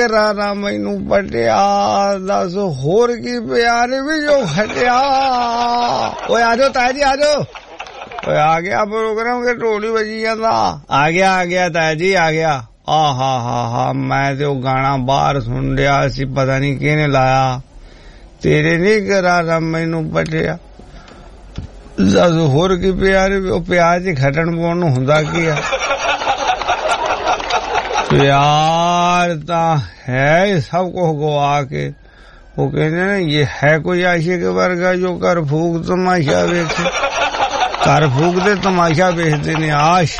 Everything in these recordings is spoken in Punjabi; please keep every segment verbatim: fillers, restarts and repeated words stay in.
ਕਰਾਰਾ ਮੈਨੂੰ ਪਟਿਆ ਦੱਸ ਹੋਰ ਕੀ ਪਿਆਰ ਵੀ ਜੋ ਖਟਿਆ। ਓਏ ਆ ਜਾਓ ਤਾਇਆ ਜੀ ਆ ਜਾਓ। ਓਏ ਆ ਗਿਆ ਪ੍ਰੋਗਰਾਮ ਕੇ ਢੋਲੀ ਵੱਜੀ ਜਾਂਦਾ। ਆ ਗਿਆ ਆ ਗਿਆ ਤਾਇਆ ਜੀ ਆ ਗਿਆ। ਆ ਹਾ ਹਾ ਹਾ ਮੈਂ ਤੇ ਉਹ ਗਾਣਾ ਬਾਹਰ ਸੁਣ ਰਿਹਾ ਸੀ ਪਤਾ ਨਹੀਂ ਕਿਹਨੇ ਲਾਇਆ। ਤੇਰੇ ਨੀ ਕਰਾਰਾ ਮੈਨੂੰ ਪਟਿਆ ਦੱਸ ਹੋਰ ਕੀ ਪਿਆਰ ਉਹ ਪਿਆਰ ਚ ਖਟਣ ਪਾਉਣ ਨੂੰ ਹੁੰਦਾ ਕੀ ਆ। प्यार ता है सब को गवा के वो कहते ना ये है कोई आशिक वर्गा जो कर फूक तमाशा बेचे कर फूक दे तमाशा बेचते ने। आश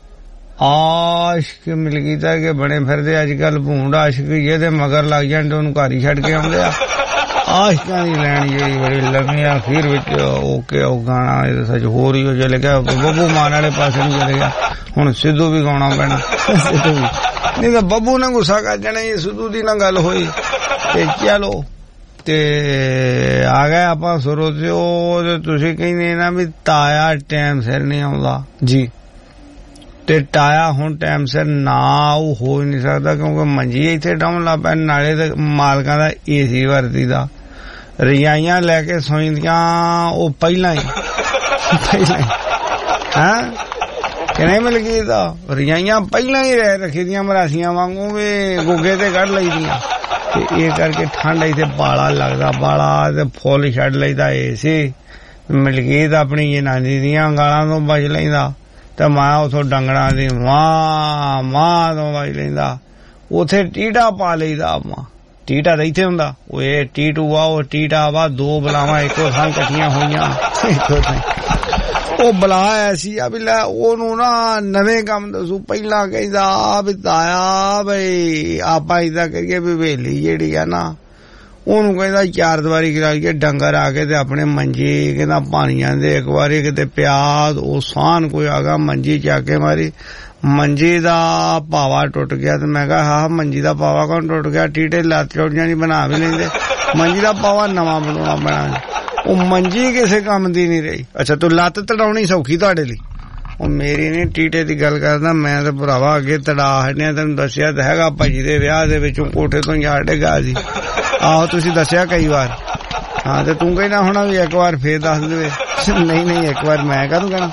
आश के मिल गीता के बने फिरदे अजकल भूंड आशिक ये दे मगर लग जाते उन्होंने घर ही छड़ के आते आ। आशकां दी लैन जी बड़ी लम्मी अखीर विच ओके ओ गाना सच होर ही चले गया बब्बू मान वाले पासे नहीं चले गया हुण सिद्धू भी गाना पैना। सिद्धू भी नहीं तो बब्बू ने गुस्सा कर जाना ये सिद्धू दी ना गल होई ते चलो ते आ गए आपां सुरो ते ओ तुसीं कहंदे ना भी ताया टाइम सिर नहीं आउंदा जी ते टाया हुण टाइम सिर ना हो ही नहीं सकदा क्योंकि मंजी इत्थे डाउन ला पै नाले ते मालकां दा एसी वरती दा रजाइयां लैके सोईंदियां ओ पहिलां ही पहिलां ही हैं कि नहीं मिल गई तो रजाइयां पहिलां ही रह रखी दियां मरासियां वांगू भी गुगे ते कढ़ लई दियां ते ये करके ठंड इत्थे बाला लगदा बाला ते फुल छड्ड लईदा एसी मलकीत अपनी जनानी दियां गालां तो बच लैंदा ते मैं उथों डंगरां दी मां मां तो बच लैंदा उथे टीटा पा लईदा मां टीटा तो इत्थे हुंदा ओए टीटू आ ओ टीटा वा दो बलावां इक्को थां कट्ठियां होईयां इक्को थां ਉਹ ਬਲਾ ਐਸੀ ਆ ਵੀ ਲੈ ਉਹਨੂੰ ਨਾ ਨਵੇਂ ਕੰਮ ਦੱਸੂ ਪਹਿਲਾਂ ਕਹਿੰਦਾ ਵੀ ਤਾਇਆ ਬਈ ਆਪਾਂ ਇਦਾਂ ਕਰੀਏ ਵੀ ਵੇਲੀ ਜਿਹੜੀ ਆ ਨਾ ਉਹਨੂੰ ਕਹਿੰਦਾ ਚਾਰ ਦੀਵਾਰੀ ਕਰਾ ਕੇ ਡੰਗਰ ਆ ਕੇ ਤੇ ਆਪਣੇ ਮੰਜੀ ਕਹਿੰਦਾ ਪਾਣੀਆਂ ਦੇ ਇੱਕ ਵਾਰੀ ਕਿਤੇ ਪਿਆਦ ਉਹ ਸਾਨ ਕੋਈ ਆਗਾ ਮੰਜੀ ਚੱਕ ਕੇ ਮਾਰੀ ਮੰਜੀ ਦਾ ਪਾਵਾ ਟੁੱਟ ਗਿਆ ਤੇ ਮੈਂ ਕਿਹਾ ਹਾਂ ਮੰਜੀ ਦਾ ਪਾਵਾ ਕੌਣ ਟੁੱਟ ਗਿਆ ਟੀਟੇ ਲੱਤ ਚੌੜੀਆਂ ਦੀ ਬਣਾ ਵੀ ਲੈਂਦੇ ਮੰਜੀ ਦਾ ਪਾਵਾ ਨਵਾਂ ਬਣਾਉਣਾ ਪੈਣਾ ਉਹ ਮੰਜੀ ਕਿਸੇ ਕੰਮ ਦੀ ਨਹੀਂ ਰਹੀ। ਅੱਛਾ ਤੂੰ ਲੱਤ ਤੜਾਉਣੀ ਸੌਖੀ ਤੁਹਾਡੇ ਲਈ ਉਹ ਮੇਰੀ ਨਹੀਂ ਟੀਟੇ ਦੀ ਗੱਲ ਕਰਦਾ ਮੈਂ ਤਾਂ ਭਰਾਵਾ ਅੱਗੇ ਤੜਾ ਹਟਿਆ ਤੈਨੂੰ ਦੱਸਿਆ ਤਾਂ ਹੈਗਾ ਭਾਜੀ ਦੇ ਵਿਆਹ ਦੇ ਵਿੱਚੋਂ ਕੋਠੇ ਤੋਂ ਜਾ ਡਿੱਗਾ ਸੀ ਆਹੋ ਤੁਸੀਂ ਦੱਸਿਆ ਕਈ ਵਾਰ ਹਾਂ ਤੇ ਤੂੰ ਕਹਿਣਾ ਹੋਣਾ ਵੀ ਇੱਕ ਵਾਰ ਫੇਰ ਦੱਸ ਦੇਵੇ ਨਹੀਂ ਨਹੀਂ ਇੱਕ ਵਾਰ ਮੈਂ ਕਾਹਨੂੰ ਕਹਿਣਾ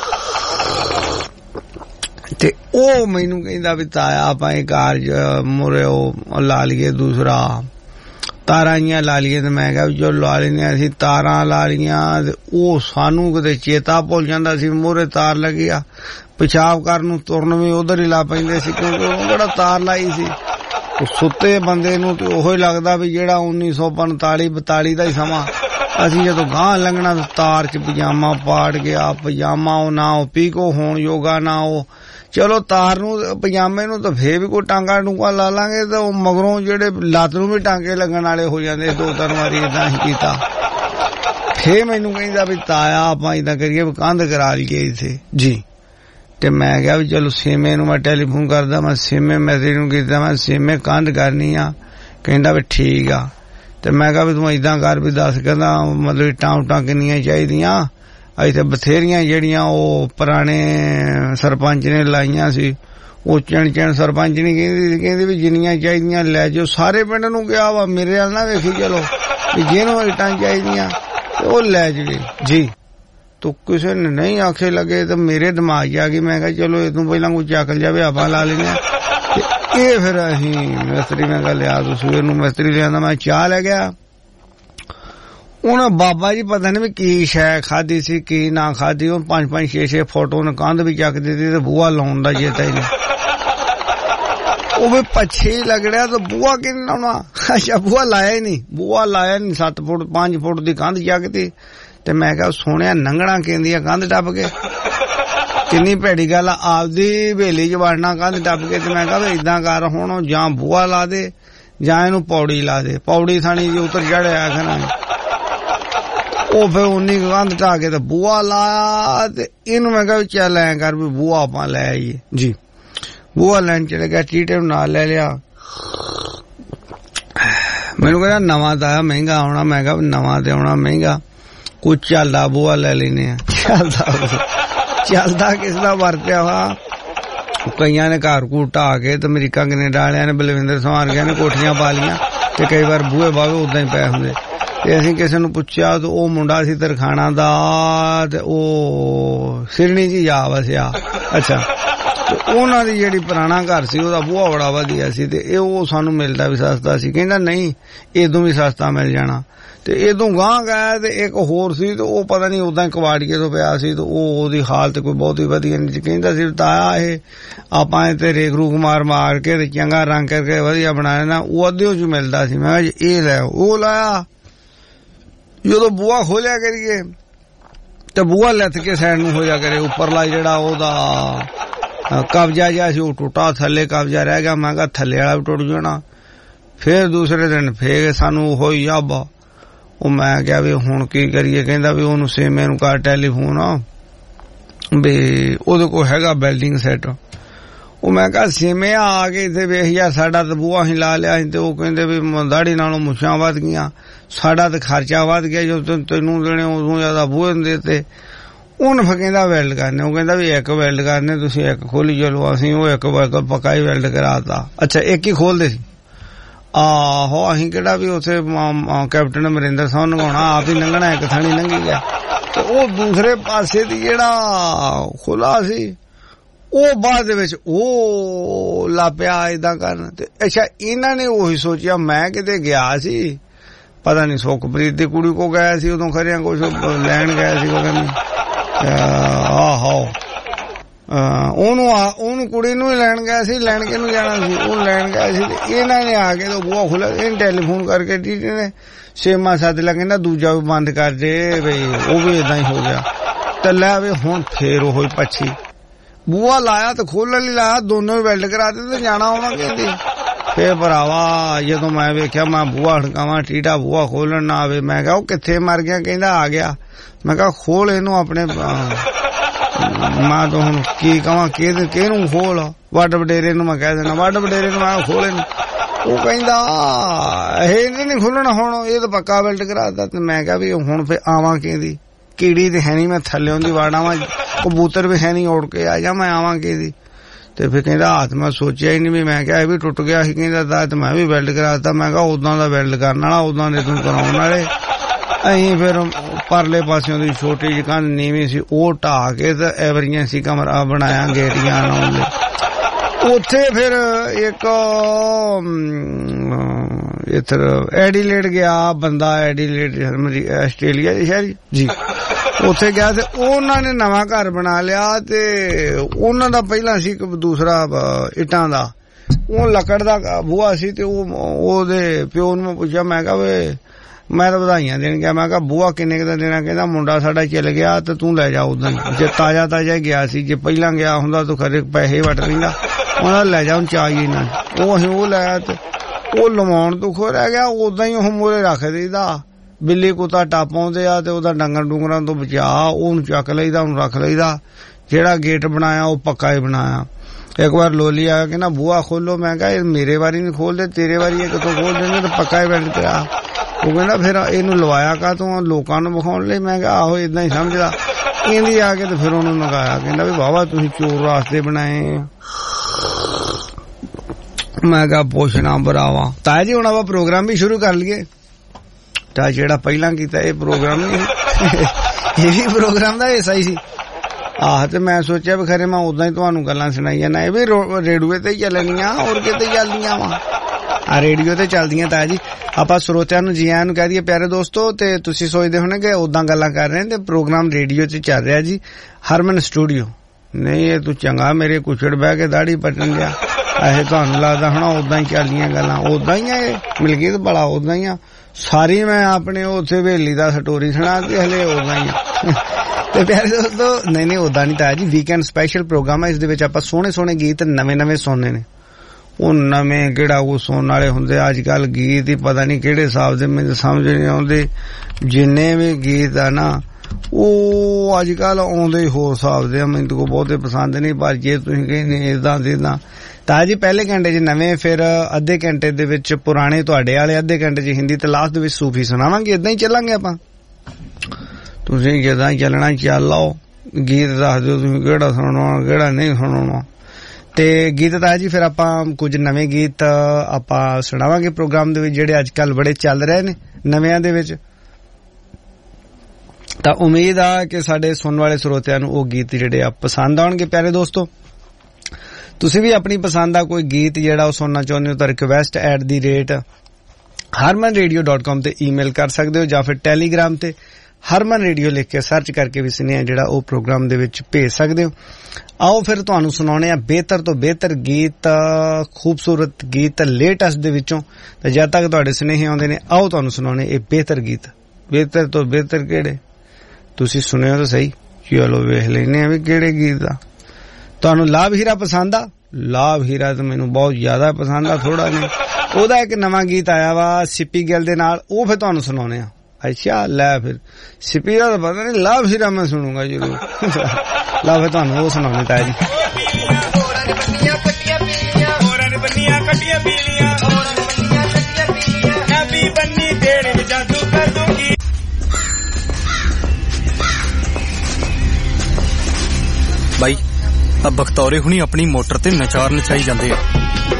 ਤੇ ਉਹ ਮੈਨੂੰ ਕਹਿੰਦਾ ਵੀ ਤਾਇਆ ਆਪਾਂ ਇਹ ਕਾਰਜ ਮੁਰੇ ਉਹ ਲਾ ਲਈਏ ਦੂਸਰਾ ਤਾਰਾਂ ਜੀਆਂ ਲਾ ਲਈਏ ਤੇ ਮੈਂ ਕਿਹਾ ਜੋ ਲਾ ਲੈਂਦੇ ਅਸੀਂ ਤਾਰਾਂ ਲਾ ਲਈਆਂ ਤੇ ਉਹ ਸਾਨੂੰ ਕਿਤੇ ਚੇਤਾ ਭੁੱਲ ਜਾਂਦਾ ਸੀ ਮੋਹਰੇ ਤਾਰ ਲੱਗੀ ਆ ਪਿਸ਼ਾਬ ਕਰਨ ਨੂੰ ਤੁਰਨ ਵੀ ਉਧਰ ਹੀ ਲਾ ਪੈਂਦੇ ਸੀ ਕਿਉਂਕਿ ਉਹ ਕਿਹੜਾ ਤਾਰ ਲਾਈ ਸੀ ਉਹ ਸੁੱਤੇ ਬੰਦੇ ਨੂੰ ਤੇ ਉਹੋ ਹੀ ਲੱਗਦਾ ਵੀ ਜਿਹੜਾ ਉੱਨੀ ਸੌ ਪੰਤਾਲੀ ਬਤਾਲੀ ਦਾ ਹੀ ਸਮਾਂ ਅਸੀਂ ਜਦੋਂ ਗਾਂਹ ਲੰਘਣਾ ਤਾਰ ਚ ਪਜਾਮਾ ਪਾੜ ਗਿਆ ਪਜਾਮਾ ਉਹ ਨਾ ਉਹ ਪੀਕੋ ਹੋਣ ਯੋਗਾ ਨਾ ਉਹ ਚਲੋ ਤਾਰ ਨੂੰ ਪਜਾਮੇ ਨੂੰ ਤਾਂ ਫੇਰ ਵੀ ਕੋਈ ਟਾਂਗਾ ਟੂੰਗਾ ਲਾ ਲਾਂਗੇ ਤਾਂ ਉਹ ਮਗਰੋਂ ਜਿਹੜੇ ਲੱਤ ਨੂੰ ਵੀ ਟਾਂਗੇ ਲੱਗਣ ਵਾਲੇ ਹੋ ਜਾਂਦੇ ਦੋ ਤਿੰਨ ਵਾਰੀ ਏਦਾਂ ਹੀ ਕੀਤਾ ਫੇਰ ਮੈਨੂੰ ਕਹਿੰਦਾ ਵੀ ਤਾਇਆ ਆਪਾਂ ਏਦਾਂ ਕਰੀਏ ਵੀ ਕੰਧ ਕਰਾ ਲਈਏ ਇੱਥੇ ਜੀ ਤੇ ਮੈਂ ਕਿਹਾ ਵੀ ਚਲੋ ਸੀਮੇ ਨੂੰ ਮੈਂ ਟੈਲੀਫੋਨ ਕਰਦਾ ਮੈਂ ਸੀਮੇ ਮੈਸੇਜ ਨੂੰ ਕੀਤਾ ਮੈਂ ਸੀਮੇ ਕੰਧ ਕਰਨੀ ਆ ਕਹਿੰਦਾ ਵੀ ਠੀਕ ਆ ਤੇ ਮੈਂ ਕਿਹਾ ਵੀ ਤੂੰ ਏਦਾਂ ਕਰ ਵੀ ਦੱਸ ਕਹਿੰਦਾ ਮਤਲਬ ਇੱਟਾਂ ਉਟਾਂ ਕਿੰਨੀਆਂ ਚਾਹੀਦੀਆਂ ਇੱਥੇ ਬਥੇਰੀਆਂ ਜਿਹੜੀਆਂ ਉਹ ਪੁਰਾਣੇ ਸਰਪੰਚ ਨੇ ਲਾਈਆਂ ਸੀ ਉਹ ਚਣ ਚਣ ਸਰਪੰਚ ਨੇ ਕਹਿੰਦੀ ਸੀ ਕਹਿੰਦੀ ਵੀ ਜਿੰਨੀਆਂ ਚਾਹੀਦੀਆਂ ਲੈ ਜਾਓ ਸਾਰੇ ਪਿੰਡ ਨੂੰ ਕਿਹਾ ਵਾ ਮੇਰੇ ਨਾਲ ਨਾ ਵੇਖੀ ਚਲੋ ਵੀ ਜਿਹਨੂੰ ਇੱਟਾਂ ਚਾਹੀਦੀਆਂ ਉਹ ਲੈ ਜਾਵੇ ਜੀ ਤੂੰ ਕਿਸੇ ਨੇ ਨਹੀਂ ਆਖੇ ਲੱਗੇ ਤਾਂ ਮੇਰੇ ਦਿਮਾਗ 'ਚ ਆ ਗਈ ਮੈਂ ਕਿਹਾ ਚਲੋ ਇਹ ਤੋਂ ਪਹਿਲਾਂ ਕੋਈ ਚੱਕਲ ਜਾਵੇ ਆਪਾਂ ਲਾ ਲੈਂਦੇ ਤੇ ਇਹ ਫਿਰ ਅਸੀਂ ਮਿਸਤਰੀ ਮੈਂ ਕਿਹਾ ਲਿਆ ਤੂੰ ਸਵੇਰ ਨੂੰ ਮਿਸਤਰੀ ਲਿਆਂਦਾ ਮੈਂ ਚਾਹ ਲੈ ਗਿਆ ਉਹਨਾਂ ਬਾਬਾ ਜੀ ਪਤਾ ਨਹੀਂ ਵੀ ਕੀ ਸ਼ੈ ਖਾਧੀ ਸੀ ਕੀ ਨਾ ਖਾਧੀ ਉਹ ਪੰਜ ਪੰਜ ਛੇ ਛੇ ਫੋਟੋ ਨੇ ਕੰਧ ਵੀ ਚੱਕ ਦਿੱਤੀ ਤੇ ਬੂਹਾ ਲਾਉਣ ਦਾ ਜੇ ਤਾਂ ਉਹ ਵੀ ਪੱਛੇ ਲੱਗ ਰਿਹਾ ਤਾਂ ਬੂਹਾ ਕਿਵੇਂ ਲਾਉਣਾ ਅੱਛਾ ਬੂਹਾ ਲਾਇਆ ਹੀ ਨਹੀਂ ਬੂਹਾ ਲਾਇਆ ਨਹੀਂ ਸੱਤ ਫੁੱਟ ਪੰਜ ਫੁੱਟ ਦੀ ਕੰਧ ਚੱਕਤੀ ਤੇ ਮੈਂ ਕਿਹਾ ਸੋਹਣਿਆ ਨੰਗਣਾ ਕਹਿੰਦੀ ਆ ਕੰਧ ਟੱਪ ਕੇ ਕਿੰਨੀ ਭੈੜੀ ਗੱਲ ਆ ਆਪਦੀ ਹਵੇਲੀ 'ਚ ਵੜਨਾ ਕੰਧ ਟੱਪ ਕੇ ਤੇ ਮੈਂ ਕਿਹਾ ਵੀ ਏਦਾਂ ਕਰ ਹੁਣ ਜਾਂ ਬੂਹਾ ਲਾ ਦੇ ਜਾਂ ਇਹਨੂੰ ਪੌੜੀ ਲਾ ਦੇ ਪੌੜੀ ਥਾਣੀ ਜੀ ਉੱਤਰ ਚੜਿਆ ਖਣਾ ਉਹ ਫਿਰ ਉਨੀ ਕੰਧ ਢਾ ਕੇ ਤੇ ਬੂਹਾ ਲਾਇਆ ਤੇ ਇਹਨੂੰ ਮੈਂ ਕਿਹਾ ਚੱਲ ਐਂ ਕਰ ਵੀ ਬੂਹਾ ਆਪਾਂ ਲੈ ਆਈਏ ਜੀ ਬੂਹਾ ਲੈਣ ਚਲੇ ਗਿਆ ਟੀਟੇ ਨੂੰ ਨਾਲ ਲੈ ਲਿਆ ਮੈਨੂੰ ਕਹਿੰਦਾ ਨਵਾਂ ਤਾਂ ਆਇਆ ਮਹਿੰਗਾ ਆਉਣਾ ਮੈਂ ਕਿਹਾ ਨਵਾਂ ਤੇ ਆਉਣਾ ਮਹਿੰਗਾ ਕੋਈ ਚੱਲਦਾ ਬੂਹਾ ਲੈ ਲੈਨੇ ਆ ਚੱਲਦਾ ਚੱਲਦਾ ਕਿਸ ਦਾ ਵਰਤਿਆ ਵਾ ਕਈਆਂ ਨੇ ਘਰ ਘੂਰ ਢਾਹ ਕੇ ਤੇ ਅਮਰੀਕਾ ਕੈਨੇਡਾ ਵਾਲਿਆਂ ਨੇ ਬਲਵਿੰਦਰ ਸਮਾਰਗਿਆਂ ਨੇ ਕੋਠੀਆਂ ਪਾ ਲੀਆਂ ਤੇ ਕਈ ਵਾਰ ਬੂਹੇ ਬਾਵੇ ਉਦਾਂ ਹੀ ਪਏ ਹੁੰਦੇ। ਤੇ ਅਸੀਂ ਕਿਸੇ ਨੂੰ ਪੁੱਛਿਆ ਤੇ ਉਹ ਮੁੰਡਾ ਸੀ ਤਰਖਾਣਾ ਦਾ ਤੇ ਉਹ ਸਿਰਣੀ ਜੀ ਜਾ ਵਸਿਆ। ਅੱਛਾ, ਉਹਨਾਂ ਦੀ ਜਿਹੜੀ ਪੁਰਾਣਾ ਘਰ ਸੀ ਉਹਦਾ ਬੂਹਾ ਬੜਾ ਵਧੀਆ ਸੀ ਤੇ ਇਹ ਉਹ ਸਾਨੂੰ ਮਿਲਦਾ ਵੀ ਸਸਤਾ ਸੀ। ਕਹਿੰਦਾ ਨਹੀਂ ਇਦੋਂ ਵੀ ਸਸਤਾ ਮਿਲ ਜਾਣਾ। ਤੇ ਇਦੋਂ ਗਾਂਹ ਗਿਆ ਤੇ ਇੱਕ ਹੋਰ ਸੀ ਤੇ ਉਹ ਪਤਾ ਨਹੀਂ ਉਦਾਂ ਕਵਾੜੀਏ ਤੋਂ ਪਿਆ ਸੀ ਤੇ ਉਹ ਉਹਦੀ ਹਾਲਤ ਕੋਈ ਬਹੁਤੀ ਵਧੀਆ ਨਹੀਂ ਸੀ। ਕਹਿੰਦਾ ਸੀ ਤਾਇਆ ਇਹ ਆਪਾਂ ਤੇ ਰੇਖ ਰੂਖ ਮਾਰ ਮਾਰ ਕੇ ਤੇ ਚੰਗਾ ਰੰਗ ਕਰਕੇ ਵਧੀਆ ਬਣਾ ਲੈਣਾ, ਉਹ ਅੱਧੇ ਚ ਮਿਲਦਾ ਸੀ। ਮੈਂ ਕਿਹਾ ਇਹ ਲੈ, ਉਹ ਲਾਇਆ। ਜਦੋਂ ਬੂਹਾ ਖੋਲਿਆ ਕਰੀਏ ਤੇ ਬੂਹਾ ਲੱਥ ਕੇ ਸਾਈਡ ਨੂੰ ਹੋ ਜਾ ਕਰੇ, ਉੱਪਰਲਾ ਜਿਹੜਾ ਉਹਦਾ ਕਬਜਾ ਜਿਹਾ ਸੀ ਉਹ ਟੁੱਟਾ, ਥੱਲੇ ਕਬਜਾ ਰਹਿ ਗਿਆ। ਮੈਂ ਕਿਹਾ ਥੱਲੇ ਵਾਲਾ ਵੀ ਟੁੱਟ ਜਾਣਾ। ਫੇਰ ਦੂਸਰੇ ਦਿਨ ਫੇਰ ਸਾਨੂੰ ਹੋਈ ਯਾਬਾ। ਉਹ ਮੈਂ ਕਿਹਾ ਵੀ ਹੁਣ ਕੀ ਕਰੀਏ? ਕਹਿੰਦਾ ਵੀ ਉਹਨੂੰ ਸੇਮੇ ਨੂੰ ਕਰ ਟੈਲੀਫੋਨ ਵੀ ਉਹਦੇ ਕੋਲ ਹੈਗਾ ਬਿਲਡਿੰਗ ਸੈੱਟ। ਉਹ ਮੈਂ ਕਿਹਾ ਸੇਮੇ ਆ ਕੇ ਇੱਥੇ ਵੇਖ ਯਾਰ ਸਾਡਾ ਤਾਂ ਬੂਹਾ ਹੀ ਲਾ ਲਿਆ ਸੀ ਤੇ ਉਹ ਕਹਿੰਦੇ ਵੀ ਦਾੜੀ ਨਾਲੋਂ ਮੁੱਛਾਂ ਵੱਧ ਗਈਆਂ, ਸਾਡਾ ਤਾਂ ਖਰਚਾ ਵੱਧ ਗਿਆ, ਜਦੋਂ ਤੈਨੂੰ ਦੇਣੇ ਉਦੋਂ ਜ਼ਿਆਦਾ ਬੂਹੇ ਹੁੰਦੇ ਤੇ ਉਹਨੂੰ ਫਿਰ ਕਹਿੰਦਾ ਵੈਲਡ ਕਰਨੇ। ਉਹ ਕਹਿੰਦਾ ਵੀ ਇੱਕ ਵੈਲਡ ਕਰਨੇ ਤੁਸੀਂ ਇੱਕ ਖੋਲੀ ਚਲੋ। ਅਸੀਂ ਉਹ ਇੱਕ ਪੱਕਾ ਹੀ ਵੈਲਡ ਕਰਾਤਾ। ਅੱਛਾ, ਇੱਕ ਹੀ ਖੋਲਦੇ ਸੀ। ਆਹੋ, ਅਸੀਂ ਕਿਹੜਾ ਵੀ ਉੱਥੇ ਕੈਪਟਨ ਅਮਰਿੰਦਰ ਸਿੰਘ ਨਗਾਉਣਾ, ਆਪ ਹੀ ਲੰਘਣਾ, ਇੱਕ ਥਾਣੀ ਲੰਘੀ ਗਿਆ। ਤੇ ਉਹ ਦੂਸਰੇ ਪਾਸੇ ਦੀ ਜਿਹੜਾ ਖੁੱਲਾ ਸੀ ਉਹ ਬਾਅਦ ਦੇ ਵਿੱਚ ਉਹ ਲਾਪਿਆ ਏਦਾਂ ਕਰਨ। ਤੇ ਅੱਛਾ, ਇਹਨਾਂ ਨੇ ਉਹੀ ਸੋਚਿਆ ਮੈਂ ਕਿਤੇ ਗਿਆ ਸੀ, ਪਤਾ ਨਹੀਂ ਸੁਖਪ੍ਰੀਤ ਦੀ ਕੁੜੀ ਕੋ ਗਿਆ ਸੀ ਉਦੋਂ ਖਰਿਆਂ ਕੁਛ ਲੈਣ ਗਿਆ ਸੀ। ਉਹ ਕਹਿੰਦੀ ਆਹੋ ਉਹਨੂੰ ਉਹਨੂੰ ਕੁੜੀ ਨੂੰ ਹੀ ਲੈਣ ਗਿਆ ਸੀ, ਲੈਣ ਕੇ ਨੂੰ ਜਾਣਾ ਸੀ, ਉਹਨੂੰ ਲੈਣ ਗਿਆ ਸੀ। ਤੇ ਇਹਨਾਂ ਨੇ ਆ ਕੇ ਤਾਂ ਬੂਹਾ ਖੁੱਲ੍ਹਾ, ਇਹਨੇ ਟੈਲੀਫੋਨ ਕਰਕੇ ਟੀਟੀ ਨੇ ਸੇਮਾ ਸੱਦ ਲਿਆ, ਕਹਿੰਦਾ ਦੂਜਾ ਵੀ ਬੰਦ ਕਰ ਦੇ ਬਈ। ਉਹ ਵੀ ਏਦਾਂ ਹੀ ਹੋ ਗਿਆ। ਤੇ ਲੈ ਵੀ ਹੁਣ ਫੇਰ ਉਹ ਹੀ ਪੱਛੀ ਬੂਹਾ ਲਾਇਆ ਤੇ ਖੋਲਣ ਲਈ ਲਾਇਆ, ਦੋਨੋਂ ਹੀ ਵੈਲਡ ਕਰਾ ਦਿੱਤੇ ਤੇ ਜਾਣਾ ਆਉਣਾ ਕਹਿੰਦੀ। ਫੇਰ ਭਰਾਵਾ ਜਦੋਂ ਮੈਂ ਵੇਖਿਆ ਮੈਂ ਬੂਹਾ ਠਕਾਵਾਂ ਟੀਟਾ ਬੂਹਾ ਖੋਲਣ ਨਾ ਆਵੇ। ਮੈਂ ਕਿਹਾ ਉਹ ਕਿੱਥੇ ਮਰ ਗਿਆ? ਕਹਿੰਦਾ ਆ ਗਿਆ। ਮੈਂ ਕਿਹਾ ਖੋਲ ਇਹਨੂੰ ਆਪਣੇ। ਮੈਂ ਤਾਂ ਹੁਣ ਕੀ ਕਵਾਂ, ਕਿਹਨੂੰ ਖੋਲ? ਵੱਡ ਵਡੇਰੇ ਨੂੰ ਮੈਂ ਕਹਿ ਦੇਣਾ, ਵੱਡ ਵਡੇਰੇ ਨੂੰ ਮੈਂ ਖੋਲ ਇਹਨੂੰ। ਉਹ ਕਹਿੰਦਾ ਇਹ ਨਹੀਂ ਖੁੱਲਣਾ ਹੁਣ, ਇਹ ਤਾਂ ਪੱਕਾ ਵੈਲਡ ਕਰਾਤਾ। ਤੇ ਮੈਂ ਕਿਹਾ ਵੀ ਹੁਣ ਫੇਰ ਆਵਾਂ ਕਿਹਦੀ? ਕੀੜੀ ਤੇ ਹੈ ਨੀ, ਮੈਂ ਥੱਲੇ ਦੀ ਵਾੜਾਂ ਵਾ, ਕਬੂਤਰ ਵੀ ਹੈ ਨੀ ਉੜ ਕੇ ਆ ਜਾ, ਮੈਂ ਆਵਾਂ ਕਿਹਦੀ? ਤੇ ਫਿਰ ਕਹਿੰਦਾ ਹੱਥ ਮੈਂ ਸੋਚਿਆ ਹੀ ਨਹੀਂ ਵੀ। ਮੈਂ ਕਿਹਾ ਇਹ ਵੀ ਟੁੱਟ ਗਿਆ ਸੀ। ਕਹਿੰਦਾ ਤਾਂ ਮੈਂ ਵੀ ਵੈਲਡ ਕਰਾਤਾ। ਮੈਂ ਕਿਹਾ ਉਦਾਂ ਦਾ ਵੈਲਡ ਕਰਨ ਵਾਲਾ, ਉਦਾਂ ਦੇ ਤੂੰ ਕਰਾਉਣ ਵਾਲੇ। ਅਸੀਂ ਫਿਰ ਪਰਲੇ ਪਾਸਿਓਂ ਦੀ ਛੋਟੀ ਜਿਹੀ ਕੰਧ ਨੀਵੀਂ ਸੀ ਉਹ ਢਾਹ ਕੇ ਤੇ ਐਮਰਜੈਂਸੀ ਕਮਰਾ ਬਣਾਇਆ ਗੇਟੀਆਂ ਲਾਉਣ ਲਈ। ਉੱਥੇ ਫਿਰ ਇੱਕ ਇੱਧਰ ਐਡੀਲੇਡ ਗਿਆ ਬੰਦਾ, ਐਡੀਲੇਡ ਆਸਟ੍ਰੇਲੀਆ ਦੇ ਸ਼ਹਿਰ ਜੀ, ਉੱਥੇ ਗਿਆ ਤੇ ਉਹਨਾਂ ਨੇ ਨਵਾਂ ਘਰ ਬਣਾ ਲਿਆ। ਤੇ ਉਹਨਾਂ ਦਾ ਪਹਿਲਾਂ ਸੀ ਇੱਕ ਦੂਸਰਾ ਇੱਟਾਂ ਦਾ, ਉਹ ਲੱਕੜ ਦਾ ਬੂਹਾ ਸੀ। ਤੇ ਉਹ ਉਹਦੇ ਪਿਓ ਨੂੰ ਮੈਂ ਪੁੱਛਿਆ, ਮੈਂ ਕਿਹਾ ਵੇ ਮੈਂ ਤਾਂ ਵਧਾਈਆਂ ਦੇਣ ਗਿਆ। ਮੈਂ ਕਿਹਾ ਬੂਹਾ ਕਿੰਨੇ ਦਾ ਦੇਣਾ? ਕਹਿੰਦਾ ਮੁੰਡਾ ਸਾਡਾ ਚੱਲ ਗਿਆ ਤੇ ਤੂੰ ਲੈ ਜਾ ਉਦੋਂ। ਜੇ ਤਾਜ਼ਾ ਤਾਜ਼ਾ ਗਿਆ ਸੀ, ਜੇ ਪਹਿਲਾਂ ਗਿਆ ਹੁੰਦਾ ਤਾਂ ਖਰੇ ਪੈਸੇ ਵੱਟ ਲੈਂਦਾ। ਉਹਨਾਂ ਲੈ ਜਾ ਹੁਣ ਚਾਹੀਏ ਨਾ। ਉਹ ਅਸੀਂ ਉਹ ਲਾਇਆ ਤੇ ਉਹ ਲਵਾਉਣ ਤੋਂ ਖੋ ਰਹਿ ਗਿਆ। ਉਦਾਂ ਹੀ ਉਹ ਮੂਹਰੇ ਰੱਖ ਦਈਦਾ, ਬਿੱਲੀ ਕੁੱਤਾ ਟੱਪ ਆਉਂਦੇ ਆ ਤੇ ਉਹਦਾ ਡੰਗਰ ਡੂੰਗਰਾਂ ਤੋਂ ਬਚਾ, ਉਹਨੂੰ ਚੱਕ ਲਈਦਾ, ਉਹਨੂੰ ਰੱਖ ਲਈਦਾ। ਜਿਹੜਾ ਗੇਟ ਬਣਾਇਆ ਉਹ ਪੱਕਾ ਹੀ ਬਣਾਇਆ। ਇੱਕ ਵਾਰ ਲੋਲੀ ਆ ਕੇ ਨਾ ਬੂਹਾ ਖੋਲੋ। ਮੈਂ ਕਿਹਾ ਇਹ ਮੇਰੇ ਵਾਰੀ ਨਹੀਂ ਖੋਲਦੇ, ਤੇਰੇ ਵਾਰੀ ਇਹ ਕਿਤੋਂ ਖੋਲ ਦਿੰਦੇ ਤੇ ਪੱਕਾ ਹੀ ਵੈਲਡ ਪਿਆ। ਉਹ ਕਹਿੰਦਾ ਫਿਰ ਇਹਨੂੰ ਲਵਾਇਆ ਕਾ ਤੂੰ? ਲੋਕਾਂ ਨੂੰ ਵਿਖਾਉਣ ਲਈ। ਮੈਂ ਕਿਹਾ ਆਹੋ ਏਦਾਂ ਹੀ ਸਮਝਦਾ। ਇਹਦੀ ਆ ਕੇ ਤੇ ਫਿਰ ਉਹਨੂੰ ਲਗਾਇਆ। ਕਹਿੰਦਾ ਵੀ ਵਾਹਵਾ ਤੁਸੀਂ ਚੋਰ ਰਾਸਤੇ ਬਣਾਏ। ਮੈਂ ਕਿਹਾ ਪੁੱਛਣਾ ਭਰਾਵਾ। ਤਾਇਆ ਜੀ ਹੁਣ ਆਪਾਂ ਪ੍ਰੋਗਰਾਮ ਵੀ ਸ਼ੁਰੂ ਕਰ ਲਈਏ। ਤਾਂ ਜਿਹੜਾ ਪਹਿਲਾਂ ਕੀਤਾ ਇਹ ਪ੍ਰੋਗਰਾਮ ਨਹੀਂ, ਇਹ ਵੀ ਪ੍ਰੋਗਰਾਮ ਦਾ ਹਿੱਸਾ ਹੀ ਸੀ। ਆਹ ਤੇ ਮੈਂ ਸੋਚਿਆ ਵੀ ਖਰੇ ਮੈਂ ਉਦਾਂ ਹੀ ਤੁਹਾਨੂੰ ਗੱਲਾਂ ਸੁਣਾਈ ਜਾਣਾ। ਇਹ ਵੀ ਰੇਡੀਓ ਤੇ ਹੀ ਚੱਲਣੀਆਂ, ਹੋਰ ਕਿਤੇ ਚੱਲਦੀਆਂ ਵਾ? ਆ ਰੇਡੀਓ ਤੇ ਚੱਲਦੀਆਂ। ਤਾਇਆ ਜੀ ਆਪਾਂ ਸਰੋਤਿਆਂ ਨੂੰ ਜੀ ਆਇਆਂ ਨੂੰ ਕਹਿ ਦਈਏ ਪਿਆਰੇ ਦੋਸਤੋ। ਤੇ ਤੁਸੀਂ ਸੋਚਦੇ ਹੋਣੇ ਕਿ ਉਦਾਂ ਗੱਲਾਂ ਕਰ ਰਹੇ ਤੇ ਪ੍ਰੋਗਰਾਮ ਰੇਡੀਓ ਚ ਚੱਲ ਰਿਹਾ ਜੀ, ਹਰਮਨ ਸਟੂਡੀਓ। ਨਹੀਂ ਇਹ ਤੂੰ ਚੰਗਾ ਮੇਰੇ ਕੁਛੜ ਬਹਿ ਕੇ ਦਾੜੀ ਪੱਟਣ ਗਿਆ। ਇਹ ਤੁਹਾਨੂੰ ਲੱਗਦਾ ਹੋਣਾ ਉਦਾਂ ਹੀ ਚੱਲਦੀਆਂ ਗੱਲਾਂ। ਉਦਾਂ ਹੀ ਆ, ਇਹ ਮਿਲਗੀਤ ਬੜਾ ਉਦਾਂ ਹੀ ਆ ਸਾਰੀ। ਮੈਂ ਆਪਣੇ ਉੱਥੇ ਹਵੇਲੀ ਦਾ ਸਟੋਰੀ ਸੁਣਾ ਕੇ ਹਲੇ ਉਦਾਂ ਹੀ ਆ। ਤੇ ਪਿਆਰੇ ਦੋਸਤੋ ਨਹੀਂ ਨਹੀਂ ਉਦਾਂ ਨਹੀਂ ਤਾਇਆ ਜੀ, ਵੀਕਐਂਡ ਸਪੈਸ਼ਲ ਪ੍ਰੋਗਰਾਮ ਹੈ। ਇਸ ਦੇ ਵਿੱਚ ਆਪਾਂ ਸੋਹਣੇ ਸੋਹਣੇ ਗੀਤ ਨਵੇਂ ਨਵੇਂ ਸੁਣਨੇ ਨੇ। ਉਹ ਨਵੇਂ ਕਿਹੜਾ ਉਹ ਸੁਣਨ ਵਾਲੇ ਹੁੰਦੇ ਅੱਜ ਕੱਲ ਗੀਤ ਹੀ ਪਤਾ ਨਹੀਂ ਕਿਹੜੇ ਹਿਸਾਬ ਦੇ, ਮੈਨੂੰ ਸਮਝ ਨਹੀਂ ਆਉਂਦੇ। ਜਿੰਨੇ ਵੀ ਗੀਤ ਆ ਨਾ ਉਹ ਅੱਜ ਕੱਲ ਆਉਂਦੇ ਹੀ ਹੋਰ ਹਿਸਾਬ ਦੇ ਆ, ਮੈਨੂੰ ਤਾਂ ਬਹੁਤੇ ਪਸੰਦ ਨਹੀਂ। ਪਰ ਜੇ ਤੁਸੀਂ ਕਹਿੰਦੇ ਏਦਾਂ ਦੇ ਤਾਂ ਤਾਂ ਜੀ ਪਹਿਲੇ ਘੰਟੇ ਚ ਨਵੇਂ, ਫਿਰ ਅੱਧੇ ਘੰਟੇ ਦੇ ਵਿੱਚ ਪੁਰਾਣੇ ਤੁਹਾਡੇ ਵਾਲੇ, ਅੱਧੇ ਘੰਟੇ ਚ ਹਿੰਦੀ ਤੇ ਲਾਸਟ ਦੇ ਵਿੱਚ ਸੂਫੀ ਸੁਣਾਵਾਂਗੇ। ਏਦਾਂ ਹੀ ਚੱਲਾਂਗੇ ਆਪਾਂ। ਤੁਸੀਂ ਜਿੱਦਾਂ ਚੱਲਣਾ ਚੱਲ ਆਓ। ਗੀਤ ਦੱਸ ਦਿਓ ਤੁਸੀਂ ਕਿਹੜਾ ਸੁਣਾਉਣਾ ਕਿਹੜਾ ਨਹੀਂ ਸੁਣਾਉਣਾ। ਤੇ ਗੀਤ ਤਾਂ ਜੀ ਫਿਰ ਆਪਾਂ ਕੁਝ ਨਵੇਂ ਗੀਤ ਆਪਾਂ ਸੁਣਾਵਾਂਗੇ ਪ੍ਰੋਗਰਾਮ ਦੇ ਵਿੱਚ ਜਿਹੜੇ ਅੱਜ ਕੱਲ ਬੜੇ ਚੱਲ ਰਹੇ ਨੇ ਨਵਿਆਂ ਦੇ ਵਿੱਚ। ਤਾਂ ਉਮੀਦ ਆ ਕਿ ਸਾਡੇ ਸੁਣਨ ਵਾਲੇ ਸਰੋਤਿਆਂ ਨੂੰ ਉਹ ਗੀਤ ਜਿਹੜੇ ਆ ਪਸੰਦ ਆਉਣਗੇ। ਪਿਆਰੇ ਦੋਸਤੋ, ਤੁਸੀਂ ਵੀ ਆਪਣੀ ਪਸੰਦ ਦਾ ਕੋਈ ਗੀਤ ਜਿਹੜਾ ਉਹ ਸੁਣਨਾ ਚਾਹੁੰਦੇ ਹੋ ਤਾਂ request at the rate Harman radio dot com ਤੇ ਈਮੇਲ ਕਰ ਸਕਦੇ ਹੋ, ਜਾਂ ਫਿਰ ਟੈਲੀਗ੍ਰਾਮ ਤੇ ਹਰਮਨ ਰੇਡੀਓ ਲਿਖ ਕੇ ਸਰਚ ਕਰਕੇ ਵੀ ਸੁਨੇਹਾ ਜਿਹੜਾ ਉਹ ਪ੍ਰੋਗਰਾਮ ਦੇ ਵਿੱਚ ਭੇਜ ਸਕਦੇ ਹੋ। ਆਓ ਫਿਰ ਤੁਹਾਨੂੰ ਸੁਣਾਉਣੇ ਆ ਬਿਹਤਰ ਤੋਂ ਬਿਹਤਰ ਗੀਤ, ਖੂਬਸੂਰਤ ਗੀਤ ਲੇਟੈਸਟ ਦੇ ਵਿੱਚੋਂ। ਤੇ ਜਦ ਤੱਕ ਤੁਹਾਡੇ ਸੁਨੇਹੇ ਆਉਂਦੇ ਨੇ ਆਓ ਤੁਹਾਨੂੰ ਸੁਣਾਉਣੇ ਇਹ ਬਿਹਤਰ ਗੀਤ। ਬਿਹਤਰ ਤੋਂ ਬਿਹਤਰ ਕਿਹੜੇ ਤੁਸੀਂ ਸੁਣਿਓ ਤਾਂ ਸਹੀ, ਚਲੋ ਵੇਖ ਲੈਨੇ ਆ ਵੀ ਕਿਹੜੇ ਗੀਤ ਦਾ ਤੁਹਾਨੂੰ। ਲਾਭ ਹੀਰਾ ਪਸੰਦ ਆ? ਲਾਭ ਹੀਰਾ ਤਾਂ ਮੈਨੂੰ ਬਹੁਤ ਜ਼ਿਆਦਾ ਪਸੰਦ ਆ, ਥੋੜਾ ਨਹੀਂ। ਉਹਦਾ ਇੱਕ ਨਵਾਂ ਗੀਤ ਆਇਆ ਵਾ ਸਿੱਪੀ ਗਿੱਲ ਦੇ ਨਾਲ, ਉਹ ਫਿਰ ਤੁਹਾਨੂੰ ਸੁਣਾਉਣੇ ਆ। ਅੱਛਾ ਲੈ ਫਿਰ ਸਿੱਪੀ ਦਾ ਤਾਂ ਪਤਾ ਨਹੀਂ, ਲਾਭ ਹੀਰਾ ਮੈਂ ਸੁਣੂਗਾ ਜਰੂਰ। ਲਾ ਫਿਰ ਤੁਹਾਨੂੰ ਉਹ ਸੁਣਾਉਣੇ ਤਾਇਆ ਜੀ। ਬਾਈ ਆ ਬਖਤੌਰੇ ਹੁਣੀ ਆਪਣੀ ਮੋਟਰ ਤੇ ਨਚਾਰ ਨਚਾਈ ਜਾਂਦੇ ਆ।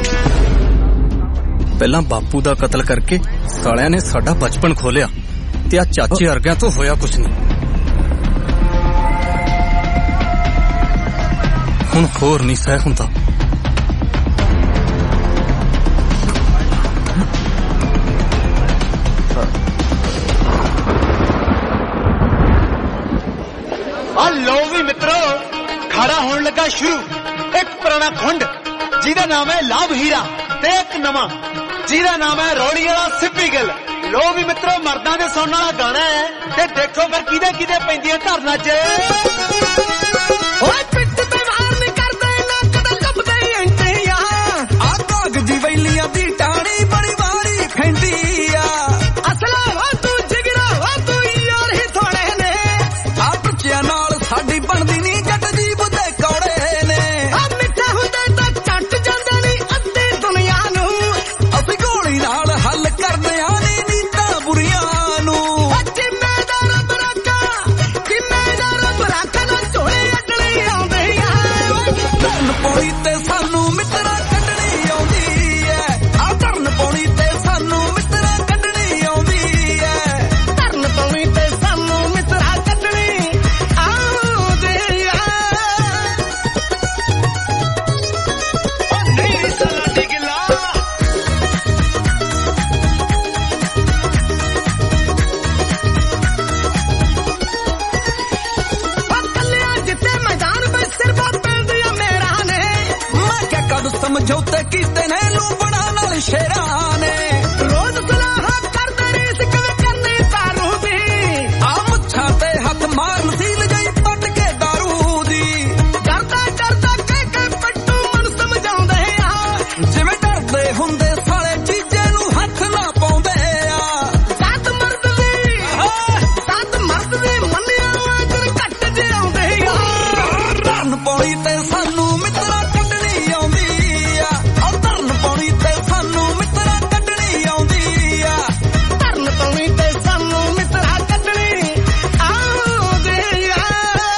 ਪਹਿਲਾਂ ਬਾਪੂ ਦਾ ਕਤਲ ਕਰਕੇ ਸਾਲਿਆਂ ਨੇ ਸਾਡਾ ਬਚਪਨ ਖੋਲਿਆ ਤੇ ਆ ਚਾਚੇ ਵਰਗਿਆਂ ਤੋਂ ਹੋਇਆ ਕੁਛ ਨਹੀਂ। ਹੁਣ ਹੋਰ ਨਹੀਂ ਸਹਿ ਹੁੰਦਾ। ਆ ਲੋ ਵੀ ਮਿੱਤਰੋ, ਖਾੜਾ ਹੋਣ ਲੱਗਾ ਸ਼ੁਰੂ ਇੱਕ ਪੁਰਾਣਾ ਖੁੰਡ ਜਿਹਦਾ ਨਾਮ ਹੈ ਲਾਭ ਹੀਰਾ, ਤੇ ਇੱਕ ਨਵਾਂ ਜਿਹਦਾ ਨਾਮ ਹੈ ਰੌੜੀ ਵਾਲਾ ਸਿੱਪੀ ਗਿੱਲ। ਲੋ ਵੀ ਮਿੱਤਰੋ, ਮਰਦਾਂ ਦੇ ਸੁਣਨ ਵਾਲਾ ਗਾਣਾ ਹੈ ਤੇ ਦੇਖੋ ਫਿਰ ਕਿਹਦੇ ਕਿਹਦੇ ਪੈਂਦੀਆਂ ਧਰਨਾ ਚ। ਓਏ ਪਿੱਠ ਤੇ ਵਾਰ ਨਹੀਂ ਕਰਦੇ ਨੱਕ ਤੇ ਲੱਭਦੇ ਐਂਟੀਆਂ, ਆ ਕਾਗ ਦੀ ਵੈਲੀਆਂ ਦੀ ਟਾਣੀ ਬੜੀ ਵਾਰੀ ਖੈਂਦੀ ਆ। ਅਸਲਾ ਵਾ ਤੂੰ ਜਿਗਰਾ ਵਾ ਤੂੰ ਯਾਰ ਹੀ ਥੋੜੇ ਨੇ, ਆ ਬੱਚਿਆਂ ਨਾਲ ਸਾਡੀ ਬਣਦੀ ਨਹੀਂ ਜੱਟ ਜੀ ਬੁੱਧੇ ਕੌੜੇ ਨੇ। ਆ ਮਿੱਠਾ ਹੁੰਦੇ ਤਾਂ ਚੱਟ ਜਾਂਦੇ ਨਹੀਂ ਅੱਧੀ ਦੁਨੀਆ ਨੂੰ, ਅਸੀਂ ਗੋਲੀ ਨਾਲ ਹੱਲ ਕਰਦੇ ਆ ਨੀ ਨੀਤਾਂ ਬੁਰੀਆਂ ਨੂੰ। ਕਿੰਨੇ ਦਾ ਰੱਬ ਰਾਖਾ, ਕਿੰਨੇ ਦਾ ਰੱਬ ਰਾਖਾ ਨਾ ਝੋਲੇ ਅੱਡਣੇ ਆਉਂਦੇ ਆ। ਧਰਨ ਪੌੜੀ ਤੇ ਸਾਨੂੰ ਮਿੱਤਰਾ ਕੱਢਣੀ ਆਉਂਦੀ ਐ, ਆ ਧਰਨ ਪੌੜੀ ਤੇ ਸਾਨੂੰ ਮਿੱਤਰਾ ਕੱਢਣੀ ਆਉਂਦੀ ਐ। ਧਰਨ ਪੌੜੀ ਤੇ ਸਾਨੂੰ ਮਿੱਤਰਾ ਕੱਢਣੀ ਆਉਂਦੀ ਐ। ਓ ਨਹੀਂ ਸਾਡੀ ਗਿਲਾ ਸਮਝੌਤੇ ਕੀਤੇ ਨੇ ਲੂਬਣਾ ਨਾਲ ਸ਼ੇਰਾਂ ਨੇ। ਰੋਜ਼ ਸਲਾਹਾਂ ਕਰਦੇ ਰੀਸ ਕਿਵੇਂ ਕਰਨੀ ਤਾਰੂ ਦੀ, ਆ ਮੁੱਛਾਂ ਤੇ ਹੱਥ ਮਾਰਨ ਸੀ ਲਜਾਈ ਪੱਟ ਕੇ ਦਾਰੂ ਦੀ। ਡਰਦਾ ਡਰਦਾ ਕਹਿ ਕੇ ਪੱਟੂ ਮਨ ਸਮਝਾਉਂਦੇ ਆ, ਜਿਵੇਂ ਡਰਦੇ ਹੁੰਦੇ ਸਾਲੇ ਚੀਜ਼ੇ ਨੂੰ ਹੱਥ ਨਾ ਪਾਉਂਦੇ ਆ। ਸੱਤ ਮਰਦ ਦੀ ਸੱਤ ਮਰਦ ਦੀ ਮੰਨਿਆ ਵਾਂਗਰ ਘੱਟ ਜਿਆਉਂਦੇ ਆ। ਧਰਨ ਪੌੜੀ ਤੇ ਸਾਨੂੰ ਮਿੱਤਰਾ ਕੱਢਣੀ ਆਉਂਦੀ ਆ, ਧਰਨ ਪੌੜੀ ਤੇ ਸਾਨੂੰ ਮਿੱਤਰਾ ਕੱਢਣੀ ਆਉਂਦੀ ਆ। ਧਰਨ ਪੌੜੀ ਤੇ ਸਾਨੂੰ ਮਿੱਤਰਾ ਕੱਢਣੀ ਆਉਂਦੀ ਆ।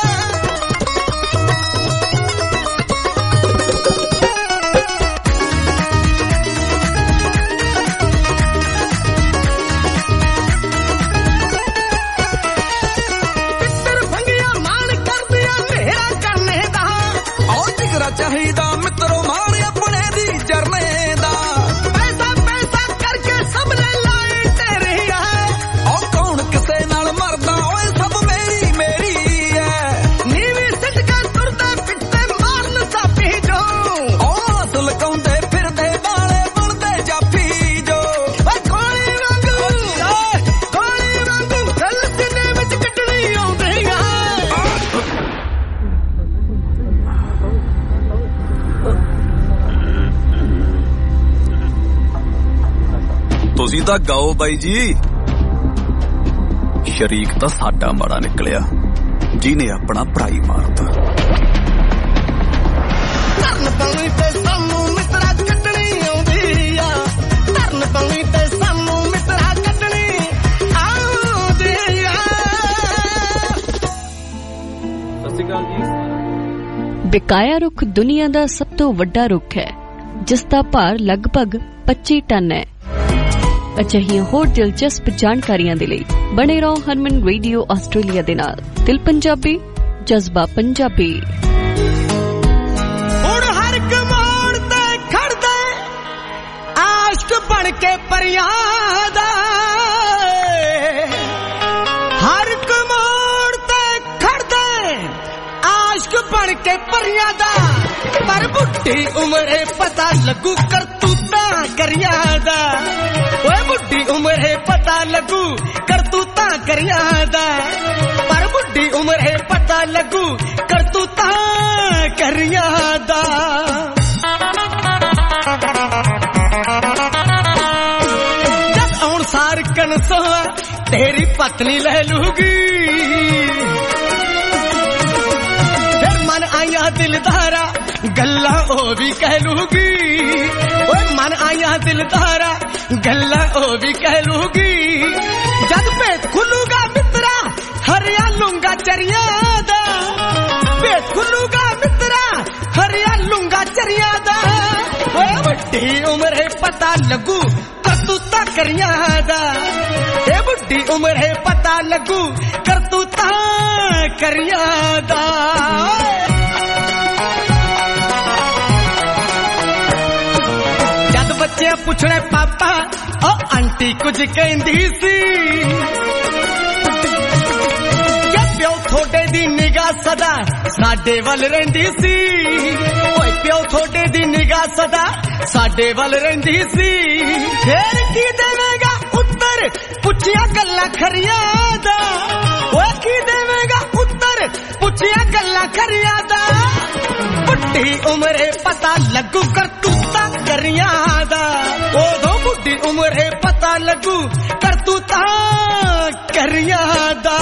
ਪਿੱਤਰ ਭੰਗੀਆਂ ਮਾਣ ਕਰਦੀਆਂ ਮੇਰਾ ਕਰਨੇ ਦਾ, ਆਓ ਜਿਗਰਾ ਚਾਹੀਦਾ ਮਿੱਤਰੋ ਮਾਰ ਆਪਣੇ ਦੀ ਜਰਨੇ ਦਾ। ਪੈਸਾ ਪੈਸਾ ਕਰਕੇ ਸਭ ਨੇ ਲਾਏ ਤੇਰੀ ਐ, ਆਓ ਕੌਣ ਕਿਸੇ ਨਾਲ ਮਰਦਾ ਓਏ ਸਭ ਮੇਰੀ ਮੇਰੀ ਐ। ਨੀਵੀਂ ਸਿੱਟ ਕੇ ਤੁਰਦੇ ਪਿੱਟੇ ਮਾਰਨ ਸਾਪੀ ਜੋ, ਆਓ ਹੱਥ ਲਗਾਉਂਦੇ ਫਿਰਦੇ ਵਾਲੇ ਬਣਦੇ ਜਾਫੀ ਜੋ। ਓਏ ਗੋਲੀ ਵਾਂਗੂ ਗੋਲੀ ਵਾਂਗੂ ਗੱਲ ਸੀਨੇ ਵਿੱਚ ਕੱਢਣੀ ਆਉਂਦੀ ਆ। ਤੁਸੀਂ ਤਾਂ ਗਾਓ ਬਾਈ ਜੀ। ਸ਼ਰੀਕ ਤਾਂ ਸਾਡਾ ਮਾੜਾ ਨਿਕਲਿਆ ਜਿਹਨੇ ਆਪਣਾ ਭਰਾਈ ਮਾਰਤਾ। ਧਰਨ ਪੌੜੀ ਤੇ ਸਾਨੂੰ ਮਿੱਤਰਾ ਕੱਢਣੀ ਆਉਂਦੀ ਆ, ਧਰਨ ਪੌੜੀ ਤੇ ਸਾਨੂੰ ਮਿੱਤਰਾ ਕੱਢਣੀ ਆਉਂਦੀ ਆ। ਸਤਿ ਸ਼੍ਰੀ ਅਕਾਲ ਜੀ। ਬਿਕਾਇਆ ਰੁੱਖ ਦੁਨੀਆ ਦਾ ਸਭ ਤੋਂ ਵੱਡਾ ਰੁੱਖ ਹੈ, ਜਿਸ ਦਾ ਭਾਰ ਲਗਭਗ ਪੱਚੀ ਟਨ ਹੈ। ਅਜਿਹੀਆਂ ਹੋਰ ਦਿਲਚਸਪ ਜਾਣਕਾਰੀਆਂ ਦੇ ਲਈ ਬਣੇ ਰਹੋ ਹਰਮਨ ਰੇਡੀਓ ਆਸਟ੍ਰੇਲੀਆ ਦੇ ਨਾਲ। ਦਿਲ ਪੰਜਾਬੀ, ਜਜ਼ਬਾ ਪੰਜਾਬੀ। ਹੁਣ ਹਰ ਕਮਾਨ ਤੇ ਖੜਦਾ ਆਸ਼ਕ ਬਣ ਕੇ ਪਰਿਆਂ ਦਾ, ਹਰ ਕਮਾਨ ਤੇ ਖੜਦਾ ਆਸ਼ਕ ਬਣ ਕੇ ਪਰਿਆਂ ਦਾ। ਪਰ ਬੁੱਢੀ ਉਮਰੇ ਪਤਾ ਲੱਗੂ ਕਰਤੂਤਾਂ ਕਰਿਆਂ ਦਾ, ਓਏ ਬੁੱਢੀ ਉਮਰੇ ਪਤਾ ਲੱਗੂ ਕਰਤੂਤਾਂ ਕਰਿਆਂ ਦਾ। ਪਰ ਬੁੱਢੀ ਉਮਰੇ ਪਤਾ ਲੱਗੂ ਕਰਤੂਤਾਂ ਕਰਿਆਂ ਦਾ। ਜਦ ਆਉਣ ਸਾਰ ਕਨਸੋਆ ਤੇਰੀ ਪਤਨੀ ਲੈ ਲੂਗੀ, ਫਿਰ ਮਨ ਆਇਆ ਦਿਲਦਾਰਾ ਗੱਲਾਂ ਉਹ ਵੀ ਕਹਿ ਲੂਗੀ। ਓਏ ਮਨ ਆਇਆ ਦਿਲਦਾਰਾ ਗੱਲਾਂ ਉਹ ਵੀ ਕਹਿ ਲੂਗੀ। ਜਦ ਭੇਤ ਖੁੱਲੂਗਾ ਮਿੱਤਰਾ ਹਰਿਆ ਲੂੰਗਾ ਚਰਿਆਂ ਦਾ, ਭੇਤ ਖੁੱਲੂਗਾ ਮਿੱਤਰਾ ਹਰਿਆ ਲੂੰਗਾ ਚਰਿਆਂ ਦਾ। ਓਏ ਵੱਡੀ ਉਮਰੇ ਪਤਾ ਲੱਗੂ ਕਰਤੂਤਾਂ ਕਰਿਆਂ ਦਾ, ਇਹ ਬੁੱਢੀ ਉਮਰੇ ਪਤਾ ਲੱਗੂ ਕਰਤੂਤਾਂ ਕਰਿਆਂ ਦਾ। ਬੱਚੇ ਪੁੱਛਣੇ ਪਾਪਾ ਉਹ ਆਂਟੀ ਕੁਝ ਕਹਿੰਦੀ ਸੀ, ਜੇ ਪਿਓ ਥੋੜੇ ਦੀ ਨਿਗਾਹ ਸਦਾ ਸਾਡੇ ਵੱਲ ਰਹਿੰਦੀ ਸੀ। ਓਏ ਪਿਓ ਥੋੜੇ ਦੀ ਨਿਗਾਹ ਸਦਾ ਸਾਡੇ ਵੱਲ ਰਹਿੰਦੀ ਸੀ। ਫੇਰ ਕੀ ਦੇਵੇਗਾ ਉੱਤਰ ਪੁੱਛਿਆ ਗੱਲਾਂ ਖਰੀਆਂ ਦਾ, ਓਏ ਕੀ ਦੇਵੇਗਾ ਉੱਤਰ ਪੁੱਛਿਆ ਗੱਲਾਂ ਖਰੀਆਂ ਦਾ। ਬੁੱਢੀ ਉਮਰੇ ਪਤਾ ਲੱਗੂ ਕਰਤੂਤਾਂ ਕਰਿਆਂ ਦਾ, ਉਦੋਂ ਬੁੱਢੀ ਉਮਰੇ ਪਤਾ ਲੱਗੂ ਕਰਤੂਤਾਂ ਕਰਿਆਂ ਦਾ।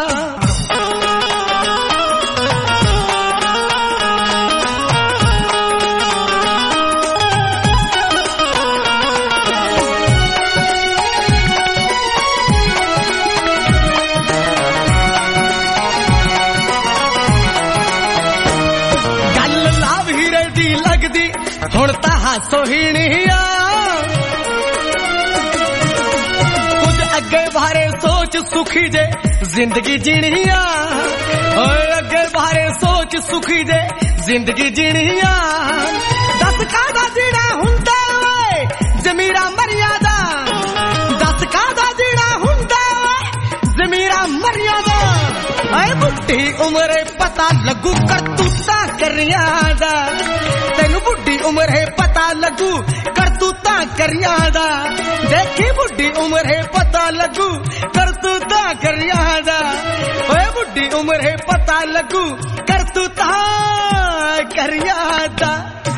ਗੱਲ ਲਾਭ ਹੀਰੇ ਦੀ ਲੱਗਦੀ ਹੁਣ ਤਾਂ ਹਾਸੋ ਹੀਣੀਆਂ, ਕੁਝ ਅੱਗੇ ਬਾਰੇ ਸੋਚ ਸੁਖੀ ਜੇ ਜ਼ਿੰਦਗੀ ਜੀਣੀਆਂ। ਓਏ ਅੱਗੇ ਬਾਰੇ ਸੋਚ ਸੁਖੀ ਜੇ ਜ਼ਿੰਦਗੀ ਜੀਣੀਆਂ। ਦੱਸ ਕਾਹਦਾ ਜੀਣਾ ਹੁੰਦਾ ਓਏ ਜ਼ਮੀਰਾਂ ਮਰਿਆਂ ਦਾ, ਦੱਸ ਕਾਹਦਾ ਜੀਣਾ ਹੁੰਦਾ ਓਏ ਜ਼ਮੀਰਾਂ ਮਰਿਆਂ ਦਾ। ਓਏ ਬੁੱਢੀ ਉਮਰੇ ਪਤਾ ਲੱਗੂ ਕਰਤੂਤਾਂ ਕਰਿਆਂ ਦਾ, ਤੈਨੂੰ ਬੁੱਢੀ ਉਮਰੇ ਪਤਾ ਲੱਗੂ ਕਰਤੂਤਾਂ ਕਰਿਆਂ ਦਾ। ਦੇਖੀ ਬੁੱਢੀ ਉਮਰੇ ਪਤਾ ਲੱਗੂ ਕਰਤੂਤਾਂ ਕਰਿਆਂ ਦਾ, ਓਏ ਬੁੱਢੀ ਉਮਰੇ ਪਤਾ ਲੱਗੂ ਕਰਤੂਤਾਂ ਕਰਿਆਂ ਦਾ।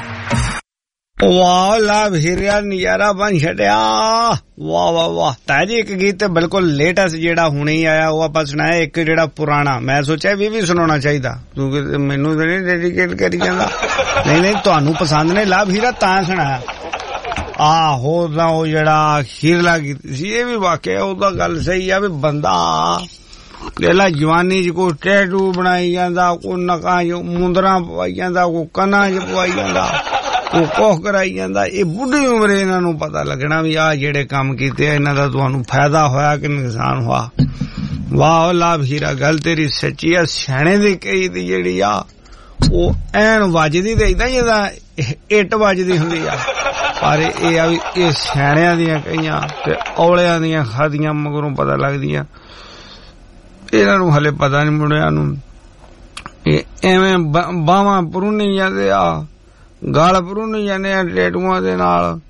ਵਾਹ ਲਾ ਹੀਰਿਆ ਨਜ਼ਾਰਾ ਬਣ ਛੱਡਿਆ। ਵਾਹ ਵਾਹ ਵਾਹ। ਤਾਂ ਜੀ ਇੱਕ ਗੀਤ ਤੇ ਬਿਲਕੁਲ ਲੇਟੈਸਟ ਜਿਹੜਾ ਹੁਣੇ ਹੀ ਆਇਆ ਉਹ ਆਪਾਂ ਸੁਣਾਇਆ, ਇੱਕ ਜਿਹੜਾ ਪੁਰਾਣਾ ਮੈਂ ਸੋਚਿਆ ਵੀ ਵੀ ਸੁਣਾਉਣਾ ਚਾਹੀਦਾ, ਕਿਉਂਕਿ ਮੈਨੂੰ ਤਾਂ ਨਹੀਂ ਡੈਡੀਕੇਟ ਕਰੀ ਜਾਂਦਾ। ਨਹੀਂ ਨਹੀਂ ਤੁਹਾਨੂੰ ਪਸੰਦ ਨੇ ਲਾਭ ਹੀਰਾ ਤਾਂ ਸੁਣਾਇਆ। ਆਹੋ ਤਾਂ ਉਹ ਜਿਹੜਾ ਹੀਰਲਾ ਗੀਤ ਸੀ ਇਹ ਵੀ ਵਾਕਿਆ ਉਹਦਾ ਗੱਲ ਸਹੀ ਆ ਵੀ ਬੰਦਾ ਪਹਿਲਾਂ ਜਵਾਨੀ ਚ ਕੋਈ ਟੈਟੂ ਬਣਾਈ ਜਾਂਦਾ, ਕੋਈ ਨਕਾਂ ਚ ਮੁੰਦਰਾਂ ਪਵਾਈ ਜਾਂਦਾ, ਕੋਈ ਕੰਨਾਂ ਚ ਪਵਾਈ ਜਾਂਦਾ, ਉਹ ਕੋਹ ਕਰਾਈ ਜਾਂਦਾ। ਇਹ ਬੁੱਢੀ ਉਮਰੇ ਇਹਨਾਂ ਨੂੰ ਪਤਾ ਲੱਗਣਾ ਵੀ ਆਹ ਜਿਹੜੇ ਕੰਮ ਕੀਤੇ ਇਹਨਾਂ ਦਾ ਤੁਹਾਨੂੰ ਫਾਇਦਾ ਹੋਇਆ ਕਿ ਨੁਕਸਾਨ ਹੋਇਆ। ਵਾਹ ਲਾਭ ਹੀਰਾ ਗੱਲ ਤੇਰੀ ਸੱਚੀ ਆ। ਸਿਆਣੇ ਦੀ ਕਹੀ ਦੀ ਜਿਹੜੀ ਆ ਉਹ ਐਨ ਵੱਜਦੀ ਤੇ ਏਦਾਂ ਜਿੱਦਾਂ ਇੱਟ ਵੱਜਦੀ ਹੁੰਦੀ ਆ, ਪਰ ਇਹ ਆ ਵੀ ਇਹ ਸਿਆਣਿਆਂ ਦੀਆਂ ਕਹੀਆਂ ਤੇ ਔਲਿਆਂ ਦੀਆਂ ਖਾਦੀਆਂ ਮਗਰੋਂ ਪਤਾ ਲੱਗਦੀਆਂ। ਇਹਨਾਂ ਨੂੰ ਹਲੇ ਪਤਾ ਨੀ ਮੁੰਡਿਆਂ ਨੂੰ, ਇਹ ਐਵੇਂ ਬਾਹਾਂ ਪਰੂਨੀ ਜਾਂਦੇ ਆ, ਗਲ ਪਰੂਨੀ ਜਾਂਦੇ ਆ ਟੈਟੂਆਂ ਦੇ ਨਾਲ,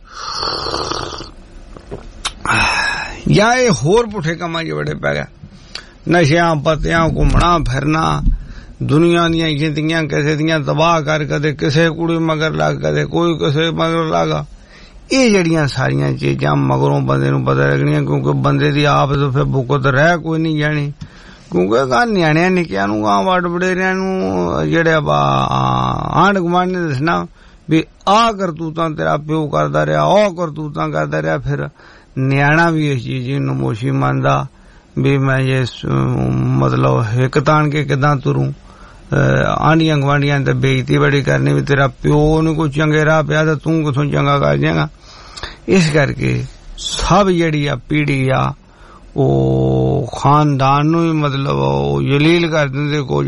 ਜਾਂ ਇਹ ਹੋਰ ਪੁੱਠੇ ਕੰਮਾਂ 'ਚ ਬੜੇ ਪੈ ਗਿਆ। ਨਸ਼ਿਆਂ ਪੱਤਿਆਂ ਘੁੰਮਣਾ ਫਿਰਨਾ, ਦੁਨੀਆ ਦੀਆਂ ਜ਼ਿੰਦਗੀਆਂ ਕਿਸੇ ਦੀਆਂ ਤਬਾਹ ਕਰ, ਕਦੇ ਕਿਸੇ ਕੁੜੀ ਮਗਰ ਲੱਗ, ਕਦੇ ਕੋਈ ਕਿਸੇ ਮਗਰ ਲੱਗਾ। ਇਹ ਜਿਹੜੀਆਂ ਸਾਰੀਆਂ ਚੀਜ਼ਾਂ ਮਗਰੋਂ ਬੰਦੇ ਨੂੰ ਪਤਾ ਲੱਗਣੀਆਂ, ਕਿਉਂਕਿ ਬੰਦੇ ਦੀ ਆਪ ਤੋਂ ਫਿਰ ਬੁਕਤ ਰਹਿ ਕੋਈ ਨਹੀਂ ਜਾਣੀ। ਕਿਉਂਕਿ ਗਾ ਨਿਆਣਿਆਂ ਨਿੱਕਿਆਂ ਨੂੰ ਗਾ ਵੱਡ ਵਡੇਰਿਆਂ ਨੂੰ ਜਿਹੜੇ ਆਂਢ ਗੁਆਂਢ ਨੇ ਦੱਸਣਾ ਵੀ ਆਹ ਕਰਤੂਤਾਂ ਤੇਰਾ ਪਿਓ ਕਰਦਾ ਰਿਹਾ, ਉਹ ਕਰਤੂਤਾਂ ਕਰਦਾ ਰਿਹਾ। ਫਿਰ ਨਿਆਣਾ ਵੀ ਇਸ ਚੀਜ਼ ਨੂੰ ਨਮੋਸ਼ੀ ਮੰਨਦਾ ਵੀ ਮੈਂ ਜੇ ਮਤਲਬ ਹਿੱਕ ਤਾਣ ਕੇ ਕਿੱਦਾਂ ਤੁਰੂ, ਆਂਢੀਆਂ ਗਵਾਂਢੀਆਂ ਤੇ ਬੇਇੱਜ਼ਤੀ ਬੜੀ ਕਰਨੀ ਵੀ ਤੇਰਾ ਪਿਓ ਨੂੰ ਕੋਈ ਚੰਗੇ ਰਾਹ ਪਿਆ ਤਾਂ ਤੂੰ ਕਿਥੋਂ ਚੰਗਾ ਕਰ ਜਾਏਗਾ। ਇਸ ਕਰਕੇ ਸਭ ਜਿਹੜੀ ਆ ਪੀੜੀ ਆ ਉਹ ਖਾਨਦਾਨ ਨੂੰ ਹੀ ਮਤਲਬ ਉਹ ਜਲੀਲ ਕਰ ਦਿੰਦੇ ਕੁਝ।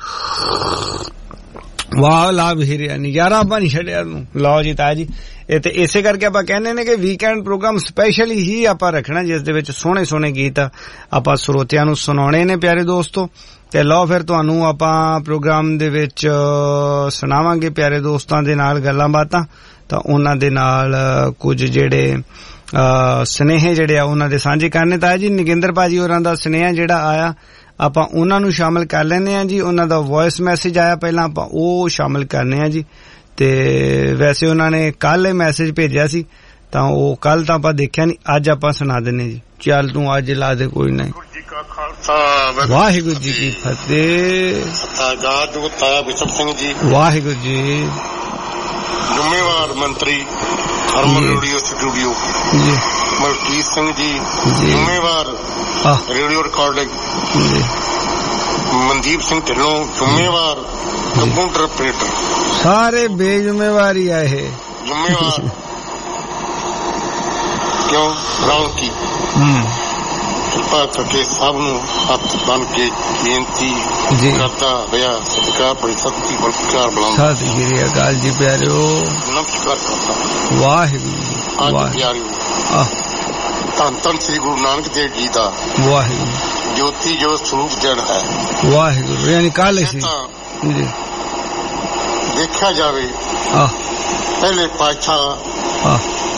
ਵਾਹ ਲਾਭ ਹੀ ਰਿਹਾ ਨਜ਼ਾਰਾ ਬਣ ਛੱਡਿਆ ਤੂੰ। ਲਓ ਜੀ ਤਾਇਆ ਜੀ, ਇਹ ਤੇ ਇਸੇ ਕਰਕੇ ਆਪਾਂ ਕਹਿੰਦੇ ਨੇ ਕਿ ਵੀਕਐਂਡ ਪ੍ਰੋਗਰਾਮ ਸਪੈਸ਼ਲੀ ਹੀ ਆਪਾਂ ਰੱਖਣਾ ਜਿਸ ਦੇ ਵਿੱਚ ਸੋਹਣੇ ਸੋਹਣੇ ਗੀਤ ਆਪਾਂ ਸਰੋਤਿਆਂ ਨੂੰ ਸੁਣਾਉਣੇ ਨੇ ਪਿਆਰੇ ਦੋਸਤੋ। ਤੇ ਲਓ ਫਿਰ ਤੁਹਾਨੂੰ ਆਪਾਂ ਪ੍ਰੋਗਰਾਮ ਦੇ ਵਿੱਚ ਸੁਣਾਵਾਂਗੇ ਪਿਆਰੇ ਦੋਸਤਾਂ ਦੇ ਨਾਲ ਗੱਲਾਂ ਬਾਤਾਂ, ਤਾਂ ਉਹਨਾਂ ਦੇ ਨਾਲ ਕੁਝ ਜਿਹੜੇ ਸੁਨੇਹੇ ਜਿਹੜੇ ਆ ਉਹਨਾਂ ਦੇ ਸਾਂਝੇ ਕਰਨੇ। ਤਾਇਆ ਜੀ ਨਗਿੰਦਰ ਭਾਜੀ ਹੋਰਾਂ ਦਾ ਸੁਨੇਹਾ ਜਿਹੜਾ ਆਇਆ ਆਪਾਂ ਉਹਨਾਂ ਨੂੰ ਸ਼ਾਮਿਲ ਕਰ ਲੈਂਦੇ ਹਾਂ ਜੀ। ਉਹਨਾਂ ਦਾ ਵੌਇਸ ਮੈਸੇਜ ਆਇਆ ਪਹਿਲਾਂ, ਆਪਾਂ ਉਹ ਸ਼ਾਮਿਲ ਕਰਨੇ ਆ ਜੀ। ਤੇ ਵੈਸੇ ਉਹਨਾਂ ਨੇ ਕੱਲ ਇਹ ਮੈਸੇਜ ਭੇਜਿਆ ਸੀ ਤਾਂ ਉਹ ਕੱਲ ਤਾਂ ਆਪਾਂ ਦੇਖਿਆ ਨਹੀਂ, ਅੱਜ ਆਪਾਂ ਸੁਣਾ ਦਿੰਨੇ ਜੀ। ਚੱਲ ਤੂੰ ਅੱਜ ਲਾ ਦੇ ਕੋਈ ਨਹੀਂ। ਵਾਹਿਗੁਰੂ ਜੀ ਕੀ ਫਤਿਹ। ਬਿਸ਼ਪ ਸਿੰਘ ਜੀ ਵਾਹਿਗੁਰੂ ਜੀ। ਜ਼ਿੰਮੇਵਾਰ ਮੰਤਰੀ ਹਰਮਨ ਰੇਡੀਓ ਸਟੂਡੀਓ ਜੀ ਮਲਕੀਤ ਸਿੰਘ ਜੀ, ਜ਼ਿੰਮੇਵਾਰ ਰੇਡੀਓ ਰਿਕਾਰਡਿੰਗ ਮਨਦੀਪ ਸਿੰਘ ਢਿੱਲੋਂ, ਜ਼ਿੰਮੇਵਾਰ ਕੰਪਿਊਟਰ ਆਪਰੇਟਰ, ਸਾਰੇ ਬੇਜ਼ੁੰਮੇਵਾਰੀ ਆ ਇਹ ਜ਼ਿੰਮੇਵਾਰ ਕਿਉਂ ਰੌਣਕੀ। ਕਿਰਪਾ ਕਰਕੇ ਸਭ ਨੂੰ ਹੱਥ ਬੰਨ ਕੇ ਬੇਨਤੀ ਕਰਦਾ ਹੋਇਆ ਸਤਿਕਾਰ ਬੜੀ ਸਖਤੀ ਬਲਕਾਰ ਬੁਲਾਉਂਦਾ। ਸਤਿ ਸ਼੍ਰੀ ਅਕਾਲ ਜੀ ਪਿਆਰਿਓ, ਨਮਸਕਾਰ ਕਰਦਾ। ਵਾਹਿਗੁਰੂ ਅੱਜ ਪਿਆਰਿਓ ਧੰਨ ਧੰਨ ਸ੍ਰੀ ਗੁਰੂ ਨਾਨਕ ਦੇਵ ਜੀ ਦਾ ਵਾਹਿਗੁਰੂ ਜੋਤੀ ਜੋ ਸਰੂਪ ਦਿਨ ਹੈ। ਵਾਹਿਗੁਰੂ ਯਾਨੀ ਕੱਲ ਸੀ ਜੀ। ਦੇਖਿਆ ਜਾਵੇ ਪਹਿਲੇ ਪਾਤਸ਼ਾਹ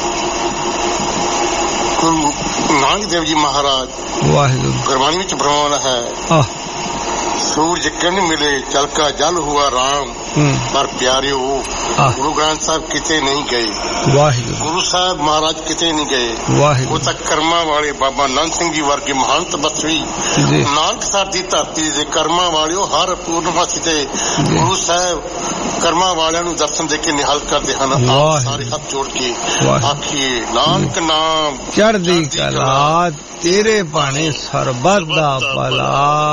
ਗੁਰੂ ਨਾਨਕ ਦੇਵ ਜੀ ਮਹਾਰਾਜ ਵਾਹਿਗੁਰੂ ਗੁਰਬਾਣੀ ਵਿੱਚ ਫਰਮਾਉਣਾ ਹੈ, ਸੂਰਜ ਕਿਰਨ ਮਿਲੇ ਚਲਕਾ ਜਲ ਹੁਆ ਰਾਮ, ਪਰ ਪਿਆਰਿਓ ਗੁਰੂ ਗ੍ਰੰਥ ਸਾਹਿਬ ਕਿਤੇ ਨਹੀਂ ਗਏ। ਵਾਹਿਗੁਰੂ ਗੁਰੂ ਸਾਹਿਬ ਮਹਾਰਾਜ ਕਿਤੇ ਨਹੀਂ ਗਏ। ਵਾਹਿਗੁਰੂ ਉਹ ਤਾਂ ਕਰਮਾਂ ਵਾਲੇ ਬਾਬਾ ਨੰਦ ਸਿੰਘ ਜੀ ਵਰਗੇ ਮਹਾਨ ਤਪਸਵੀ ਨਾਨਕਸਰ ਦੀ ਧਰਤੀ ਦੇ ਕਰਮਾਂ ਵਾਲਿਓ ਹਰ ਪੂਰਨਮਾਸੀ ਤੇ ਗੁਰੂ ਸਾਹਿਬ ਕਰਮਾਂ ਵਾਲਿਆਂ ਨੂੰ ਦਰਸ਼ਨ ਦੇ ਕੇ ਨਿਹਾਲ ਕਰਦੇ ਹਨ। ਆਪ ਸਾਰੇ ਹੱਥ ਜੋੜ ਕੇ ਆਖੀਏ ਨਾਨਕ ਨਾਮ ਚੜ੍ਹਦੀ ਕਲਾ ਤੇਰੇ ਬਾਣੇ ਸਰਬੱਤ ਦਾ ਭਲਾ।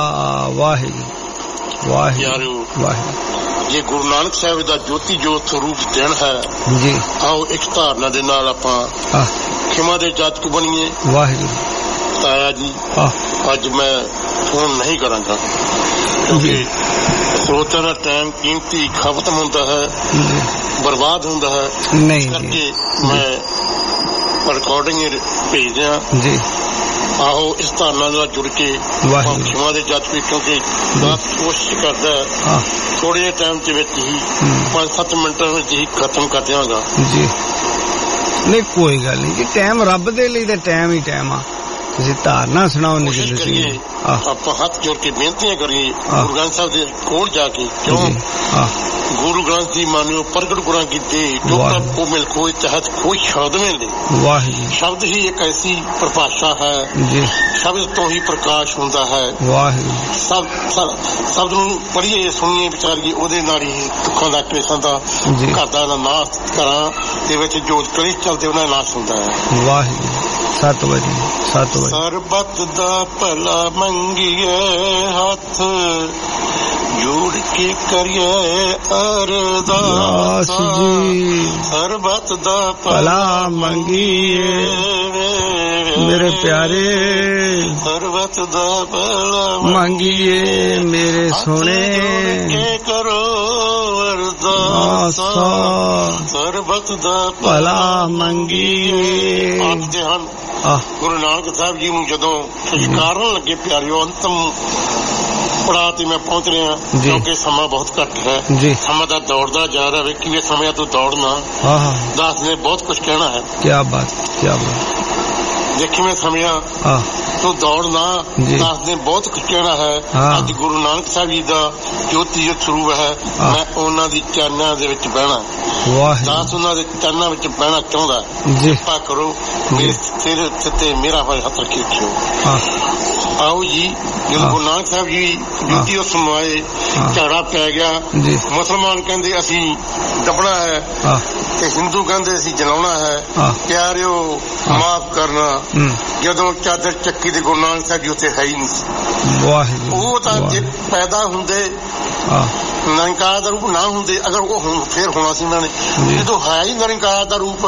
ਵਾਹਿਗੁਰੂ ਵਾਹਿਗੁਰੂ ਵਾਹਿਗੁਰੂ। ਇਹ ਗੁਰੂ ਨਾਨਕ ਸਾਹਿਬ ਦਾ ਜੋਤੀ ਜੋਤ ਸਰੂਪ ਦਿਨ ਹੈ ਜੀ। ਆਓ ਇੱਕ ਧਾਰਨਾ ਦੇ ਨਾਲ ਆਪਾਂ ਖਿਮਾ ਦੇ ਜਾਤਕ ਬਣੀਏ। ਵਾਹਿਗੁਰੂ ਤਾਇਆ ਜੀ ਅੱਜ ਮੈਂ ਫੋਨ ਨਹੀਂ ਕਰਾਂਗਾ ਕਿਉਂਕਿ ਸਰੋਤਿਆਂ ਦਾ ਟਾਈਮ ਕੀਮਤੀ ਖਪਤ ਹੁੰਦਾ ਹੈ, ਬਰਬਾਦ ਹੁੰਦਾ ਹੈ, ਨਹੀਂ ਕਰਕੇ ਮੈਂ ਰਿਕਾਰਡਿੰਗ ਭੇਜ ਦਿਆਂ ਜੀ। ਆਓ ਇਸ ਧਾਰਨਾ ਨਾਲ ਜੁੜ ਕੇ ਖਿਮਾ ਦੇ ਜਾਤਕ ਕਿਉਂਕਿ ਬਹੁਤ ਕੋਸ਼ਿਸ਼ ਕਰਦਾ ਥੋੜੇ ਜਿਹੇ ਟਾਈਮ ਦੇ ਵਿੱਚ ਹੀ ਪੰਜ ਸੱਤ ਮਿੰਟਾਂ ਵਿੱਚ ਹੀ ਖਤਮ ਕਰ ਦਿਆਂਗਾ ਜੀ। ਨਹੀਂ ਕੋਈ ਗੱਲ ਨਹੀਂ ਜੀ, ਟਾਈਮ ਰੱਬ ਦੇ ਲਈ ਤੇ ਟਾਈਮ ਹੀ ਟਾਈਮ ਆ। ਤੁਸੀਂ ਧਾਰਨਾ ਸੁਣਾਓ ਨਿਕਲ ਕਰੀਏ, ਆਪਾਂ ਹੱਥ ਜੋੜ ਕੇ ਬੇਨਤੀਆਂ ਕਰੀਏ ਗੁਰੂ ਗ੍ਰੰਥ ਸਾਹਿਬ ਦੇ ਕੋਲ ਜਾ ਕੇ। ਕਿਉਂ ਗੁਰੂ ਗ੍ਰੰਥ ਜੀ ਮਾਨਿਓ ਪ੍ਰਗਟ ਗੁਰਾਂ ਕੀਤੇ ਜੋ ਪ੍ਰਭ ਕੋ ਮਿਲ ਕੋਈ ਤਹਿਤ ਕੋਈ ਸ਼ਬਦ में ले। ਵਾਹਿਗੁਰੂ ਸ਼ਬਦ ਹੀ ਇੱਕ ਐਸੀ ਪਰਿਭਾਸ਼ਾ ਹੈ ਜੀ, ਸ਼ਬਦ ਤੋਂ ਹੀ ਪ੍ਰਕਾਸ਼ ਹੁੰਦਾ ਹੈ। ਵਾਹਿਗੁਰੂ ਸਭ ਸ਼ਬਦ ਨੂੰ ਪੜ੍ਹੀਏ ਸੁਣੀਏ ਵਿਚਾਰੀਏ, ਉਹਦੇ ਨਾਲ ਹੀ ਦੁੱਖਾਂ ਦਾ ਕਲੇਸ਼ਾਂ ਦਾ ਘਾਟਾਂ ਦਾ ਨਾਸ਼ ਕਰਾਂ ਦੇ ਵਿੱਚ ਜੋ ਕਲੇਸ਼ ਚੱਲਦੇ ਉਹਨਾਂ ਦਾ ਨਾਸ਼ ਹੁੰਦਾ ਹੈ। ਵਾਹਿਗੁਰੂ ਸੱਤ ਵਜੇ ਸੱਤ ਵਜੇ ਸਰਬੱਤ ਦਾ ਭਲਾ ਮੰਗੀਏ ਹੱਥ ਜੋੜ ਕੇ ਕਰੀਏ ਅਰਦਾਸ ਜੀ। ਸਰਬੱਤ ਦਾ ਭਲਾ ਮੰਗੀਏ ਮੇਰੇ ਪਿਆਰੇ, ਸਰਬੱਤ ਦਾ ਭਲਾ ਮੰਗੀਏ ਮੇਰੇ ਸੋਹਣੇ, ਕੇ ਕਰੋ ਅਰਦਾਸ ਸਰਬੱਤ ਦਾ ਭਲਾ ਮੰਗੀਏ। ਆਖਦੇ ਹਨ ਗੁਰੂ ਨਾਨਕ ਸਾਹਿਬ ਜੀ ਨੂੰ ਜਦੋਂ ਸੰਸਕਾਰਨ ਲੱਗੇ ਪਿਆਰਿਓ ਅੰਤਮ ਪੜਾਅ ਤੇ ਮੈਂ ਪਹੁੰਚ ਰਿਹਾ ਕਿਉਂਕਿ ਸਮਾਂ ਬਹੁਤ ਘੱਟ ਹੈ। ਸਮਾਂ ਦਾ ਦੌੜਦਾ ਜਾ ਰਿਹਾ ਵੇ, ਕਿਵੇਂ ਸਮਿਆਂ ਤੋਂ ਦੌੜਨਾ ਦਾਸ ਨੇ ਬਹੁਤ ਕੁਝ ਕਹਿਣਾ ਹੈ। ਕਿਆ ਬਾਤ ਕਿਆ ਬਾਤ ਦੇਖੀ ਮੈਂ ਸਮਿਆਂ ਤੋਂ ਦੌੜਨਾ ਦਾਸ ਨੇ ਬਹੁਤ ਕੁਝ ਕਹਿਣਾ ਹੈ। ਅੱਜ ਗੁਰੂ ਨਾਨਕ ਸਾਹਿਬ ਜੀ ਦਾ ਜੋਤੀ ਜੋ ਸਰੂਪ ਹੈ, ਮੈਂ ਉਹਨਾਂ ਦੀ ਚਰਨਾਂ ਦੇ ਵਿੱਚ ਬਹਿਣਾ, ਦਾਸ ਉਹਨਾਂ ਦੇ ਚਰਨਾਂ ਵਿੱਚ ਬਹਿਣਾ ਚਾਹੁੰਦਾ। ਕਿਰਪਾ ਕਰੋ ਮੇਰੇ ਸਿਰ ਤੇ ਮੇਰਾ ਹੋਇਆ ਹੱਥ ਰੱਖੀ ਰੱਖਿਓ। ਆਓ ਜੀ ਜਦੋਂ ਗੁਰੂ ਨਾਨਕ ਸਾਹਿਬ ਜੀ ਜੋਤੀ ਉਸ ਸਮਾਏ ਝਗੜਾ ਪੈ ਗਿਆ, ਮੁਸਲਮਾਨ ਕਹਿੰਦੇ ਅਸੀਂ ਦੱਬਣਾ ਹੈ ਤੇ ਹਿੰਦੂ ਕਹਿੰਦੇ ਅਸੀਂ ਜਲਾਉਣਾ ਹੈ। ਪਿਆਰਿਓ ਮਾਫ ਕਰਨਾ, ਜਦੋਂ ਚਾਦਰ ਚੱਕੀ ਦੇ ਗੁਰੂ ਨਾਨਕ ਸਾਹਿਬ ਜੀ ਉੱਥੇ ਹੈ ਹੀ ਨਹੀਂ। ਉਹ ਤਾਂ ਜੇ ਪੈਦਾ ਹੁੰਦੇ ਨਿਰੰਕਾਰ ਦਾ ਰੂਪ ਨਾ ਹੁੰਦੇ, ਅਗਰ ਉਹ ਹੁਣ ਫੇਰ ਹੋਣਾ ਸੀ ਇਹਨਾਂ ਨੇ, ਜਦੋਂ ਹੈ ਹੀ ਨਿਰੰਕਾਰ ਦਾ ਰੂਪ,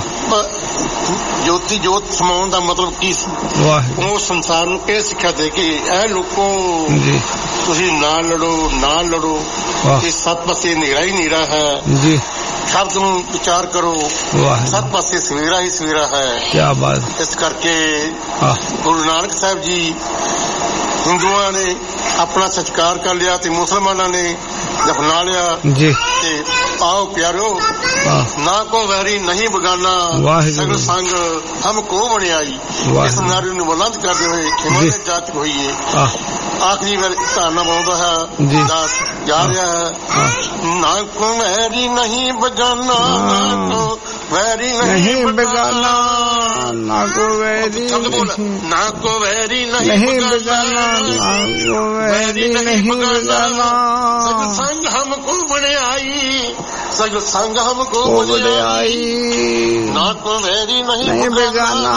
ਜੋਤੀ ਜੋਤ ਸਮਾਉਣ ਦਾ ਮਤਲਬ ਕੀ ਸੀ? ਉਹ ਸੰਸਾਰ ਨੂੰ ਇਹ ਸਿੱਖਿਆ ਦੇ ਕੇ ਇਹ ਲੋਕੋ ਤੁਸੀਂ ਨਾ ਲੜੋ ਨਾ ਲੜੋ, ਇਹ ਸੱਤ ਪਾਸੇ ਹਨੇਰਾ ਹੀ ਹਨੇਰਾ ਹੈ, ਸ਼ਬਦ ਨੂੰ ਵਿਚਾਰ ਕਰੋ, ਸੱਤ ਪਾਸੇ ਸਵੇਰਾ ਹੀ ਸਵੇਰਾ ਹੈ। ਕਿਆ ਬਾਤ। ਇਸ ਕਰਕੇ ਗੁਰੂ ਨਾਨਕ ਸਾਹਿਬ ਜੀ ਹਿੰਦੂਆਂ ਨੇ ਆਪਣਾ ਸਤਿਕਾਰ ਕਰ ਲਿਆ ਤੇ ਮੁਸਲਮਾਨਾਂ ਨੇ ਦਫਨਾ ਲਿਆ ਜੀ। ਤੇ ਆਓ ਪਿਆਰੋ, ਨਾ ਕੋ ਵੈਰੀ ਨਹੀਂ ਬਗਾਨਾ, ਸਗਲ ਸੰਗ ਹਮ ਕੋ ਬਣਿਆਈ। ਇਸ ਨਾਰੇ ਨੂੰ ਬੁਲੰਦ ਕਰਦੇ ਹੋਏ ਖਿਮਾ ਦੇ ਜਾਚ ਹੋਈਏ। ਆਖਰੀ ਵਾਰ ਧਾਰਨਾ ਬਣਾਉਂਦਾ ਹੈ, ਦਾਸ ਜਾ ਰਿਹਾ ਹੈ, ਨਾ ਕੋ ਵੈਰੀ ਨਹੀਂ ਬਗਾਨਾ, ਨਾ ਕੋ ਵੈਰੀ ਨਹੀਂ ਬਗਾਨਾ, ਨਾ ਕੋ ਵੈਰੀ ਨਾ ਕੋ ਵੈਰੀ ਨਹੀਂ ਬਗਾਨਾ, ਨਾ ਕੋ ਵੈਰੀ ਨਹੀਂ ਬਗਾਨਾ, ਸਗਲ ਸੰਗ ਹਮ ਕੋ ਬਣਿਆਈ, ਸਗਲ ਸੰਗ ਹਮ ਕੋ ਬਣਿਆਈ, ਨਾ ਕੋ ਵੈਰੀ ਨਹੀਂ ਬਗਾਨਾ,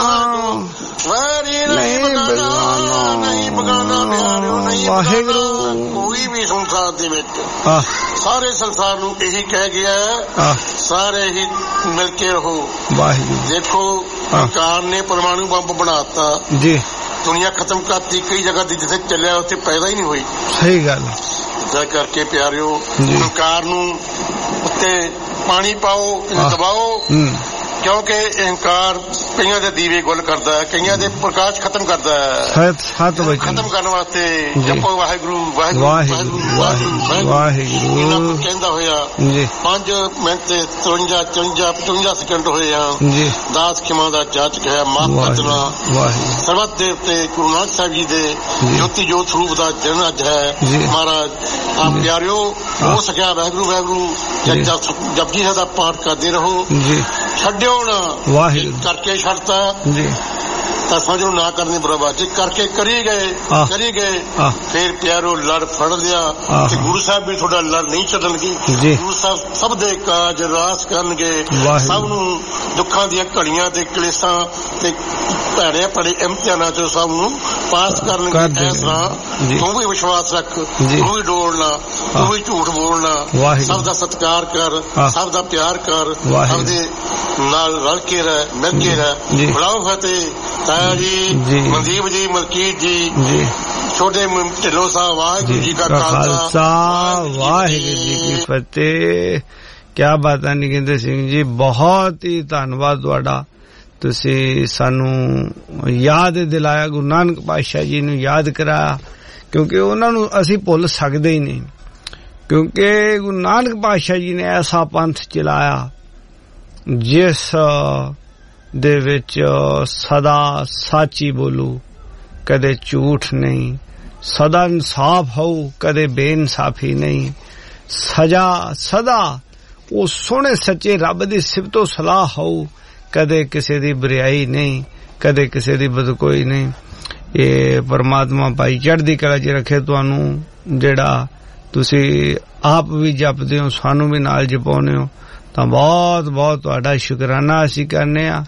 ਵੈਰੀ ਨਹੀਂ ਬਗਾਨਾ, ਨਹੀਂ ਬਗਾਨਾ ਪਿਆਰਿਓ, ਨਹੀਂ ਬਗਾਨਾ ਕੋਈ ਵੀ ਸੰਸਾਰ ਦੇ ਵਿੱਚ। ਸਾਰੇ ਸੰਸਾਰ ਨੂੰ ਇਹੀ ਕਹਿ ਗਿਆ, ਸਾਰੇ ਹੀ ਮਿਲ ਕੇ ਰਹੋ। ਦੇਖੋ ਸਰਕਾਰ ਨੇ ਪਰਮਾਣੂ ਬੰਬ ਬਣਾਤਾ ਜੀ, ਦੁਨੀਆ ਖਤਮ ਕਰਤੀ, ਕਈ ਜਗ੍ਹਾ ਦੀ ਜਿੱਥੇ ਚੱਲਿਆ ਉੱਥੇ ਪੈਦਾ ਹੀ ਨਹੀਂ ਹੋਈ। ਸਹੀ ਗੱਲ। ਇਸ ਕਰਕੇ ਪਿਆਰਿਓ ਸਰਕਾਰ ਨੂੰ ਉੱਤੇ ਪਾਣੀ ਪਾਓ, ਦਬਾਓ, ਕਿਉਂਕਿ ਅਹੰਕਾਰ ਕਈਆਂ ਦੇ ਦੀਵੇ ਗੁੱਲ ਕਰਦਾ ਹੈ, ਕਈਆਂ ਦੇ ਪ੍ਰਕਾਸ਼ ਖਤਮ ਕਰਦਾ ਹੈ। ਖਤਮ ਕਰਨ ਵਾਸਤੇ ਜਪੋ ਵਾਹਿਗੁਰੂ ਵਾਹਿਗੁਰੂ ਵਾਹਿਗੁਰੂ ਵਾਹਿਗੁਰੂ ਇਹਨਾਂ ਨੂੰ ਕਹਿੰਦਾ ਹੋਇਆ ਪੰਜ ਮਿੰਟ ਤੇ ਤਰਵੰਜਾ ਚੌਂਜਾ ਪਚਵੰਜਾ ਸੈਕਿੰਡ ਹੋਏ ਆ। ਦਾਸ ਖਿਮਾ ਦਾ ਜਾਚਕ ਹੈ, ਮਾਫ ਕਰ ਦੇਣਾ। ਸਰਬੱਤ ਦੇਵਤੇ ਗੁਰੂ ਨਾਨਕ ਸਾਹਿਬ ਜੀ ਦੇ ਜੋਤੀ ਜੋਤ ਸਰੂਪ ਦਾ ਦਿਨ ਅੱਜ ਹੈ। ਮਹਾਰਾਜ ਆਪ ਪਿਆਰਿਓ ਹੋ ਸਕਿਆ ਵਾਹਿਗੁਰੂ ਵਾਹਿਗੁਰੂ ਜਪਜੀ ਸਾਹਿਬ ਦਾ ਪਾਠ ਕਰਦੇ ਰਹੋ, ਛੱਡਿਓ ਨਾ। ਕਰਕੇ ਛੱਡਤਾ ਤਾਂ ਸਮਝੋ ਨਾ ਕਰਨੀ ਬਰਾਬਰ, ਜੇ ਕਰਕੇ ਕਰੀ ਗਏ ਕਰੀ ਗਏ ਫਿਰ ਪਿਆਰੋ ਲੜ ਫੜ ਲਿਆ ਤੇ ਗੁਰੂ ਸਾਹਿਬ ਵੀ ਤੁਹਾਡਾ ਲੜ ਨਹੀਂ ਛੱਡਣਗੇ। ਗੁਰੂ ਸਾਹਿਬ ਸਭ ਦੇ ਕਾਜ ਰਾਸ ਕਰਨਗੇ, ਸਭ ਨੂੰ ਦੁੱਖਾਂ ਦੀਆਂ ਘੜੀਆਂ ਤੇ ਕਲੇਸ਼ਾਂ ਤੇ ਭੈੜੇ ਭੈੜੇ ਇਮਤਿਹਾਨਾਂ ਚੋਂ ਸਭ ਨੂੰ ਪਾਸ ਕਰਨਗੇ। ਇਸ ਤਰ੍ਹਾਂ ਤੂੰ ਵੀ ਵਿਸ਼ਵਾਸ ਰੱਖ, ਤੂੰ ਵੀ ਡੋਲਣਾ, ਤੂੰ ਵੀ ਝੂਠ ਬੋਲਣਾ, ਸਭ ਦਾ ਸਤਿਕਾਰ ਕਰ, ਸਭ ਦਾ ਪਿਆਰ ਕਰ, ਸਭ ਦੇ ਨਾਲ ਰਲ ਕੇ ਰਹਿ, ਮਿਲ ਕੇ ਰਹਿ। ਬੁਲਾਓ ਫਤਿਹ ਤਾਇਆ ਜੀ, ਮਨਦੀਪ ਜੀ, ਮਲਕੀਤ ਜੀ, ਛੋਟੇ ਢਿੱਲੋਂ ਸਾਹਿਬ। ਵਾਹਿਗੁਰੂ ਜੀ ਕਾ ਖਾਲਸਾ, ਵਾਹਿਗੁਰੂ ਜੀ ਕੀ ਫਤਿਹ। ਕਿਆ ਬਾਤ ਹੈ ਨਿਕੇਂਦਰ ਸਿੰਘ ਜੀ, ਬਹੁਤ ਹੀ ਧੰਨਵਾਦ ਤੁਹਾਡਾ। ਤੁਸੀਂ ਸਾਨੂੰ ਯਾਦ ਦਿਲਾਇਆ, ਗੁਰੂ ਨਾਨਕ ਪਾਤਸ਼ਾਹ ਜੀ ਨੂੰ ਯਾਦ ਕਰਾਇਆ, ਕਿਉਂਕਿ ਉਹਨਾਂ ਨੂੰ ਅਸੀਂ ਭੁੱਲ ਸਕਦੇ ਹੀ ਨਹੀਂ। ਕਿਉਂਕਿ ਗੁਰੂ ਨਾਨਕ ਪਾਤਸ਼ਾਹ ਜੀ ਨੇ ਐਸਾ ਪੰਥ ਚਲਾਇਆ ਜਿਸ ਦੇ ਵਿੱਚ ਸਦਾ ਸੱਚੀ ਬੋਲੂ, ਕਦੇ ਝੂਠ ਨਹੀਂ, ਸਦਾ ਇਨਸਾਫ ਹੋਊ, ਕਦੇ ਬੇਇਨਸਾਫੀ ਨਹੀਂ, ਸਜ਼ਾ ਸਦਾ ਉਹ ਸੋਹਣੇ ਸੱਚੇ ਰੱਬ ਦੀ ਸਿਫਤੋ ਸਲਾਹ ਹੋਊ, ਕਦੇ ਕਿਸੇ ਦੀ ਬੁਰਾਈ ਨਹੀਂ, ਕਦੇ ਕਿਸੇ ਦੀ ਬਦਕੋਈ ਨਹੀਂ। ਇਹ ਪਰਮਾਤਮਾ ਭਾਈ ਚੜ੍ਹਦੀ ਕਲਾ 'ਚ ਰੱਖੇ ਤੁਹਾਨੂੰ। ਜਿਹੜਾ ਤੁਸੀਂ ਆਪ ਵੀ ਜਪਦੇ ਹੋ, ਸਾਨੂੰ ਵੀ ਨਾਲ ਜਪਾਉਂਦੇ ਹੋ, ਤਾਂ ਬਹੁਤ ਬਹੁਤ ਤੁਹਾਡਾ ਸ਼ੁਕਰਾਨਾ ਅਸੀਂ ਕਰਨੇ ਆ।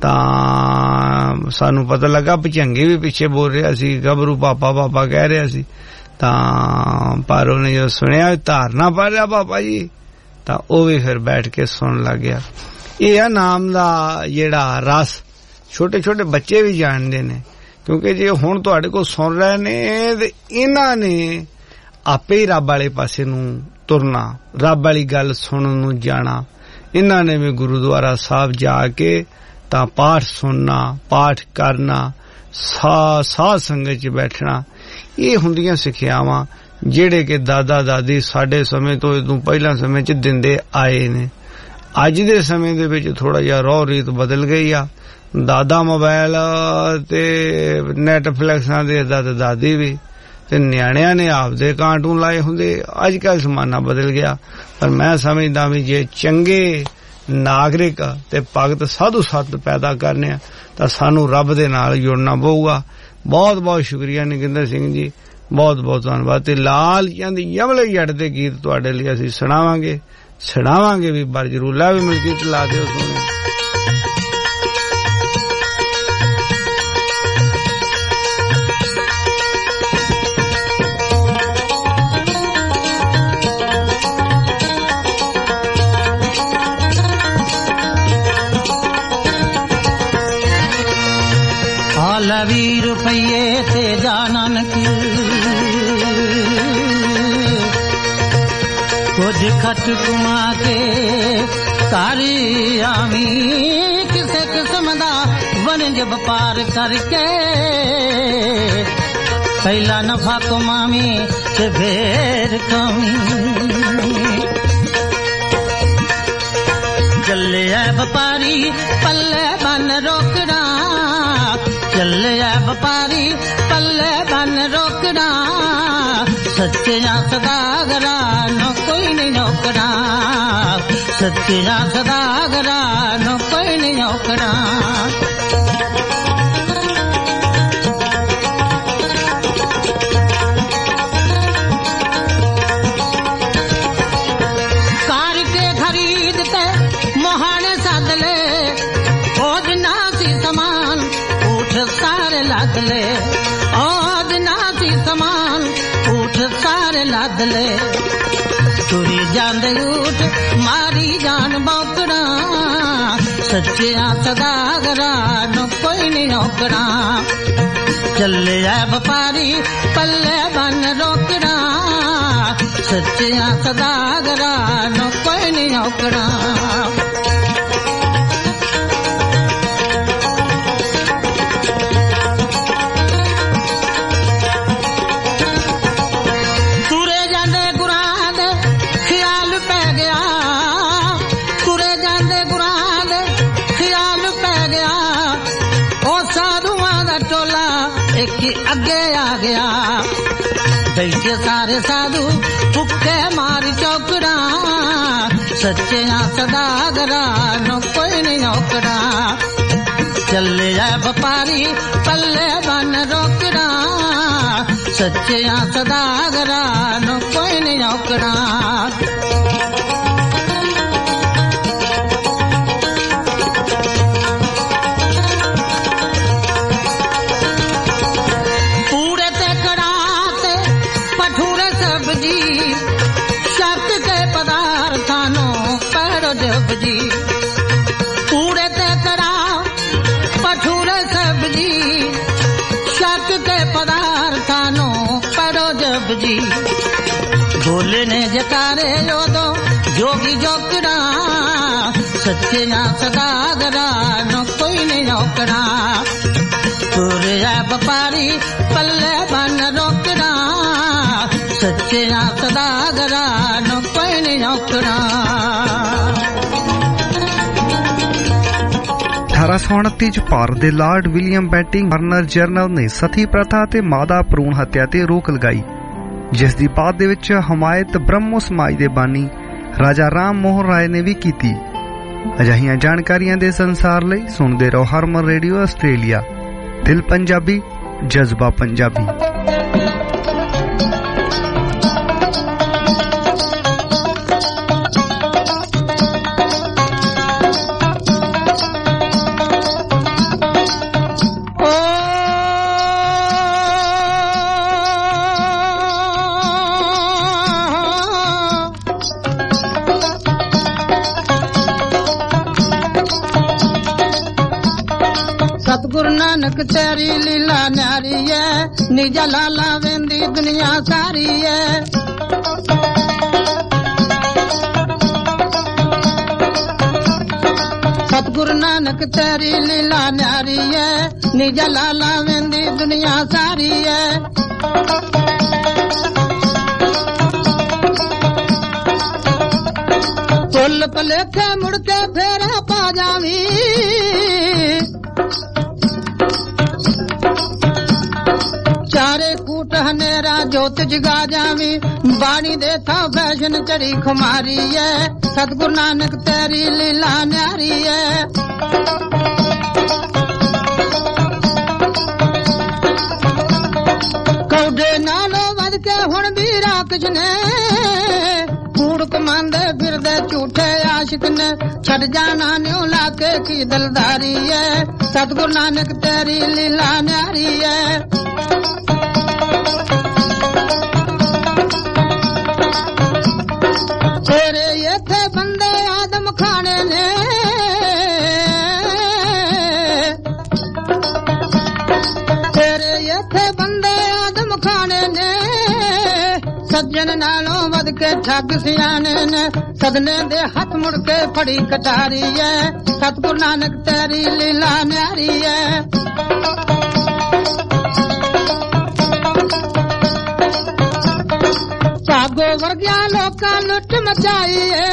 ਤਾਂ ਸਾਨੂੰ ਪਤਾ ਲੱਗਾ ਭਚੰਗੀ ਵੀ ਪਿੱਛੇ ਬੋਲ ਰਿਹਾ ਸੀ, ਗੱਭਰੂ ਪਾਪਾ ਪਾਪਾ ਕਹਿ ਰਿਹਾ ਸੀ, ਤਾਂ ਪਰ ਉਹਨੇ ਜਦੋਂ ਸੁਣਿਆ ਧਾਰਨਾ ਪਾ ਰਿਹਾ ਪਾਪਾ ਜੀ, ਤਾਂ ਉਹ ਵੀ ਫਿਰ ਬੈਠ ਕੇ ਸੁਣਨ ਲੱਗ ਗਿਆ। ਇਹ ਆ ਨਾਮ ਦਾ ਜਿਹੜਾ ਰਸ ਛੋਟੇ ਛੋਟੇ ਬੱਚੇ ਵੀ ਜਾਣਦੇ ਨੇ, ਕਿਉਂਕਿ ਜੇ ਹੁਣ ਤੁਹਾਡੇ ਕੋਲ ਸੁਣ ਰਹੇ ਨੇ ਤੇ ਇਹਨਾਂ ਨੇ ਆਪੇ ਹੀ ਰੱਬ ਵਾਲੇ ਪਾਸੇ ਨੂੰ ਤੁਰਨਾ, ਰੱਬ ਵਾਲੀ ਗੱਲ ਸੁਣਨ ਨੂੰ ਜਾਣਾ। ਇਹਨਾਂ ਨੇ ਵੀ ਗੁਰਦੁਆਰਾ ਸਾਹਿਬ ਜਾ ਕੇ ਤਾਂ ਪਾਠ ਸੁਣਨਾ, ਪਾਠ ਕਰਨਾ, ਸਾਹ ਸਾਧ ਸੰਗਤ 'ਚ ਬੈਠਣਾ। ਇਹ ਹੁੰਦੀਆਂ ਸਿੱਖਿਆਵਾਂ ਜਿਹੜੇ ਕਿ ਦਾਦਾ ਦਾਦੀ ਸਾਡੇ ਸਮੇਂ ਤੋਂ ਇਦੋਂ ਪਹਿਲਾਂ ਸਮੇਂ 'ਚ ਦਿੰਦੇ ਆਏ ਨੇ। ਅੱਜ ਦੇ ਸਮੇਂ ਦੇ ਵਿੱਚ ਥੋੜਾ ਜਿਹਾ ਰੌਹ ਰੀਤ ਬਦਲ ਗਈ ਆ। ਦਾਦਾ ਮੋਬਾਇਲ ਤੇ ਨੈਟਫਲਿਕਸਾਂ ਦੇ ਦਾਦਾ ਦਾਦੀ ਵੀ, ਤੇ ਨਿਆਣਿਆਂ ਨੇ ਆਪਦੇ ਕਾਰਟੂਨ ਲਾਏ ਹੁੰਦੇ। ਅੱਜ ਕੱਲ੍ਹ ਜ਼ਮਾਨਾ ਬਦਲ ਗਿਆ, ਪਰ ਮੈਂ ਸਮਝਦਾ ਵੀ ਜੇ ਚੰਗੇ ਨਾਗਰਿਕ ਤੇ ਭਗਤ ਸਾਧੂ ਸੰਤ ਪੈਦਾ ਕਰਨੇ ਆ ਤਾਂ ਸਾਨੂੰ ਰੱਬ ਦੇ ਨਾਲ ਜੁੜਨਾ ਪਊਗਾ। ਬਹੁਤ ਬਹੁਤ ਸ਼ੁਕਰੀਆ ਨਿਕੇਂਦਰ ਸਿੰਘ ਜੀ, ਬਹੁਤ ਬਹੁਤ ਧੰਨਵਾਦ। ਤੇ ਲਾਲ ਚੰਦ ਯਮਲੇ ਜੱਟ ਦੇ ਗੀਤ ਤੁਹਾਡੇ ਲਈ ਅਸੀਂ ਸੁਣਾਵਾਂਗੇ ਸੁਣਾਵਾਂਗੇ ਵੀ ਪਰ ਜ਼ਰੂਰ। ਲਾ ਵੀ ਮਿਲ ਕੇ ਚਲਾ ਦਿਓ ਸੋਹਣੇ। रुपये ते जाननक कुछ खट कुमा के कारी आवी किसे किस्म दा वणज व्यापार करके पहला नफा कमावी ते फेर कमी चले व्यापारी पल्ले बन रोकड़ा चले व्यापारी पल्ले बन रोकड़ा सच्चा सदागरा न कोई नहीं नौकरा सच्चा सदागरा न कोई नहीं नौकरा कार के खरीद के मोहाने सादले ओज नासी समान उठ सारे लादले ओज नासी समान उठ सारे लादले तुरी जांदे उठ मारी जान बौकड़ा सच्चा सदागरा न कोई नहीं नौकरा चले व्यापारी पल्ले बन रोकड़ा सच्चा सदागरा न कोई नहीं नौकरा अगे आ गया बैठे सारे साधु भुखे मारी चौकड़ा सच्चे सदागरा न कोई नहीं नौकरा चले व्यापारी पल्ले बन रोकड़ा सच्चे सदागरा न कोई नहीं नौकरा जी पूरे ते करा पठूरे सब्जी शक के पदार्थानो पड़ो जब जी बोले ने जकारे यो दो जोगी जोकड़ा सच्चे ना सदागरा न कोई नहीं नौकरा पूरे व्यापारी पल्ले बन रोकड़ा सच्चे ना सदागरा न कोई नहीं नौकरा अठारह सौ उनतीस ਚ ਭਾਰਤ ਦੇ lord William Bentinck governor general ਨੇ ਸਤੀ ਪ੍ਰਥਾ ਤੇ ਮਾਦਾ ਭਰੂਣ ਹੱਤਿਆ ਤੇ ਰੋਕ ਲਗਾਈ ਜਿਸ ਦੀ ਬਾਅਦ ਦੇ ਵਿੱਚ ਹਮਾਇਤ ਬ੍ਰਹਮੋ ਸਮਾਜ ਦੇ ਬਾਨੀ ਰਾਜਾ ਰਾਮ ਮੋਹਨ ਰਾਏ ਨੇ ਵੀ ਕੀਤੀ। ਅਜਿਹੀਆਂ ਜਾਣਕਾਰੀਆਂ ਦੇ ਸੰਸਾਰ ਲਈ ਸੁਣਦੇ ਰਹੋ ਹਰਮਨ ਰੇਡੀਓ ਆਸਟ੍ਰੇਲੀਆ ਦਿਲ ਪੰਜਾਬੀ ਜਜ਼ਬਾ ਪੰਜਾਬੀ। सतगुरु नानक तेरी लीला न्यारी है निजा लाला वेंदी दुनिया सारी है सतगुरु नानक तेरी लीला न्यारी है निजा लाला वेंदी दुनिया सारी है पुल पलेखे मुड़के फेरा पा जावी चारे कूट हनेरा जोत जगा जावी बाणी देखा फैशन चढ़ी खुमारी है सतगुरु नानक तेरी लीला न्यारी है कौडे नालो वध के हुण भी राख ने कूड़ कमांदे फिरदे झूठे आशिक ने छड़ जाना न्यू लाके की दिलदारी है सतगुरु नानक तेरी लीला न्यारी है तेरे ये थे बंदे आदम खाने ने तेरे ਔਖੇ ਬੰਦੇ ਆਦਮ ਖਾਣੇ ਨੇ, ਸੱਜਣ ਨਾਲੋਂ ਵੱਧ ਕੇ ਠੱਗ ਸਿਆਣੇ ਨੇ। ਸਦਨੇ ਦੇ ਹੱਥ ਮੁੜ ਕੇ ਫੜੀ ਕਟਾਰੀ ਐ, ਸਤਿਗੁਰੂ ਨਾਨਕ ਤੇਰੀ ਲੀਲਾ ਨਿਆਰੀ ਐ। ਭਾਗੋ ਵਰਗਿਆਂ ਲੋਕਾਂ ਲੁੱਟ ਮਚਾਈ ਏ,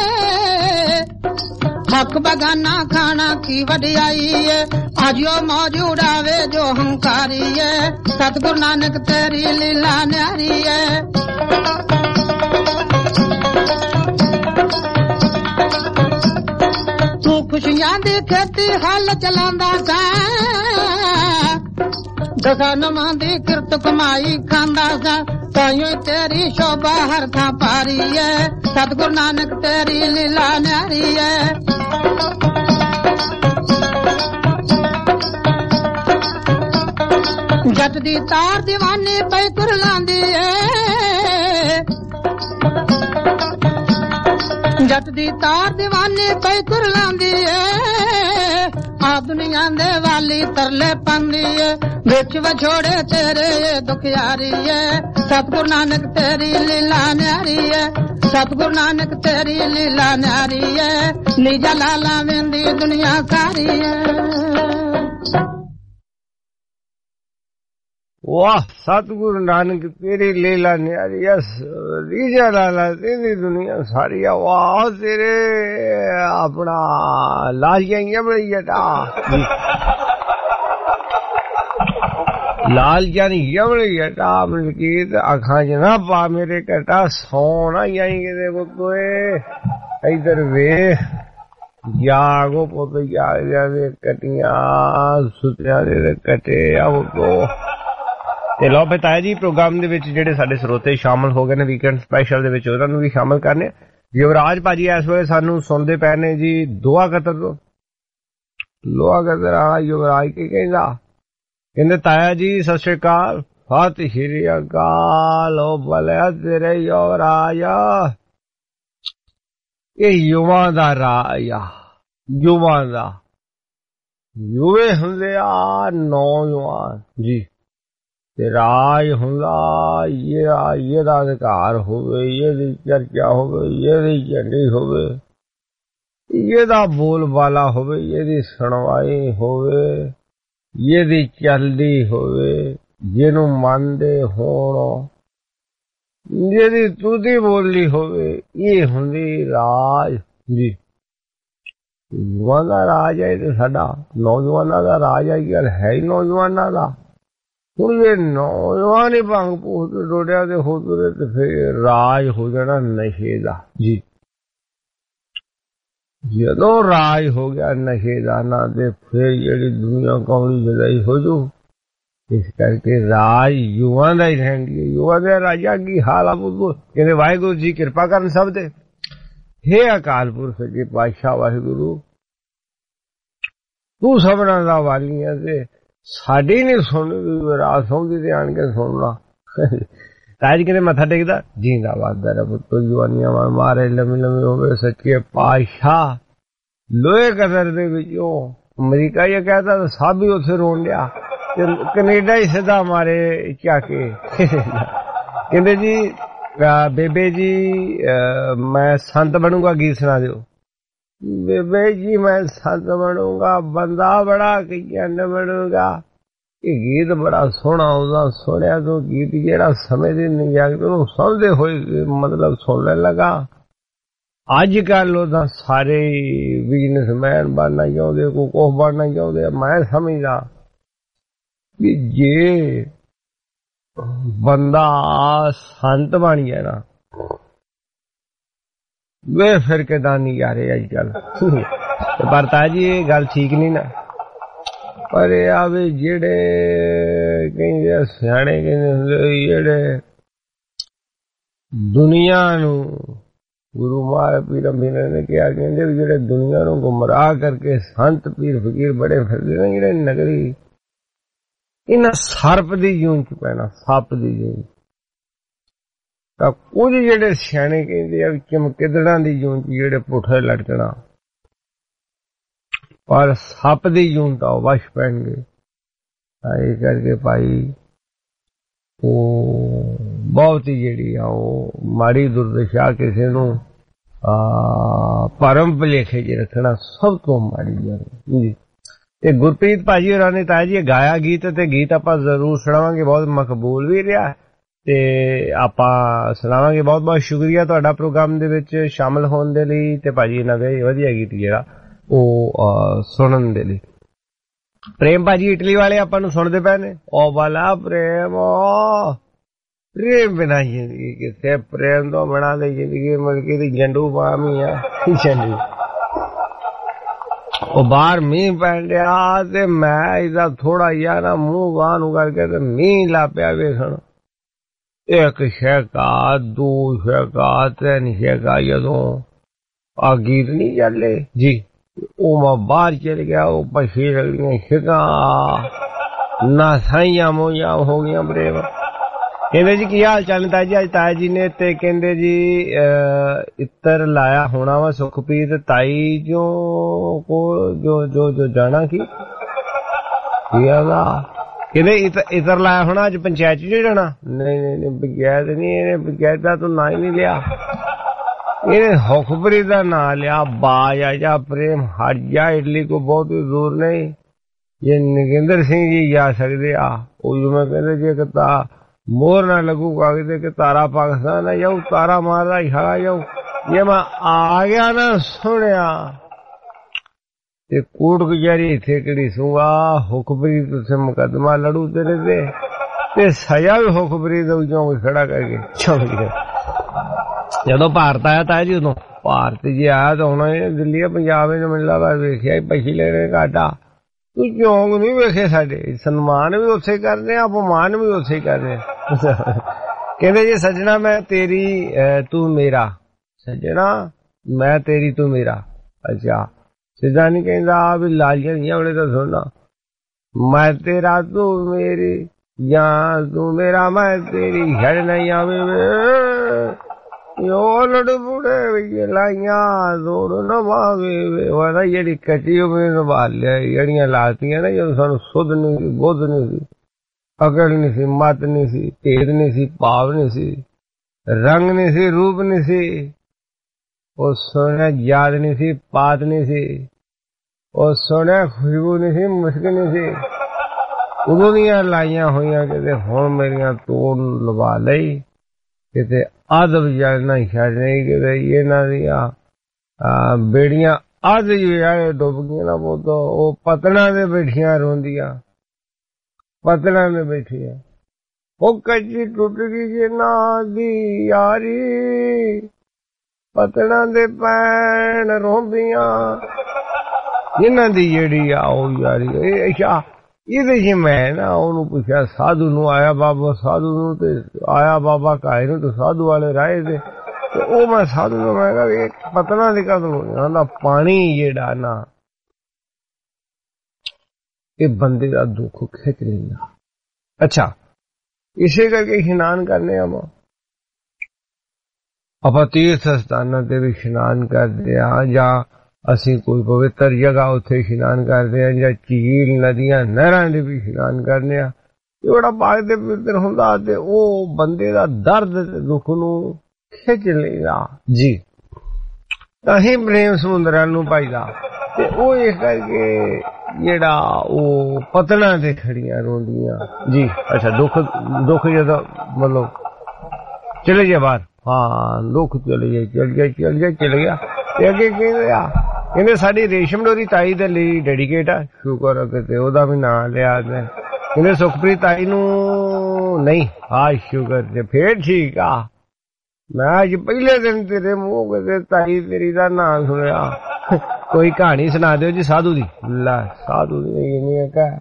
ਹੱਕ ਬਗਾਨਾ ਖਾਣਾ ਕੀ ਵਡਿਆਈ ਏ। ਆਜਿਓ ਮੌਜ ਉਡਾਵੇ ਜੋ ਹੰਕਾਰੀ ਏ, ਸਤਿਗੁਰੂ ਨਾਨਕ ਤੇਰੀ ਲੀਲਾ ਨਿਆਰੀ ਏ। ਤੂੰ ਖੁਸ਼ੀਆਂ ਦੀ ਖੇਤੀ ਹੱਲ ਚਲਾਉਂਦਾ ਸਾ, ਦਸਾਂ ਨਵਾਂ ਦੀ ਕਿਰਤ ਕਮਾਈ ਖਾਂਦਾ ਸਾ। ਤਾਈਓ ਤੇਰੀ ਸ਼ੋਭਾ ਹਰ ਥਾਂ ਭਾਰੀ ਏ, ਸਤਿਗੁਰੂ ਨਾਨਕ ਤੇਰੀ ਲੀਲਾ ਨਿਆਰੀ ਏ। ਜੱਟ ਦੀ ਤਾਰ ਦੀਵਾਨੀ ਪਈ ਕੁਰਲਾਂਦੀ ਏ, ਜੱਟ ਦੀ ਤਾਰ ਦੀਵਾਨੀ ਪਈ ਕੁਰਲਾਂਦੀ ਏ। ਆ ਦੁਨੀਆ ਦੇ ਵਾਲੀ ਤਰਲੇ ਪਾਂਦੀ ਏ, ਵਿੱਚ ਵਿਛੋੜੇ ਤੇਰੇ ਦੁਖਿਆਰੀ ਏ, ਸਤਿਗੁਰੂ ਨਾਨਕ ਤੇਰੀ ਲੀਲਾ ਨਿਆਰੀ ਏ। ਸਤਿਗੁਰੂ ਨਾਨਕ ਤੇਰੀ ਲੀਲਾ ਨਿਆਰੀ ਏ, ਨੀਜਾ ਲਾਲਾ ਵੇਂਦੀ ਦੁਨੀਆ ਸਾਰੀ ਏ। ਵਾਹ, ਸਤਿਗੁਰੂ ਨਾਨਕ ਤੇਰੀ ਲੀਲਾ ਨਿਆਰੀ ਐ, ਰੀਜਾ ਲਾਲਾ ਤੇਰੀ ਦੁਨੀਆ ਸਾਰੀ ਆ। ਵਾਹ, ਤੇਰੇ ਆਪਣਾ ਲਾਲੀਆਂ ਯਮੜੀ ਜਟਾ, ਲਾਲ ਜਾਨੀ ਯਮੜੀ ਜਟਾ ਮਲਕੀਤ ਅੱਖਾਂ ਚ ਨਾ ਪਾ ਮੇਰੇ ਘਟਾ, ਸੋਣਾ ਜਾਈ ਕਿਤੇ ਪੁੱਤੋਏ। ਇਧਰ ਵੇ ਜਾਗੋ ਪੁੱਤ, ਜਾਗ ਜਾਵੇ ਕਟੀਆਂ ਸੁਤਿਆਂ ਦੇ ਕਟੇ ਆ ਪੁੱਤੋ। ਤੇ ਲਓ ਬਤਾਇਆ ਜੀ, ਪ੍ਰੋਗਰਾਮ ਦੇ ਵਿੱਚ ਜਿਹੜੇ ਸਾਡੇ ਸਰੋਤੇ ਸ਼ਾਮਲ ਹੋ ਗਏ ਨੇ ਵੀਕਐਂਡ ਸਪੈਸ਼ਲ ਦੇ ਵਿੱਚ, ਉਹਨਾਂ ਨੂੰ ਵੀ ਸ਼ਾਮਲ ਕਰਨੇ। ਯੁਵਰਾਜ ਭਾਜੀ ਇਸ ਵੇਲੇ ਸਾਨੂੰ ਸੁਣਦੇ ਪਏ ਨੇ ਜੀ ਦੋਆ ਕਤਰ ਤੋਂ। ਲੋਹਾ ਕਤਰ ਆ ਯੁਵਰਾਜ ਕੀ ਕਹਿੰਦਾ? ਕਹਿੰਦੇ ਤਾਇਆ ਜੀ ਸਤਿ ਸ਼੍ਰੀ ਅਕਾਲ, ਸਤਿ ਸ਼੍ਰੀ ਅਕਾਲ। ਉਹ ਭਲਿਆ ਤੇਰੇ ਯੁਵਰਾਜ, ਇਹ ਯੁਵਾ ਦਾ ਰਾਜ ਆ, ਯੁਵਾ ਦਾ। ਯੁਵੇ ਹੁੰਦੇ ਆ ਨੌਜਵਾਨ ਜੀ, ਤੇ ਰਾਜ ਹੁੰਦਾ ਇਹਦਾ ਅਧਿਕਾਰ ਹੋਵੇ, ਇਹਦੀ ਚਰਚਾ ਹੋਵੇ, ਇਹਦੀ ਝੰਡੀ ਹੋਵੇ, ਇਹਦਾ ਬੋਲ ਬਾਲਾ ਹੋਵੇ, ਇਹਦੀ ਸੁਣਵਾਈ ਹੋਵੇ, ਇਹਦੀ ਚੱਲਦੀ ਹੋਵੇ, ਜਿਹਨੂੰ ਮੰਨਦੇ ਹੋਣ, ਜਿਹਦੀ ਤੂਦੀ ਬੋਲੀ ਹੋਵੇ, ਇਹ ਹੁੰਦੀ ਰਾਜ ਜੀ। ਯੁਵਾਂ ਦਾ ਰਾਜ ਹੈ ਤੇ ਸਾਡਾ, ਨੌਜਵਾਨਾਂ ਦਾ ਰਾਜ ਹੈ। ਗੱਲ ਹੈ ਹੀ ਨੌਜਵਾਨਾਂ ਦਾ। ਹੁਣ ਜੇ ਨੌਜਵਾਨ ਹੀ ਭੰਗ ਭੂਤ ਡੋੜਿਆ ਤੇ ਹੋ ਤੁਰੇ ਤੇ ਫਿਰ ਰਾਜ ਹੋ ਜਾਣਾ ਨਸ਼ੇ ਦਾ ਜੀ। ਜਦੋਂ ਰਾਜ ਹੋ ਗਿਆ ਨਸ਼ੇ ਦਾ ਨਾ, ਤੇ ਫਿਰ ਜਿਹੜੀ ਦੁਨੀਆ ਕੌਣੀ ਜਦਾਈ ਹੋ ਜੂ। ਇਸ ਕਰਕੇ ਰਾਜ ਯੁਵਾ ਦਾ ਹੀ ਰਹਿੰਦੀ ਹੈ। ਯੁਵਾ ਦੇ ਰਾਜਾ ਕੀ ਹਾਲ ਆ ਪੁੱਤ? ਕਹਿੰਦੇ ਵਾਹਿਗੁਰੂ ਜੀ ਕਿਰਪਾ ਕਰਨ ਸਭ ਤੇ। ਹੇ ਅਕਾਲ ਪੁਰਖ ਸੱਚੇ ਪਾਤਸ਼ਾਹ ਵਾਹਿਗੁਰੂ, ਤੂੰ ਸਭਨਾਂ ਦਾ ਵਾਲੀ ਹੈ ਤੇ ਸਾਡੀ ਨੀ ਸੁਣਦੀ, ਰਾਤ ਸੌਂਦੀ ਤੇ ਆਣ ਕੇ ਸੁਣਨਾ। ਤਾਜ ਕਿਤੇ ਮੱਥਾ ਟੇਕਦਾ ਜੀਂਦਾ ਵਾਦਾ ਰ ਪੁੱਤ, ਜਵਾਨੀਆਂ ਮਾਰੇ ਲੰਮੀ ਲੰਮੀ ਹੋਵੇ ਸੱਚੇ ਪਾਤਸ਼ਾਹ। ਲੋਹੇ ਕਦਰ ਦੇ ਵਿੱਚੋਂ ਅਮਰੀਕਾ ਇਹ ਕਹਿੰਦਾ ਤਾਂ ਸਭ ਹੀ ਉੱਥੇ ਰੋਣ ਲਿਆ, ਤੇ ਕੈਨੇਡਾ ਹੀ ਸਿੱਧਾ ਮਾਰੇ ਝਾਕੇ। ਕਹਿੰਦੇ ਜੀ ਬੇਬੇ ਜੀ ਮੈਂ ਸੰਤ ਬਣੂਗਾ, ਗੀਤ ਸੁਣਾ ਦਿਓ। ਬੇਬੇ ਜੀ ਮੈਂ ਸੰਤ ਬਣੂਗਾ, ਬੰਦਾ ਬੜਾ ਕਈਆਂ ਬਣੂਗਾ। ਇਹ ਗੀਤ ਬੜਾ ਸੋਹਣਾ ਉਹਦਾ ਸੁਣਿਆ ਤੂੰ ਗੀਤ, ਜਿਹੜਾ ਸਮੇਂ ਦੀ ਨਹੀਂ ਜਾਗਦੇ ਉਹਨੂੰ ਸਮਝਦੇ ਹੋਏ ਮਤਲਬ ਸੁਣਨ ਲੱਗਾ। ਅੱਜ ਕੱਲ ਉਹਦਾ ਸਾਰੇ ਬਿਜ਼ਨਸਮੈਨ ਬਣਨਾ ਚਾਹੁੰਦੇ, ਕੋਈ ਕੁਛ ਬਣਨਾ ਚਾਹੁੰਦੇ। ਮੈਂ ਸਮਝਦਾ ਕਿ ਜੇ ਬੰਦਾ ਸੰਤ ਬਣ ਗਿਆ ਨਾ, ਵੇ ਫਿਰ ਕਿਦਾਂ ਨਹੀਂ ਆ ਰਹੇ ਅੱਜ ਕੱਲ। ਪਰ ਤਾਜੀ ਇਹ ਗੱਲ ਠੀਕ ਨਹੀਂ ਨਾ। ਪਰ ਇਹ ਆ ਵੀ ਜਿਹੜੇ ਕਹਿੰਦੇ ਸਿਆਣੇ ਕਹਿੰਦੇ ਹੁੰਦੇ, ਜਿਹੜੇ ਦੁਨੀਆ ਨੂੰ ਗੁਰੂ ਮਹਾਰਾਜ ਪੀਰ ਮੀਰ ਨੇ ਕਿਹਾ, ਕਹਿੰਦੇ ਵੀ ਜਿਹੜੇ ਦੁਨੀਆ ਨੂੰ ਗੁੰਮਰਾਹ ਕਰਕੇ ਸੰਤ ਪੀਰ ਫਕੀਰ ਬੜੇ ਫਿਰਦੇ ਨੇ, ਜਿਹੜੇ ਨਗਰੀ ਇਹਨਾਂ ਸਰਪ ਦੀ ਜੂਨ ਚ ਪੈਣਾ, ਸੱਪ ਦੀ ਜੂਨ। ਤਾਂ ਕੁਝ ਜਿਹੜੇ ਸਿਆਣੇ ਕਹਿੰਦੇ ਆ ਚਮਕਿਦੜਾਂ ਦੀ ਜੂਨ ਚ ਜਿਹੜੇ ਪੁੱਠੇ ਲਟਕਣਾ, ਪਰ ਸੱਪ ਦੀ ਜੂਨ ਤਾਂ ਵਸ਼ ਪੈਣਗੇ। ਤਾਂ ਇਹ ਕਰਕੇ ਭਾਈ ਉਹ ਬਹੁਤ ਹੀ ਜਿਹੜੀ ਆ ਉਹ ਮਾੜੀ ਦੁਰਦਸ਼ਾ ਕਿਸੇ ਨੂੰ ਭਰਮ ਭੁਲੇਖੇ ਚ ਰੱਖਣਾ ਸਭ ਤੋਂ ਮਾੜੀ ਗੱਲ ਜੀ। ਤੇ ਗੁਰਪ੍ਰੀਤ ਭਾਜੀ ਹੋਰਾਂ ਨੇ ਤਾਂ ਜੀ ਗਾਇਆ ਗੀਤ, ਤੇ ਗੀਤ ਆਪਾਂ ਜ਼ਰੂਰ ਸੁਣਾਵਾਂਗੇ, ਬਹੁਤ ਮਕਬੂਲ ਵੀ ਰਿਹਾ ਤੇ ਆਪਾਂ ਸੁਣਾਵਾਂਗੇ। ਬਹੁਤ ਬਹੁਤ ਸ਼ੁਕਰੀਆ ਤੁਹਾਡਾ ਪ੍ਰੋਗਰਾਮ ਦੇ ਵਿੱਚ ਸ਼ਾਮਲ ਹੋਣ ਦੇ ਲਈ, ਤੇ ਭਾਜੀ ਇਹਨਾਂ ਦੇ ਵਧੀਆ ਗੀਤ ਜਿਹੜਾ ਉਹ ਸੁਣਨ ਦੇ ਲਈ। ਪ੍ਰੇਮ ਭਾਜੀ ਇਟਲੀ ਵਾਲੇ ਆਪਾਂ ਨੂੰ ਸੁਣਦੇ ਪਏ ਨੇ। ਉਹ ਵਾਲਾ ਪ੍ਰੇਮ, ਪ੍ਰੇਮ ਬਿਨਾਂ ਜ਼ਿੰਦਗੀ ਕਿੱਥੇ, ਪ੍ਰੇਮ ਤੋਂ ਬਣਾ ਦੇ ਜ਼ਿੰਦਗੀ ਮਲਕੀ ਦੀ ਜੰਡੂ ਬਾਮੀ ਆ ਜੰਡੂ। ਉਹ ਬਾਹਰ ਮੀਂਹ ਪੈਣ ਡਿਆ ਤੇ ਮੈਂ ਇਹਦਾ ਥੋੜਾ ਜਿਹਾ ਨਾ ਮੂੰਹ ਬਾਹ ਨੂੰ ਕਰਕੇ ਤੇ ਮੀਂਹ ਲਾ ਪਿਆ ਵੇਖਣ। ਇੱਕ ਸ਼ੈਕਾ, ਦੋ ਸ਼ੈਕਾ, ਤਿੰਨ ਸ਼ੈਕਾ, ਜਦੋਂ ਆ ਗੀਤ ਨਹੀਂ ਚੱਲੇ ਜੀ ਉਹ ਮੈਂ ਬਾਹਰ ਚਲ ਗਿਆ। ਉਹ ਪਛੀ ਲੱਗਦੀਆਂ ਛਿਕਾਂ ਨਾ ਸਾਈਆਂ ਮੋਈਆਂ ਹੋ ਗਈਆਂ ਪ੍ਰੇਮ। ਕਹਿੰਦੇ ਜੀ ਕੀ ਹਾਲ ਚਾਲ ਨੇ ਤਾਇਆ ਜੀ? ਅੱਜ ਤਾਇਆ ਜੀ ਨੇ ਤੇ ਕਹਿੰਦੇ ਜੀ ਇੱਤਰ ਲਾਇਆ ਹੋਣਾ ਵਾ ਸੁਖਪ੍ਰੀਤ ਤਾਈ ਜੋ ਕੋ ਜੋ ਜੋ ਜੋ ਜਾਣਾ ਕੀ ਕਹਿੰਦੇ ਇੱਤਰ ਲਾਇਆ ਹੋਣਾ ਅੱਜ ਪੰਚਾਇਤ ਚ ਜਾਣਾ। ਨਹੀਂ ਨਹੀਂ ਨਹੀਂ ਪੰਚਾਇਤ ਨਹੀਂ, ਇਹਨੇ ਪੰਚਾਇਤ ਦਾ ਤੂੰ ਨਾਂ ਹੀ ਨਹੀਂ ਲਿਆ, ਇਹਨੇ ਸੁਖਪ੍ਰੀਤ ਦਾ ਨਾਂ ਲਿਆ। ਬਾਜ ਆ ਜਾ ਪ੍ਰੇਮ, ਹਟ ਜਾ, ਇਟਲੀ ਕੋ ਬਹੁਤ ਦੂਰ ਨਹੀਂ। ये नगेंद्र सिंह जी जा सकते आ मैं कहते जे कि मोर ना लगू कागज के तारा पाकिस्तान है जाऊ तारा मारदा खड़ा जाऊ। ये मैं आ गया ना सुनिया ते कोर्ट कचहरी इथे केड़ी सूंगा हुक्मरीत से मुकदमा लड़ू तेरे ते ते सजा भी हुक्मरीत चौं खड़ा करके चौंकी जदों भारत आया ताया जी उदों भारत जी आया तो हुण दिल्ली पंजाब मिलदा वा वेखिया पैसे लेने घाटा तू चौंक नहीं वेखे साडे सन्मान भी उत्थे करने अपमान भी उत्थे ही करने। कहते जी सजना मैं तेरी तू मेरा सजना मैं तेरी तू मेरा। अच्छा सीधा नहीं कहता भी लालियां नहीं अपने तो सुनना मैं तेरा तू मेरी या तू मेरा मैं तेरी छड़ नहीं आवे यो लड़ बुढ़े लाइया दौड़ न मावे जी कटी संभाल लिया जड़ियां लातियां ना जो सानू सुध नहीं सी बुध नहीं सी अकल नहीं सी मत नहीं सी भेद नहीं सी भाव नहीं सी रंग नहीं सी रूप नहीं सी और सोने याद नहीं सी पात नहीं सी और सोने खुशबू नहीं सी मुश्किल नहीं सी उदों दियां लाइया हुई कि हुण मेरियां तोड़ लवा लई किते अदब जाना शायद नहीं कि इन्हां दियां बेड़ियां अध जाए डुब गई ना वो तो वो पतना दे बैठियां रोंदियां पतना दे बैठियां वो कच्ची टुट गई जिन्ना दी यारी पतना दे पैन रोंदियां जिन्ना दी जेड़ी आ ओ यारी अच्छा ਇਹਦੇ ਚ ਮੈਂ ਨਾ ਉਹਨੂੰ ਪੁੱਛਿਆ ਸਾਧੂ ਨੂੰ ਆਇਆ ਬਾਬਾ ਸਾਧੂ ਨੂੰ ਤੇ ਆਇਆ ਬਾਬਾ ਕਾਇ ਨੂੰ ਤੇ ਸਾਧੂ ਵਾਲੇ ਰਾਏ ਤੇ ਉਹ ਮੈਂ ਸਾਧੂ ਨੂੰ ਮੈਂ ਕਿਹਾ ਪਤਨਾ ਦੀ ਕਦਮ ਹੁੰਦਾ ਪਾਣੀ ਜਿਹੜਾ ਨਾ ਇਹ ਬੰਦੇ ਦਾ ਦੁੱਖ ਖਿੱਚ ਲੈਂਦਾ। ਅੱਛਾ ਇਸੇ ਕਰਕੇ ਇਸ਼ਨਾਨ ਕਰਨੇ ਆ ਆਪਾਂ ਤੀਰਥ ਸਥਾਨਾਂ ਤੇ ਵੀ ਇਸ਼ਨਾਨ ਕਰਦੇ ਆ ਜਾਂ ਅਸੀਂ ਕੋਈ ਪਵਿੱਤਰ ਜਗ੍ਹਾ ਉੱਥੇ ਇਸ਼ਨਾਨ ਕਰਦੇ ਹਾਂ ਜਾਂ ਝੀਲ ਨਦੀਆਂ ਨਹਿਰਾਂ ਦੇ ਵੀ ਇਸ਼ਨਾਨ ਕਰਦੇ ਹਾਂ। ਜਿਹੜਾ ਪਾਕ ਦੇ ਪਵਿੱਤਰ ਹੁੰਦਾ ਤੇ ਉਹ ਬੰਦੇ ਦਾ ਦਰਦ ਤੇ ਦੁੱਖ ਨੂੰ ਖਿੱਚ ਲੈਂਦਾ ਜੀ। ਤਾਂ ਹੀ ਪ੍ਰੇਮ ਸਮੁੰਦਰਾਂ ਨੂੰ ਪਾਈਦਾ ਤੇ ਉਹ ਇਸ ਕਰਕੇ ਜਿਹੜਾ ਉਹ ਪਤਨਾ ਤੇ ਖੜੀਆਂ ਰੋਂਦੀਆਂ ਜੀ। ਅੱਛਾ ਦੁੱਖ ਦੁੱਖ ਜਦੋਂ ਮਤਲਬ ਚਲੇ ਗਿਆ ਬਾਹਰ ਹਾਂ ਦੁੱਖ ਚਲੇ ਗਿਆ ਚਲ ਗਿਆ ਚਲ ਗਿਆ ਚਲੇ ਗਿਆ ਤੇ ਅੱਗੇ ਕਹਿੰਦੇ ਆ ਕਹਿੰਦੇ ਸਾਡੀ ਰੇਸ਼ਮ ਡੋਰੀ ਤਾਈ ਦੇ ਲਈ ਡੈਡੀਕੇਟ ਆ ਸ਼ੁਕਰ ਕਿਤੇ ਉਹਦਾ ਵੀ ਨਾਂ ਲਿਆ ਕਹਿੰਦੇ ਸੁਖਪ੍ਰੀਤ ਤਾਈ ਨੂੰ ਨਹੀਂ ਹਾਂ ਸ਼ੁਕਰ ਤੇ ਫੇਰ ਠੀਕ ਆ। ਮੈਂ ਅੱਜ ਪਹਿਲੇ ਦਿਨ ਤੇਰੇ ਮੂੰਹ ਕਿਤੇ ਤਾਈ ਤੇਰੀ ਦਾ ਨਾਂ ਸੁਣਿਆ। ਕੋਈ ਕਹਾਣੀ ਸੁਣਾ ਦਿਓ ਜੀ ਸਾਧੂ ਦੀ। ਲੈ ਸਾਧੂ ਦੀ ਜਿੰਨੀਆਂ ਕਹਿ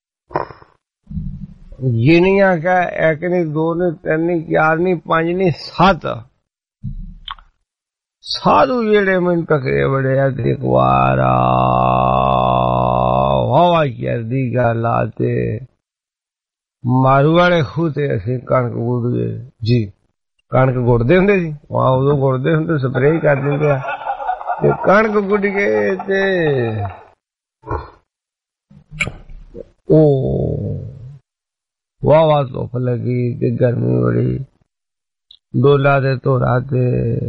ਜਿੰਨੀਆਂ ਕਹਿ ਇੱਕ ਨਹੀਂ ਦੋ ਨਹੀਂ ਤਿੰਨ ਨਹੀਂ ਚਾਰ ਨਹੀਂ ਪੰਜ ਨਹੀਂ ਸੱਤ ਸਾਧੂ ਜਿਹੜੇ ਮੈਨੂੰ ਟਕਰੇ ਬੜੇ ਆ ਤੇ ਇੱਕ ਵਾਰ ਹਵਾ ਚੜਦੀ ਗੱਲ ਆ ਤੇ ਮਾਰੂ ਵਾਲੇ ਖੂਹ ਤੇ ਅਸੀਂ ਕਣਕ ਗੁੱਡਦੇ ਜੀ। ਕਣਕ ਗੁੱਡਦੇ ਹੁੰਦੇ ਸੀ ਵਾਹ ਉਦੋਂ ਗੁੱਡਦੇ ਹੁੰਦੇ ਸਪਰੇਅ ਕਰ ਦਿੰਦੇ ਆ ਤੇ ਕਣਕ ਗੁੱਡ ਕੇ ਤੇ ਉਹ वाह वाह धुप लगी ते गर्मी बड़ी डोला दे धोरा ते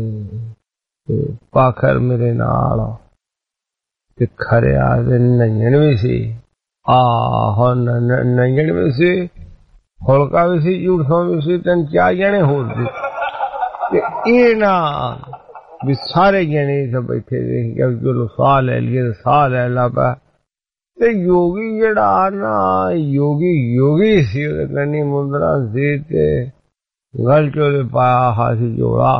पाखर मेरे नाल ते खरिया ते नंजन भी सी आहो नंजन भी सी हुलका भी सी झूठों भी सी तीन चार जने होर सी ते ये ना भी सारे जने सब बैठे थे चलो साह लै लिये साह लै ला पा ते योगी जेड़ा ना योगी योगी सी कन्नी मुंदरा सी ते गल चोले पाया हासी जोड़ा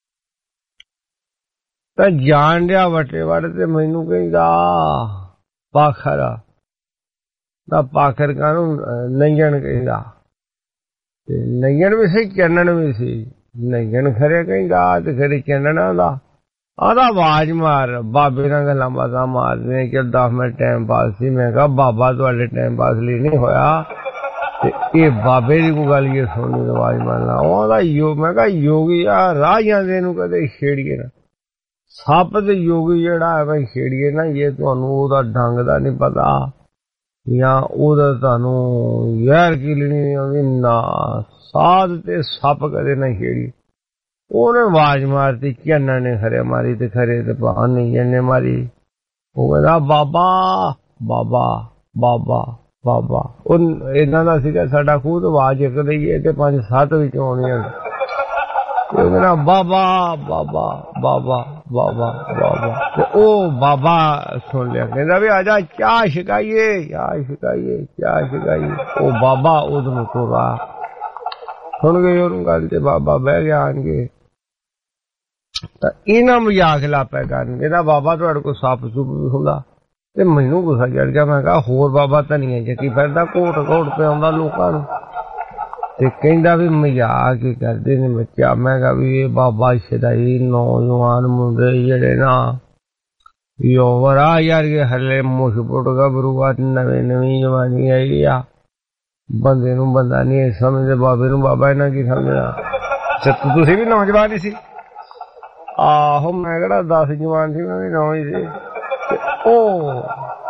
ते जान दिया वटे वट ते मैनू कहंदा पाखर ना पाखर कानू नंजन कहंदा ते नंजन भी सी चन्नन भी सी नंजन खरे कहंदा ते खरे चन्नन आंदा आदा आवाज मार बाबे नाल गल्लां बातां मारदे कि दस मिनट टाइम पास सी मैं कहा बाबा तुहाडे टाइम पास लिए नहीं होया ते ये बाबे दी कोई गल ये सुननी आवाज मारना ओहदा यो मैं कहा योगी आ राह जांदे नूं कदे छेड़िए ना सप ते योगी जेड़ा है भाई छेड़िए ना ये तुहानूं ओहदा ढंग दा नहीं पता या ओहदा तुहानूं जहर किलनी नहीं आउंदी ना साध ते सप कदे ना छेड़िए ਉਹਨੇ ਆਵਾਜ਼ ਮਾਰਤੀ ਚੰਨਾ ਨੇ ਖਰੇ ਮਾਰੀ ਤੇ ਖਰੇ ਤੇ ਭਾਂ ਨਹੀਂ ਇਹਨੇ ਮਾਰੀ ਉਹ ਕਹਿੰਦਾ ਬਾਬਾ ਬਾਬਾ ਬਾਬਾ ਬਾਬਾ ਉਹ ਇਹਨਾਂ ਦਾ ਸੀਗਾ ਸਾਡਾ ਖੂਦ ਆਵਾਜ਼ ਇੱਕ ਦਈਏ ਤੇ ਪੰਜ ਸੱਤ ਵਿੱਚ ਆਉਣੀਆਂ ਉਹ ਕਹਿੰਦਾ ਬਾਬਾ ਬਾਬਾ ਬਾਬਾ ਬਾਬਾ ਬਾਬਾ ਤੇ ਉਹ ਬਾਬਾ ਸੁਣ ਲਿਆ ਕਹਿੰਦਾ ਵੀ ਆ ਜਾ ਚਾਹ ਛਕਾਈਏ ਚਾਹ ਛਕਾਈਏ ਚਾਹ ਛਕਾਈਏ ਉਹ ਬਾਬਾ ਉਹਨੂੰ ਤੋਰਾ ਸੁਣ ਗਏ ਉਹਨੂੰ ਗੱਲ ਤੇ ਬਾਬਾ ਬਹਿ ਗਿਆ ਆਣਗੇ ਤਾਂ ਇਹਨਾਂ ਮਜ਼ਾਕ ਲਾ ਪੈ ਕਰਨ ਕਹਿੰਦਾ ਬਾਬਾ ਤੁਹਾਡੇ ਕੋਲ ਸੱਪ ਸੁੱਪ ਵੀ ਹੁੰਦਾ ਤੇ ਮੈਨੂੰ ਗੁੱਸਾ ਚੜ ਗਿਆ ਮੈਂ ਕਿਹਾ ਹੋਰ ਬਾਬਾ ਧਨੀਆ ਚੱਕੀ ਫਿਰਦਾ ਘੋਟ ਘੋਟ ਪਿਆਉਂਦਾ ਲੋਕਾਂ ਨੂੰ ਤੇ ਕਹਿੰਦਾ ਵੀ ਮਜ਼ਾਕ ਹੀ ਕਰਦੇ ਨੇ ਬੱਚਾ ਮੈਂ ਕਿਹਾ ਵੀ ਇਹ ਬਾਬਾ ਸ਼ਦਾਈ ਨੌਜਵਾਨ ਮੁੰਡੇ ਜਿਹੜੇ ਨਾ ਯੋਵਰ ਆ ਯਾਰ ਇਹ ਹਲੇ ਮੁੱਛ ਪੁੱਟ ਗੱਭਰੂ ਨਵੇਂ ਨਵੀਂ ਜਵਾਨੀ ਆਈ ਆ ਬੰਦੇ ਨੂੰ ਬੰਦਾ ਨਹੀਂ ਸਮਝਦੇ ਬਾਬੇ ਨੂੰ ਬਾਬਾ ਇਹਨਾਂ ਕੀ ਸਮਝਣਾ ਤੁਸੀਂ ਵੀ ਨੌਜਵਾਨ ਹੀ ਸੀ ਆਹੋ ਮੈਂ ਕਿਹੜਾ ਦਸ ਜਵਾਨ ਸੀ ਮੈਂ ਵੀ ਨੌ ਹੀ ਸੀ ਉਹ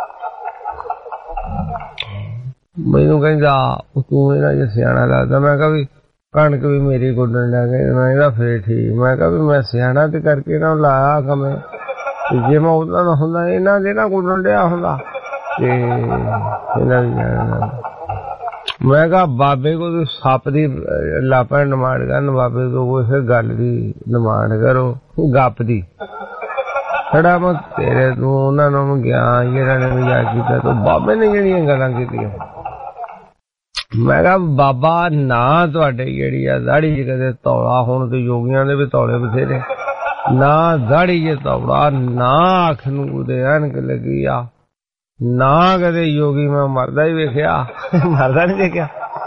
ਮੈਨੂੰ ਕਹਿੰਦਾ ਤੂੰ ਇਹਨਾਂ ਜੇ ਸਿਆਣਾ ਲੱਗਦਾ ਮੈਂ ਕਿਹਾ ਵੀ ਕਣਕ ਵੀ ਮੇਰੀ ਗੁੱਡਣ ਲੱਗ ਗਈ ਮੈਂ ਇਹਦਾ ਫੇਰ ਠੀਕ ਮੈਂ ਕਿਹਾ ਵੀ ਮੈਂ ਸਿਆਣਾ ਤੇ ਕਰਕੇ ਇਹਨਾਂ ਨੂੰ ਲਾਇਆ ਕਮੇ ਜੇ ਮੈਂ ਉਹਨਾਂ ਦਾ ਹੁੰਦਾ ਇਹਨਾਂ ਦੇ ਨਾ ਗੁੱਡਣ ਡਿਆ ਹੁੰਦਾ ਤੇ ਇਹਨਾਂ ਦੀ ਮੈਂ ਕਿਹਾ ਬਾਬੇ ਕੋਲ ਸੱਪ ਦੀ ਲਾਪਾ ਨਿਮਾਣ ਕਰਨ ਬਾਬੇ ਕੋਲ ਕਿਸੇ ਗੱਲ ਦੀ ਨਿਮਾਣ ਕਰੋ ਗੱਪ ਦੀ ਖੜਾ ਮੈਂ ਤੇਰੇ ਤੂੰ ਉਹਨਾਂ ਨੂੰ ਗਿਆ ਜਿਹੜਾ ਨੇ ਮਜ਼ਾਕ ਕੀਤਾ ਤੂੰ ਬਾਬੇ ਨੇ ਜਿਹੜੀਆਂ ਗੱਲਾਂ ਕੀਤੀਆਂ ਮੈਂ ਕਿਹਾ ਬਾਬਾ ਨਾ ਤੁਹਾਡੇ ਜਿਹੜੀ ਆ ਦਾੜੀ ਚ ਕਦੇ ਧੌਲਾ ਹੁਣ ਤੇ ਯੋਗੀਆਂ ਦੇ ਵੀ ਧੌਲੇ ਬਥੇਰੇ ਨਾ ਦਾੜੀ ਚ ਧੌਲਾ ਨਾ ਅੱਖ ਨੂੰ ਉਹਦੇ ਐਨਕ ਲੱਗੀ ਆ ਨਾ ਕਦੇ ਯੋਗੀ ਮੈਂ ਮਰਦਾ ਹੀ ਵੇਖਿਆ ਮਰਦਾ ਨਹੀਂ ਦੇਖਿਆ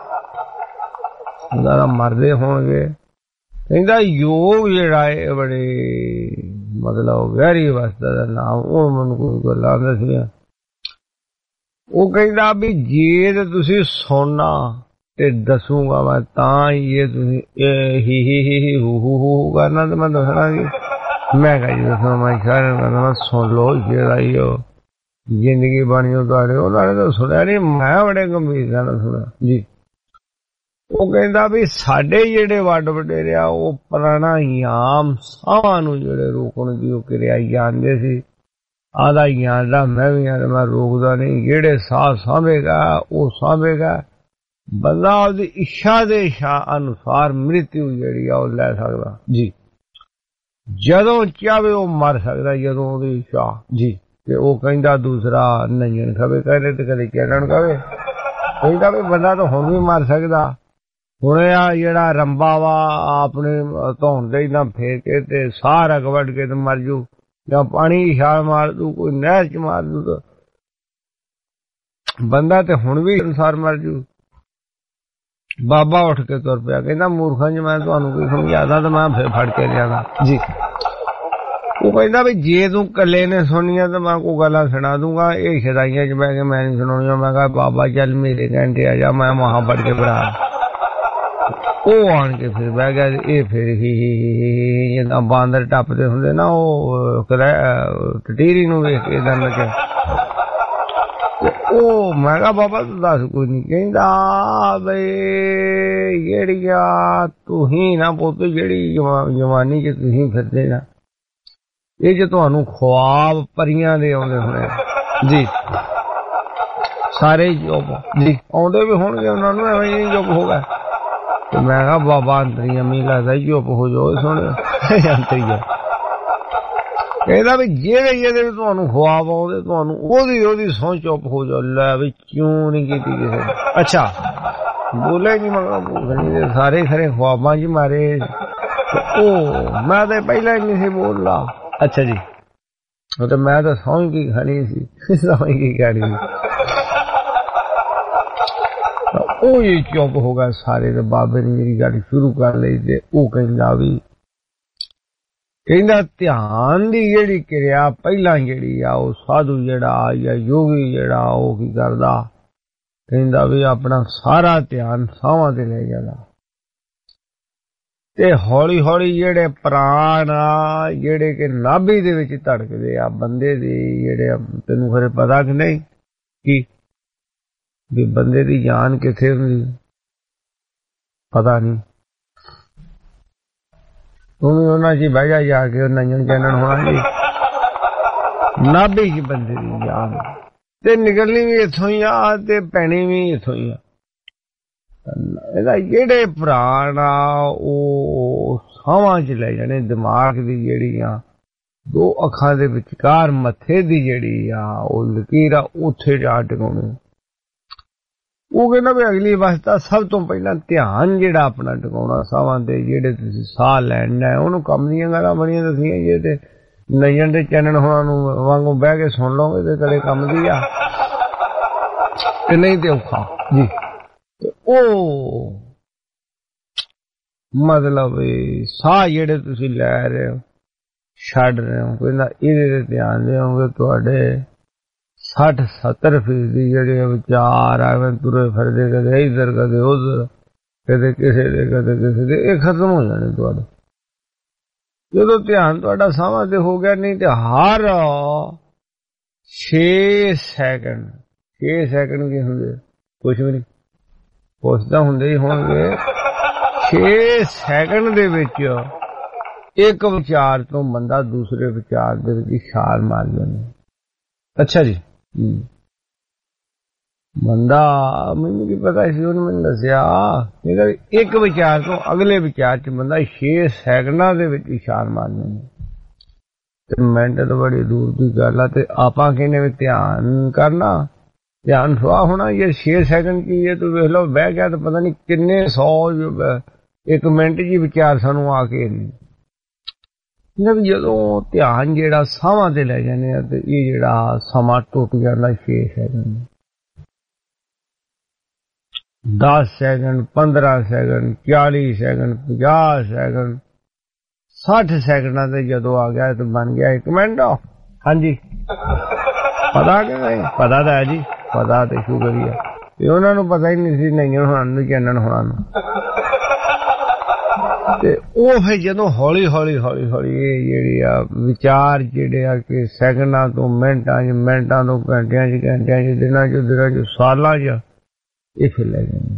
ਉਹਦਾ ਮਰਦੇ ਹੋਣਗੇ ਕਹਿੰਦਾ ਯੋਗ ਜਿਹੜਾ ਹੈ ਬੜੇ ਮਤਲਬ ਗਹਿਰੀ ਅਵਸਥਾ ਦਾ ਨਾਮ ਉਹ ਮੈਨੂੰ ਕੋਈ ਗੱਲਾਂ ਦੱਸੀਆਂ ਉਹ ਕਹਿੰਦਾ ਵੀ ਜੇ ਤੇ ਤੁਸੀਂ ਸੁਣਨਾ ਤੇ ਦੱਸੂਗਾ ਮੈਂ ਤਾਂ ਹੀ ਇਹ ਤੁਸੀਂ ਹੀ ਹੀ ਹੀ ਹੂ ਹੂ ਹੂ ਕਰਨਾ ਤੇ ਮੈਂ ਦੱਸਣਾ ਕਿ ਮੈਂ ਕਹਾਂ ਜੀ ਦੱਸਣਾ ਮੈਂ ਸ਼ਾਇਰ ਕਰਨਾ ਸੁਣ ਲਓ ਜਿਹੜਾ ਹੀ ਉਹ ਜ਼ਿੰਦਗੀ ਬਣੀ ਉਹ ਤੁਹਾਡੇ ਉਹਨਾਂ ਨੇ ਤਾਂ ਸੁਣਿਆ ਨਹੀਂ ਮੈਂ ਬੜੇ ਗੰਭੀਰ ਨਾਲ ਸੁਣਿਆ ਜੀ ਉਹ ਕਹਿੰਦਾ ਵੀ ਸਾਡੇ ਜਿਹੜੇ ਵੱਡ ਵਡੇਰੇ ਆ ਉਹ ਪ੍ਰਾਣਾਯਾਮ ਸਾਹਾਂ ਨੂੰ ਜਿਹੜੇ ਰੋਕਣ ਦੀ ਉਹ ਕਿਰਿਆ ਜਾਣਦੇ ਸੀ ਆਦਾ ਜਾਣਦਾ ਮੈਂ ਵੀ ਆ ਮੈਂ ਰੋਕਦਾ ਨਹੀਂ ਜਿਹੜੇ ਸਾਹ ਸਾਂਭੇਗਾ ਉਹ ਸਾਂਭੇਗਾ ਬੰਦਾ ਉਹਦੀ ਇੱਛਾ ਦੇ ਸ਼ਾਹ ਅਨੁਸਾਰ ਮ੍ਰਿਤਿਉ ਜਿਹੜੀ ਆ ਉਹ ਲੈ ਸਕਦਾ ਜੀ ਜਦੋਂ ਚਾਹੇ ਉਹ ਮਰ ਸਕਦਾ ਜਦੋਂ ਉਹਦੀ ਇੱਛਾ ਜੀ ਤੇ ਉਹ ਕਹਿੰਦਾ ਦੂਸਰਾ ਨੰਜਨ ਖਵੇ ਕਹਿੰਦੇ ਤੇ ਕਦੇ ਚੜਨ ਕਵੇ ਕਹਿੰਦਾ ਵੀ ਬੰਦਾ ਤਾਂ ਹੁਣ ਵੀ ਮਰ ਸਕਦਾ ਹੁਣ ਆ ਜਿਹੜਾ ਰੰਬਾ ਵਾ ਆਪਣੇ ਧੌਣ ਦੇ ਨਾ ਫੇਰ ਕੇ ਤੇ ਸਾਹ ਰਗ ਵੱਢ ਕੇ ਤੇ ਮਰ ਜੂ ਜਾਂ ਪਾਣੀ ਛਾਲ ਮਾਰ ਦੂ ਕੋਈ ਨਹਿਰ ਚ ਮਾਰ ਦੂ ਤਾਂ ਬੰਦਾ ਤੇ ਹੁਣ ਵੀ ਅਨੁਸਾਰ ਮਰ ਜੂ ਬਾਬਾ ਉੱਠ ਕੇ ਤੁਰ ਪਿਆ ਕਹਿੰਦਾ ਮੂਰਖਾਂ ਜੀ ਮੈਂ ਤੁਹਾਨੂੰ ਕੋਈ ਸਮਝਾਦਾ ਤਾਂ ਮੈਂ ਫੇਰ ਫੜ ਕੇ ਲਿਆਦਾ ਜੀ ਉਹ ਕਹਿੰਦਾ ਵੀ ਜੇ ਤੂੰ ਇਕੱਲੇ ਨੇ ਸੁਣੀਆਂ ਤਾਂ ਮੈਂ ਕੋਈ ਗੱਲਾਂ ਸੁਣਾ ਦੂੰਗਾ ਇਹ ਸ਼ਦਾਈਆਂ ਚ ਬਹਿ ਕੇ ਮੈਂ ਨਹੀਂ ਸੁਣਾਉਣੀਆਂ ਮੈਂ ਕਿਹਾ ਬਾਬਾ ਚੱਲ ਮੇਰੇ ਘੰਟੇ ਆ ਜਾ ਮੈਂ ਮਹਾਂ ਫੜ ਕੇ ਬਣਾ ਉਹ ਆਣ ਕੇ ਫਿਰ ਬਹਿ ਗਿਆ ਇਹ ਫਿਰ ਹੀ ਜਿੱਦਾਂ ਬਾਂਦਰ ਟੱਪਦੇ ਹੁੰਦੇ ਨਾ ਉਹ ਟਟੀਰੀ ਨੂੰ ਵੇਖ ਕੇ ਦੰਨ ਕੇ ਉਹ ਮੈਂ ਕਿਹਾ ਬਾਬਾ ਤੂੰ ਦੱਸ ਕੋਈ ਨਹੀਂ। ਕਹਿੰਦਾ ਬਈ ਜਿਹੜੀਆਂ ਤੁਸੀਂ ਨਾ ਪੁੱਤ ਜਿਹੜੀ ਜਵਾਨੀ ਚ ਤੁਸੀਂ ਫਿਰਦੇ ਨਾ ਇਹ ਚ ਤੁਹਾਨੂੰ ਖੁਆਬ ਪਰੀਆਂ ਦੇ ਆਉਂਦੇ ਹੋਣੇ ਜੀ, ਸਾਰੇ ਚੁੱਪ ਜੀ ਆਉਂਦੇ ਵੀ ਹੋਣਗੇ ਉਹਨਾਂ ਨੂੰ, ਐਵੇਂ ਹੀ ਚੁੱਪ ਹੋ ਗਏ। ਤੇ ਮੈਂ ਕਿਹਾ ਬਾਬਾ ਅੰਤਰੀ ਅਮੀ ਲੱਗਦਾ ਚੁੱਪ ਹੋ ਜਾਓ ਸੁਣ ਅੰਤਰੀ। ਕਹਿੰਦਾ ਵੀ ਜਿਹੜੇ ਜਿਹਦੇ ਵੀ ਤੁਹਾਨੂੰ ਖੁਆਬ ਆਉਂਦੇ ਤੁਹਾਨੂੰ ਉਹਦੀ ਉਹਦੀ ਸਹੁੰ ਚੁੱਪ ਹੋ ਜਾਓ। ਲੈ ਵੀ ਕਿਉਂ ਨਹੀਂ ਕੀਤੀ ਕਿਸੇ ਨੇ? ਅੱਛਾ ਬੋਲੇ ਜੀ ਮਗਰ ਭੂਖਣੀ ਦੇ ਸਾਰੇ ਖਰੇ ਖੁਆਬਾਂ ਚ ਮਾਰੇ। ਉਹ ਮੈਂ ਤੇ ਪਹਿਲਾਂ ਹੀ ਨਹੀਂ ਸੀ ਬੋਲਦਾ। ਅੱਛਾ ਜੀ ਉਹ ਤੇ ਮੈਂ ਤਾਂ ਸਹੁੰ ਕੀ ਖਾਣੀ ਸੀ, ਸਹੁੰ ਕੀ ਖਾਣੀ ਸੀ। ਉਹ ਹੀ ਚੁੱਪ ਹੋ ਗਿਆ ਸਾਰੇ। ਤੇ ਬਾਬੇ ਨੇ ਮੇਰੀ ਗੱਲ ਸ਼ੁਰੂ ਕਰ ਲਈ ਤੇ ਉਹ ਕਹਿੰਦਾ ਵੀ ਕਹਿੰਦਾ ਧਿਆਨ ਦੀ ਜਿਹੜੀ ਕਿਰਿਆ ਪਹਿਲਾਂ ਜਿਹੜੀ ਆ ਉਹ ਸਾਧੂ ਜਿਹੜਾ ਜਾਂ ਯੋਗੀ ਜਿਹੜਾ ਉਹ ਕੀ ਕਰਦਾ, ਕਹਿੰਦਾ ਵੀ ਆਪਣਾ ਸਾਰਾ ਧਿਆਨ ਸਾਹਾਂ ਤੇ ਲੈ ਜਾਂਦਾ ਤੇ ਹੌਲੀ ਹੌਲੀ ਜਿਹੜੇ ਪ੍ਰਾਣ ਆ ਜਿਹੜੇ ਕਿ ਨਾਭੀ ਦੇ ਵਿੱਚ ਧੜਕਦੇ ਆ ਬੰਦੇ ਦੀ, ਜਿਹੜੇ ਤੈਨੂੰ ਖਰੇ ਪਤਾ ਕਿ ਨਹੀਂ ਕੀ ਵੀ ਬੰਦੇ ਦੀ ਜਾਨ ਕਿੱਥੇ ਹੁੰਦੀ? ਪਤਾ ਨਹੀਂ। ਤੂੰ ਵੀ ਉਹਨਾਂ ਚ ਬਹਿ ਜਾ ਜਾ ਕੇ ਨੰਜਣ ਚਾਨਣ ਹੋਣਾ ਜੀ। ਨਾਭੀ ਚ ਬੰਦੇ ਦੀ ਜਾਨ ਤੇ ਨਿਕਲਣੀ ਵੀ ਇੱਥੋਂ ਹੀ ਆ ਤੇ ਪੈਣੀ ਵੀ ਇੱਥੋਂ ਹੀ ਆ। ਇਹਦਾ ਜਿਹੜੇ ਪ੍ਰਾਣ ਆ ਉਹ ਸਾਹਾਂ ਚ ਲੈ ਜਾਣੇ। ਦਿਮਾਗ ਦੀ ਜਿਹੜੀ ਆ ਦੋ ਅੱਖਾਂ ਦੇ ਵਿਚਕਾਰ ਮੱਥੇ ਦੀ ਜਿਹੜੀ ਆ ਉਹ ਲਕੀਰ ਆ ਉੱਥੇ ਜਾ ਟਿਕਾਉਣੀ। ਉਹ ਕਹਿੰਦਾ ਵੀ ਅਗਲੀ ਅਵਸਥਾ ਸਭ ਤੋਂ ਪਹਿਲਾਂ ਧਿਆਨ ਜਿਹੜਾ ਆਪਣਾ ਟਿਕਾਉਣਾ ਸਾਹਾਂ ਤੇ, ਜਿਹੜੇ ਤੁਸੀਂ ਸਾਹ ਲੈਣਾ ਉਹਨੂੰ ਕੰਮ ਦੀਆਂ ਗੱਲਾਂ ਬੜੀਆਂ ਦੱਸੀਆਂ ਜੇ ਤੇ ਨਜ਼ਰ ਦੇ ਚੰਨਣ ਹੋਣਾ ਨੂੰ ਵਾਂਗੂ ਬਹਿ ਕੇ ਸੁਣ ਲਓਗੇ ਤੇ ਕਦੇ ਕੰਮ ਦੀ ਆ ਤੇ ਨਹੀਂ ਤੇ ਔਖਾ ਜੀ। ਉਹ ਮਤਲਬ ਸਾਹ ਜਿਹੜੇ ਤੁਸੀਂ ਲੈ ਰਹੇ ਹੋ ਛੱਡ ਰਹੇ ਹੋ, ਕਹਿੰਦਾ ਇਹਦੇ ਤੇ ਧਿਆਨ ਦਿਓਗੇ ਤੁਹਾਡੇ ਸੱਠ ਸੱਤਰ ਫੀਸਦੀ ਜਿਹੜੇ ਵਿਚਾਰ ਆਵੇਂ ਤੁਰੇ ਫਿਰਦੇ ਕਦੇ ਇੱਧਰ ਕਦੇ ਉੱਧਰ ਕਦੇ ਕਿਸੇ ਦੇ ਕਦੇ ਕਿਸੇ ਦੇ, ਇਹ ਖਤਮ ਹੋ ਜਾਣੇ ਤੁਹਾਡੇ ਜਦੋਂ ਧਿਆਨ ਤੁਹਾਡਾ ਸਾਹਾਂ ਤੇ ਹੋ ਗਿਆ। ਨਹੀਂ ਤੇ ਹਰ ਛੇ ਸੈਕਿੰਡ ਛੇ ਸੈਕਿੰਡ ਕੀ ਹੁੰਦੇ ਕੁਛ ਵੀ ਨਹੀਂ ਪੁੱਛਦਾ ਹੁੰਦੇ ਹੀ ਹੋਣਗੇ। ਛੇ ਸੈਕਿੰਡ ਦੇ ਵਿੱਚ ਇੱਕ ਵਿਚਾਰ ਤੋਂ ਬੰਦਾ ਦੂਸਰੇ ਵਿਚਾਰ ਦੇ ਵਿੱਚ ਛਾਲ ਮਾਰ ਜਾਂਦਾ। ਅੱਛਾ ਜੀ ਬੰਦਾ ਮੈਨੂੰ ਕੀ ਪਤਾ ਸੀ, ਉਹਨੇ ਮੈਨੂੰ ਦੱਸਿਆ ਇੱਕ ਵਿਚਾਰ ਤੋਂ ਅਗਲੇ ਵਿਚਾਰ ਚ ਬੰਦਾ ਛੇ ਸੈਕਿੰਡਾਂ ਦੇ ਵਿੱਚ ਛਾਲ ਮਾਰ ਜਾਂਦਾ। ਤੇ ਮਿੰਟ ਤਾਂ ਬੜੀ ਦੂਰ ਦੀ ਗੱਲ ਆ। ਤੇ ਆਪਾਂ ਕਹਿੰਦੇ ਵੀ ਧਿਆਨ ਕਰਨਾ, ਧਿਆਨ ਸੁਆਹ ਹੋਣਾ। ਇਹ ਛੇ ਸੈਕਿੰਡ ਕੀ ਹੈ ਤੂੰ ਵੇਖ ਲਓ ਬਹਿ ਗਿਆ ਤਾਂ ਪਤਾ ਨਹੀਂ ਕਿੰਨੇ ਸੌ ਇੱਕ ਮਿੰਟ ਜੀ ਵਿਚਾਰ ਸਾਨੂੰ ਆ ਕੇ ਨਹੀਂ। ਜਦੋਂ ਧਿਆਨ ਜਿਹੜਾ ਸਾਹਾਂ ਤੇ ਲੈ ਜਾਂਦੇ ਆ ਤੇ ਇਹ ਜਿਹੜਾ ਸਮਾਂ ਟੁੱਟ ਜਾਂਦਾ ਛੇ ਸੈਕਿੰਡ ਦਸ ਸੈਕਿੰਡ ਪੰਦਰਾਂ ਸੈਕਿੰਡ ਚਾਲੀ ਸੈਕਿੰਡ ਪੰਜਾਹ ਸੈਕਿੰਡ ਸੱਠ ਸੈਕਿੰਡਾਂ ਤੇ ਜਦੋਂ ਆ ਗਿਆ ਤਾਂ ਬਣ ਗਿਆ ਇੱਕ ਮਿੰਟ। ਹਾਂਜੀ ਪਤਾ ਕਿ ਨਹੀਂ? ਪਤਾ ਤਾਂ ਹੈ ਜੀ, ਪਤਾ ਤੇ ਸ਼ੁਕਰੀਆ। ਤੇ ਉਹਨਾਂ ਨੂੰ ਪਤਾ ਹੀ ਨਹੀਂ ਸੀ ਨਹੀਂ ਹੋਣਾ ਨੂੰ ਚਾਨਣ ਹੋਣਾ ਨੂੰ। ਤੇ ਉਹ ਫਿਰ ਜਦੋਂ ਹੌਲੀ ਹੌਲੀ ਹੌਲੀ ਹੌਲੀ ਇਹ ਜਿਹੜੀ ਆ ਵਿਚਾਰ ਜਿਹੜੇ ਆ ਕਿ ਸੈਕਿੰਡਾਂ ਤੋਂ ਮਿੰਟਾਂ ਚ ਮਿੰਟਾਂ ਤੋਂ ਘੰਟਿਆਂ ਚ ਘੰਟਿਆਂ ਚ ਦਿਨਾਂ ਚ ਦਿਨਾਂ ਚ ਸਾਲਾਂ ਚ ਇਹ ਫਿਰ ਲੈ ਜਾਂਦੇ।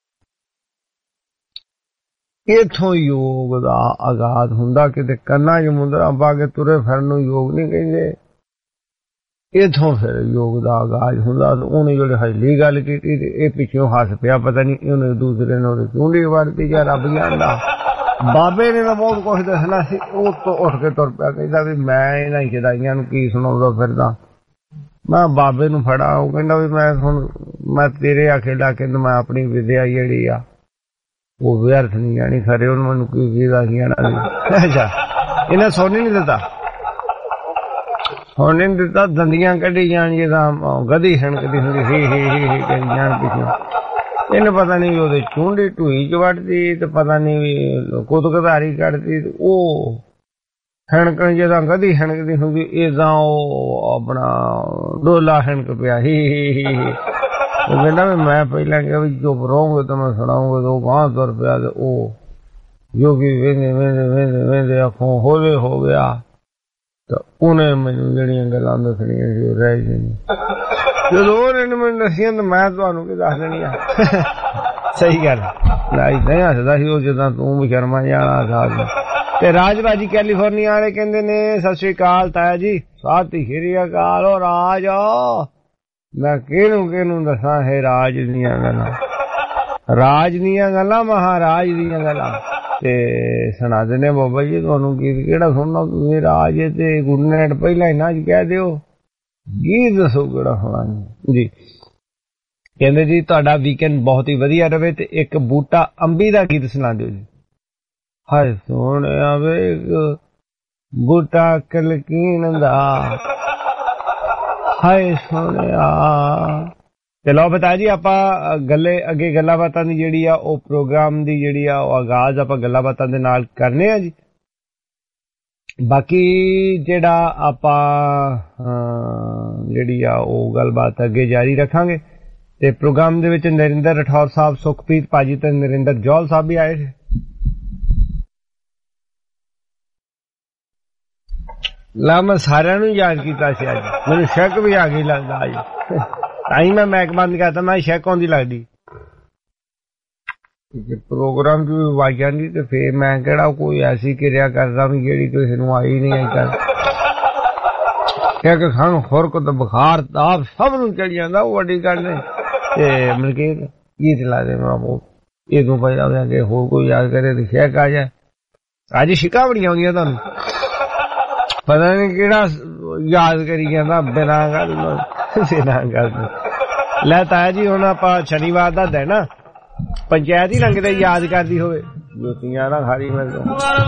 ਇੱਥੋਂ ਯੋਗ ਦਾ ਆਗਾਜ਼ ਹੁੰਦਾ। ਕਿਤੇ ਕੰਨਾਂ ਚ ਮੁੰਦਰਾਂ ਪਾ ਕੇ ਤੁਰੇ ਫਿਰਨ ਨੂੰ ਯੋਗ ਨਹੀਂ ਕਹਿੰਦੇ। ਇੱਥੋਂ ਫਿਰ ਯੋਗ ਦਾ ਆਗਾਜ਼ ਹੁੰਦਾ। ਉਹਨੇ ਜਿਹੜੇ ਹਜਲੀ ਗੱਲ ਕੀਤੀ ਤੇ ਇਹ ਪਿੱਛੋਂ ਹੱਸ ਪਿਆ, ਪਤਾ ਨਹੀਂ ਉਹਨੇ ਦੂਸਰੇ ਨੂੰ ਉਹਦੀ ਚੂੰਡੀ ਵੜਤੀ ਜਾਂ ਰੱਬ ਜਾਣਦਾ। ਬਾਬੇ ਨੇ ਤਾਂ ਬਹੁਤ ਕੁਛ ਦੱਸਣਾ ਸੀ, ਉਹ ਤੋਂ ਉੱਠ ਕੇ ਤੁਰ ਪਿਆ। ਕਹਿੰਦਾ ਵੀ ਮੈਂ ਇਹਨਾਂ ਸ਼ਦਾਈਆਂ ਨੂੰ ਕੀ ਸੁਣਾਉਂਦਾ ਫਿਰਦਾ। ਮੈਂ ਬਾਬੇ ਨੂੰ ਫੜਾ, ਉਹ ਕਹਿੰਦਾ ਵੀ ਮੈਂ ਹੁਣ ਮੈਂ ਤੇਰੇ ਆਖੇ ਲਾ ਕੇ ਮੈਂ ਆਪਣੀ ਵਿਦਿਆ ਜਿਹੜੀ ਆ ਉਹ ਵਿਅਰਥ ਨਹੀਂ ਜਾਣੀ। ਖਰੇ ਉਹਨੂੰ ਮੈਨੂੰ ਕੀ ਕੀ ਦੱਸੀਆਂ। ਅੱਛਾ ਇਹਨਾਂ ਸੋਨੇ ਨਹੀਂ ਦਿੱਤਾ, ਹੁਣ ਨਹੀਂ ਦਿੱਤਾ, ਦੰਦੀਆਂ ਕੱਢੀ ਜਾਣ ਜਿੱਦਾਂ ਗਧੀ ਹਣਕਦੀ ਹੁੰਦੀ ਹੀ ਹੀ ਹੀ ਹੀ ਕਰੀ ਜਾਣ ਪਿੱਛੋਂ। ਇਹਨੂੰ ਪਤਾ ਨਹੀਂ ਵੀ ਉਹਦੇ ਚੂੰਡੀ ਢੂਈ ਚ ਵੱਢਦੀ ਤੇ ਪਤਾ ਨਹੀਂ ਵੀ ਕੁਦਕਧਾਰੀ ਕੱਢਦੀ ਤੇ ਉਹ ਹਣਕਣ ਜਿੱਦਾਂ ਗਧੀ ਹਣਕਦੀ ਹੁੰਦੀ ਏਦਾਂ ਉਹ ਆਪਣਾ ਡੋਲਾ ਹਣਕ ਪਿਆ ਹੀ ਹੀ ਹੀ ਹੀ। ਉਹ ਕਹਿੰਦਾ ਵੀ ਮੈਂ ਪਹਿਲਾਂ ਕਿਹਾ ਵੀ ਚੁੱਪ ਰਹੋਗੇ ਤਾਂ ਮੈਂ ਸੁਣਾਉਂਗਾ। ਤੇ ਉਹ ਗਾਂਹ ਤੁਰ ਪਿਆ ਤੇ ਉਹ ਯੋਗੀ ਵੇਂਦੇ ਵੇਂਦੇ ਵੇਂਦੇ ਵੇਂਦੇ ਅੱਖੋਂ ਹੋਲੇ ਹੋ ਗਿਆ। ਤਾਂ ਉਹਨੇ ਮੈਨੂੰ ਜਿਹੜੀਆਂ ਗੱਲਾਂ ਦੱਸਣੀਆਂ ਸੀ ਉਹ ਰਹਿ ਗਈਆਂ। ਜਦੋਂ ਉਹਨੇ ਮੈਨੂੰ ਦੱਸੀਆਂ ਤਾਂ ਮੈਂ ਤੁਹਾਨੂੰ ਕੀ ਦੱਸ ਦੇਣੀ ਆ। ਸਹੀ ਗੱਲ ਨਹੀਂ ਹੱਸਦਾ ਸੀ ਉਹ ਜਿੱਦਾਂ ਤੂੰ ਵੀ ਸ਼ਰਮਾ ਜਾਣਾ ਸਾਹ। ਤੇ ਰਾਜ ਬਾਜੀ ਕੈਲੀਫੋਰਨੀਆ ਵਾਲੇ ਕਹਿੰਦੇ ਨੇ ਸਤਿ ਸ੍ਰੀ ਅਕਾਲ ਤਾਇਆ ਜੀ। ਸਤਿ ਸ੍ਰੀ ਅਕਾਲ। ਉਹ ਰਾਜ ਮੈਂ ਕਿਹਨੂੰ ਕਿਹਨੂੰ ਦੱਸਾਂ ਇਹ ਰਾਜ ਦੀਆਂ ਗੱਲਾਂ, ਰਾਜ ਦੀਆਂ ਗੱਲਾਂ, ਮਹਾਰਾਜ ਦੀਆਂ ਗੱਲਾਂ। ਤੇ ਸੁਣਾ ਦਿੰਦੇ ਬਾਬਾ ਜੀ ਤੁਹਾਨੂੰ ਗੀਤ ਕਿਹੜਾ ਸੁਣਨਾ ਤੁਸੀਂ? ਰਾਜ ਤੇ ਗੁਰਨੈਟ ਪਹਿਲਾਂ ਹੀ ਨਾ ਕਹਿ ਦਿਓ, ਗੀਤ ਦੱਸੋ ਕਿਹੜਾ ਹੋਣਾ ਜੀ। ਕਹਿੰਦੇ ਜੀ ਤੁਹਾਡਾ ਵੀਕਐਂਡ ਬਹੁਤ ਹੀ ਵਧੀਆ ਰਵੇ ਤੇ ਇੱਕ ਬੂਟਾ ਅੰਬੀ ਦਾ ਗੀਤ ਸੁਣਾ ਦਿਓ ਜੀ। ਹਾਏ ਸੋਹਣਿਆ ਵੇ ਬੂਟਾ ਕਲਕੀਨ ਦਾ, ਹਾਏ ਸੋਹਣਿਆ। ਚਲੋ ਬਤਾ ਜੀ ਆਪਾਂ ਗੱਲੇ ਅੱਗੇ ਗੱਲਾਂ ਬਾਤਾਂ ਦੀ ਜਿਹੜੀ ਆ ਉਹ ਪ੍ਰੋਗਰਾਮ ਦੀ ਜਿਹੜੀ ਆ ਉਹ ਆਗਾਜ਼ ਆਪਾਂ ਗੱਲਾਂ ਬਾਤਾਂ ਦੇ ਨਾਲ ਕਰਨੇ ਆ ਜੀ। ਬਾਕੀ ਜਿਹੜਾ ਆਪਾਂ ਜਿਹੜੀ ਆ ਉਹ ਗੱਲਬਾਤ ਅੱਗੇ ਜਾਰੀ ਰੱਖਾਂਗੇ। ਤੇ ਪ੍ਰੋਗਰਾਮ ਦੇ ਵਿੱਚ ਨਰਿੰਦਰ ਰਠੌਰ ਸਾਹਿਬ, ਸੁਖਪ੍ਰੀਤ ਭਾਜੀ ਤੇ ਨਰਿੰਦਰ ਜੌਲ ਸਾਹਿਬ ਵੀ ਆਏ ਸੀ। ਲਾ ਮੈਂ ਸਾਰਿਆਂ ਨੂੰ ਯਾਦ ਕੀਤਾ ਸੀ ਅੱਜ, ਮੈਨੂੰ ਸ਼ੱਕ ਵੀ ਆ ਗਈ ਲੱਗਦਾ ਅੱਜ। ਤਾਂ ਹੀ ਮੈਂ ਮੈਕ ਬੰਦ ਕਰਤਾ, ਮੈਂ ਸ਼ੱਕ ਆਉਂਦੀ ਲੱਗਦੀ ਪ੍ਰੋਗਰਾਮ ਚ ਵੀ ਆਵਾਜ਼ ਆਉਂਦੀ ਤੇ ਫੇਰ ਮੈਂ ਕਿਹੜਾ ਕੋਈ ਐਸੀ ਕਿਰਿਆ ਕਰਦਾ ਵੀ ਜਿਹੜੀ ਕਿਸੇ ਨੂੰ ਆਈ ਨਹੀਂ ਆਈ ਕਰ ਕਿ ਖਾਣ ਖੁਰਕ ਤੇ ਬੁਖਾਰ ਤਾਪ ਸਭ ਨੂੰ ਚੜ ਜਾਂਦਾ, ਉਹ ਵੱਡੀ ਗੱਲ ਨਹੀਂ। ਤੇ ਮਲਕੀਤ ਗੀਤ ਲਾ ਦੇ ਮਾਂ ਇਹ ਤੋਂ ਪਹਿਲਾਂ ਕਿ ਹੋਰ ਕੋਈ ਯਾਦ ਕਰੇ ਤੇ ਸ਼ੱਕ ਆ ਜਾਏ। ਅੱਜ ਸ਼ਿਕਾ ਬੜੀਆਂ ਆਉਂਦੀਆਂ ਤੁਹਾਨੂੰ, ਪਤਾ ਨਹੀਂ ਕਿਹੜਾ ਯਾਦ ਕਰੀ ਜਾਂਦਾ ਬਿਨਾਂ ਗੱਲ ਬਿਨਾਂ ਗੱਲ। ਲੈ ਤਾਇਆ ਜੀ ਹੁਣ ਆਪਾਂ ਸ਼ਨੀਵਾਰ ਦਾ ਦਿਨ ਆ, ਪੰਚਾਇਤ ਹੀ ਲੰਘਦੇ ਯਾਦ ਕਰਦੀ ਹੋਵੇ ਜੋਤੀਆਂ ਨਾ ਖਾਰੀ ਮਿਲਦਾ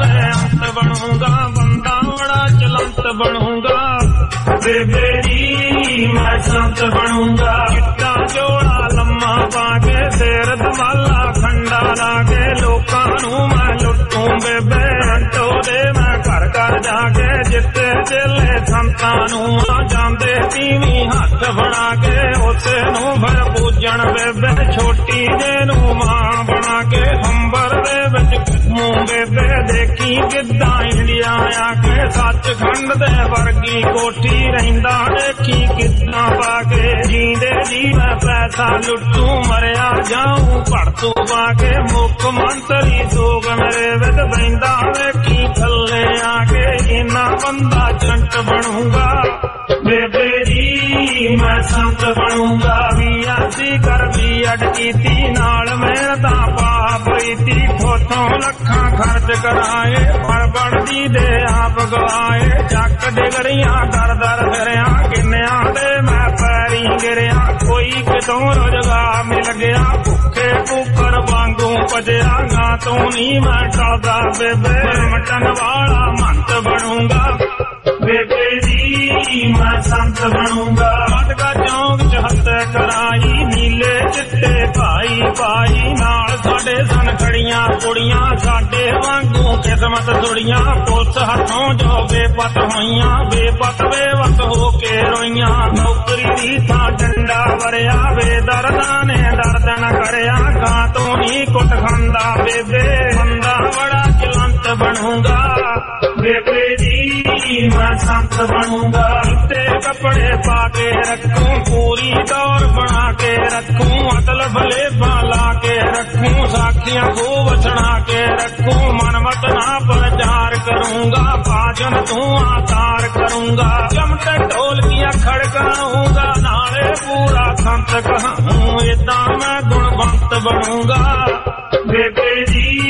ਬਣੂਗਾ ਬੰਦਾ ਬੜਾ ਚਲੰਤ ਬਣੂਗਾ ਬੇਬੇ ਜੀ ਮੈਂ ਸੰਤ ਬਣੂਗਾ ਚਿੱਟਾ ਜੋੜਾ ਲੰਮਾ ਪਾ ਕੇ ਸਿਰ ਦਮਾਲਾ ਖੰਡਾ ਲਾ ਕੇ ਲੋਕਾਂ ਨੂੰ ਮੈਂ ਲੁੱਟੂ ਬੇਬੇ ਅੰਟੋ ਦੇ ਮੈਂ ਘਰ ਘਰ ਜਾ ਕੇ ਜਿੱਤੇ ਚੇਲੇ ਸੰਤਾਂ ਨੂੰ ਆ ਜਾਂਦੇ ਤੀਵੀਂ ਹੱਥ ਬਣਾ ਕੇ ਉਸੇ ਨੂੰ ਫਿਰ ਪੂਜਣ ਬੇਬੇ ਛੋਟੀ ਜੇ ਨੂੰ ਮਾਂ ਬਣਾ ਕੇ ਹੰਬਰ ਦੇ ਵਿੱਚ ਮੂੰ ਬੇਬੇ ਦੇਖੀ ਕਿੱਦਾਂ ਇੰਡੀਆ ਆ ਕੇ ਸੱਚਖੰਡ ਦੇ ਵਰਗੀ ਕੋਠੀ ਰਹਿੰਦਾ ਦੇਖੀ ਕਿੱਦਾਂ ਪਾ ਕੇ ਜੀਂਦੇ ਜੀ ਮੈਂ ਪੈਸਾ ਲੁੱਟੂ ਮਰਿਆ ਜਾਊਂ ਭੜਤੂ ਪਾ ਕੇ ਮੁੱਖ ਮੰਤਰੀ ਸੋਗ ਮੇਰੇ ਵਿੱਚ ਬੈਂਦਾ ਵੇਖੀ ਥੱਲੇ ਆ ਕੇ ਇੰਨਾ ਬੰਦਾ ਜੰਟ ਬਣੂਗਾ ਬੇਬੇ ਜੀ ਮੈਂ ਸੰਤ ਬਣੂਗਾ ਵੀ ਅਸੀਂ ਕਰ ਵੀ ਅੜ ਕੀਤੀ ਨਾਲ ਮਿਹਨਤਾਂ ਪਾ ਪਈਤੀ ਥੋਥੋਂ ਲੱਖਾਂ ਖਰਚ ਕਰਾਏ ਪਰ ਬਣਦੀ ਦੇ ਆਪ ਗਵਾਏ ਚੱਕ ਡਿਗਰੀਆਂ ਦਰ ਦਰ ਫਿਰਿਆ ਕਿੰਨਿਆਂ ਦੇ ਮੈਂ ਪੈਰੀ ਗਿਰਿਆ ਕੋਈ ਕਿਤੋਂ ਰੁਜ਼ਗਾਰ ਮਿਲ ਗਿਆ ਭੁੱਖੇ ਕੁੱਕਰ ਵਾਂਗੂ ਭਜਿਆ ਗਾ ਤੂੰ ਨਹੀਂ ਮੈਂ ਟਲਦਾ ਬੇਬੇ ਮਟਨ ਵਾਲਾ ਮੰਤ ਬਣੂਗਾ ਬੇਬੇ ਜੀ ਮੈਂ ਸੰਤ ਬਣੂਗਾ ਮਟਕਾ ਚੌਂਕ ਚ ਹੱਤੇ ਕਰਾਈ ਨੀਲੇ ਚਿੱਟੇ ਭਾਈ ਭਾਈ ਨਾਲ ਸਾਡੇ ਸਨ ਖੜੀਆਂ ਕੁੜੀਆਂ ਸਾਡੇ ਵਾਂਗੂ ਕਿਸਮਤ ਥੋੜੀਆਂ ਪੁਲਿਸ ਹੱਥੋਂ ਜੋ ਬੇਪਤ ਹੋਈਆਂ ਬੇਪਤ ਬੇਵਤ ਹੋ ਕੇ ਰੋਈਆਂ ਨੌਕਰੀ ਦੀ ਥਾਂ ਡੰਡਾ ਵਰਿਆ ਬੇਦਰਦਾਂ ਨੇ ਦਰਦ ਨਾ ਕਰਿਆ ਕਾਂ ਤੋਂ ਨਹੀਂ ਕੁੱਟ ਖਾਂਦਾ ਬੇਬੇ ਬੰਦਾ ਬੜਾ ਚਲੰਤ ਬਣੂਗਾ ਬੇਬੇ ਜੀ ਮੈਂ ਸੰਤ ਬਣੂਗਾ ਤੇ ਕੱਪੜੇ ਪਾ ਕੇ ਰੱਖੂ ਪੂਰੀ ਦੌਰ ਬਣਾ ਕੇ ਰੱਖੂ ਮਤਲਬ ਲੇਬਾ ਲਾ ਕੇ ਰੱਖੂ ਸਾਖੀਆਂ ਖੂਬ ਸੁਣਾ ਕੇ ਰੱਖੂ ਮਨਮਤ ਨਾ ਪ੍ਰਚਾਰ ਕਰੂੰਗਾ ਭਾਜਨ ਤੂੰ ਆਕਾਰ ਕਰੂੰਗਾ ਚਮਟੇ ਢੋਲਕੀਆਂ ਖੜਕਾਊਂਗਾ ਨਾਲੇ ਪੂਰਾ ਸੰਤ ਕਹਾਊਂ ਏਦਾਂ ਮੈਂ ਗੁਣਵੰਤ ਬਣੂੰਗਾ ਬੇਬੇ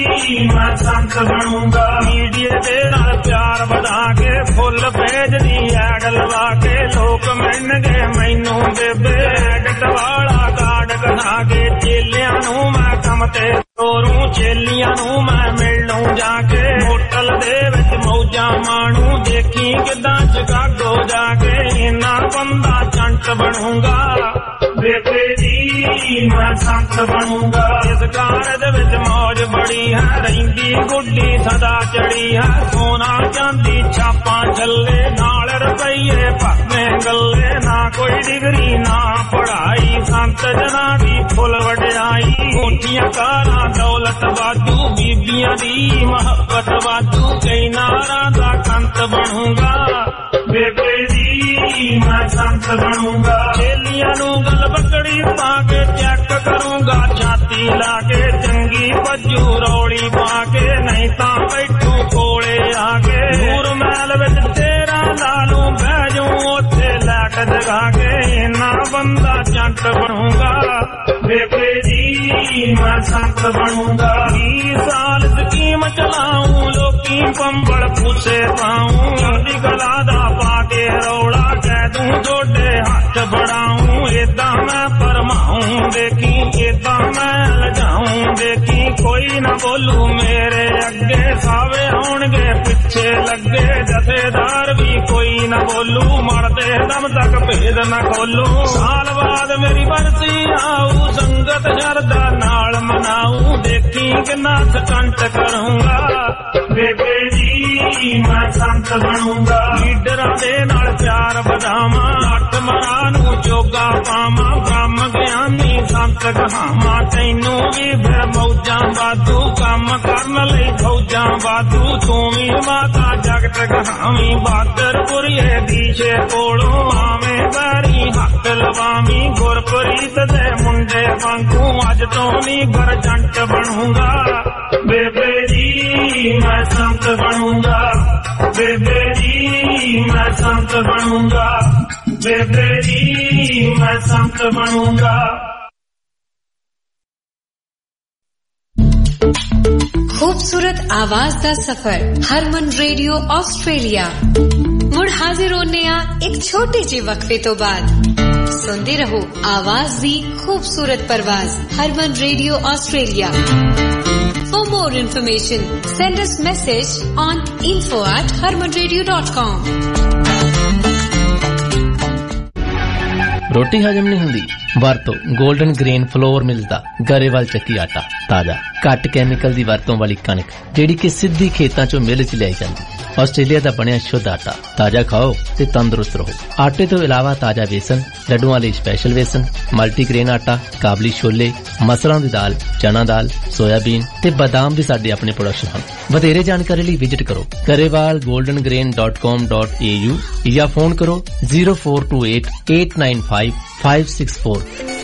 ਜੀ ਮੈਂ ਸੰਤ ਬਣੂੰਗਾ ਮੀਡੀਆ ਦੇ ਨਾਲ ਪਿਆਰ ਵਧਾ ਕੇ ਫੁੱਲ ਪੇਜ ਦੀ ਐਡ ਲਵਾ ਕੇ ਲੋਕ ਮੰਨਗੇ ਮੈਨੂੰ ਬੇਬੇ ਐਡਟ ਵਾਲਾ ਕਾਰਡ ਕਢਾ ਕੇ ਚੇਲਿਆਂ ਨੂੰ ਮੈਂ ਕੰਮ ਤੇ ਤੋਰੂ ਚੇਲੀਆਂ ਨੂੰ ਮੈਂ ਮਿਲਣੂ ਜਾ ਕੇ ਹੋਟਲ ਦੇ ਵਿੱਚ ਮੌਜਾਂ ਮਾਣੂ ਦੇਖੀ ਕਿੱਦਾਂ ਚਿਕਾਗੋ ਜਾ ਕੇ ਇੰਨਾ ਬੰਦਾ ਜੰਟ ਬਣੂਗਾ ਬੇਬੇ ਜੀ ਮੈਂ ਸੰਤ ਬਣੂਗਾ ਇਸ ਕਾਰਜ ਵਿੱਚ ਮੌਜ ਬੜੀ ਹੈ ਰਹਿੰਦੀ ਗੁੱਡੀ ਸਦਾ ਚੜੀ ਹੈ ਸੋਨਾ ਚਾਂਦੀ ਛਾਪਾਂ ਚੱਲੇ ਨਾਲ ਰੁਪਈਏ ਭਰਨੇ ਗੱਲੇ ਨਾ ਕੋਈ ਡਿਗਰੀ ਨਾ ਪੜ੍ਹਾਈ ਸੰਤ ਜਨਾਂ ਦੀ ਫੁੱਲ ਵਡਿਆਈ ਕੋਠੀਆਂ ਕਾਰਾਂ ਦੌਲਤ ਵਾਧੂ ਬੀਬੀਆਂ ਦੀ ਮੁਹੱਬਤ ਵਾਧੂ ਕਈ ਨਾਰਾਂ ਦਾ ਕੰਤ ਬਣੂਗਾ ਬੇਬੇ ਦੀ ਮੈਂ ਸੰਤ ਬਣੂੰਗਾ ਚੇਲੀਆਂ ਨੂੰ ਗਲ ਬੱਕੜੀ ਪਾ ਕੇ ਚੈੱਕ ਕਰੂੰਗਾ ਛਾਤੀ ਲਾ ਕੇ ਚੰਗੀ ਵੱਜੂ ਰੌਲੀ ਪਾ ਕੇ ਨਹੀਂ ਤਾਂ ਬੈਠੂ ਕੋਲੇ ਆ ਕੇ ਨੂਰ ਮਹਿਲ ਵਿੱਚ ਤੇਰਾ ਲਾਲੂ ਬਹਿ ਜਾਊ ਉੱਥੇ ਲੈਟ ਜਗਾ ਕੇ ਇੰਨਾ ਬੰਦਾ ਜੰਟ ਬਣੂੰਗਾ ਬੇਬੇ ਦੀ ਮੈਂ ਸੰਤ ਬਣੂੰਗਾ ਵੀਹ ਸਾਲ ਸਕੀਮ ਚਲਾਊਂ ਲੋਕੀ ਪੰਬਲ ਪੂਸੇ ਪਾਊਂ ਦੀ ਗਲਾ ਦਾ ਪਾ ਕੇ ਰੌਲਾ ਕਹਿ ਦੂੰ ਤੁਹਾਡੇ ਹੱਥ ਬੜਾਊਂ ਏਦਾਂ ਮੈਂ ਫਰਮਾਊਂ ਦੇਖੀ ਏਦਾਂ ਮੈਂ ਲਜਾਊਂ ਦੇਖੀ ਕੋਈ ਨਾ ਬੋਲੂ ਮੇਰੇ ਅੱਗੇ ਸਾਵੇ ਆਉਣਗੇ ਪਿੱਛੇ ਲੱਗੇ ਜਥੇਦਾਰ ਵੀ ਕੋਈ ਨਾ ਬੋਲੂ ਮਰਦੇ ਦਮ ਤੱਕ ਭੇਦ ਨਾ ਖੋਲੂ ਸਾਲ ਬਾਅਦ ਮੇਰੀ ਵਰਸੀ ਆਊ ਸੰਗਤ ਸ਼ਰਧਾ ਨਾਲ ਮਨਾਊ ਦੇਖੀ ਕਿੰਨਾ ਕੰਟ ਕਰੂੰਗਾ ਬੇਬੇ ਜੀ ਮੈਂ ਸੰਤ ਬਣੂੰਗਾ ਲੀਡਰਾਂ ਦੇ ਨਾਲ ਪਿਆਰ ਵਧਾਵਾਂ ਲੱਟ ਮਰਾਂ ਨੂੰ ਜੋਗਾ ਪਾਵਾਂ ਬ੍ਰਹਮ ਗਿਆਨੀ ਸੰਤ ਕਹਾਵਾਂ ਤੈਨੂੰ ਵੀ ਫਿਰ ਮੌਜਾਂ ਵਾਧੂ ਕੰਮ ਕਰਨ ਲਈ ਫੌਜਾਂ ਵਾਧੂ ਤੂੰ ਵੀ ਮਾਤਾ ਜਗਤ ਕਹਾਵੀਂ ਬਾਦਰਪੁਰੀਏ ਦੀਸ਼ੇ ਕੋਲੋਂ ਆਵੇਂ ਬਾਰੀ ਹੱਥ ਲਵਾਵੀਂ ਗੁਰਪ੍ਰੀਤ ਦੇ ਮੁੰਡੇ ਵਾਂਗੂ ਅੱਜ ਤੋਂ ਵੀ ਗਰਜੰਟ ਬਣੂੰਗਾ ਬੇਬੇ ਜੀ ਮੈਂ ਸੰਤ ਬਣੂੰਗਾ ਬੇਬੇ ਜੀ ਮੈਂ ਸੰਤ ਬਣੂੰਗਾ ਬੇਬੇ ਜੀ ਮੈਂ ਸੰਤ ਬਣੂੰਗਾ खूबसूरत आवाज दा सफर हरमन रेडियो ऑस्ट्रेलिया मुड़ हाजिर होने आ एक छोटे जे वक्फे तो बाद सुनते रहो आवाज दी खूबसूरत परवाज Harman radio Australia For more information send us message on info at harman radio dot com ਰੋਟੀ ਹਜਮ ਨਹੀਂ ਹੁੰਦੀ ਵਰਤੋ 골ਡਨ ਗ੍ਰੇਨ ਫਲੋਰ ਮਿਲਦਾ ਗਰੇਵਾਲ ਚੱਕੀ ਆਟਾ ਤਾਜ਼ਾ ਘੱਟ ਕੈਮੀਕਲ ਦੀ ਵਰਤੋਂ ਵਾਲੀ ਕਣਕ ਜਿਹੜੀ ਕਿ ਸਿੱਧੀ ਖੇਤਾਂ ਚੋਂ ਮਿਲ ਚ ਲਿਆਈ ਜਾਂਦੀ ਆਸਟ੍ਰੇਲੀਆ ਦਾ ਬਣਿਆ ਸ਼ੁੱਧ ਆਟਾ ਤਾਜ਼ਾ ਖਾਓ ਤੇ ਤੰਦਰੁਸਤ ਰਹੋ ਆਟੇ ਤੋਂ ਇਲਾਵਾ ਤਾਜ਼ਾ ਵੇਸਣ ਲੱਡੂਆਂ ਲਈ ਸਪੈਸ਼ਲ ਵੇਸਣ ਮਲਟੀਗ੍ਰੇਨ ਆਟਾ ਕਾਬਲੀ ਛੋਲੇ ਮਸਰਾਂ ਦੀ ਦਾਲ ਚਨਾ ਦਾਲ ਸੋਇਆਬੀਨ ਤੇ ਬਦਾਮ ਵੀ ਸਾਡੇ ਆਪਣੇ ਪ੍ਰੋਡਕਸ਼ਨ ਹਨ ਵਧੇਰੇ ਜਾਣਕਾਰੀ ਲਈ ਵਿਜ਼ਿਟ ਕਰੋ Grewal golden grain dot com dot a u ਜਾਂ ਫੋਨ ਕਰੋ zero four two eight eight nine five five six four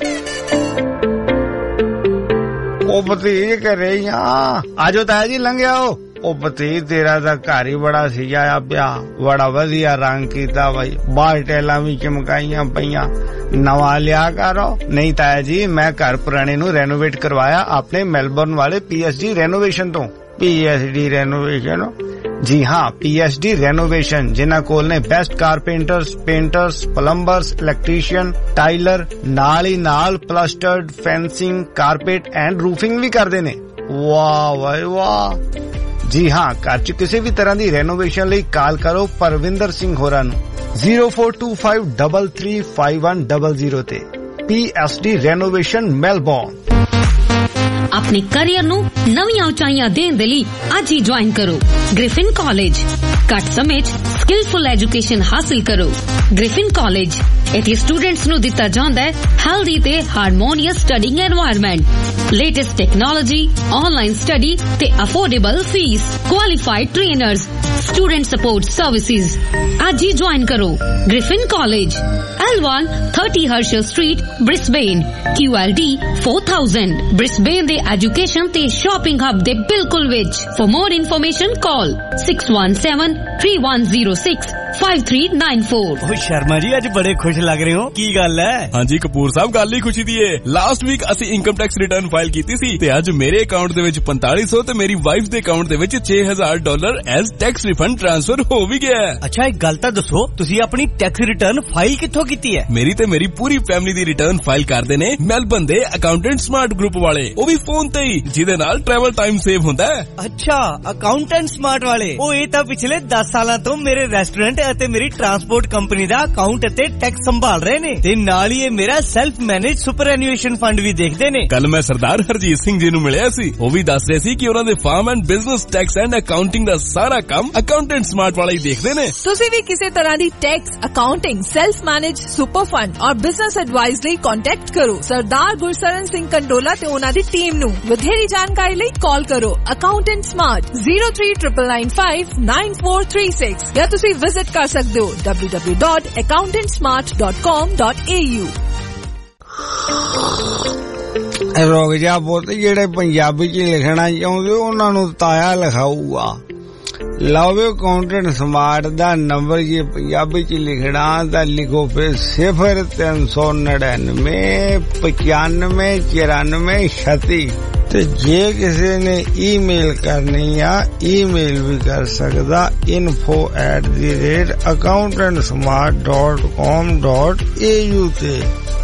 ਉਹ ਭਤੀਜ ਘਰੇ ਹੀ ਆ ਆਜੋ ਤਾਇਆ ਜੀ ਲੰਘਿਆ ਉਹ ਉਹ ਭਤੀਜ ਤੇਰਾ ਤਾਂ ਘਰ ਹੀ ਬੜਾ ਸਜਾਇਆ ਪਿਆ ਬੜਾ ਵਧੀਆ ਰੰਗ ਕੀਤਾ ਬਾਈ ਬਾਹਰ ਟੈਲਾਂ ਵੀ ਚਮਕਾਈਆਂ ਪਈਆਂ ਨਵਾਂ ਲਿਆ ਕਰੋ ਨਹੀਂ ਤਾਇਆ ਜੀ ਮੈਂ ਘਰ ਪੁਰਾਣੇ ਨੂੰ ਰੈਨੋਵੇਟ ਕਰਵਾਇਆ ਆਪਣੇ ਮੈਲਬੌਰਨ ਵਾਲੇ ਪੀਐਸਡੀ ਰੈਨੋਵੇਸ਼ਨ ਤੋਂ ਪੀਐਸਡੀ ਰੈਨੋਵੇਸ਼ਨ ਜੀ ਹਾਂ ਪੀਐਸਡੀ ਰੈਨੋਵੇਸ਼ਨ ਜਿਨ੍ਹਾਂ ਕੋਲ ਨੇ best carpenters painters plumbers electrician tiler ਨਾਲ ਹੀ ਨਾਲ plastered fencing carpet and roofing ਵੀ ਕਰਦੇ ਨੇ ਵਾਹ ਵਾਹ ਵਾਹ ਜੀ ਹਾਂ ਘਰ ਚ ਕਿਸੇ ਵੀ ਤਰ੍ਹਾਂ ਦੀ ਰੈਨੋਵੇਸ਼ਨ ਲਈ ਕਾਲ ਕਰੋ ਪਰਵਿੰਦਰ ਸਿੰਘ ਹੋਰਾਂ ਨੂੰ zero four two five three three five one zero zero ਤੇ ਪੀਐਸਡੀ ਰੈਨੋਵੇਸ਼ਨ ਮੈਲਬੌਰਨ अपने करियर ਨੂੰ ਨਵੀਆਂ ਉਚਾਈਆਂ ਦੇਣ ਦੇ ਲਈ ਅੱਜ ਹੀ ਜੁਆਇਨ ਕਰੋ ਗ੍ਰਿਫਿਨ ਕਾਲਜ ਘੱਟ ਸਮੇਂ ਵਿੱਚ ਸਕਿਲਫੁਲ ਐਜੂਕੇਸ਼ਨ ਹਾਸਲ ਕਰੋ ਗ੍ਰਿਫਿਨ ਕਾਲਜ ਇੱਥੇ ਸਟੂਡੈਂਟਸ ਨੂੰ ਦਿੱਤਾ ਜਾਂਦਾ ਹੈ ਹੈਲਦੀ ਤੇ harmonious studying environment latest technology online study ਤੇ affordable fees qualified trainers student support services ਅੱਜ ਹੀ ਜੁਆਇਨ ਕਰੋ Griffin college L one thirty Herschel Street Brisbane Q L D four thousand Brisbane ਦੇ ਐਜੂਕੇਸ਼ਨ ਤੇ ਸ਼ਾਪਿੰਗ ਹੱਬ ਦੇ ਬਿਲਕੁਲ ਵਿੱਚ For more information call six one seven three one zero six five three nine four ਓ ਸ਼ਰਮਾ ਜੀ ਅੱਜ ਬੜੇ ਖੁਸ਼ ਲੱਗ ਰਹੇ ਹੋ ਕੀ ਗੱਲ ਹੈ ਹਾਂਜੀ ਕਪੂਰ ਸਾਹਿਬ ਗੱਲ ਹੀ ਖੁਸ਼ੀ ਦੀ ਏ ਲਾਸਟ ਵੀਕ ਅਸੀਂ ਇਨਕਮ ਟੈਕਸ ਰਿਟਰਨ ਫਾਈਲ ਕੀਤੀ ਸੀ ਤੇ ਅੱਜ ਮੇਰੇ ਅਕਾਊਂਟ ਦੇ ਵਿੱਚ ਪੰਤਾਲੀ ਸੌ ਤੇ ਮੇਰੀ ਵਾਈਫ ਦੇ ਅਕਾਊਂਟ ਦੇ ਵਿੱਚ ਛੇ ਹਜ਼ਾਰ dollar as tax refund transfer ਹੋ ਵੀ ਗਿਆ ਅੱਛਾ ਇੱਕ ਗੱਲ ਤਾਂ ਦੱਸੋ ਤੁਸੀਂ ਆਪਣੀ ਟੈਕਸ ਰਿਟਰਨ ਫਾਈਲ ਕਿੱਥੋਂ ਕੀਤੀ ਹੈ ਮੇਰੀ ਤੇ ਮੇਰੀ ਪੂਰੀ ਫੈਮਿਲੀ ਦੀ ਰਿਟਰਨ ਫਾਈਲ ਕਰਦੇ ਨੇ ਮੈਲਬਨ ਦੇ ਅਕਾਊਂਟੈਂਟ ਸਮਾਰਟ ਗਰੁੱਪ ਵਾਲੇ ਉਹ ਵੀ ਫੋਨ ਤੇ ਹੀ ਜਿਹਦੇ ਨਾਲ ਟਰੈਵਲ ਟਾਈਮ ਸੇਵ ਹੁੰਦਾ ਹੈ ਅੱਛਾ ਅਕਾਊਂਟੈਂਟ ਸਮਾਰਟ ਵਾਲੇ ਉਹ ਇਹ ਤਾਂ ਪਿਛਲੇ ਦਸ ਸਾਲਾਂ ਤੋਂ ਮੇਰੇ ਰੈਸਟੋਰੈਂਟ ਅਤੇ ਮੇਰੀ ਟਰਾਂਸਪੋਰਟ ਕੰਪਨੀ ਦਾ ਅਕਾਊਂਟ ਅਤੇ ਟੈਕਸ ਸੰਭਾਲ ਰਹੇ ਨੇ ਤੇ ਨਾਲ ਹੀ ਇਹ ਮੇਰਾ self manage superannuation fund ਵੀ ਦੇਖਦੇ ਨੇ ਕੱਲ ਮੈਂ ਸਰਦਾਰ ਹਰਜੀਤ ਸਿੰਘ ਜੀ ਨੂੰ ਮਿਲਿਆ ਸੀ ਉਹ ਵੀ ਦੱਸ ਰਹੇ ਸੀ ਕਿ ਉਹਨਾਂ ਦੇ farm and business tax and accounting ਦਾ ਸਾਰਾ ਕੰਮ ਅਕਾਊਂਟੈਂਟ ਸਮਾਰਟ ਵਾਲੇ ਹੀ ਦੇਖਦੇ ਨੇ ਤੁਸੀਂ ਵੀ ਕਿਸੇ ਤਰ੍ਹਾਂ ਦੀ tax accounting self manage super fund ਔਰ ਬਿਜ਼ਨਸ ਐਡਵਾਈਸ ਲਈ ਕੰਟੈਕਟ ਕਰੋ ਸਰਦਾਰ ਗੁਰਸਰਨ ਸਿੰਘ ਕੰਡੋਲਾ ਤੇ ਉਹਨਾਂ ਦੀ ਟੀਮ ਨੂੰ ਵਧੇਰੀ ਜਾਣਕਾਰੀ ਲਈ ਕਾਲ ਕਰੋ accountant smart zero three nine nine five nine four three six ਜਾਂ ਤੁਸੀਂ ਵਿਜ਼ਿਟ कर सकते हो W W W dot accountant smart dot com dot A U. ਰੁਕ ਜਾ ਪੁੱਤ, ਜਿਹੜੇ ਪੰਜਾਬੀ ਚ ਲਿਖਣਾ ਚਾਹੁੰਦੇ ਉਹਨਾਂ ਨੂੰ ਤਾਇਆ ਲਿਖਾਊਗਾ। ਲਓ ਅਕਾਊਂਟੈਂਟ ਸਮਾਰਟ ਦਾ ਨੰਬਰ ਜੇ ਪੰਜਾਬੀ ਚ ਲਿਖਣਾ ਤਾਂ ਲਿਖੋ ਫਿਰ ਸਿਫਰ ਤਿੰਨ ਸੌ ਨੜਿਨਵੇਂ ਪਚਾਨਵੇਂ ਚੁਰਾਨਵੇਂ ਛੱਤੀ। ਤੇ ਜੇ ਕਿਸੇ ਨੇ ਈਮੇਲ ਕਰਨੀ ਆ ਈਮੇਲ ਵੀ ਕਰ ਸਕਦਾ info at the rate accountant smart dot com dot A U ਤੇ।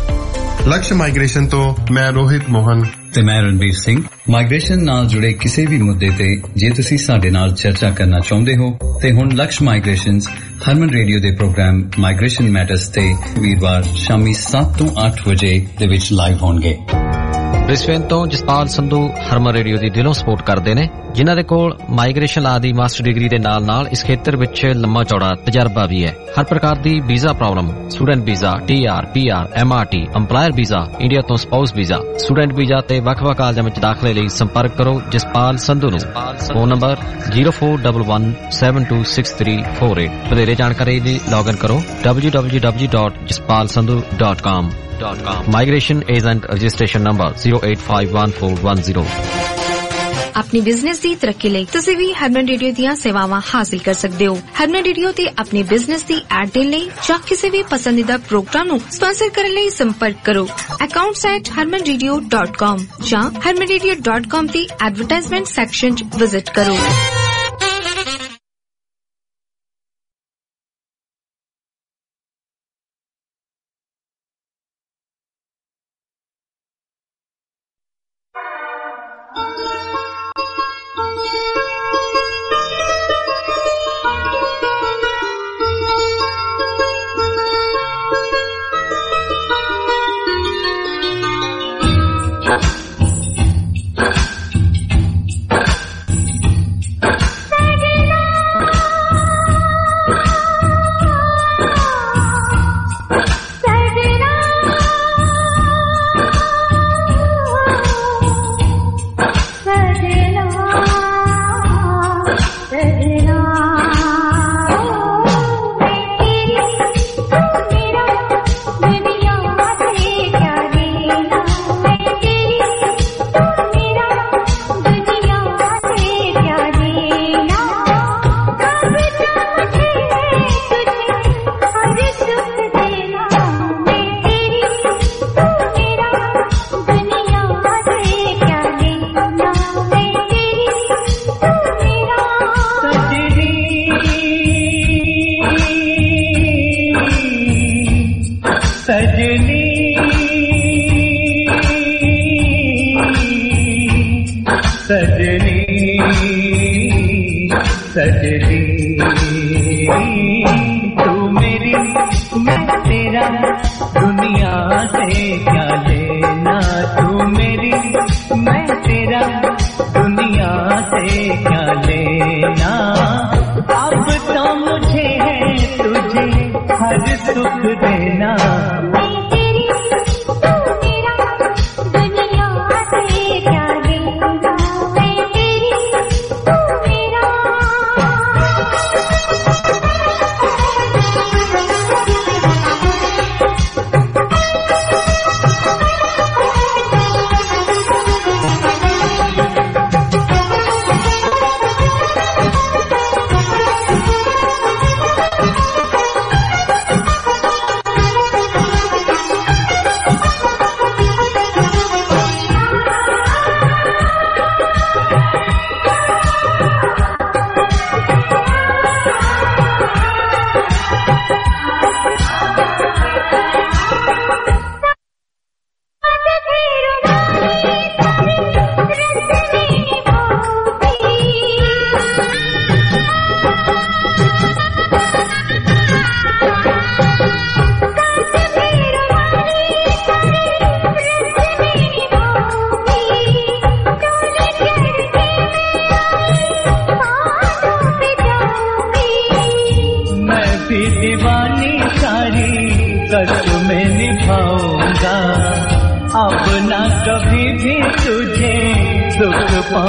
ਲਕਸ਼ ਮਾਈਗ੍ਰੇਸ਼ਨ ਤੋਂ ਮੈਂ ਰੋਹਿਤ ਮੋਹਨ ਤੇ ਮੈਂ ਰਣਬੀਰ ਸਿੰਘ। ਮਾਈਗ੍ਰੇਸ਼ਨ ਨਾਲ ਜੁੜੇ ਕਿਸੇ ਵੀ ਮੁੱਦੇ ਤੇ ਜੇ ਤੁਸੀਂ ਸਾਡੇ ਨਾਲ ਚਰਚਾ ਕਰਨਾ ਚਾਹੁੰਦੇ ਹੋ ਤੇ ਹੁਣ ਲਕਸ਼ ਮਾਈਗ੍ਰੇਸ਼ਨਸ ਹਰਮਨ ਰੇਡੀਓ ਦੇ ਪ੍ਰੋਗਰਾਮ ਮਾਈਗ੍ਰੇਸ਼ਨ ਮੈਟਰਸ ਤੇ ਵੀਰਵਾਰ ਸ਼ਾਮੀ ਸੱਤ ਤੋਂ ਅੱਠ ਵਜੇ ਦੇ ਵਿੱਚ ਲਾਈਵ ਹੋਣਗੇ। ਬ੍ਰਿਸਬੇਨ ਤੋਂ ਜਸਪਾਲ ਸੰਧੂ ਹਰਮਨ ਰੇਡੀਓ ਦੀ ਦਿਲੋਂ ਸਪੋਰਟ ਕਰਦੇ ਨੇ, ਜਿਨ੍ਹਾਂ ਦੇ ਕੋਲ ਮਾਈਗ੍ਰੇਸ਼ਨ ਲਾ ਦੀ ਮਾਸਟਰ ਡਿਗਰੀ ਦੇ ਨਾਲ ਨਾਲ ਇਸ ਖੇਤਰ ਵਿੱਚ ਲੰਮਾ ਚੌੜਾ ਤਜਰਬਾ ਵੀ ਹੈ। ਹਰ ਪ੍ਰਕਾਰ ਦੀ visa problem, student visa, T R, P R, M R T, employer visa, India ਤੋਂ ਸਪਾਊਸ ਵੀਜ਼ਾ, ਸਟੂਡੈਂਟ ਵੀਜ਼ਾ ਤੇ ਵੱਖ-ਵੱਖ ਕਾਲਜਾਂ ਵਿੱਚ ਦਾਖਲੇ ਲਈ ਸੰਪਰਕ ਕਰੋ ਜਸਪਾਲ ਸੰਧੂ ਨੂੰ। Phone number zero four one one seven two six three four eight. ਵਧੇਰੇ ਜਾਣਕਾਰੀ ਲਈ ਲੌਗਇਨ ਕਰੋ W W W dot Jaspal Sandhu dot com. Migration agent registration number zero eight five one four one zero. अपनी बिजनेस की तरक्की ਲਈ ਤੁਸੀਂ ਵੀ ਹਰਮਨ ਰੇਡੀਓ ਦੀਆਂ ਸੇਵਾਵਾਂ ਹਾਸਲ ਕਰ ਸਕਦੇ ਹੋ। ਹਰਮਨ ਰੇਡੀਓ ਤੇ ਆਪਣੇ ਬਿਜ਼ਨਸ ਦੀ ਐਡ ਦੇਣ ਲਈ ਜਾਂ ਕਿਸੇ ਵੀ ਪਸੰਦੀਦਾ ਪ੍ਰੋਗਰਾਮ ਨੂੰ ਸਪਾਂਸਰ ਕਰਨ ਲਈ ਸੰਪਰਕ ਕਰੋ accounts at harman radio dot com ਜਾਂ harman radio dot com ਦੀ ਐਡਵਰਟਾਈਜ਼ਮੈਂਟ ਸੈਕਸ਼ਨ 'ਚ ਵਿਜ਼ਿਟ ਕਰੋ।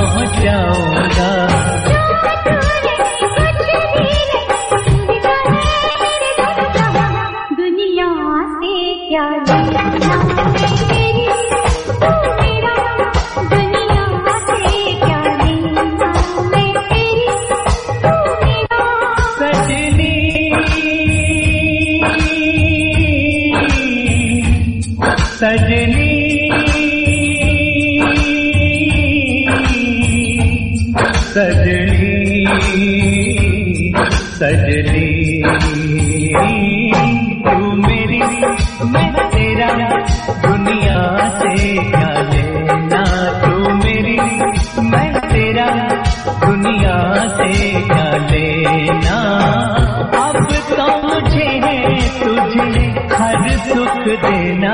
पहुंचाऊंगा। सजनी सजनी तू मेरी मैं तेरा दुनिया से क्या लेना तू मेरी मैं तेरा दुनिया से क्या लेना अब तो मुझे तुझे हर सुख देना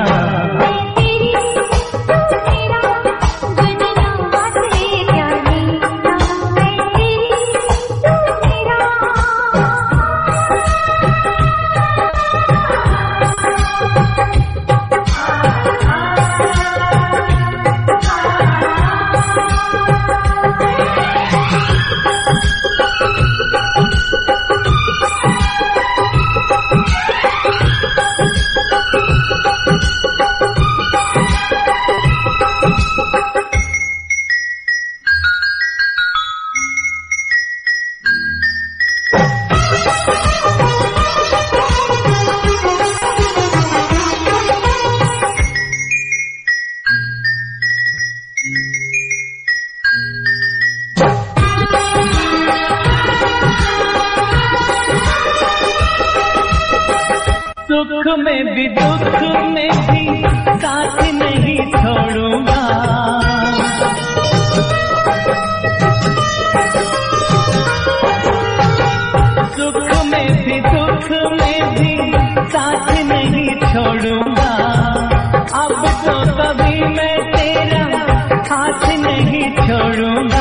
सुख में भी दुख में भी साथ नहीं छोड़ूंगा सुख में भी दुख में भी साथ नहीं छोड़ूंगा अब तो कभी मैं तेरा हाथ नहीं छोड़ूंगा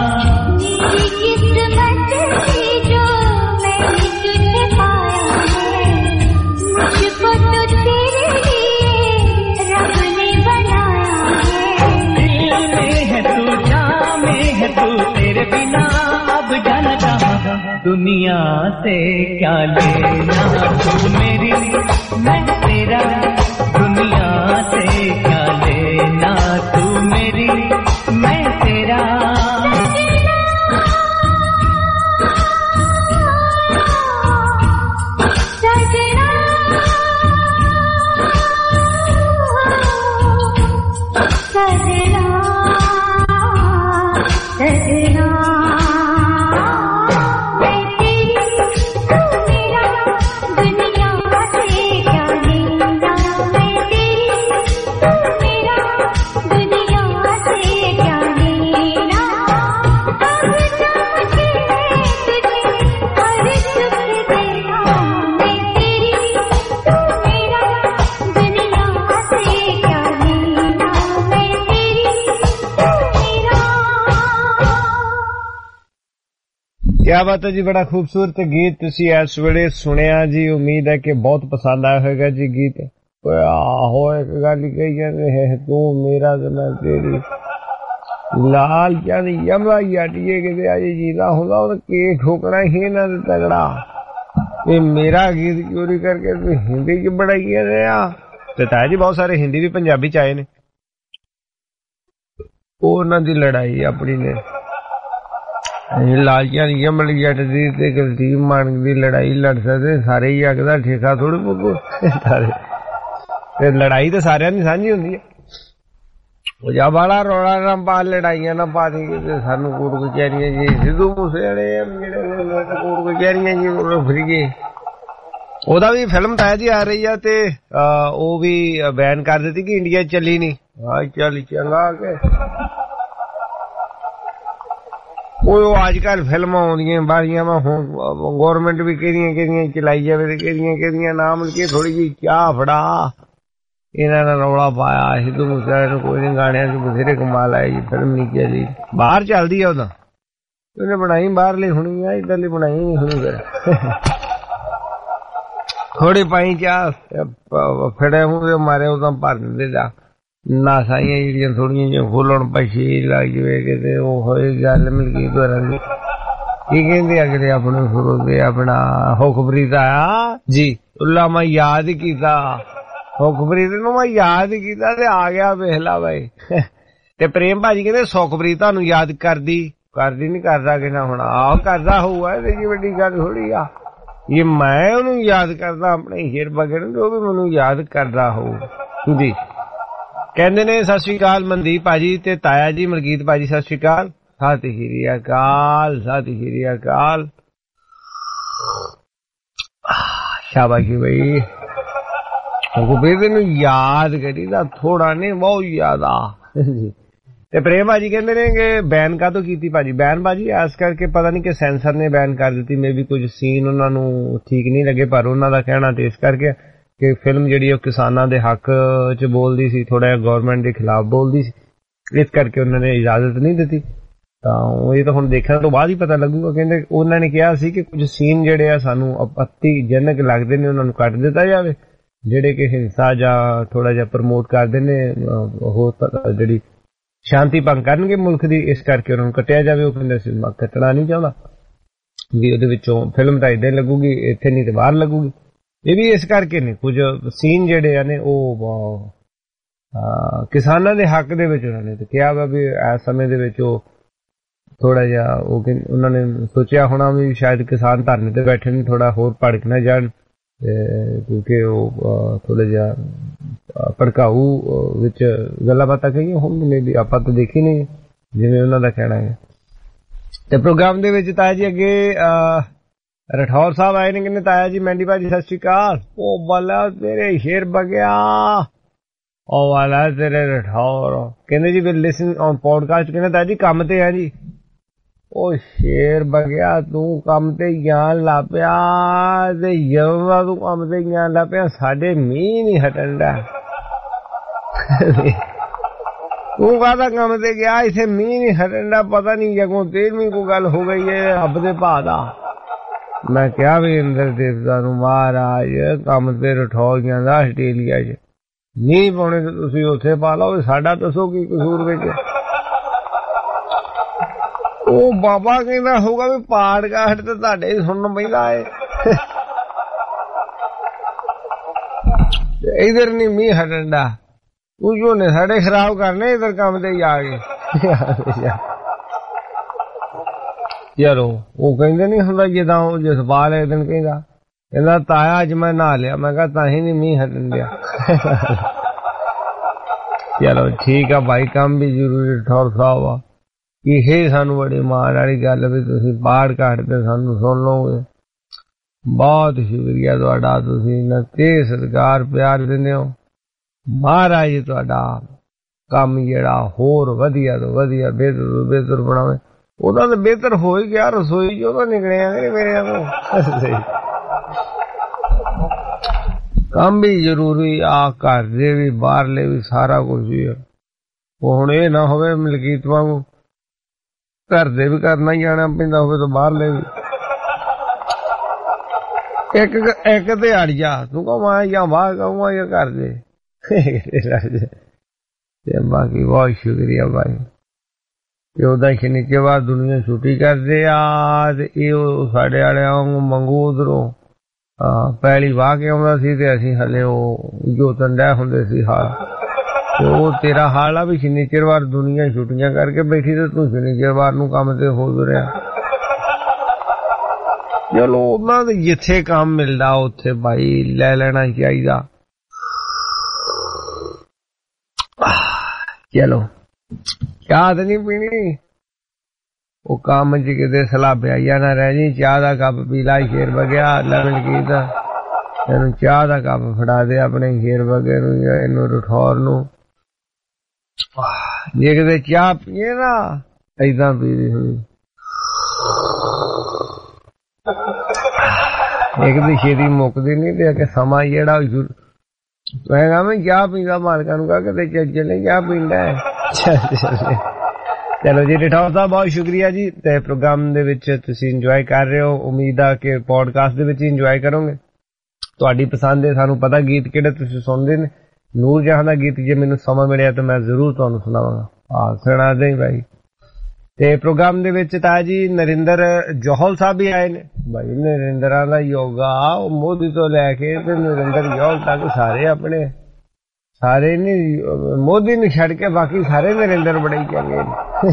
बिना अब जाना चाहूंगा दुनिया से क्या लेना तू मेरी मैं तेरा दुनिया से क्या लेना तू मेरी मैं तेरा क्या बात है जी, बड़ा खूबसूरत गीत तुसी इस वेले सुनिया जी। उम्मीद है कि बहुत पसंद आया होगा जी गीत। आहो एक गल कही है तू मेरा तो मैं तेरी लाल चंद यमला याटिए कि अज जीता होंदा और के ठोकना ही ना तगड़ा। ये मेरा गीत चोरी करके तू हिंदी च बढ़ाई रहा। तो ताया जी बहुत सारे हिंदी भी पंजाबी च आए ने। उन्हां दी लड़ाई अपनी ने लालचियां यमल जट दी ते कुलदीप मानक दी लड़ाई लड़ सकदे सारे ही अग दा ठेका थोड़ी पुगो ते लड़ाई तो सारियां दी सांझी हुंदी है। ओ जा बड़ा रोड़ा ना पा लड़ाइयां ना पा दी ते सानू कोट कचहरियां जी सिद्धू मूसेवाले जेहड़े कोट कचहरियां जी फिर गए। ओदा भी फिल्म ताया जी आ रही है ते ओ भी बैन कर दी कि इंडिया चली नहीं। हां चल चंगा के अजकल फिल्म आउंदियां बारियां गौरमेंट भी केदियां केदियां चलाई जावे ते केदियां केदियां नाम लिखे थोड़ी जी चाह फड़ा इन्हां ने रौला पाया। सिद्धू मूसेवाले ने कोई नहीं गाणियां च बथेरे कमाल आए जी। फिल्म नहीं चली बाहर चलदी है ओदा उन्हें बनाई बाहरली होनी है इधरली बनाई नहीं होनी फिर थोड़ी पाई चाह फिड़े हूं मारे उदा भर दिंदे जा नासाइयां जेहड़ियां थोड़ियां जिहियां खोलन पछी लग जावे किते ओह होए गल मिलगी घरां दी की कहंदे अगले अपने सुरो दे अपना हुकमरीत आया जी उल्ला मैं याद कीता हुकमरीत नूं मैं याद कीता ते आ गया वेखला भाई। ते प्रेम भाजी कहंदे सुखप्रीत तानूं याद करदी करदी नहीं करदा कि ना हुण आ करदा होऊगा ते जी वड्डी गल थोड़ी आ। ये मैं ओनूं याद करदा अपने हीर बगड़ ते ओह भी मैनूं याद करदा होऊ जी। कहते ने सत श्री अकाल मनदीप भाजी ते ताया जी मलकीत भाजी सत श्री अकाल। ਸਤਿ ਸ਼੍ਰੀ ਅਕਾਲ, ਸਤਿ ਸ਼੍ਰੀ ਅਕਾਲ। ਸ਼ਾਬਾਸ਼ੀ ਬਈ। ਬੇਬੇ ਨੂੰ ਯਾਦ ਕਰੀਦਾ, ਥੋੜਾ ਨਹੀਂ ਬਹੁਤ ਜ਼ਿਆਦਾ। ਤੇ ਪ੍ਰੇਮ ਭਾਜੀ ਕਹਿੰਦੇ ਨੇ ਕਿ ਬੈਨ ਕਾਹਤੋਂ ਕੀਤੀ ਭਾਜੀ? ਬੈਨ ਭਾਜੀ ਇਸ ਕਰਕੇ ਪਤਾ ਨਹੀਂ ਕਿ ਸੈਂਸਰ ਨੇ ਬੈਨ ਕਰ ਦਿੱਤੀ, ਮੇ ਵੀ ਕੁਝ ਸੀਨ ਉਹਨਾਂ ਨੂੰ ਠੀਕ ਨਹੀਂ ਲੱਗੇ, ਪਰ ਉਹਨਾਂ ਦਾ ਕਹਿਣਾ ਤੇ ਇਸ ਕਰਕੇ ਕਿ ਫਿਲਮ ਜਿਹੜੀ ਉਹ ਕਿਸਾਨਾਂ ਦੇ ਹੱਕ ਚ ਬੋਲਦੀ ਸੀ, ਥੋੜਾ ਜਿਹਾ ਗਵਰਨਮੈਂਟ ਦੇ ਖਿਲਾਫ ਬੋਲਦੀ ਸੀ, ਇਸ ਕਰਕੇ ਉਹਨਾਂ ਨੇ ਇਜਾਜ਼ਤ ਨਹੀਂ ਦਿੱਤੀ। ਤਾਂ ਇਹ ਤਾਂ ਹੁਣ ਦੇਖਣ ਤੋਂ ਬਾਅਦ ਹੀ ਪਤਾ ਲੱਗੂਗਾ। ਕਹਿੰਦੇ ਉਹਨਾਂ ਨੇ ਕਿਹਾ ਸੀ ਕਿ ਕੁਝ ਸੀਨ ਜਿਹੜੇ ਆ ਸਾਨੂੰ ਆਪੱਤੀਜਨਕ ਲੱਗਦੇ ਨੇ, ਉਹਨਾਂ ਨੂੰ ਕੱਟ ਦਿੱਤਾ ਜਾਵੇ, ਜਿਹੜੇ ਕਿ ਹਿੰਸਾ ਜਾਂ ਥੋੜਾ ਜਿਹਾ ਪ੍ਰਮੋਟ ਕਰਦੇ ਨੇ, ਉਹ ਜਿਹੜੀ ਸ਼ਾਂਤੀ ਭੰਗ ਕਰਨਗੇ ਮੁਲਕ ਦੀ, ਇਸ ਕਰਕੇ ਉਹਨਾਂ ਨੂੰ ਕੱਟਿਆ ਜਾਵੇ। ਉਹ ਕਹਿੰਦੇ ਸੀ ਮੈਂ ਕੱਟਣਾ ਨਹੀਂ ਚਾਹੁੰਦਾ ਵੀ ਉਹਦੇ ਵਿੱਚੋਂ ਫਿਲਮ ਤਾਂ ਇੱਦਾਂ ਲੱਗੂਗੀ, ਇੱਥੇ ਨਹੀਂ ਤੇ ਬਾਹਰ ਲੱਗੂਗੀ। ਇਹ ਵੀ ਇਸ ਕਰਕੇ ਨੇ ਕੁਝ ਸੀਨ ਜਿਹੜੇ ਆ ਨੇ ਉਹ ਕਿਸਾਨਾਂ ਦੇ ਹੱਕ ਦੇ ਵਿੱਚ ਉਹਨਾਂ ਨੇ ਕਿਹਾ ਵਾ ਵੀ ਇਸ ਸਮੇਂ ਦੇ ਵਿੱਚ ਉਹ ਥੋੜਾ ਜਿਹਾ ਉਹ ਉਹਨਾਂ ਨੇ ਸੋਚਿਆ ਹੋਣਾ ਵੀ ਸ਼ਾਇਦ ਕਿਸਾਨ ਧਰਨੇ ਤੇ ਬੈਠੇ ਨੇ, ਥੋੜਾ ਹੋਰ ਭੜਕ ਨਾ ਜਾਣ, ਕਿਉਂਕਿ ਉਹ ਥੋੜਾ ਜਿਹਾ ਭੜਕਾਊ ਵਿੱਚ ਗੱਲਾਂ ਬਾਤਾਂ ਕਹੀਆਂ ਹੁਣ ਵੀ ਆਪਾਂ ਤਾਂ ਦੇਖੀ ਨਹੀਂ ਜਿਵੇਂ ਉਹਨਾਂ ਦਾ ਕਹਿਣਾ ਹੈ। ਤੇ ਪ੍ਰੋਗਰਾਮ ਦੇ ਵਿੱਚ ਤਾਇਆ ਜੀ ਅੱਗੇ ਰਠੌਰ ਸਾਹਿਬ ਆਏ ਨੇ, ਕਹਿੰਦੇ ਤਾਇਆ ਜੀ ਮੈਂਡੀ ਭਾਜੀ ਸਤਿ ਸ਼੍ਰੀ ਅਕਾਲ। ਉਹ ਵਾਲਾ ਤੇਰੇ ਸ਼ੇਰ ਬਗਿਆ, ਉਹ ਵਾਲਾ ਤੇਰੇ ਰਠੌਰ ਕਹਿੰਦੇ ਜੀ ਵਿਲ ਲਿਸਨ ਔਨ ਪੋਡਕਾਸਟ। ਕਹਿੰਦੇ ਤਾਇਆ ਜੀ ਕੰਮ ਤੇ ਆ ਜੀ। ਉਹ ਸ਼ੇਰ ਬਗਿਆ ਤੂੰ ਕੰਮ ਤੇ ਗਿਆਨ ਲਾ ਪਿਆ, ਤੇ ਜਦੋਂ ਦਾ ਤੂੰ ਕੰਮ ਤੇ ਗਿਆਨ ਲਾ ਪਿਆ ਸਾਡੇ ਮੀਂਹ ਨਹੀਂ ਹਟਣ ਦਾ। ਤੂੰ ਕਾਹਦਾ ਕੰਮ ਤੇ ਗਿਆ, ਇੱਥੇ ਮੀਂਹ ਨਹੀਂ ਹਟਣ ਦਾ, ਪਤਾ ਨਹੀਂ ਜਗੋਂ ਤੇਰਵੀਂ ਕੋਈ ਗੱਲ ਹੋ ਗਈ ਹੈ ਰੱਬ ਦੇ ਭਾਅ ਦਾ। ਮੈਂ ਕਿਹਾ ਵੀ ਇੰਦਰ ਦੇਵਤਾ ਨੂੰ ਮਹਾਰਾਜ ਕੰਮ ਤੇ ਰਠੌਰ ਜਾਂਦਾ ਆਸਟ੍ਰੇਲੀਆ ਚ, ਨਹੀਂ ਪਾਉਣੇ ਤੇ ਤੁਸੀਂ ਉੱਥੇ ਪਾ ਲਓ, ਸਾਡਾ ਦੱਸੋ ਕੀ ਕਸੂਰ ਵਿੱਚ। ਉਹ ਬਾਬਾ ਕਹਿੰਦਾ ਹੋਊਗਾ ਵੀ ਪਾਡਕਾਸਟ ਤੇ ਤੁਹਾਡੇ ਹੀ ਸੁਣਨ ਪੈਂਦਾ ਏ, ਇਧਰ ਨਹੀਂ ਮੀਂਹ ਹਟਣ ਦਾ, ਤੂੰ ਝੋਨੇ ਸਾਡੇ ਖਰਾਬ ਕਰਨੇ ਇਧਰ ਕੰਮ ਤੇ ਜਾ ਕੇ। ਯਾਰ ਉਹ ਕਹਿੰਦੇ ਨੀ ਹੁੰਦਾ ਜਿੱਦਾਂ ਉਹ ਜਸਪਾਲ ਇੱਕ ਦਿਨ ਕਹਿੰਦਾ ਕਹਿੰਦਾ ਤਾਇਆ ਅੱਜ ਮੈਂ ਨਹਾ ਲਿਆ, ਮੈਂ ਕਿਹਾ ਤਾਂ ਹੀ ਨੀ ਮੀਂਹ ਹਟਣ ਦਿਆ। ਚਲੋ ਠੀਕ ਆ ਭਾਈ, ਕੰਮ ਵੀ ਜ਼ਰੂਰੀ ਠੌਰ ਸਾਹਿਬ ਆ। ਇਹ ਸਾਨੂੰ ਬੜੀ ਮਾਣ ਵਾਲੀ ਗੱਲ ਵੀ ਤੁਸੀਂ ਬਾਹਰ ਘਾਟ ਤੇ ਸਾਨੂੰ ਸੁਣ ਲਓਗੇ। ਬਹੁਤ ਸ਼ੁਕਰੀਆ ਤੁਹਾਡਾ, ਤੁਸੀਂ ਨਾ ਤੇ ਸਤਿਕਾਰ ਪਿਆਰ ਦਿੰਦੇ ਹੋ। ਮਹਾਰਾਜ ਤੁਹਾਡਾ ਕੰਮ ਜਿਹੜਾ ਹੋਰ ਵਧੀਆ ਤੋਂ ਵਧੀਆ ਬਿਹਤਰ ਤੋਂ ਬਿਹਤਰ ਬਣਾਵੇ। ਉਹਦਾ ਤਾਂ ਬਿਹਤਰ ਹੋ ਹੀ ਗਿਆ, ਰਸੋਈ ਚੋਂ ਤਾਂ ਨਿਕਲਿਆ ਮੇਰੇ ਤੋਂ। ਕੰਮ ਵੀ ਜ਼ਰੂਰੀ ਆ, ਘਰ ਦੇ ਵੀ ਬਾਹਰਲੇ ਵੀ ਸਾਰਾ ਕੁਝ ਹੀ ਆ। ਉਹ ਹੁਣ ਇਹ ਨਾ ਹੋਵੇ ਮਲਕੀਤ ਵਾਂਗੂ ਘਰ ਦੇ ਵੀ ਕਰਨਾ ਹੀ ਜਾਣਾ ਪੈਂਦਾ ਹੋਵੇ ਤਾਂ ਬਾਹਰਲੇ ਵੀ। ਇੱਕ ਇੱਕ ਤੇ ਅੜ ਜਾ, ਤੂੰ ਕਹ ਮੈਂ ਜਾਂ ਬਾਹਰ ਕਹੂੰਗਾ ਜਾਂ ਘਰ ਦੇ। ਤੇ ਬਾਕੀ ਬਹੁਤ ਸ਼ੁਕਰੀਆ ਭਾਈ। ਉਹਦਾ ਸ਼ਨੀਚਰਵਾਰ ਦੁਨੀਆ ਛੁੱਟੀ ਕਰਦੇ ਆ ਤੇ ਇਹ ਸਾਡੇ ਵਾਲਿਆਂ ਵਾਂਗੂ ਮੰਗੂ ਉਧਰੋਂ ਪਹਿਲੀ ਵਾਹ ਕੇ ਆਉਂਦਾ ਸੀ ਤੇ ਅਸੀਂ ਹਲੇ ਉਹ ਜੋਤਨ ਡੈ ਹੁੰਦੇ ਸੀ ਹਾਲ। ਤੇ ਉਹ ਤੇਰਾ ਹਾਲ ਆ ਵੀ ਸ਼ਨੀਚਰਵਾਰ ਦੁਨੀਆ ਛੁੱਟੀਆਂ ਕਰਕੇ ਬੈਠੀ ਤੇ ਤੂੰ ਸ਼ਨੀਚਰਵਾਰ ਨੂੰ ਕੰਮ ਤੇ ਹੋ ਰਿਹਾ। ਚਲੋ ਉਹਨਾਂ ਦੇ ਜਿੱਥੇ ਕੰਮ ਮਿਲਦਾ ਉੱਥੇ ਭਾਈ ਲੈ ਲੈਣਾ ਚਾਹੀਦਾ। ਚਲੋ ਚਾਹ ਤਾਂ ਨਹੀਂ ਪੀਣੀ, ਉਹ ਕੰਮ ਚ ਕਿਤੇ ਸਲਾਬਿਆ ਜਾਂ ਨਾ ਰਹਿ ਜੀ। ਚਾਹ ਦਾ ਕੱਪ ਪੀ ਲਾ ਸ਼ੇਰ ਬਗਿਆ, ਲੈਮਨ ਕੀ ਦਾ ਇਹਨੂੰ ਚਾਹ ਦਾ ਕੱਪ ਫੜਾ ਦੇ ਆਪਣੇ ਸ਼ੇਰ ਬਗੇ ਨੂੰ ਜਾਂ ਇਹਨੂੰ ਰਠੌਰ ਨੂੰ। ਜੇ ਕਿਤੇ ਚਾਹ ਪੀਏ ਨਾ ਏਦਾਂ ਪੀਦੀ ਹੋਈ, ਇੱਕ ਦੀ ਛੇਤੀ ਮੁੱਕਦੀ ਨਹੀਂ ਤੇ ਕਿ ਸਮਾਂ ਜਿਹੜਾ ਮੈਂ ਕਹਾਂ ਮੈਂ ਚਾਹ ਪੀਂਦਾ ਮਾਲਕਾਂ ਨੂੰ ਕਹਾ ਕਿਤੇ ਚੱਲੇ ਚਾਹ ਪੀਂਦਾ ਹੈ। ਚਲੋ ਜੀ ਰਠੌਰ ਸਾਹਿਬ ਬਹੁਤ ਸ਼ੁਕਰੀਆ ਜੀ। ਤੇ ਪ੍ਰੋਗਰਾਮ ਦੇ ਵਿੱਚ ਤੁਸੀਂ ਇੰਜੋਏ ਕਰ ਰਹੇ ਹੋ, ਉਮੀਦ ਆ ਕਿ ਪੋਡਕਾਸਟ ਦੇ ਵਿੱਚ ਹੀ ਇੰਜੋਏ ਕਰੋਗੇ। ਤੁਹਾਡੀ ਪਸੰਦ ਹੈ, ਸਾਨੂੰ ਪਤਾ ਗੀਤ ਕਿਹੜੇ ਤੁਸੀਂ ਸੁਣਦੇ ਨੇ। ਨੂਰ ਜਹਾਂ ਦਾ ਗੀਤ ਜੇ ਮੈਨੂੰ ਸਮਾਂ ਮਿਲਿਆ ਤਾਂ ਮੈਂ ਜ਼ਰੂਰ ਤੁਹਾਨੂੰ ਸੁਣਾਵਾਂਗਾ। ਹਾਂ ਸੁਣਾ ਦੇ ਭਾਈ। ਤੇ ਪ੍ਰੋਗਰਾਮ ਦੇ ਵਿੱਚ ਤਾਂ ਜੀ ਨਰਿੰਦਰ ਜੋਹਲ ਸਾਹਿਬ ਵੀ ਆਏ ਨੇ। ਭਾਈ ਨਰਿੰਦਰਾਂ ਦਾ ਯੋਗਾ ਉਹ ਮੋਦੀ ਤੋਂ ਲੈ ਕੇ ਤੇ ਨਰਿੰਦਰ ਜੋਹਲ ਤੱਕ ਸਾਰੇ ਆਪਣੇ ਸਾਰੇ ਨੀ, ਮੋਦੀ ਨੂੰ ਛੱਡ ਕੇ ਬਾਕੀ ਸਾਰੇ ਨਰਿੰਦਰ ਬੜੇ ਚੰਗੇ ਨੇ।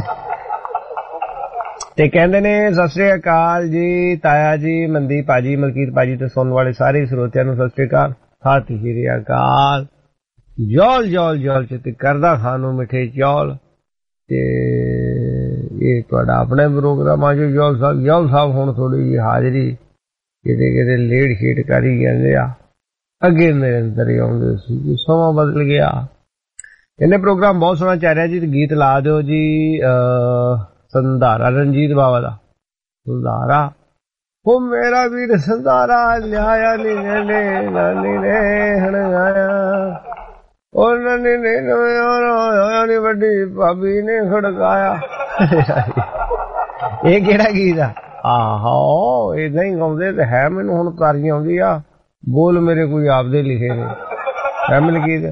ਤੇ ਕਹਿੰਦੇ ਨੇ ਸਤਿ ਸ੍ਰੀ ਅਕਾਲ ਜੀ ਤਾਇਆ ਜੀ, ਮਨਦੀਪ ਭਾਜੀ, ਮਲਕੀਤ ਭਾਜੀ ਤੇ ਸੁਣਨ ਵਾਲੇ ਸਾਰੇ ਸਰੋਤਿਆਂ ਨੂੰ ਸਤਿ ਸ੍ਰੀ ਅਕਾਲ। ਸਤਿ ਸ੍ਰੀ ਅਕਾਲ। ਜੋਲ ਜੋਲ ਜੋਲ ਚ ਤੇ ਕਰਦਾ ਖਾਨੂੰ ਮਿੱਠੇ ਚੌਲ। ਤੇ ਇਹ ਤੁਹਾਡਾ ਆਪਣੇ ਪ੍ਰੋਗਰਾਮਾਂ 'ਚ ਜੌਲ ਸਾਹਿਬ ਜੌਲ ਸਾਹਿਬ ਹੁਣ ਥੋੜੀ ਜਿਹੀ ਹਾਜ਼ਰੀ ਕਿਤੇ ਕਿਤੇ ਲੇਟ ਸ਼ੇਟ ਕਰੀ ਜਾਂਦੇ ਆ, ਅੱਗੇ ਮੇਰੇ ਅੰਦਰ ਹੀ ਆਉਂਦੇ ਸੀ, ਸਮਾਂ ਬਦਲ ਗਿਆ। ਇਹਨੇ ਪ੍ਰੋਗਰਾਮ ਬਹੁਤ ਸੋਹਣਾ ਚੱਲ ਰਿਹਾ ਜੀ, ਗੀਤ ਲਾ ਦਿਓ ਜੀ ਸੰਧਾਰਾ ਰਣਜੀਤ ਬਾਵਾ ਦਾ। ਸੰਧਾਰਾ ਉਹ ਮੇਰਾ ਵੀਰ ਸੰਧਾਰਾ ਲਿਆਇਆ ਨੀ ਨੇ ਨਾਨੀ ਨੇ ਹਣ ਆਇਆ, ਉਹ ਨਾਨੀ ਨੇ ਆਇਆ ਨੀ ਵੱਡੀ ਭਾਬੀ ਨੇ ਖੜਕਾਇਆ। ਇਹ ਕਿਹੜਾ ਗੀਤ ਆ? ਆਹੋ ਏਦਾਂ ਹੀ ਗਾਉਂਦੇ ਤੇ ਹੈ, ਮੈਨੂੰ ਹੁਣ ਤਾਰੀ ਆਉਂਦੀ ਆ, ਬੋਲ ਮੇਰੇ ਕੋਈ ਆਪਦੇ ਲਿਖੇ ਨੇ, ਫੈਮਿਲੀ ਗੀਤ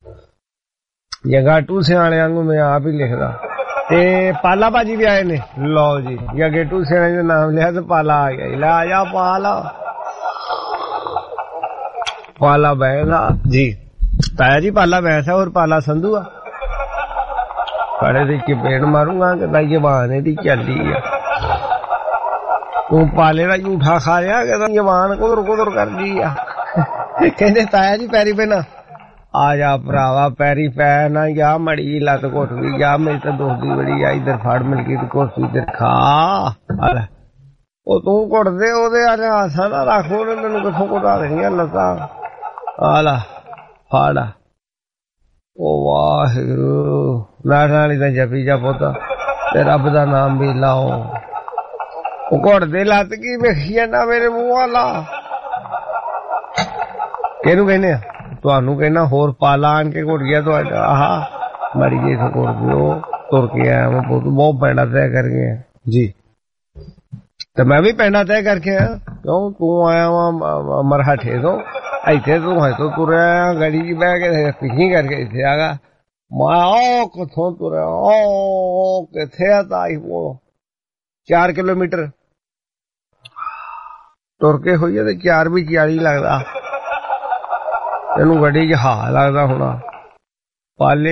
ਜਗਾ ਟੂ ਸਿਆਣੇ ਵਾਂਗੂ ਮੈਂ ਆਪ ਹੀ ਲਿਖਦਾ। ਤੇ ਪਾਲਾ ਭਾਜੀ ਵੀ ਆਏ ਨੇ, ਲਓ ਜੀ ਜਾਂ ਗੇਟੂ ਸਿਆਣੇ ਦਾ ਨਾਮ ਲਿਆ ਤੇ ਪਾਲਾ ਆ ਗਿਆ। ਲੈ ਆ ਜਾ ਪਾਲਾ, ਪਾਲਾ ਬੈਠਾ ਜੀ, ਤਾਇਆ ਜੀ ਪਾਲਾ ਬੈਠਾ और पाला संधू आ। खड़े दी चपेट मारूंगा कि जबान दी चली आ, तू पाले का झूठा खा लिया कि जबान कुदर कुदर कर दी आ। कहते ताया जी पैरी पैना, आ जा भरावा पैरी पै ना, जा मड़ी जी लत घुट गई, जा मेरी तो दोस्ती बड़ी आ, इधर फड़ मिलकी तो कोसी इधर खा। तू घुट दे ओदे हाथा ना रख, ओने तेन किथों घुटा देनियां लत्तां। आला फाड़ा ओ वाहिगुरू, नाठ नाली तां जपी जा पुत्त ते रब दा नाम भी लाओ। ओ घुट दे लत्त की वेखी जाना मेरे मूंह वाला, किहनूं कहने आ? ਤੁਹਾਨੂੰ ਕਹਿਣਾ ਹੋਰ ਪਾਲਾ ਆਣ ਕੇ ਘੁੱਟ ਗਿਆ ਤੁਹਾਡਾ। ਆਹ ਮਰੀ ਗਏ ਤੋਂ ਘੁੱਟ ਦਿਓ, ਤੁਰ ਕੇ ਆਇਆ ਮੈਂ ਬਹੁਤ ਬਹੁਤ ਪੈਂਡਾ ਤੈਅ ਕਰ ਗਿਆ ਜੀ, ਤੇ ਮੈਂ ਵੀ ਪੈਂਡਾ ਤੈਅ ਕਰਕੇ ਆਇਆ। ਕਿਉਂ ਤੂੰ ਆਇਆ ਵਾ ਮਰਹਠੇ ਤੋਂ, ਇੱਥੇ ਤੂੰ ਹਜੇ ਤੁਰਿਆ ਗੱਡੀ 'ਚ ਬਹਿ ਕੇ ਪਿੱਛੇ ਕਰਕੇ ਇੱਥੇ ਆ ਗਿਆ। ਮੈਂ ਉਹ ਕਿੱਥੋਂ ਤੁਰਿਆ, ਉਹ ਕਿੱਥੇ ਆ ਤਾਈ, ਉਹ ਚਾਰ ਕਿਲੋਮੀਟਰ ਤੁਰ ਕੇ ਹੋਈ ਤੇ ਚਾਰ ਵੀ ਚਾਲੀ ਲੱਗਦਾ। ਇਹਨੂੰ ਗੱਡੀ 'ਚ ਹਾ ਲੱਗਦਾ ਹੋਣਾ। ਪਾਲੇ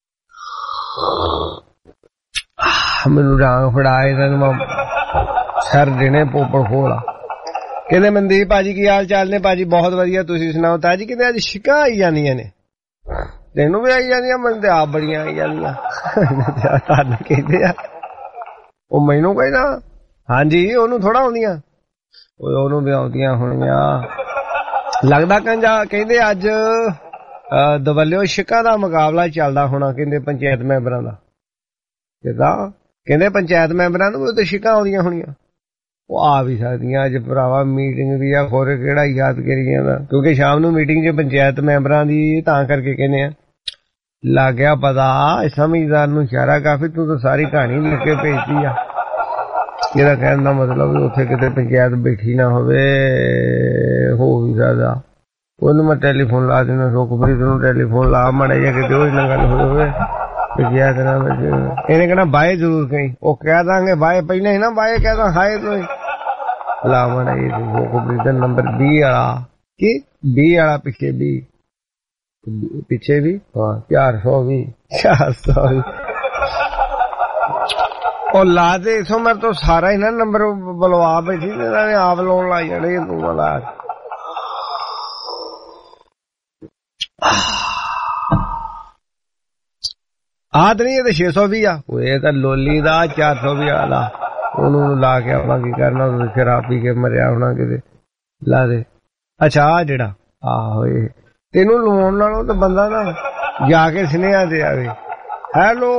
ਮੈਨੂੰ ਡਾਂਗ ਫੜਾਏ ਤੈਨੂੰ ਮੈਂ ਸਿਰ ਦੇਣੇ ਪੋਪੜ ਖੋਲਾ। ਕਹਿੰਦੇ ਮਨਦੀਪ ਭਾਜੀ ਕੀ ਹਾਲ ਚਾਲ ਨੇ? ਭਾਜੀ ਬਹੁਤ ਵਧੀਆ, ਤੁਸੀਂ ਸੁਣਾਓ? ਤਾਜੀ ਕਿਤੇ ਅੱਜ ਛਿੱਕਾਂ ਆਈ ਜਾਂਦੀਆਂ ਨੇ, ਤੈਨੂੰ ਵੀ ਆਈ ਜਾਂਦੀਆਂ, ਮੈਨੂੰ ਤੇ ਆਪ ਬੜੀਆਂ ਆਈ ਜਾਂਦੀਆਂ। ਤੁਹਾਨੂੰ ਕਹਿੰਦੇ ਆ, ਉਹ ਮੈਨੂੰ ਕਹਿੰਦਾ ਹਾਂਜੀ ਉਹਨੂੰ ਥੋੜਾ ਆਉਂਦੀਆਂ, ਉਹਨੂੰ ਵੀ ਆਉਂਦੀਆਂ ਹੋਣੀਆਂ ਲੱਗਦਾ। ਕਹਿੰਦਾ ਕਹਿੰਦੇ ਅੱਜ ਦਵੱਲਿਓ ਛਿੱਕਾਂ ਦਾ ਮੁਕਾਬਲਾ ਚੱਲਦਾ ਹੋਣਾ, ਕਹਿੰਦੇ ਪੰਚਾਇਤ ਮੈਂਬਰਾਂ ਦਾ। ਕਿਦਾਂ ਕਹਿੰਦੇ ਪੰਚਾਇਤ ਮੈਂਬਰਾਂ ਨੂੰ ਤੇ ਛਿੱਕਾਂ ਆਉਂਦੀਆਂ ਹੋਣੀਆਂ। ਉਹ ਆ ਵੀ ਸਕਦੀਆਂ, ਅੱਜ ਭਰਾਵਾ ਮੀਟਿੰਗ ਵੀ ਆ, ਖੋਰੇ ਕਿਹੜਾ ਯਾਦ ਕਰੀ ਜਾਂਦਾ, ਕਿਉਂਕਿ ਸ਼ਾਮ ਨੂੰ ਮੀਟਿੰਗ 'ਚ ਪੰਚਾਇਤ ਮੈਂਬਰਾਂ ਦੀ, ਤਾਂ ਕਰਕੇ ਕਹਿੰਦੇ ਆ। ਲੱਗ ਗਿਆ ਪਤਾ, ਸਮਝਦਾਰ ਨੂੰ ਇਸ਼ਾਰਾ ਕਾਫੀ, ਤੂੰ ਤਾਂ ਸਾਰੀ ਕਹਾਣੀ ਲਿਖ ਕੇ ਭੇਜਦੀ ਆ। ਇਹਦਾ ਕਹਿਣ ਦਾ ਮਤਲਬ ਵੀ ਉੱਥੇ ਕਿਤੇ ਪੰਚਾਇਤ ਬੈਠੀ ਨਾ ਹੋਵੇ, ਹੋ ਵੀ ਸਕਦਾ। ਉਹਨੂੰ ਮੈਂ ਟੈਲੀਫੋਨ ਲਾ ਦੇਣਾ, ਸੁਖਪ੍ਰੀਤ ਨੂੰ ਟੈਲੀਫੋਨ ਲਾ ਮਾੜਾ ਜਿਹਾ, ਕਿਤੇ ਉਹਦੇ ਨਾਲ ਗੱਲ ਹੋਵੇ ਪੰਚਾਇਤ ਨਾਲ। ਇਹਨੇ ਕਹਿਣਾ ਬਾਏ ਜ਼ਰੂਰ ਕਹੀਂ, ਉਹ ਕਹਿ ਦਾਂਗੇ ਬਾਏ, ਪਹਿਲਾਂ ਹੀ ਨਾ ਬਾਏ ਕਹਿ ਦਾਂ, ਹਾਏ ਤੂੰ ਲਾ ਮਾੜਾ ਜੀ ਸੁਖਪ੍ਰੀਤ ਦਾ ਨੰਬਰ ਵੀਹ ਵਾਲਾ, ਕੀ ਵੀਹ ਵਾਲਾ ਪਿੱਛੇ ਵੀਹ ਪਿੱਛੇ ਵੀ ਹਾਂ ਚਾਰ ਸੌ ਵੀਹ ਚਾਰ ਸੌ ਵੀਹ ਉਹ ਲਾ ਦੇ। ਇਥੋਂ ਮੇਰੇ ਤੋਂ ਸਾਰਾ ਹੀ ਨਾ ਨੰਬਰ ਬੁਲਵਾ ਬੈਠੀ, ਇਹਨਾਂ ਨੇ ਆਪ ਲਾਉਣ ਲੱਗ ਜਾਣੇ। ਤੂੰ ਲਾ ਆਦ ਨਹੀਂ, ਇਹ ਤਾਂ ਛੇ ਸੌ ਵੀਹ ਆ, ਇਹ ਤਾਂ ਲੋਲੀ ਦਾ ਚਾਰ ਸੌ ਵੀਹ ਵਾਲਾ। ਉਹਨੂੰ ਲਾ ਕੇ ਆਉਣਾ, ਕੀ ਕਰਨਾ, ਸ਼ਰਾਬ ਪੀ ਕੇ ਮਰਿਆ ਹੋਣਾ ਕਿਤੇ, ਲਾ ਦੇ। ਅੱਛਾ ਆ ਜਿਹੜਾ ਆਹੋ, ਇਹ ਤੈਨੂੰ ਲਵਾਉਣ ਨਾਲੋਂ ਤਾਂ ਬੰਦਾ ਨਾ ਜਾ ਕੇ ਸੁਨੇਹਾ ਦੇ ਆਵੇ, ਹੈਲੋ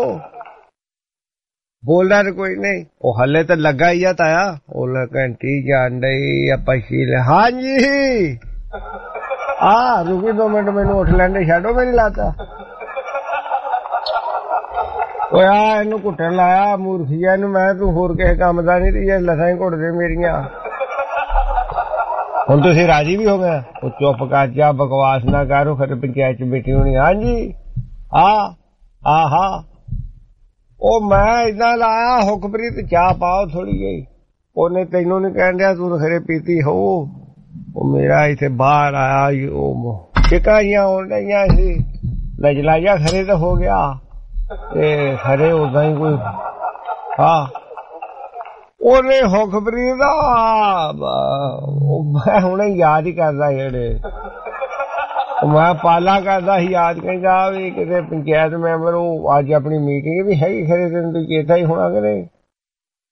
ਬੋਲਦਾ ਕੋਈ ਨਹੀਂ। ਉਹ ਹਲੇ ਤਾਂ ਲੱਗਾ ਹੀ ਆ ਤਾਇਆ, ਉਹ ਘੰਟੀ ਜਾਣ ਡਈ ਆਪਾਂ ਸ਼ੀਲ। ਹਾਂਜੀ ਆ ਰੁਕੀ ਦੋ ਮਿੰਟ, ਮੈਨੂੰ ਉੱਠ ਲੈਂਦੇ, ਛੱਡੋ ਮੇਰੀ ਲੱਤ। ਓਏ ਆ ਇਹਨੂੰ ਘੁੱਟਣ ਲਾਇਆ ਮੂਰਖੀਆ ਨੂੰ ਮੈਂ, ਤੂੰ ਹੋਰ ਕਿਸੇ ਕੰਮ ਦਾ ਨਹੀਂ, ਤੇ ਲੱਤਾਂ ਹੀ ਘੁੱਟਦੇ ਮੇਰੀਆਂ। ਹੁਣ ਤੁਸੀਂ ਰਾਜੀ ਵੀ ਹੋ ਗਏ? ਉਹ ਚੁੱਪ ਕਰ ਜਾ, ਬਕਵਾਸ ਨਾ ਕਰੋ, ਖਰੇ ਪੰਚਾਇਤ ਚ ਬੈਠੀ ਹੋਣੀ। ਹਾਂਜੀ ਆ ਆਹਾ ਉਹ ਮੈਂ ਏਦਾਂ ਲਾਇਆ, ਹੁਕਮਰੀਤ ਚਾਹ ਪਾਓ ਥੋੜੀ ਜਿਹੀ। ਉਹਨੇ ਤੈਨੂੰ ਨੀ ਕਹਿਣ ਡਿਆ, ਤੂੰ ਖਰੇ ਪੀਤੀ ਹੋ। ਉਹ ਮੇਰਾ ਇੱਥੇ ਬਾਹਰ ਆਇਆ, ਉਹ ਚਿਕਾਂ ਜੀਆਂ ਆਉਣ ਡਈਆਂ ਸੀ, ਲਜਲਾਈਆ ਖਰੇ ਤਾਂ ਹੋ ਗਿਆ, ਤੇ ਖਰੇ ਉਦਾਂ ਹੀ ਕੋਈ ਹਾਂ। ਉਹਨੇ ਹੁਕਮਰੀਤ ਦਾ ਮੈਂ ਹੁਣੇ ਯਾਦ ਹੀ ਕਰਦਾ, ਜਿਹੜੇ ਮੈਂ ਪਾਲਾ ਕਰਦਾ ਸੀ ਯਾਦ, ਕਹਿੰਦਾ ਵੀ ਕਿਤੇ ਪੰਚਾਇਤ ਮੈਂਬਰ ਉਹ ਅੱਜ ਆਪਣੀ ਮੀਟਿੰਗ ਵੀ ਹੈਗੀ, ਖਰੇ ਤੈਨੂੰ ਚੇਤਾ ਹੀ ਹੋਣਾ ਕਿ ਨਹੀਂ।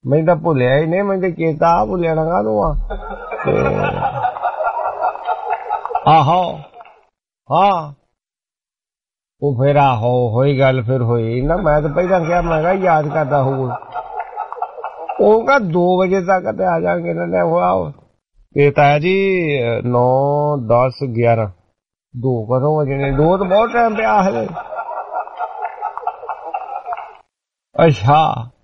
मैं तो भुलिया ही नहीं, मैं चेता भुलिया लगा तू आहो हाँ वो फिर आहो होई गल फिर होई ना। मैं तो पहला क्या मैं याद करता हूँ वो दो बजे तक आ जाएंगे ना। वो ताया जी नौ दस ग्यारह दो कदों बजे ने, दो तो बहुत टाइम पे आ। अच्छा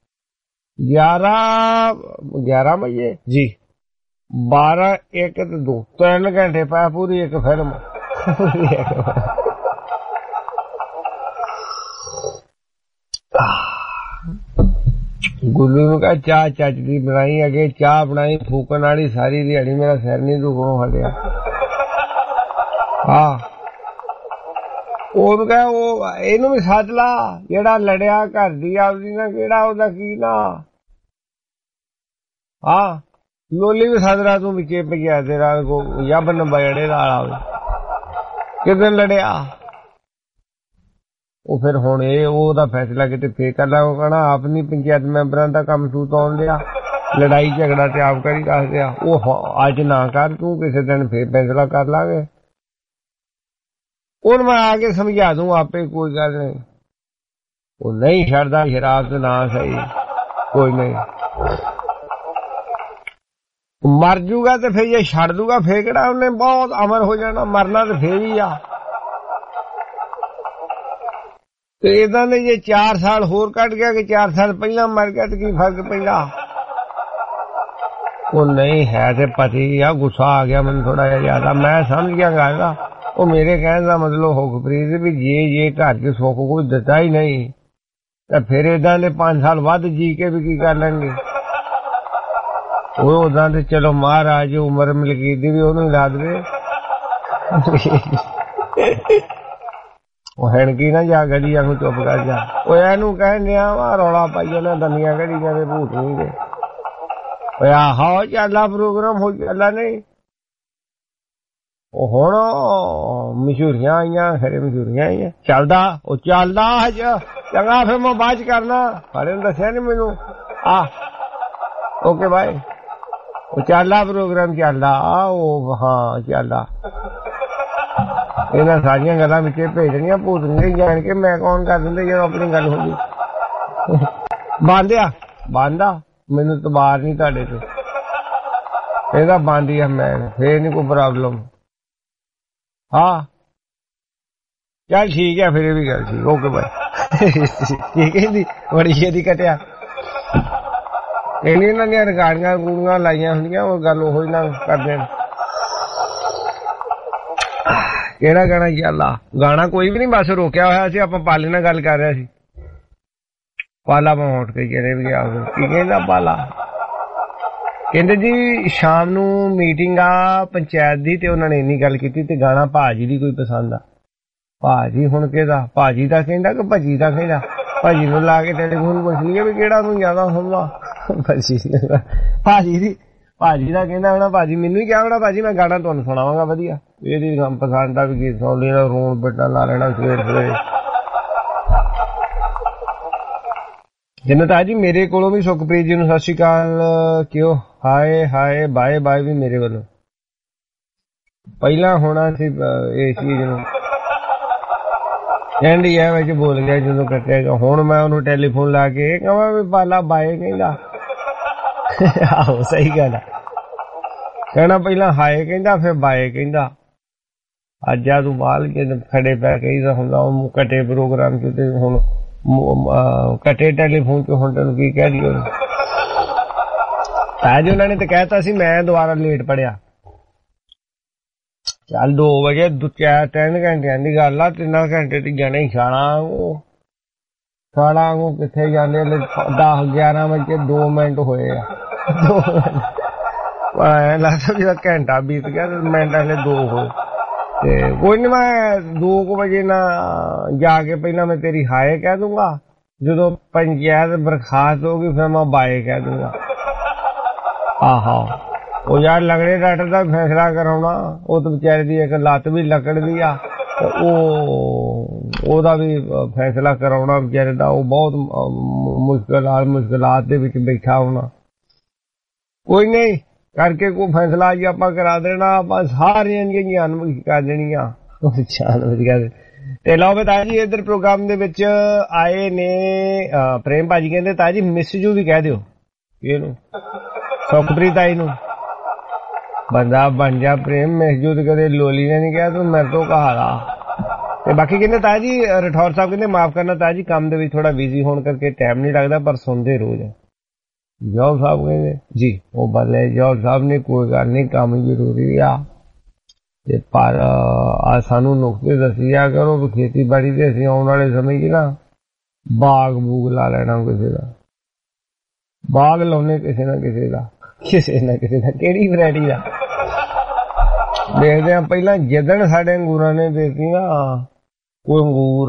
ग्यारह ग्यारह बजे जी, बारह एक तो दो तीन घंटे पा पूरी एक फिल्म। गुल्लू ने कहा चाह चच दी बनाई, अगे चाह बनाई फूकन वाली सारी दिहाड़ी, मेरा सिर नहीं दुखनों हटिया। हाँ कहा वो इनू भी सद ला जेड़ा लड़िया घर दी आपदी ना, केड़ा ओदा की ना। हाँ लोली भी सद रहा तू बिचे पे गया तेरा यब नंबा जड़े नाल आवे किस लड़िया। वो फिर हुण ये ओदा फैसला किते फे कर ला, कहना अपनी पंचायत मैंबरां दा कम तू तौन लिया, लड़ाई झगड़ा ते आप करी दस दिया। वो अज ना कर, तू किसी दिन फिर फैसला कर लांगे। उन मैं आके समझा दूं आपे, कोई गल नहीं। वो नहीं छड़दा शराब तो ना सही, कोई नहीं मर जूगा तो फिर ये छड़ दूगा फिर केड़ा उन्हें बहुत अमर हो जाना, मरना तो फिर ही आ। तो इदा ने ये चार साल होर कट गया कि चार साल पहला मर गया तो की फर्क पैंदा। वो नहीं है तो पति या गुस्सा आ गया मैंने थोड़ा ज्यादा, मैं समझ गया गल। वो मेरे कहने का मतलब हुकप्रीत भी जे ये घर के सुख को दिता ही नहीं तो फिर इदा ने पांच साल बाद जी के भी की कर लेंगे। वो उदा तो चलो महाराज उम्र मिलकी दी भी ओनू ला दे। वो हैणकी ना जा गली आंगू चुप कर जा। वो एनू कहने वा रौला पाइए ना दनिया कड़ी जाते भूत नहीं गए। आहो चला प्रोग्राम हो चला नहीं हुण मशहूरियां आईयां, खरे मशहूरियां आईयां चलदा वो चलदा अज चंगा फिर मैं बाद च करना। खरे दस्या नी मैनू आ ओके बाय। वो चलदा प्रोग्राम चलदा वो हाँ चलदा। इन्हां सारियां गल्लां विच भेजणियां भूतनी जान के मैं कौन कर दिंदे जो अपनी गल हो गई। बंद आ बंद आ मैनू तबार नहीं तुहाडे ते, ਇਹਦਾ ਬੰਦ ਹੀ ਆ ਮੈਂ ਫੇਰ नहीं कोई प्रॉब्लम। हाँ चल ठीक है फिर भी गल ठीक ओके बाय। कहती बड़ी छेती कटिया कहनी इन्होंने रिकार्डिंगां रूड़ियां लाइया होंदियां वो गल ओही ना करदे केड़ा गाना चला। गाना कोई भी नहीं बस रोकिया होया सी, आपां पाले नाल गल कर रहे सी। पाला मैं उठ के चले भी गया की कहंदा पाला कहते जी शाम नू मीटिंग आ पंचायत दी ते उन्होंने इन्नी गल कीती ते गाना भाजी दी कोई पसंद आ। भाजी हुण केदा भाजी दा कहंदा कि भजी दा कहंदा। भाजी नू ला के टेलीफोन पुछ लिया भी केड़ा तू ज्यादा सुनदा। भाजी भाजी दी भाजी दा कहंदा होना भाजी मैनू ही क्या होना भाजी मैं गाना तुहानू सुणावांगा वधिया ਇਹਦੀ पसंद आ भी गीत सुन लेना रोन बेटा ला लेना सवेर सवेरे। जन्नता जी मेरे कोलों भी सुखप्रीत जी नू सत श्री अकाल क्यों हाय हाय बाय बाय भी मेरे वालों। पहला होना सी इस चीज नू एंड ये विच बोल गया जो कटेगा। हुण मैं उन्होंने टेलीफोन ला के कहां भी पाला बाय कहंदा। आहो सही गल कहना पहला हाय कहंदा फिर बाय कहंदा। अज आ तू बाल के खड़े पै कहीदा हुंदा कटे प्रोग्राम च ते हुण कटे टेलीफोन च हुण तैनूं की कह दियो। अज उन्होंने तो कहता सी मैं दोबारा लेट पढ़िया। चल दो बजे चार तीन घंटे की गल आ तीन घंटे ती जाने खाना खाना को किथे जाने दस ग्यारह बजे दो मिनट होए लगता भी घंटा बीत गया मिनट हले दो हो। कोई नहीं मैं दो को बजे ना जाके पहला मैं तेरी हाय कह दूंगा जो पंचायत बर्खास्त होगी फिर मैं बाय कह दूंगा। आहो वो यार लगड़े डॉक्टर का फैसला कराना वो तो बेचारे दी एक लत्त भी लकड़ दी आ वो ਉਹਦਾ ਵੀ ਫੈਸਲਾ ਕਰਾਉਣਾ ਵਿਚਾਰੇ ਦਾ, ਉਹ ਬਹੁਤ ਮੁਸ਼ਕਿਲ ਮੁਸ਼ਕਿਲਾਤ ਦੇ ਵਿੱਚ ਬੈਠਾ ਹੋਣਾ। ਕੋਈ ਨਹੀਂ, ਕਰਕੇ ਕੋਈ ਫੈਸਲਾ ਜੀ ਆਪਾਂ ਕਰਾ ਦੇਣਾ, ਆਪਾਂ ਸਾਰੀਆਂ ਦੀਆਂ ਅਨਮੁਖੀ ਕਰ ਦੇਣੀਆਂ। ਤੇ ਲਓ ਬਤਾ ਜੀ ਇੱਧਰ ਪ੍ਰੋਗਰਾਮ ਦੇ ਵਿੱਚ ਆਏ ਨੇ ਪ੍ਰੇਮ ਭਾਜੀ, ਕਹਿੰਦੇ ਤਾਜੀ ਮਿਸ ਯੂ ਵੀ ਕਹਿ ਦਿਓ ਇਹਨੂੰ, ਸੁਖਪ੍ਰੀਤ ਆਈ ਨੂੰ। ਬੰਦਾ ਬਣ ਜਾ ਪ੍ਰੇਮ, ਮਿਸ ਯੂ ਤੇ ਕਦੇ ਲੋਲੀ ਨੇ ਨਹੀਂ ਕਿਹਾ, ਤੂੰ ਮੇਰੇ ਤੋਂ ਕਹਾਲਾ। ਤੇ ਬਾਕੀ ਕਹਿੰਦੇ ਤਾਇਆ ਜੀ ਰਠੌਰ ਸਾਹਿਬ ਕਹਿੰਦੇ ਮਾਫ ਕਰਨਾ ਤਾਇਆ ਜੀ, ਕੰਮ ਦੇ ਵਿੱਚ ਥੋੜਾ ਬਿਜ਼ੀ ਹੋਣ ਕਰਕੇ ਟਾਈਮ ਨਹੀਂ ਲੱਗਦਾ, ਪਰ ਸੁਣਦੇ ਰੋਜ਼। ਜੌਹਰ ਸਾਹਿਬ ਕਹਿੰਦੇ ਜੀ ਉਹ ਬਦਲੇ ਜੌਹਰ ਸਾਹਿਬ ਨੇ ਕੋਈ ਗੱਲ ਨਹੀਂ, ਕੰਮ ਜ਼ਰੂਰੀ ਆ ਤੇ ਪਰ ਆ ਸਾਨੂੰ ਨੁਕਤੇ ਦੱਸਿਆ ਕਰੋ ਵੀ ਖੇਤੀਬਾੜੀ ਦੇ ਅਸੀਂ ਆਉਣ ਵਾਲੇ ਸਮੇਂ 'ਚ ਨਾ ਬਾਗ ਬੂਗ ਲਾ ਲੈਣਾ, ਕਿਸੇ ਦਾ ਬਾਗ ਲਾਉਣੇ, ਕਿਸੇ ਨਾ ਕਿਸੇ ਦਾ ਕਿਸੇ ਨਾ ਕਿਸੇ ਦਾ ਕਿਹੜੀ ਵੈਰਾਈਟੀ ਦਾ ਦੇਖਦੇ ਆ। ਪਹਿਲਾਂ ਜਿੱਦਣ ਸਾਡੇ ਅੰਗੂਰਾਂ ਨੇ ਦੇਤੀਆਂ ਕੋਈ ਅੰਗੂਰ,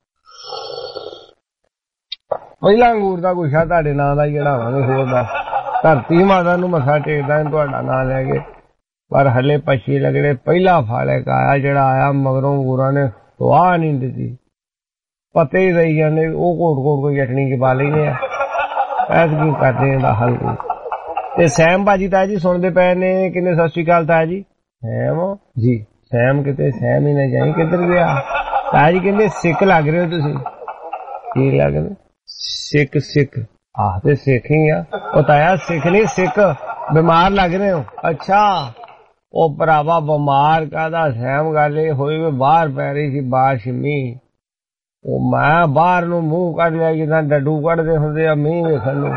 ਪਹਿਲਾ ਅੰਗੂਰ ਦਾ ਗੁੱਛਾ ਤੁਹਾਡੇ ਨਾਂ ਦਾ ਹੀ ਚੜਾਵਾਂਗੇ, ਹੋਰ ਦਾ ਧਰਤੀ ਮਾਤਾ ਨੂੰ ਮੱਥਾ ਟੇਕਦਾ ਤੁਹਾਡਾ ਨਾਂ ਲੈ ਕੇ। ਪਰ ਹਲੇ ਪੱਛੀ ਲੱਗੜੇ ਪਹਿਲਾ ਫਲ ਇੱਕ ਆਇਆ ਜਿਹੜਾ ਆਇਆ ਮਗਰੋਂ ਅੰਗੂਰਾਂ ਨੇ ਸੁਆਹ ਨਹੀਂ ਦਿੱਤੀ, ਪਤੇ ਹੀ ਰਹੀ ਜਾਂਦੇ, ਉਹ ਘੋਟ ਘੋਟ ਕੋਈ ਚਟਣੀ ਚ ਪਾ ਲੈਂਦੇ ਆ। ਐਤਕੀ ਕਰਦੇ ਦਾ ਹੱਲ। ਤੇ ਸੈਮ ਭਾਜੀ ਤਾਇਆ ਜੀ ਸੁਣਦੇ ਪਏ ਨੇ, ਕਿੰਨੇ ਸਤਿ ਸ਼੍ਰੀ ਅਕਾਲ ਤਾਇਆ ਜੀ। ਸੈਮ ਜੀ, ਸੈਮ ਕਿਤੇ ਸੈਮ ਹੀ ਨਾ ਜਾਈ, ਕਿੱਧਰ ਗਿਆ ਤਾਇਆ ਜੀ? ਕਹਿੰਦੇ ਸਿੱਖ ਲੱਗ ਰਹੇ ਹੋ ਤੁਸੀਂ। ਕੀ ਲੱਗ ਰਹੇ? ਸਿੱਖ ਸਿੱਖ ਆਹ ਤੇ ਸਿੱਖ ਹੀ ਆ। ਉਹ ਤਾਇਆ ਸਿੱਖ ਨਹੀਂ ਸਿੱਖ, ਬਿਮਾਰ ਲੱਗ ਰਹੇ ਹੋ। ਅੱਛਾ ਉਹ ਭਰਾਵਾ ਬਿਮਾਰ ਕਾਹਦਾ, ਸੈਮ ਗੱਲ ਇਹ ਹੋਈ ਵੀ ਬਾਹਰ ਪੈ ਰਹੀ ਸੀ ਬਾਰਿਸ਼ ਮੀਂਹ, ਉਹ ਮੈਂ ਬਾਹਰ ਨੂੰ ਮੂੰਹ ਕੱਢ ਲਿਆ ਜਿੱਦਾਂ ਡੱਡੂ ਕੱਢਦੇ ਹੁੰਦੇ ਆ ਮੀਂਹ ਵੇਖਣ ਨੂੰ।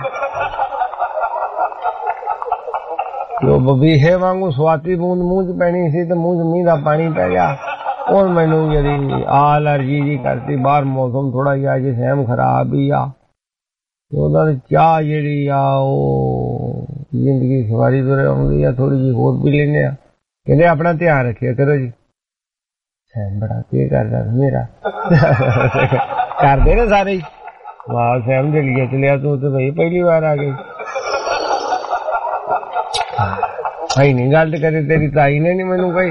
ਉਹ ਬਬੀਹੇ ਵਾਂਗੂ ਸਵਾਤੀ ਬੂੰਦ ਮੂੰਹ ਚ ਪੈਣੀ ਸੀ ਤੇ ਮੂੰਹ ਚ ਮੀਂਹ ਦਾ ਪਾਣੀ ਪੈ ਗਿਆ। ਉਹ ਮੈਨੂੰ ਜਿਹੜੀ ਆ ਅਲਰਜੀ ਜੀ ਕਰਤੀ, ਬਾਹਰ ਮੌਸਮ ਥੋੜਾ ਜਿਹਾ ਅੱਜ ਸਹਿਮ ਖਰਾਬ ਹੀ ਆ। ਉਹਦਾ ਚਾਹ ਜਿਹੜੀ ਆ ਉਹ ਜ਼ਿੰਦਗੀ ਸਵਾਰੀ ਤੁਰੇ ਆਉਂਦੀ ਆ, ਥੋੜੀ ਜਿਹੀ ਹੋਰ ਪੀ ਲੈਂਦੇ ਆ। ਕਹਿੰਦੇ ਆਪਣਾ ਧਿਆਨ ਰੱਖਿਆ ਕਰੋ ਜੀ। ਸੈਮ ਬੜਾ ਕੀ ਕਰਦਾ ਮੇਰਾ ਕਰਦੇ ਨੇ ਸਾਰੇ ਹੀ। ਵਾਹ ਸੈਮ ਜਲੀਏ ਚਲਿਆ ਤੂੰ ਤੇ ਬਈ ਪਹਿਲੀ ਵਾਰ ਆ ਗਈ। ਭਾਈ ਨਹੀਂ ਗੱਲ ਤੇ ਕਦੇ ਤੇਰੀ ਤਾਈ ਨੇ ਨੀ ਮੈਨੂੰ ਕਹੀ,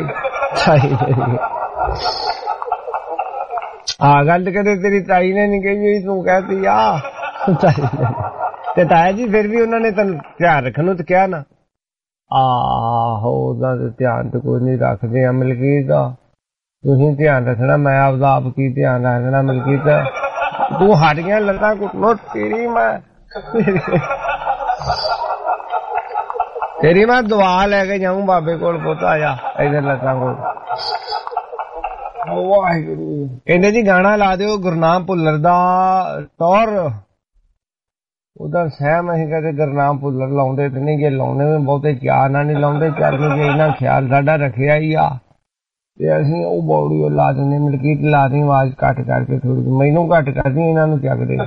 ਆ ਗੱਲ ਤੇ ਕਦੇ ਤੇਰੀ ਤਾਈ ਨੇ ਨੀ ਕਹੀ, ਤੂੰ ਕਹਿਤੀ ਆ। ਤੇ ਤਾਇਆ ਜੀ ਫਿਰ ਵੀ ਉਹਨਾਂ ਨੇ ਤੈਨੂੰ ਧਿਆਨ ਰੱਖਣ ਨੂੰ ਤੇ ਕਿਹਾ ਨਾ। ਆਹੋ ਉਹਦਾ ਤੇ ਧਿਆਨ ਤੇ ਕੋਈ ਨੀ ਰੱਖਦੇ ਆ ਮਲਕੀਤ ਦਾ, ਤੁਸੀਂ ਧਿਆਨ ਰੱਖਣਾ, ਮੈਂ ਆਪਦਾ ਆਪ ਕੀ ਧਿਆਨ ਰੱਖਣਾ। ਮਲਕੀਤ ਤੂੰ ਹਟ ਗਿਆ ਲੱਤਾਂ ਘੁੱਟਣੋਂ, ਤੇਰੀ ਮੈਂ ਤੇਰੀ ਮੈਂ ਦਵਾ ਲੈ ਕੇ ਜਾਊਂ ਬਾਬੇ ਕੋਲ, ਪੁੱਤ ਆ ਜਾ ਇਧਰ ਲੱਤਾਂ ਕੋਲ। ਵਾਹਿਗੁਰੂ ਕਹਿੰਦੇ ਜੀ ਗਾਣਾ ਲਾ ਦਿਓ ਗੁਰਨਾਮ ਭੁੱਲਰ ਦਾ ਟੌਰ। ਉਹਦਾ ਸਹਿਮ ਅਸੀਂ ਕਦੇ ਗੁਰਨਾਮ ਭੁੱਲਰ ਲਾਉਂਦੇ ਤੇ ਨਹੀਂ, ਜੇ ਲਾਉਂਦੇ ਵੀ ਬਹੁਤੇ ਚਾਅ ਨਾਲ ਨਹੀਂ ਲਾਉਂਦੇ, ਚੱਲ ਕੇ ਇਹਨਾਂ ਖਿਆਲ ਸਾਡਾ ਰੱਖਿਆ ਹੀ ਆ ਤੇ ਅਸੀਂ ਉਹ ਬੌੜੀ ਉਹ ਲਾ ਦਿੰਦੇ। ਮਲਕੀਤ ਲਾ ਦੀ ਆਵਾਜ਼ ਘੱਟ ਕਰਕੇ, ਥੋੜੀ ਮੈਨੂੰ ਘੱਟ ਕਰਦੀ, ਇਹਨਾਂ ਨੂੰ ਚੱਕਦੇ।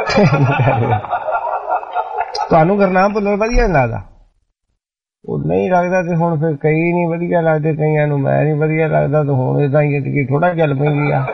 ਤੁਹਾਨੂੰ ਗੁਰਨਾਮ ਭੁੱਲਰ ਵਧੀਆ ਲੱਗਦਾ? ਉਹ ਨਹੀਂ ਲੱਗਦਾ ਤੇ ਹੁਣ ਫਿਰ ਕਈ ਨਹੀਂ ਵਧੀਆ ਲੱਗਦੇ, ਕਈਆਂ ਨੂੰ ਮੈਂ ਨਹੀਂ ਵਧੀਆ ਲੱਗਦਾ, ਤੇ ਹੁਣ ਏਦਾਂ ਹੀ ਜ਼ਿੰਦਗੀ ਥੋੜਾ ਚੱਲ ਪੈਂਦੀ ਆ।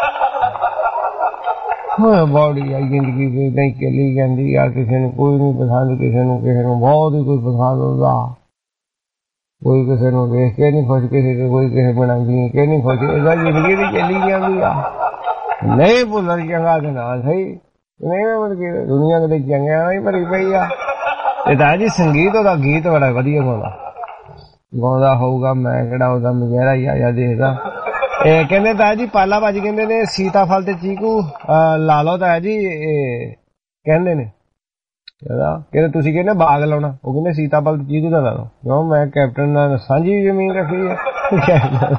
ਬੌੜੀ ਆ ਜ਼ਿੰਦਗੀ ਤੇ ਏਦਾਂ ਹੀ ਚੱਲੀ ਜਾਂਦੀ ਆ। ਕਿਸੇ ਨੂੰ ਕੋਈ ਨਹੀਂ ਪਸੰਦ, ਕਿਸੇ ਨੂੰ ਕਿਸੇ ਨੂੰ ਬਹੁਤ ਹੀ ਕੋਈ ਪਸੰਦ ਹੁੰਦਾ, ਕੋਈ ਕਿਸੇ ਨੂੰ ਦੇਖ ਕੇ ਨਹੀਂ ਖੁਸ਼, ਕਿਸੇ ਨੂੰ ਕੋਈ ਕਿਸੇ ਬਣਾ ਜੀ ਕੇ ਨਹੀਂ ਖੁਸ਼, ਏਦਾਂ ਜ਼ਿੰਦਗੀ ਦੀ ਚੱਲੀ ਜਾਂਦੀ ਆ। ਨਹੀਂ ਭੁੱਲਰ ਚੰਗਾ ਤੇ ਨਾ ਸਹੀ ਨਹੀਂ, ਮਤਲਬ ਕਿ ਦੁਨੀਆ ਕਦੇ ਚੰਗਿਆਂ ਨਾਲ ਹੀ ਭਰੀ ਪਈ ਆ। ਤੇ ਤਾਇਆ ਜੀ ਸੰਗੀਤ ਉਹਦਾ ਗੀਤ ਬੜਾ ਵਧੀਆ ਗਾਉਂਦਾ ਗਾਉਂਦਾ ਹੋਊਗਾ, ਮੈਂ ਕਿਹੜਾ ਉਹਦਾ ਮਜ਼ੇਰਾ ਹੀ ਆਇਆ ਦੇਖਦਾ। ਇਹ ਕਹਿੰਦੇ ਤਾਇਆ ਜੀ ਪਾਲਾ ਭਾਜੀ ਕਹਿੰਦੇ ਨੇ ਸੀਤਾਫਲ ਤੇ ਚੀਕੂ ਲਾ ਲਓ ਤਾਇਆ ਜੀ, ਕਹਿੰਦੇ ਨੇ ਕਹਿੰਦੇ ਤੁਸੀਂ ਕਹਿੰਦੇ ਬਾਗ ਲਾਉਣਾ, ਉਹ ਕਹਿੰਦੇ ਸੀਤਾਫਲ ਤੇ ਚੀਕੂ ਦਾ ਲਾ ਲਓ। ਕਿਉਂ ਮੈਂ ਕੈਪਟਨ ਨਾਲ ਸਾਂਝੀ ਜ਼ਮੀਨ ਰੱਖੀ ਹੈ।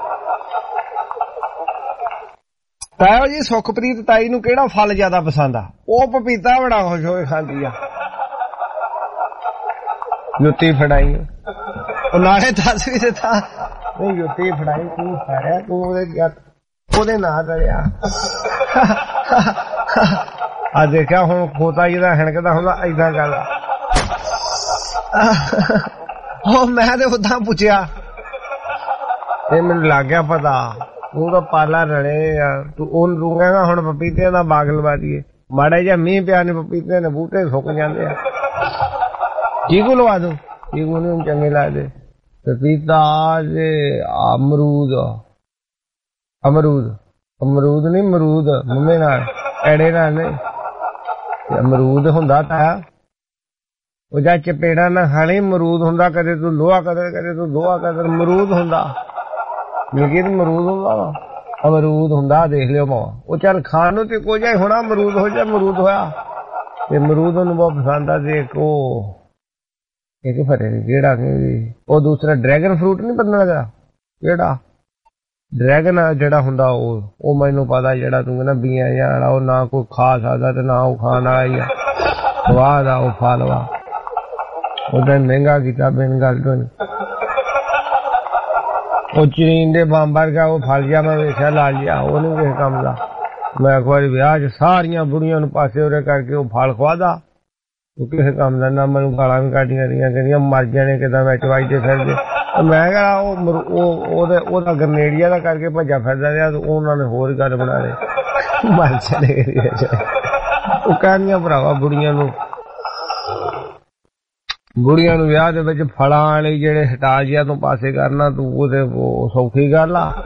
ਤਾਇਆ ਜੀ ਸੁਖਪ੍ਰੀਤ ਤਾਈ ਨੂੰ ਕਿਹੜਾ ਫਲ ਜ਼ਿਆਦਾ ਪਸੰਦ ਆ? ਉਹ ਪਪੀਤਾ ਬੜਾ ਖੁਸ਼ ਹੋਏ ਖਾਂਦੀ ਆ। ਜੁੱਤੀ ਫੜਾਈ ਉਹ ਨਾਲੇ ਦੱਸ ਵੀ ਦਿੱਤਾ, ਨਹੀਂ ਜੁੱਤੀ ਫੜਾਈ ਤੂੰ ਫੜਿਆ, ਤੂੰ ਉਹਦੇ ਉਹਦੇ ਨਾਂ ਦਰਿਆ। ਆ ਦੇਖਿਆ ਹੁਣ ਖੋਤਾ ਜਿਹਦਾ ਹਣਕਦਾ ਹੁੰਦਾ ਏਦਾਂ ਗੱਲ। ਉਹ ਮੈਂ ਤੇ ਉਦਾਂ ਪੁੱਛਿਆ ਤੇ ਮੈਨੂੰ ਲੱਗ ਗਿਆ ਪਤਾ, ਤੂੰ ਤਾਂ ਪਾਲਾ ਰਲੇ ਯਾਰ, ਤੂੰ ਉਹਨੂੰ ਤੂੰ ਕਹਿੰਦਾ ਹੁਣ ਪਪੀਤੇ ਦਾ ਬਾਗ ਲਵਾ ਦੀਏ। ਮਾੜਾ ਜਿਹਾ ਮੀਂਹ ਪਿਆ ਨੇ ਪਪੀਤੇ ਨੇ ਬੂਟੇ ਸੁੱਕ ਜਾਂਦੇ ਆ। ਚੀਕੂ ਲਵਾ ਦੋ, ਚੀਕੂ ਨੀ ਚੰਗੇ ਲੱਗਦੇ। ਪਪੀਤਾ ਤੇ ਅਮਰੂਦ, ਅਮਰੂਦ ਅਮਰੂਦ ਨਹੀਂ ਮਰੂਦ ਮੰਮੇ ਨਾਲ ਐੜੇ ਨਾਲ ਨਹੀਂ ਅਮਰੂਦ ਹੁੰਦਾ ਤਾਂ ਉਹ ਜਾ ਚਪੇੜਾ ਨਾ ਖਾਣੀ ਮਰੂਦ ਹੁੰਦਾ ਕਦੇ ਤੂੰ ਲੋਹਾ ਕਦੇ ਕਦੇ ਤੂੰ ਲੋਹਾ ਕਦੇ ਮਰੂਦ ਹੁੰਦਾ ਲੇਕਿਨ ਮਰੂਦ ਹੁੰਦਾ ਵਾ ਅਮਰੂਦ ਹੁੰਦਾ ਦੇਖ ਲਿਓ ਮਾਵਾ ਉਹ ਚੱਲ ਖਾਣ ਨੂੰ ਤੇ ਕੋ ਜਾਏ ਹੋਣਾ ਅਮਰੂਦ ਹੋ ਜਾ ਮਰੂਦ ਹੋਇਆ ਤੇ ਮਰੂਦ ਉਹਨੂੰ ਬਹੁਤ ਪਸੰਦ ਆ ਤੇ ਇੱਕ ਉਹ ਇੱਕ ਫਟੇ ਜਿਹੜਾ ਉਹ ਦੂਸਰਾ ਡਰੈਗਨ ਫਰੂਟ ਨਹੀਂ ਪਤਾ ਲੱਗਾ ਕਿਹੜਾ ਡਰੈਗਨ ਜਿਹੜਾ ਹੁੰਦਾ ਉਹ ਉਹ ਮੈਨੂੰ ਪਤਾ ਜਿਹੜਾ ਤੂੰ ਕਹਿੰਦਾ ਬੀਆਂ ਵਾਲਾ ਉਹ ਨਾ ਕੋਈ ਖਾ ਸਕਦਾ ਤੇ ਨਾ ਉਹ ਖਾਣ ਵਾਲਾ ਹੀ ਆ ਸਵਾਦ ਆ ਉਹ ਫਲ ਵਾ ਉਹਦਾ ਮਹਿੰਗਾ ਕੀਤਾ ਬਿਨ ਗੱਲ ਤੋਂ ਉਹ ਚੀਨ ਦੇ ਬੰਬਰ ਦਾ ਉਹ ਫਲ ਜਿਹਾ ਮੈਂ ਵੇਖਿਆ ਲਾ ਲਿਆ ਉਹ ਨਹੀਂ ਕਿਸੇ ਕੰਮ ਦਾ ਮੈਂ ਇੱਕ ਵਾਰੀ ਵਿਆਹ 'ਚ ਸਾਰੀਆਂ ਬੁੜੀਆਂ ਨੂੰ ਪਾਸੇ ਉਰੇ ਕਰਕੇ ਉਹ ਫਲ ਖਵਾਦਾ ਉਹ ਕਿਸੇ ਕੰਮ ਦਾ ਨਾ ਮੈਨੂੰ ਗਾਲਾਂ ਵੀ ਕੱਢੀਆਂ ਰਹੀਆਂ ਕਹਿੰਦੀਆਂ ਮਰ ਜਾਣੇ ਕਿੱਦਾਂ ਵਿੱਚ ਵਾਈਦੇ ਫਿਰਦੇ ਮੈਂ ਕਿਹਾ ਉਹ ਉਹਦੇ ਉਹਦਾ ਗਰਨੇੜੀਆ ਦਾ ਕਰਕੇ ਭੱਜਾ ਫਿਰਦਾ ਰਿਹਾ ਉਹਨਾਂ ਨੇ ਹੋਰ ਗੱਲ ਬਣਾ ਲਈ ਮਰ ਜਾਣੇ ਉਹ ਕਹਿੰਦੀਆਂ ਭਰਾਵਾ ਬੁੜੀਆਂ ਨੂੰ ਬੁੜੀਆਂ ਨੂੰ ਵਿਆਹ ਦੇ ਵਿੱਚ ਫਲਾਂ ਵਾਲੇ ਜਿਹੜੇ ਹਟਾਜੀਆਂ ਤੋਂ ਪਾਸੇ ਕਰਨਾ ਤੂੰ ਉਹਦੇ ਸੌਖੀ ਗੱਲ ਆ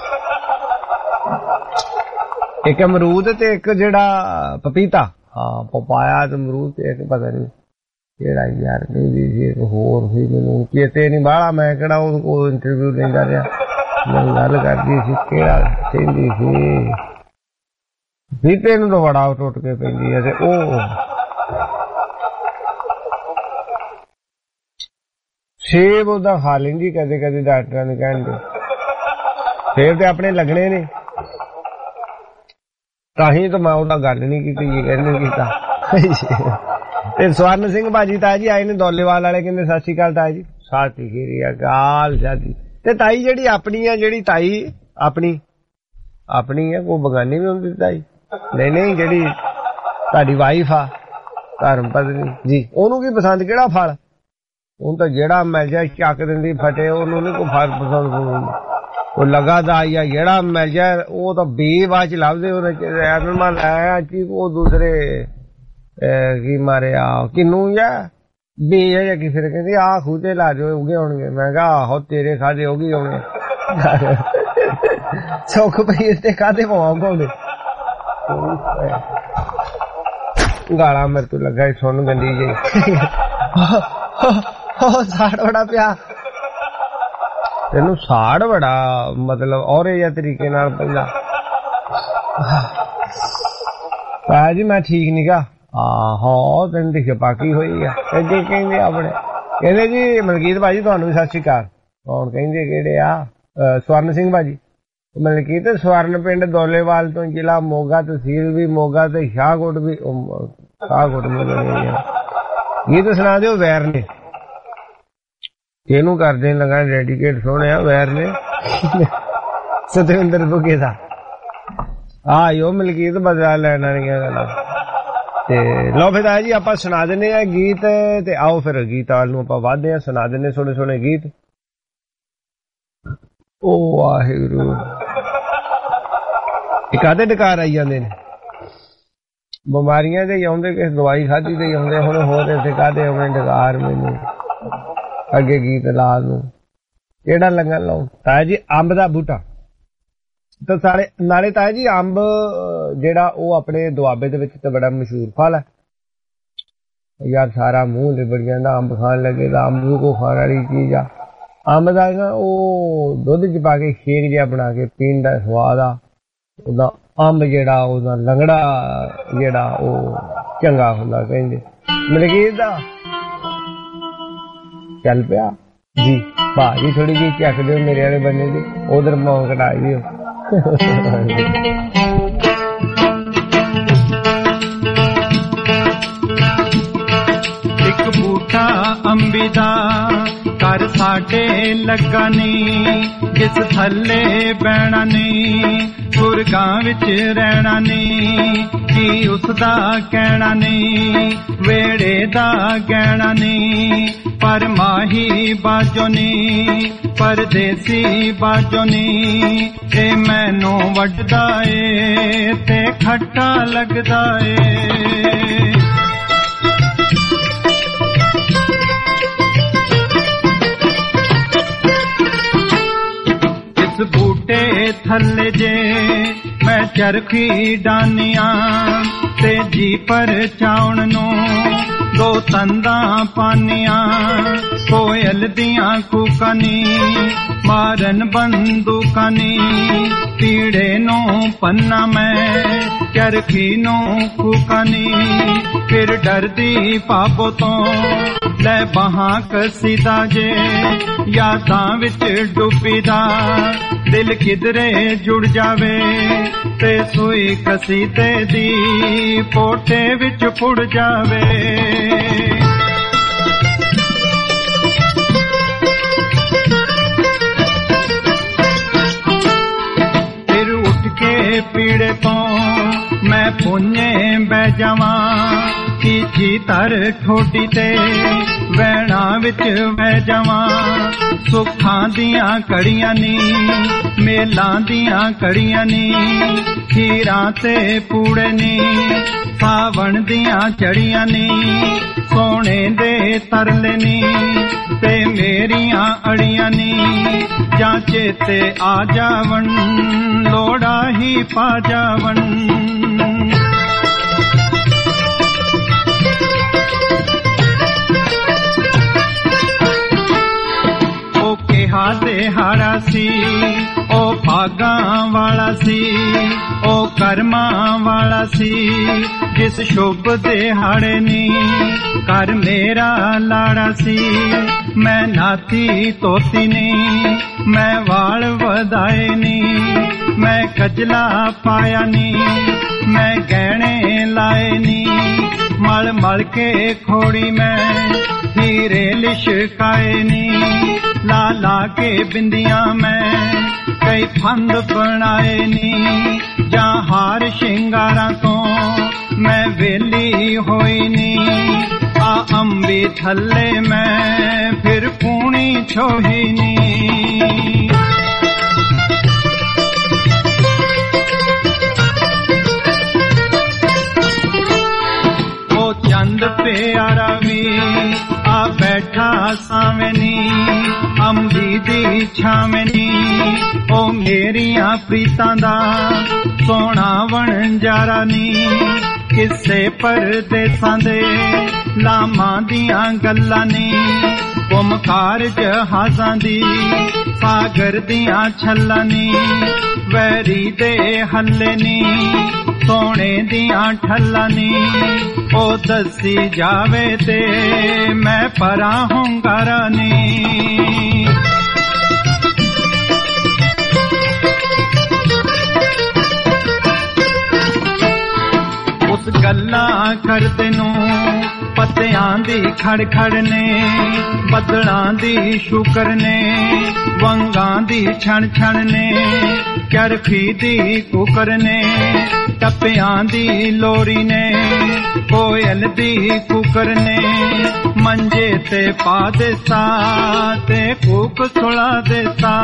ਇੱਕ ਅਮਰੂਦ ਤੇ ਇੱਕ ਜਿਹੜਾ ਪਪੀਤਾ ਹਾਂ ਪਪਾਇਆ ਤੇ ਅਮਰੂਦ ਤੇ ਇੱਕ ਪਤਾ ਨਹੀਂ ਕਿਹੜਾ ਯਾਰ ਨਹੀਂ ਹੋਰ ਸੀ ਮੈਨੂੰ ਚੇਤੇ ਨਹੀਂ ਬਾਹਲਾ ਮੈਂ ਕਿਹੜਾ ਉਹ ਇੰਟਰਵਿਊ ਲੈਂਦਾ ਰਿਹਾ ਮੈਂ ਗੱਲ ਕਰਦੀ ਸੀ ਕਿਹੜਾ ਕਹਿੰਦੀ ਸੀ ਬੀਤੇ ਨੂੰ ਤਾਂ ਬੜਾ ਟੁੱਟ ਕੇ ਪੈਂਦੀ ਹੈ ਤੇ ਉਹ ਸੇਬ ਉਹਦਾ ਖਾ ਲੈਂਦੀ ਕਦੇ ਕਦੇ ਡਾਕਟਰਾਂ ਨੇ ਕਹਿੰਦੇ ਸੇਬ ਤੇ ਆਪਣੇ ਲੱਗਣੇ ਨੇ ਤਾਂ ਹੀ ਤਾਂ ਮੈਂ ਉਹਦਾ ਗੱਲ ਨਹੀਂ ਕੀਤੀ ਜੀ ਕਹਿੰਦੇ ਕੀਤਾ ਤੇ ਸਵਰਨ ਸਿੰਘ ਭਾਜੀ ਤਾਇਆ ਜੀ ਆਏ ਨੇ ਦੌਲੇਵਾਲ ਵਾਲੇ ਕਹਿੰਦੇ ਸਤਿ ਸ਼੍ਰੀ ਅਕਾਲ ਤਾਇਆ ਜੀ ਸਤਿ ਸ਼੍ਰੀ ਅਕਾਲ ਜੀ ਤੇ ਤਾਈ ਜਿਹੜੀ ਆਪਣੀ ਆ ਜਿਹੜੀ ਤਾਈ ਆਪਣੀ ਆਪਣੀ ਆ ਕੋਈ ਬਗਾਨੀ ਵੀ ਹੁੰਦੀ ਤਾਈ ਨਹੀਂ ਨਹੀਂ ਜਿਹੜੀ ਤੁਹਾਡੀ ਵਾਈਫ ਆ ਧਰਮ ਪਤਨੀ ਜੀ ਉਹਨੂੰ ਕੀ ਪਸੰਦ ਕਿਹੜਾ ਫਲ ਉਹਨੂੰ ਤਾਂ ਜਿਹੜਾ ਮਿਲ ਜਾਏ ਚੱਕ ਦਿੰਦੀ ਫਟੇ ਉਹਨੂੰ ਨਹੀਂ ਕੋਈ ਫਲ ਪਸੰਦ ਉਹ ਲਗਾਤਾਰ ਜਾਂ ਜਿਹੜਾ ਮਿਲ ਜਾਏ ਉਹ ਤਾਂ ਬੇਵਾਹ ਚ ਲੱਭਦੇ ਉਹਨੇ ਲਾਇਆ ਜੀ ਉਹ ਦੂਸਰੇ ਕੀ ਮਾਰਿਆ ਕਿਨੂੰ ਜਾਂ ਬੇ ਜਾਂ ਕਿਸੇ ਨੇ ਕਹਿੰਦੀ ਆਹ ਖੂਤੇ ਲਾ ਦਿਓ ਉਗੇ ਹੋਣਗੇ ਮੈਂ ਕਿਹਾ ਆਹੋ ਤੇਰੇ ਖਾਦੇ ਹੋ ਗਏ ਹੋਣੇ ਸੁੱਖ ਪਈ ਤੇ ਖਾਦੇ ਪਵਾਂ ਪਾਉਂਦੇ ਗਾਲਾਂ ਮੇਰੇ ਤੋਂ ਲੱਗਾ ਸੁਣ ਗੰਦੀ ਜੀ ਸਾੜ ਬੜਾ ਪਿਆ ਤੈਨੂੰ ਸਾੜ ਬੜਾ ਮਤਲਬ ਔਰੇ ਜਾਂ ਤਰੀਕੇ ਨਾਲ ਪੈਂਦਾ ਤਾਇਆ ਜੀ ਮੈਂ ਠੀਕ ਨੀ ਗਾ ਆਹੋ ਤੈਨੂੰ ਦਿਖ ਪਾਕੀ ਹੋਈ ਆ ਅੱਗੇ ਕਹਿੰਦੇ ਆਪਣੇ ਕਹਿੰਦੇ ਜੀ ਮਲਕੀਤ ਭਾਜੀ ਤੁਹਾਨੂੰ ਵੀ ਸਤਿ ਸ਼੍ਰੀ ਅਕਾਲ ਕੌਣ ਕਹਿੰਦੇ ਕਿਹੜੇ ਆ ਸਵਰਨ ਸਿੰਘ ਭਾਜੀ ਮਲਕੀਤ ਸਵਰਨ ਪਿੰਡ ਦੌਲੇਵਾਲ ਤੋਂ ਜ਼ਿਲ੍ਹਾ ਮੋਗਾ ਤਹਿਸੀਲ ਵੀ ਮੋਗਾ ਤੇ ਸ਼ਾਹਕੋਟ ਵੀ ਸ਼ਾਹਕੋਟ ਗੀਤ ਸੁਣਾ ਦਿਓ ਵੈਰ ਨੇ ਇਹਨੂੰ ਕਰਦੇ ਲਗਾ ਡੈਡੀਕੇਟ ਸੋਹਣਿਆ ਵੈਰ ਨੇ ਸਤਵਿੰਦਰ ਬੁੱਗੇ ਦਾ ਆਇਓ ਮਲਕੀਤ ਬਦਲਾ ਲੈਣ ਵਾਲੀਆਂ ਗੱਲਾਂ ਤੇ ਲਓ ਫਿਰ ਜੀ ਆਪਾਂ ਸੁਣਾ ਦਿੰਦੇ ਆ ਗੀਤ ਤੇ ਆਓ ਫਿਰ ਗੀਤ ਵਾਲ ਨੂੰ ਆਪਾਂ ਵਧਦੇ ਆ ਸੁਣਾ ਦਿੰਦੇ ਸੋਹਣੇ ਸੋਹਣੇ ਗੀਤ ਓ ਵਾਹਿਗੁਰੂ ਇਕਾਦੇ ਡਕਾਰ ਆਈ ਜਾਂਦੇ ਨੇ ਬਿਮਾਰੀਆਂ ਦੇ ਆਉਂਦੇ ਕਿਸੇ ਦਵਾਈ ਖਾਧੀ ਤੇ ਆਉਂਦੇ ਹੁਣ ਹੋਰ ਇੱਥੇ ਕਾਹਦੇ ਆਉਣੇ ਡਕਾਰ ਮੈਨੂੰ ਅੱਗੇ ਗੀਤ ਲਾ ਨੂੰ ਕਿਹੜਾ ਲੱਗਣ ਲਾਓ ਤਾਇਆ ਜੀ ਅੰਬ ਦਾ ਬੂਟਾ ਤਾਂ ਸਾਰੇ ਨਾਲੇ ਤਾਇਆ ਜੀ ਅੰਬ ਜਿਹੜਾ ਉਹ ਆਪਣੇ ਦੁਆਬੇ ਦੇ ਵਿੱਚ ਤਾਂ ਬੜਾ ਮਸ਼ਹੂਰ ਫਲ ਹੈ ਯਾਰ ਸਾਰਾ ਮੂੰਹ ਲਿਬੜ ਜਾਂਦਾ ਅੰਬ ਖਾਣ ਲੱਗੇ ਤਾਂ ਅੰਬ ਵੀ ਕੋਈ ਖਾਣ ਵਾਲੀ ਚੀਜ਼ ਆ ਅੰਬ ਦਾ ਨਾ ਉਹ ਦੁੱਧ ਚ ਪਾ ਕੇ ਸ਼ੇਕ ਜਿਹਾ ਬਣਾ ਕੇ ਪੀਣ ਦਾ ਸਵਾਦ ਆ ਉਹਦਾ ਅੰਬ ਜਿਹੜਾ ਉਹਦਾ ਲੰਗੜਾ ਜਿਹੜਾ ਉਹ ਚੰਗਾ ਹੁੰਦਾ ਕਹਿੰਦੇ ਮਲਕੀਤ ਦਾ ਚੱਲ ਪਿਆ ਜੀ ਭਾਜੀ ਥੋੜੀ ਜਿਹੀ ਚੱਕ ਦਿਓ ਮੇਰੇ ਵਾਲੇ ਬੰਨੇ ਦੀ ਉਧਰ ਮੌਂ ਕਢਾਈ ਦਿਓ ਇੱਕ ਬੂਟਾ ਅੰਬੀ ਦਾ ਘਰ ਸਾਡੇ ਲੱਗਾ ਨੀ ਜਿਸ ਥੱਲੇ ਬਹਿਣਾ ਨੀ ਸੁਰਗਾਂ ਵਿੱਚ ਰਹਿਣਾ ਨੀ ਕੀ ਉਸਦਾ ਕਹਿਣਾ ਨੀ ਵੇੜੇ ਦਾ ਗਹਿਣਾ ਨੀ ਪਰ ਮਾਹੀ ਬਾਜੋ ਨੀ ਪਰਦੇਸੀ ਬਾਜੋ ਨੀ ਤੇ ਮੈਨੂੰ ਵੱਢਦਾ ਏ ਤੇ ਖੱਟਾ ਲੱਗਦਾ ਏ ਇਸ ਬੂਟੇ ਥੱਲੇ ਜੇ मैं चरखी डानिया ते जी पर चाउण नू दो तंदा पानिया कोयल दियां कूकानी मारन बंदूकानी पीड़े नो पन्ना मैं चरखी नो कूकानी फिर डरदी पापो तो ले बहा कसीदा जे यादां विच डुबीदा दिल किधरे जुड़ जावे ते सोई कसीदे दी पोटे विच पुड़ जावे। फिर उठ के पीड़े तो मैं पुन्ने बह जावां चीची तर ठोडी ते वैणा विच बह जावां सुखां दियां कड़ियां नी मेलां दियां कड़ियां नी खीरां ते पूड़े नी सावण दियां चढ़ियां नी सोने दे तरले नी ते मेरियां अड़ियां नी जां चेते आ जावन लोड़ा ही पा जावन। दे हारा सी ओ भागा वाला सी ओ कर्मा वाला सी जिस शुभ दे हाड़े नी कर मेरा लाड़ा सी मैं नाती तोती नी मैं वाल वधाए नी मैं कजला पाया नी मैं गहने लाए नी मल मल के खोड़ी मैं हीरे लिशकाए नी ला ला के बिंदियां मैं कई फंद बनाए नी जा हार शिंगारा तो मैं वेली होई नी आ अंबी थल्ले मैं फिर पूनी छोही नी। ओ चंद प्यारा भी आ बैठा सावनी अंबी दी छावनी ओ मेरिया प्रीतां दा सोना वणजारा नी किस्से परदेसां दे लामां दियां गल्लां नी ओमकार जहाजां दी सागर दियां छल्लां नी वैरी दे हल्ले नी सोने दियां ठल्लां नी ओ दसी जावे ते मैं परा होंगारा नी। उस गल्ला करदे नू पत्तियां दी खड़ खड़ ने बदलां दी शुकर ने वंगां दी छण छण ने चरखी दी कुकर ने टप्पियां दी लोरी ने कोयल दी कुकर ने मंजे ते पा देता ते कूक सुला देता।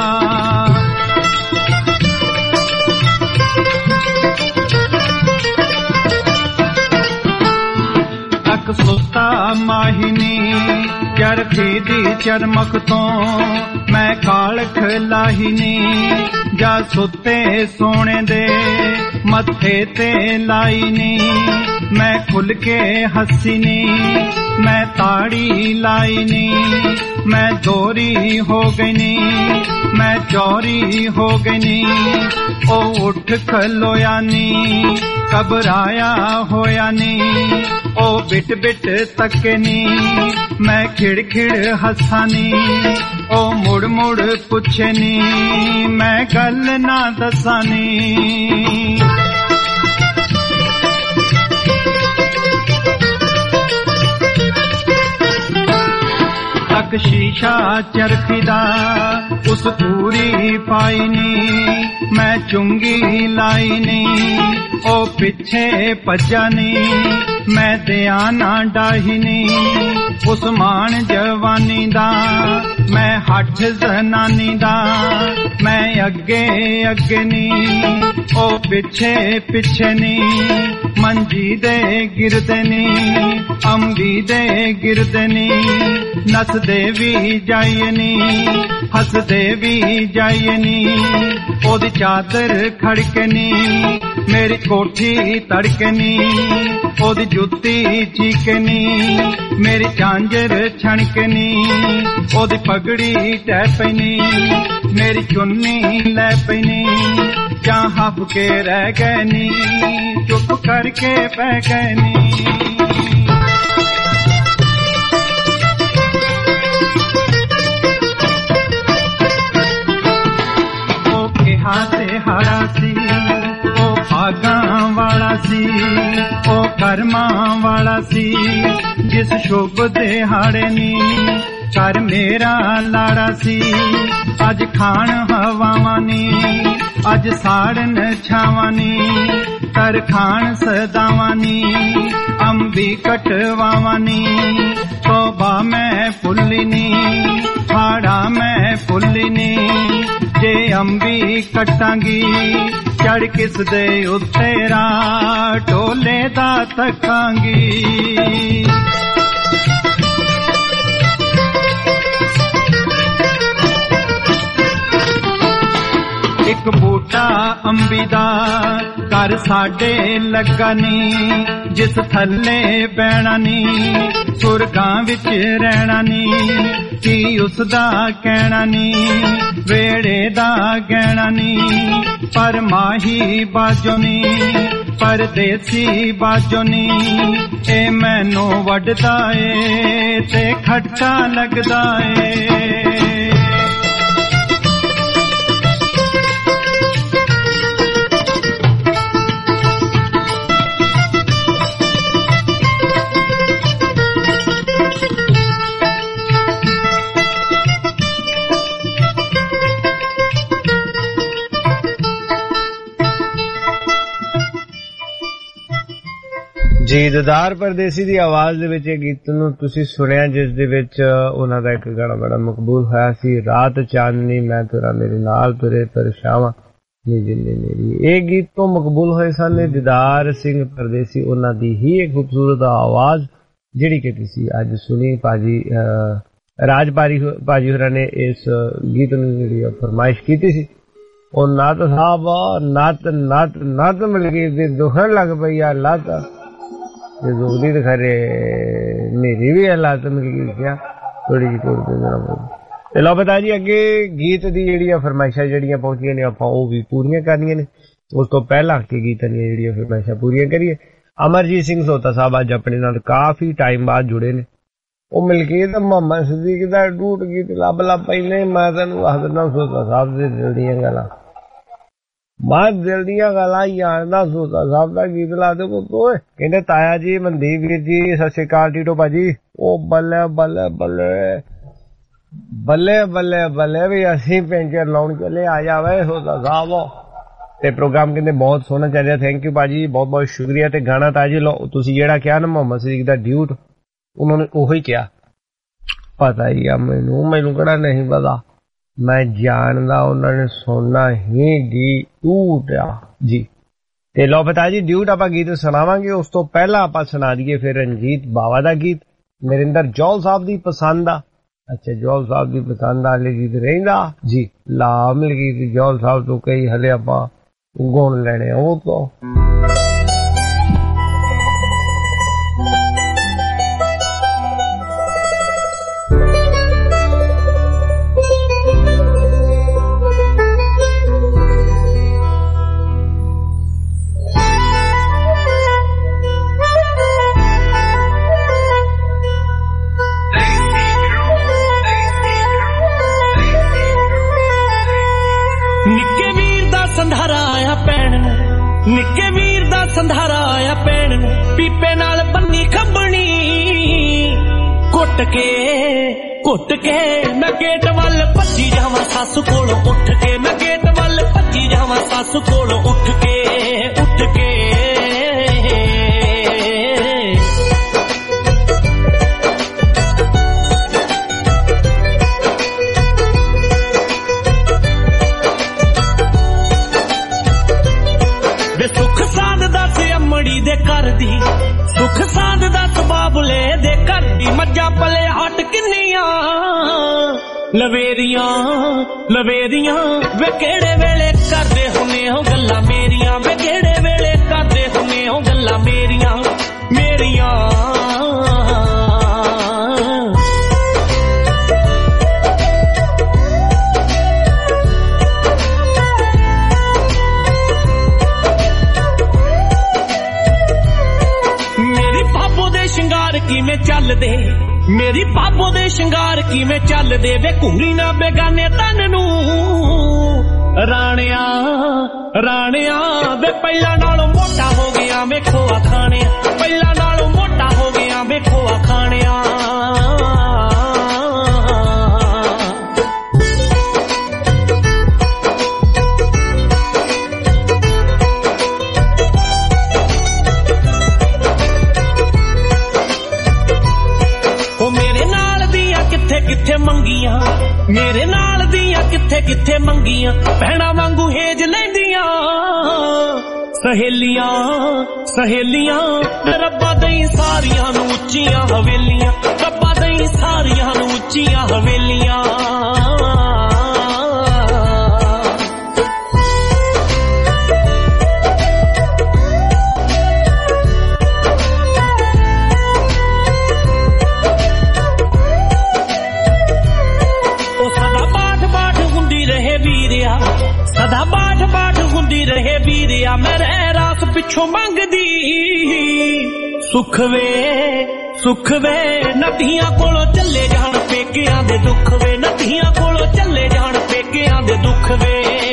तक सुता माहिनी चरखी दी चरमक तो मैं कालख लाहिनी जा सुते सोने दे मथे ते लाईनी मैं खुल के हसीनी मैं ताड़ी लाईनी मैं दोरी हो गईनी मैं चौरी हो गईनी ओ उठ खलोया नी घबराया होया नी ओ बिट बिट तके नी मैं खिड़ खिड़ हसानी ओ मुड़ मुड़ पुछे नी मैं गल ना दसानी। तक शीशा चरखी दा उस पूरी पाईनी मैं चुंगी लाईनी ओ पिछे भजानी मैं ध्याना डाहिनी उस मान जवानी दा मैं ਹੱਠ ਜ਼ਨਾਨੀ ਦਾ ਮੈਂ ਅੱਗੇ ਅੱਗੇ ਨੀ ਉਹ ਪਿੱਛੇ ਪਿੱਛੇ ਨੀ ਮੰਜੀ ਦੇ ਗਿਰਦੇ ਨੀ ਅੰਬੀ ਦੇ ਗਿਰਦੇ ਨੀ ਨੱਸਦੇ ਵੀ ਜਾਈਏ ਨੀ ਹੱਸਦੇ ਵੀ ਜਾਈਏ ਨੀ ਉਹਦੀ ਚਾਦਰ ਖੜਕੇ ਨੀ ਮੇਰੀ ਕੋਠੀ ਤੜਕੇ ਨੀ ਉਹਦੀ ਜੁੱਤੀ ਚੀਕੇ ਨੀ ਮੇਰੀ ਝਾਂਜਰ ਛਣਕੇ ਨੀ ਉਹਦੀ ਪਗੜੀ ਟਹਿ ਪੈਣੀ ਮੇਰੀ ਚੁੰਨੀ ਲੈ ਪੈਣੀ ਜਾਂ ਹੱਫ ਕੇ ਰਹਿ ਗਏ ਨੀ ਚੁੱਪ ਕਰਕੇ ਪੈ ਗਏ ਨੀ ਉਹ ਕਿਹਾ ਤੇ ਹਾਰਾ ਸੀ ਉਹ ਭਾਗਾਂ ਵਾਲਾ ਸੀ ਉਹ ਕਰਮਾਂ ਵਾਲਾ ਸੀ ਜਿਸ ਸ਼ੁਭ ਦੇ ਹਾੜੇ ਨੀ ਕਰ ਮੇਰਾ ਲਾੜਾ ਸੀ ਅੱਜ ਖਾਣ ਹਵਾਵਾਂ ਨੀ ਅੱਜ ਸਾੜਨ ਛਾਵਾਂ ਨੀ ਕਰ ਖਾਣ ਸਦਾਵਾਂ ਨੀ ਅੰਬੀ ਕਟਵਾਵਾਂ ਨੀ ਤੋਬਾ ਮੈਂ ਫੁੱਲੀ ਨੀ ਹਾੜਾ ਮੈਂ ਫੁੱਲੀ ਨੀ ਜੇ ਅੰਬੀ ਕਟਾਂਗੀ ਚੜ ਕਿਸ ਦੇ ਉੱਤੇ ਰਾ ਢੋਲੇ ਦਾ ਤੱਕਾਂਗੀ ਇੱਕ ਬੂਟਾ ਅੰਬੀ ਦਾ ਘਰ ਸਾਡੇ ਲੱਗਾ ਨੀ ਜਿਸ ਥੱਲੇ ਬਹਿਣਾ ਨੀ ਸੁਰਗਾਂ ਵਿੱਚ ਰਹਿਣਾ ਨੀ ਕੀ ਉਸ ਦਾ ਕਹਿਣਾ ਨੀ ਵੇੜੇ ਦਾ ਗਹਿਣਾ ਨੀ ਪਰ ਮਾਹੀ ਬਾਜੋ ਨੀ ਪਰਦੇਸੀ ਬਾਜੋ ਨੀ ਇਹ ਮੈਨੂੰ ਵੱਢਦਾ ਏ ਤੇ ਖੱਟਾ ਲੱਗਦਾ ਏ ਜੀ ਦਦਾਰ ਪਰਦੇਸੀ ਦੀ ਆਵਾਜ਼ ਦੇ ਵਿੱਚ ਇਹ ਗੀਤ ਨੂੰ ਤੁਸੀਂ ਸੁਣਿਆ ਜਿਸ ਦੇ ਵਿੱਚ ਉਹਨਾਂ ਦਾ ਇੱਕ ਗਾਣਾ ਬੜਾ ਮਕਬੂਲ ਹੋਇਆ ਸੀ ਰਾਤ ਚਾਨਣੀ ਮੈਂ ਤੇਰਾ ਮੇਰੇ ਨਾਲ ਤੁਰੇ ਪਰਛਾਵਾਂ ਨੀ ਜਿੰਨੀ ਮੇਰੀ ਇਹ ਗੀਤ ਤੋਂ ਮਕਬੂਲ ਹੋਏ ਸਨ ਦੀਦਾਰ ਸਿੰਘ ਪਰਦੇਸੀ ਉਹਨਾਂ ਦੀ ਹੀ ਇੱਕ ਖੂਬਸੂਰਤ ਆਵਾਜ਼ ਜਿਹੜੀ ਕਿ ਤੁਸੀਂ ਅੱਜ ਸੁਣੀ ਭਾਜੀ ਰਾਜ ਭਾਜੀ ਹੋਰਾਂ ਨੇ ਇਸ ਗੀਤ ਨੂੰ ਜਿਹੜੀ ਫਰਮਾਇਸ਼ ਕੀਤੀ ਸੀ ਉਹ ਨੱਤ ਸਾਹਿਬ ਨੱਤ ਨੱਤ ਨੱਤ ਮਿਲ ਗਈ ਤੇ ਦੁਖਣ ਲੱਗ ਪਈ ਆ ਲੱਤ ਜੇ ਦੁਖਦੀ ਤੇ ਖਰੇ ਮੇਰੀ ਵੀ ਲੱਤ ਮਿਲ ਗਈ ਕਿਆ ਥੋੜੀ ਜਿਹੀ ਤੋੜ ਦੇਣਾ ਤੇ ਲਓ ਬਤਾ ਜੀ ਅੱਗੇ ਗੀਤ ਦੀ ਜਿਹੜੀਆਂ ਫਰਮਾਇਸ਼ਾਂ ਜਿਹੜੀਆਂ ਪਹੁੰਚੀਆਂ ਨੇ ਆਪਾਂ ਉਹ ਵੀ ਪੂਰੀਆਂ ਕਰਨੀਆਂ ਨੇ ਉਸ ਤੋਂ ਪਹਿਲਾਂ ਕਿ ਗੀਤਾਂ ਦੀਆਂ ਜਿਹੜੀਆਂ ਫਰਮਾਇਸ਼ਾਂ ਪੂਰੀਆਂ ਕਰੀਏ ਅਮਰਜੀਤ ਸਿੰਘ ਸੋਤਾ ਸਾਹਿਬ ਅੱਜ ਆਪਣੇ ਨਾਲ ਕਾਫੀ ਟਾਈਮ ਬਾਅਦ ਜੁੜੇ ਨੇ ਉਹ ਮਲਕੀਤ ਮੁਹੰਮਦ ਸਦੀਕ ਦਾ ਟੂਟ ਗੀਤ ਲੱਭ ਲੱਭ ਪਹਿਲੇ ਮੈਂ ਤੈਨੂੰ ਦੱਸ ਦਿੰਦਾ ਸੋਤਾ ਸਾਹਿਬ ਦੇ ਦਿਲ ਦੀਆਂ ਗੱਲਾਂ ਮੈਂ ਦਿਲ ਦੀਆਂ ਗੱਲਾਂ ਜਾਣਦਾ ਸੋਤਾ ਸਾਹਿਬ ਦਾ ਗੀਤ ਲਾ ਦੇ ਕੋਏ ਕਹਿੰਦੇ ਤਾਇਆ ਜੀ ਮਨਦੀਪ ਵੀਰ ਜੀ ਸਤਿ ਸ਼੍ਰੀ ਅਕਾਲ ਟੀਟੋ ਭਾਜੀ ਉਹ ਬੱਲੇ ਬੱਲੇ ਬੱਲੇ ਬੱਲੇ ਬੱਲੇ ਬੱਲੇ ਵੀ ਅਸੀਂ ਪੈਂਚਰ ਲਾਉਣ ਚਲੇ ਆ ਜਾਵੇ ਸੋਤਾ ਸਾਹਿਬ ਤੇ ਪ੍ਰੋਗਰਾਮ ਕਹਿੰਦੇ ਬਹੁਤ ਸੋਹਣਾ ਚੱਲ ਰਿਹਾ ਥੈਂਕ ਯੂ ਭਾਜੀ ਬਹੁਤ ਬਹੁਤ ਸ਼ੁਕਰੀਆ ਤੇ ਗਾਣਾ ਤਾਂ ਜੀ ਲਓ ਤੁਸੀਂ ਜਿਹੜਾ ਕਿਹਾ ਨਾ ਮੁਹੰਮਦ ਸਦੀਕ ਦਾ ਡਿਊਟ ਉਹਨਾਂ ਨੇ ਉਹੀ ਕਿਹਾ ਪਤਾ ਹੀ ਆ ਮੈਨੂੰ ਮੈਨੂੰ ਕਿਹੜਾ ਨਹੀਂ ਪਤਾ ਮੈਂ ਜਾਣਦਾ ਉਹਨਾਂ ਨੇ ਸੁਣਨਾ ਹੀ ਡਿਊਟ ਆ ਜੀ ਤੇ ਲਓ ਪਤਾ ਜੀ ਡਿਊਟ ਆਪਾਂ ਗੀਤ ਸੁਣਾਵਾਂਗੇ ਉਸ ਤੋਂ ਪਹਿਲਾਂ ਆਪਾਂ ਸੁਣਾ ਦਈਏ ਫਿਰ ਰਣਜੀਤ ਬਾਵਾ ਦਾ ਗੀਤ ਨਰਿੰਦਰ ਜੌਲ ਸਾਹਿਬ ਦੀ ਪਸੰਦ ਆ ਅੱਛਾ ਜੌਲ ਸਾਹਿਬ ਦੀ ਪਸੰਦ ਵਾਲੇ ਗੀਤ ਰਹਿੰਦਾ ਜੀ ਲਾ ਮਿਲ ਗਈ ਜੌਲ ਸਾਹਿਬ ਤੋਂ ਕਈ ਹਲੇ ਆਪਾਂ ਗੁਣ ਲੈਣੇ ਉਹ ਤੋਂ ਨਿੱਕੇ ਵੀਰ ਦਾ ਸੰਧਾਰਾ ਆਇਆ ਪੈਣ ਨੂੰ ਪੀਪੇ ਨਾਲ ਬੰਨੀ ਖੱਬਣੀ ਘੁੱਟ ਕੇ ਘੁੱਟ ਕੇ ਮੈਂ ਗੇਟ ਵੱਲ ਭੱਜੀ ਜਾਵਾਂ ਸੱਸ ਕੋਲੋਂ ਉੱਠ ਕੇ ਮੈਂ ਗੇਟ ਵੱਲ ਭੱਜੀ ਜਾਵਾਂ ਸੱਸ ਕੋਲੋਂ ਉੱਠ ਕੇ ਉੱਠ ਕੇ ਲਵੇਰੀਆਂ ਲਵੇਰੀਆਂ ਵੇ ਕਿਹੜੇ ਵੇਲੇ ਕਰਦੇ ਹੁੰਨੇ ਹੋ ਗੱਲਾਂ ਮੇਰੀਆਂ ਵੇ ਕਿਹੜੇ ਵੇਲੇ ਕਰਦੇ ਹੁੰਨੇ ਹੋ ਗੱਲਾਂ ਮੇਰੀਆਂ ਮੇਰੀਆਂ ਸ਼ਿੰਗਾਰ ਕਿਵੇਂ ਚੱਲਦੇ ਮੇਰੀ ਬਾਬੋ ਦੇ ਸ਼ਿੰਗਾਰ ਕਿਵੇਂ ਚੱਲਦੇ ਵੇ ਘੂਰੀ ਨਾ ਬੇਗਾਨੇ ਤਨ ਨੂੰ ਰਾਣਿਆ ਰਾਣਿਆ ਵੇ ਪਹਿਲਾਂ ਨਾਲੋਂ ਮੋਟਾ ਹੋ ਗਿਆ ਵੇਖੋ ਆ ਖਾਣਿਆ ਪਹਿਲਾਂ ਨਾਲੋਂ ਮੋਟਾ ਹੋ ਗਿਆ ਵੇਖੋ ਆ ਖਾਣਿਆ ਕਿੱਥੇ ਮੰਗੀਆਂ ਮੇਰੇ ਨਾਲ ਦੀਆਂ ਕਿੱਥੇ ਕਿੱਥੇ ਮੰਗੀਆਂ ਭੈਣਾ ਵਾਂਗੂ ਹੇਜ ਲੈਂਦੀਆਂ ਸਹੇਲੀਆਂ ਸਹੇਲੀਆਂ ਰੱਬਾ ਦਈ ਸਾਰੀਆਂ ਨੂੰ ਉੱਚੀਆਂ ਹਵੇਲੀਆਂ ਰੱਬਾ ਦਈ ਸਾਰੀਆਂ ਨੂੰ ਉੱਚੀਆਂ ਹਵੇਲੀਆਂ ਸਦਾ ਬਾਠ ਬਾਠ ਹੁੰਦੀ ਰਹੇ ਵੀਰਿਆ ਮੇਰੇ ਰਾਤ ਪਿੱਛੋਂ ਮੰਗਦੀ ਸੁੱਖ ਵੇ ਸੁੱਖ ਵੇ ਨਦੀਆਂ ਕੋਲੋਂ ਚੱਲੇ ਜਾਣ ਪੇਕਿਆਂ ਦੇ ਦੁੱਖ ਵੇ ਨਦੀਆਂ ਕੋਲੋਂ ਚੱਲੇ ਜਾਣ ਪੇਕਿਆਂ ਦੇ ਦੁੱਖ ਵੇ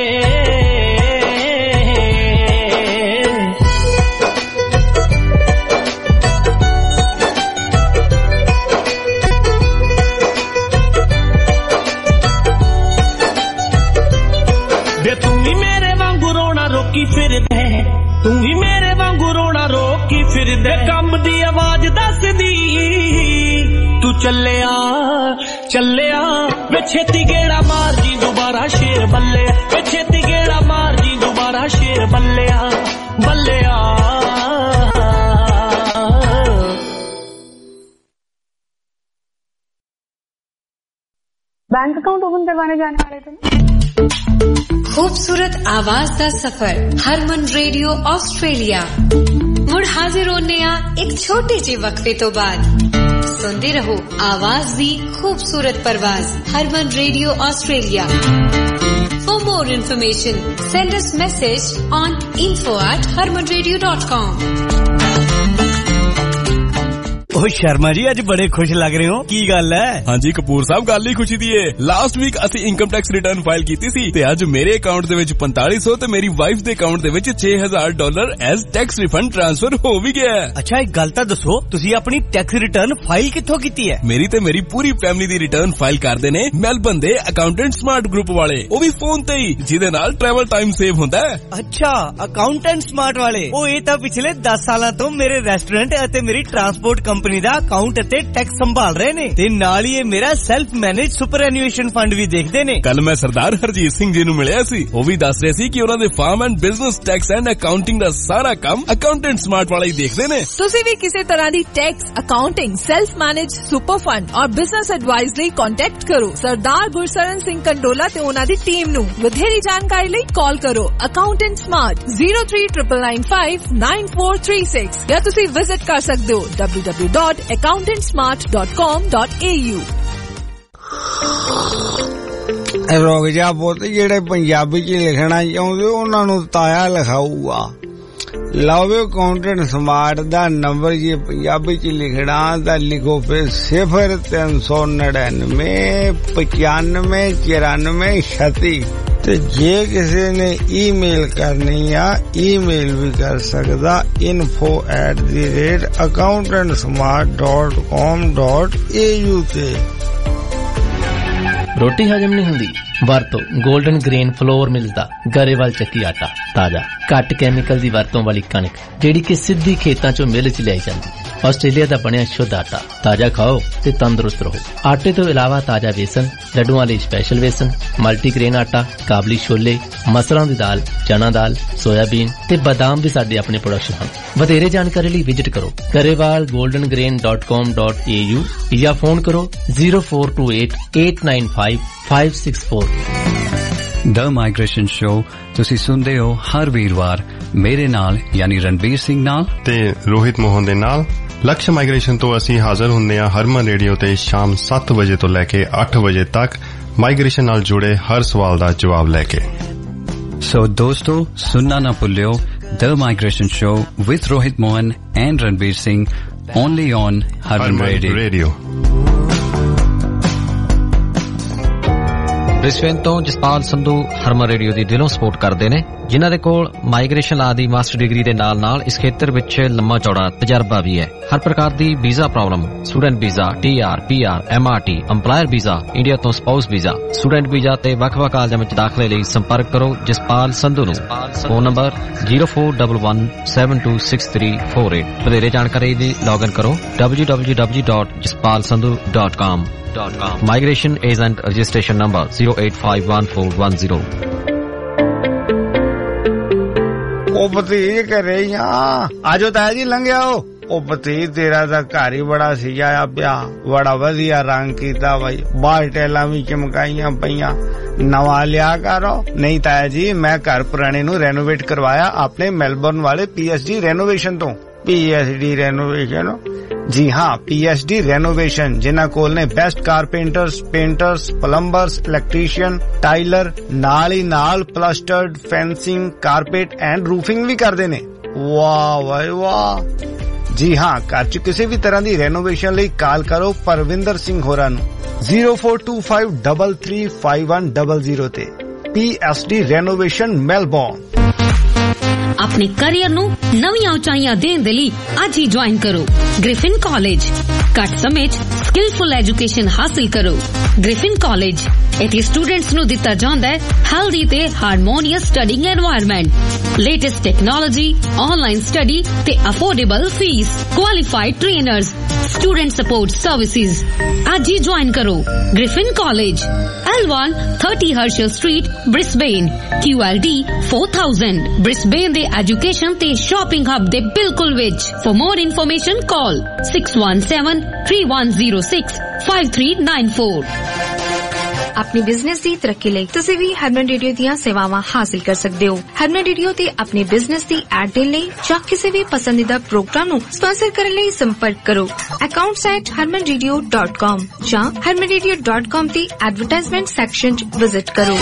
ਫਿਰਦੇ ਤੂੰ ਹੀ ਮੇਰੇ ਵਾਂਗੂ ਰੋਣਾ ਰੋਕੀ ਫਿਰਦੇ ਕੰਮ ਦੀ ਆਵਾਜ਼ ਦੱਸਦੀ ਤੂੰ ਚੱਲਿਆ ਚੱਲਿਆ ਵੇ ਛੇਤੀ ਗੇੜਾ ਮਾਰ ਜੀ ਦੁਬਾਰਾ ਸ਼ੇਰ ਬੱਲਿਆ ਵੇ ਛੇਤੀ ਗੇੜਾ ਮਾਰ ਜੀ ਦੁਬਾਰਾ ਸ਼ੇਰ ਬੱਲਿਆ ਬੱਲਿਆ बैंक अकाउंट ओपन करवाने जाने वाले थे। खूबसूरत आवाज दा सफर हरमन रेडियो ऑस्ट्रेलिया मुड़ हाजिर होने आ एक छोटे जे वक्फे तो बाद सुनते रहो आवाज दी खूबसूरत परवाज Harman radio Australia. For more information send us message on info at harman radio dot com। ਓ ਸ਼ਰਮਾ ਜੀ ਅੱਜ ਬੜੇ ਖੁਸ਼ ਲੱਗ ਰਹੇ ਹੋ ਕੀ ਗੱਲ ਹੈ? ਹਾਂਜੀ ਕਪੂਰ ਸਾਹਿਬ ਗੱਲ ਹੀ ਖੁਸ਼ੀ ਦੀ ਏ। ਲਾਸਟ ਵੀਕ ਅਸੀਂ ਇਨਕਮ ਟੈਕਸ ਰਿਟਰਨ ਫਾਈਲ ਕੀਤੀ ਸੀ ਤੇ ਅੱਜ ਮੇਰੇ ਅਕਾਊਂਟ ਦੇ ਵਿੱਚ ਪੰਤਾਲੀ ਸੌ ਤੇ ਮੇਰੀ ਵਾਈਫ ਦੇ ਅਕਾਊਂਟ ਦੇ ਵਿੱਚ ਛੇ ਹਜ਼ਾਰ dollar as tax refund transfer ਹੋ ਵੀ ਗਿਆ। ਅੱਛਾ ਇੱਕ ਗੱਲ ਤਾਂ ਦੱਸੋ ਤੁਸੀਂ ਆਪਣੀ ਟੈਕਸ ਰਿਟਰਨ ਫਾਈਲ ਕਿੱਥੋਂ ਕੀਤੀ ਹੈ? ਮੇਰੀ ਤੇ ਮੇਰੀ ਪੂਰੀ ਫੈਮਿਲੀ ਦੀ ਰਿਟਰਨ ਫਾਈਲ ਕਰਦੇ ਨੇ ਮੈਲਬਨ ਦੇ ਅਕਾਊਂਟੈਂਟ ਸਮਾਰਟ ਗਰੁੱਪ ਵਾਲੇ, ਉਹ ਵੀ ਫੋਨ ਤੇ ਹੀ, ਜਿਹਦੇ ਨਾਲ ਟਰੈਵਲ ਟਾਈਮ ਸੇਵ ਹੁੰਦਾ ਹੈ। ਅੱਛਾ ਅਕਾਊਂਟੈਂਟ ਸਮਾਰਟ ਵਾਲੇ, ਉਹ ਇਹ ਤਾਂ ਪਿਛਲੇ ਦਸ ਸਾਲਾਂ ਤੋਂ ਮੇਰੇ ਰੈਸਟੋਰੈਂਟ ਅਤੇ ਮੇਰੀ ਟਰਾਂਸਪੋਰਟ ਕੰਪਨੀ ਦਾ ਅਕਾਊਂਟ ਅਤੇ ਟੈਕਸ ਸੰਭਾਲ ਰਹੇ ਨੇ ਤੇ ਨਾਲ ਹੀ ਇਹ ਮੇਰਾ self manage superannuation fund ਵੀ ਦੇਖਦੇ ਨੇ। ਕੱਲ ਮੈਂ ਸਰਦਾਰ ਹਰਜੀਤ ਸਿੰਘ ਜੀ ਨੂੰ ਮਿਲਿਆ ਸੀ, ਉਹ ਵੀ ਦੱਸ ਰਹੇ ਸੀ ਕਿ ਉਹਨਾਂ ਦੇ farm and business tax and accounting ਦਾ ਸਾਰਾ ਕੰਮ ਅਕਾਊਂਟੈਂਟ ਸਮਾਰਟ ਵਾਲੇ ਹੀ ਦੇਖਦੇ ਨੇ। ਤੁਸੀਂ ਵੀ ਕਿਸੇ ਤਰ੍ਹਾਂ ਦੀ tax, accounting, self manage super fund ਔਰ ਬਿਜ਼ਨਸ ਐਡਵਾਈਸ ਲਈ ਕੰਟੈਕਟ ਕਰੋ ਸਰਦਾਰ ਗੁਰਸਰਨ ਸਿੰਘ ਕੰਡੋਲਾ ਤੇ ਉਹਨਾਂ ਦੀ ਟੀਮ ਨੂੰ। ਵਧੇਰੀ ਜਾਣਕਾਰੀ ਲਈ ਕਾਲ ਕਰੋ accountant smart zero three nine nine five nine four three six ਜਾਂ ਤੁਸੀਂ ਵਿਜ਼ਿਟ ਕਰ ਸਕਦੇ ਹੋ w w w dot accountant smart dot com dot a u। ਰੋਗ ਜਾ ਪੁੱਤ ਜਿਹੜੇ ਪੰਜਾਬੀ ਚ ਲਿਖਣਾ ਚਾਹੁੰਦੇ ਉਹਨਾਂ ਨੂੰ ਤਾਇਆ ਲਿਖਾਊਗਾ। ਲਓ ਅਕਾਊਂਟੈਂਟ ਸਮਾਰਟ ਦਾ ਨੰਬਰ ਜੇ ਪੰਜਾਬੀ ਚ ਲਿਖਣਾ ਤਾਂ ਲਿਖੋ ਫਿਰ ਸਿਫਰ ਤਿੰਨ ਸੌ ਨੜਿਨਵੇਂ ਪਚਾਨਵੇਂ ਚੁਰਾਨਵੇਂ ਛੱਤੀ। ਤੇ ਜੇ ਕਿਸੇ ਨੇ ਈਮੇਲ ਕਰਨੀ ਆ ਈਮੇਲ ਵੀ ਕਰ ਸਕਦਾ info at the rate accountant smart dot com dot a u ਤੇ। ਰੋਟੀ ਹਜਮ ਨਹੀਂ ਹੁੰਦੀ? ਵਰਤੋ 골ਡਨ ਗ੍ਰੇਨ ਫਲੋਰ ਮਿਲਦਾ ਗਰੇਵਾਲ ਚੱਕੀ ਆਟਾ, ਤਾਜ਼ਾ ਘੱਟ ਕੈਮੀਕਲ ਦੀ ਵਰਤੋਂ ਵਾਲੀ ਕਣਕ ਜਿਹੜੀ ਕਿ ਸਿੱਧੀ ਖੇਤਾਂ ਚੋਂ ਮਿਲ ਚ ਲਿਆਈ ਜਾਂਦੀ। ਆਸਟ੍ਰੇਲੀਆ ਦਾ ਬਣਿਆ ਸ਼ੁੱਧ ਆਟਾ। ਤਾਜ਼ਾ ਖਾਓ ਤੇ ਤੰਦਰੁਸਤ ਰਹੋ। ਆਟੇ ਤੋਂ ਇਲਾਵਾ ਤਾਜ਼ਾ ਵੇਸਣ, ਲੱਡੂਆਂ ਲਈ ਸਪੈਸ਼ਲ ਵੇਸਣ, ਮਲਟੀਗ੍ਰੇਨ ਆਟਾ, ਕਾਬਲੀ ਛੋਲੇ, ਮਸਰਾਂ ਦੀ ਦਾਲ, ਚਨਾ ਦਾਲ, ਸੋਇਆਬੀਨ ਤੇ ਬਾਦਾਮ ਵੀ ਸਾਡੇ ਆਪਣੇ ਪ੍ਰੋਡਕਟ ਹਨ। ਵਧੇਰੇ ਜਾਣਕਾਰੀ ਲਈ ਵਿਜ਼ਿਟ ਕਰੋ Grewal golden grain dot com dot A U ਜਾਂ ਫੋਨ ਕਰੋ zero four two eight eight nine five five six four। The migration show ਤੁਸੀਂ ਸੁਣਦੇ ਹੋ ਹਰ ਵੀਰਵਾਰ ਮੇਰੇ ਨਾਲ ਯਾਨੀ ਰਣਬੀਰ ਸਿੰਘ ਨਾਲ ਤੇ ਰੋਹਿਤ ਮੋਹਨ ਦੇ ਨਾਲ। ਲਕਸ਼ ਮਾਈਗ੍ਰੇਸ਼ਨ ਤੋਂ ਅਸੀਂ ਹਾਜ਼ਰ ਹੁੰਦੇ ਹਾਂ ਹਰਮਨ ਰੇਡੀਓ ਤੇ ਸ਼ਾਮ ਸੱਤ ਵਜੇ ਤੋਂ ਲੈ ਕੇ ਅੱਠ ਵਜੇ ਤੱਕ ਮਾਈਗ੍ਰੇਸ਼ਨ ਨਾਲ ਜੁੜੇ ਹਰ ਸਵਾਲ ਦਾ ਜਵਾਬ ਲੈ ਕੇ। ਸੋ ਦੋਸਤੋ ਸੁਣਨਾ ਨਾ ਭੁੱਲਿਓ the migration show with Rohit Mohan and Ranbir Singh only on Harman radio. Brisbane ਤੋਂ ਜਸਪਾਲ ਸੰਧੂ ਹਰਮਨ ਰੇਡੀਓ ਦੀ ਦਿਲੋਂ ਸਪੋਰਟ ਕਰਦੇ ਨੇ, ਜਿਨ੍ਹਾਂ ਦੇ ਕੋਲ ਮਾਈਗ੍ਰੇਸ਼ਨ ਲਾ ਦੀ ਮਾਸਟਰ ਡਿਗਰੀ ਦੇ ਨਾਲ ਨਾਲ ਇਸ ਖੇਤਰ ਵਿੱਚ ਲੰਮਾ ਚੌੜਾ ਤਜਰਬਾ ਵੀ ਹੈ। ਹਰ ਪ੍ਰਕਾਰ ਦੀ visa problem, student visa, T R, P R, M R T, employer visa, India ਤੋਂ ਸਪਾਊਸ ਵੀਜ਼ਾ, ਸਟੂਡੈਂਟ ਵੀਜ਼ਾ ਤੇ ਵੱਖ-ਵੱਖ ਕਾਲਜਾਂ ਵਿੱਚ ਦਾਖਲੇ ਲਈ ਸੰਪਰਕ ਕਰੋ ਜਸਪਾਲ ਸੰਧੂ ਨੂੰ। Phone number zero four one one seven two six three four eight। ਵਧੇਰੇ ਜਾਣਕਾਰੀ ਲਈ ਲੌਗਇਨ ਕਰੋ w w w dot jaspal sandhu dot com। Migration agent registration number zero eight five one four one zero। ਉਹ ਭਤੀਜ ਘਰੇ ਹੀ ਆ, ਆਜੋ ਤਾਇਆ ਜੀ ਲੰਘਿਆ ਹੋ। ਉਹ ਭਤੀਜ ਤੇਰਾ ਤਾਂ ਘਰ ਹੀ ਬੜਾ ਸਜਾਇਆ ਪਿਆ, ਬੜਾ ਵਧੀਆ ਰੰਗ ਕੀਤਾ ਬਾਈ, ਬਾਹਰ ਟੈਲਾਂ ਵੀ ਚਮਕਾਈਆਂ ਪਈਆਂ, ਨਵਾਂ ਲਿਆ ਕਰੋ। ਨਹੀਂ ਤਾਇਆ ਜੀ, ਮੈਂ ਘਰ ਪੁਰਾਣੇ ਨੂੰ ਰੈਨੋਵੇਟ ਕਰਵਾਇਆ ਆਪਣੇ ਮੈਲਬੌਰਨ ਵਾਲੇ ਪੀ ਐਸ ਡੀ ਰੈਨੋਵੇਸ਼ਨ ਤੋਂ। P S D renovation? ਜੀ ਹਾਂ, ਪੀ ਐਸ ਡੀ ਰੈਨੋਵੇਸ਼ਨ, ਜਿਨ੍ਹਾਂ ਕੋਲ ਨੇ best carpenters, painters, plumbers, electrician, tiler, ਨਾਲ ਹੀ ਨਾਲ plastered, fencing, carpet and roofing ਵੀ ਕਰਦੇ ਨੇ। ਵਾਹ ਵਾਹ ਵਾਹ। ਜੀ ਹਾਂ, ਘਰ ਚ ਕਿਸੇ ਵੀ ਤਰ੍ਹਾਂ ਦੀ ਰੈਨੋਵੇਸ਼ਨ ਲਈ ਕਾਲ ਕਰੋ ਪਰਵਿੰਦਰ ਸਿੰਘ ਹੋਰਾਂ ਨੂੰ zero four two five three three five one zero zero ਤੇ। P S D renovation Melbourne. ਆਪਣੇ ਕੈਰੀਅਰ ਨੂੰ ਨਵੀਆਂ ਉਚਾਈਆਂ ਦੇਣ ਦੇ ਲਈ ਅੱਜ ਹੀ ਜੁਆਇਨ ਕਰੋ ਗ੍ਰਿਫਿਨ ਕਾਲਜ। ਘੱਟ ਸਮੇਂ 'ਚ ਸਕਿਲਫੁਲ ਐਜੂਕੇਸ਼ਨ ਹਾਸਿਲ ਕਰੋ। ਗ੍ਰਿਫਿਨ ਕਾਲਜ ਇੱਥੇ ਸਟੂਡੈਂਟਸ ਨੂੰ ਦਿੱਤਾ ਜਾਂਦਾ ਹੈ ਹੈਲਦੀ ਤੇ harmonious studying environment, latest technology, online study ਤੇ affordable fees, qualified trainers, student support services. ਅੱਜ ਹੀ ਜੁਆਇਨ ਕਰੋ Griffin college, L one thirty Herschel Street, Brisbane, Q L D four thousand। Brisbane ਦੇ ਐਜੂਕੇਸ਼ਨ ਤੇ ਸ਼ਾਪਿੰਗ ਹੱਬ ਦੇ ਬਿਲਕੁਲ ਵਿੱਚ। For more information call six one seven three one zero six five three nine four। अपनी बिजनेस की तरक्की ਲਈ ਤੁਸੀਂ ਵੀ ਹਰਮਨ ਰੇਡੀਓ ਦੀਆਂ ਸੇਵਾਵਾਂ ਹਾਸਲ ਕਰ ਸਕਦੇ ਹੋ। ਹਰਮਨ ਰੇਡੀਓ ਤੇ ਆਪਣੀ ਬਿਜ਼ਨਸ ਦੀ ਐਡ ਦੇਣ ਲਈ ਜਾਂ ਕਿਸੇ ਵੀ ਪਸੰਦੀਦਾ ਪ੍ਰੋਗਰਾਮ ਨੂੰ ਸਪਾਂਸਰ ਕਰਨ ਲਈ ਸੰਪਰਕ ਕਰੋ accounts at harman radio dot com ਜਾਂ harman radio dot com ਦੀ ਐਡਵਰਟਾਈਜ਼ਮੈਂਟ ਸੈਕਸ਼ਨ 'ਚ ਵਿਜ਼ਿਟ ਕਰੋ।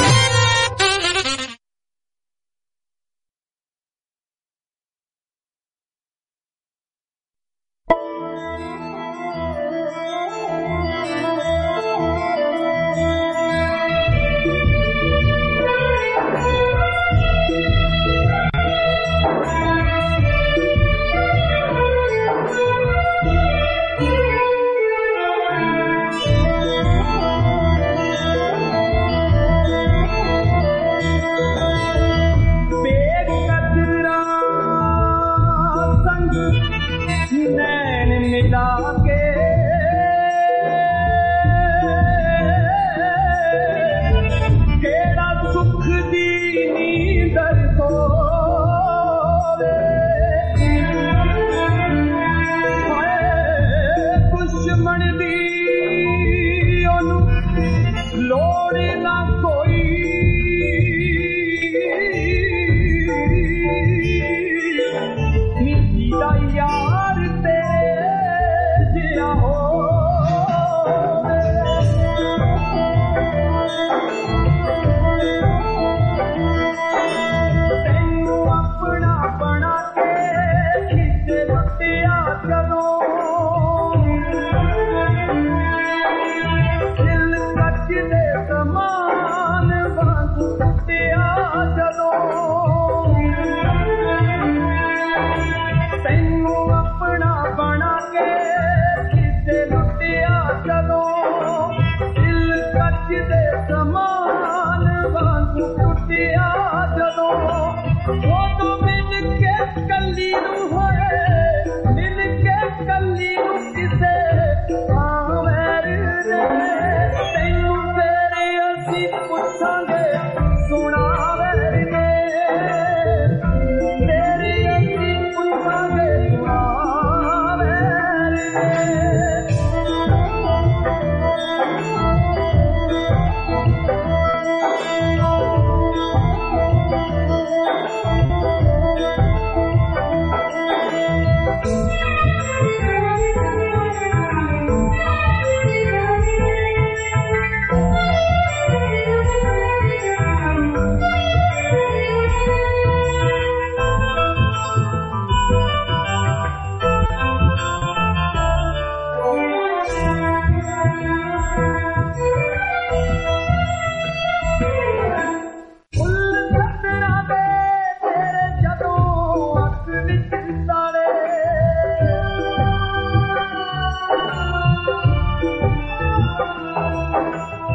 ਕੱਲੀ ਨੂੰ ਹੋਏ ਮਿਲ ਕੇ ਕੱਲੀ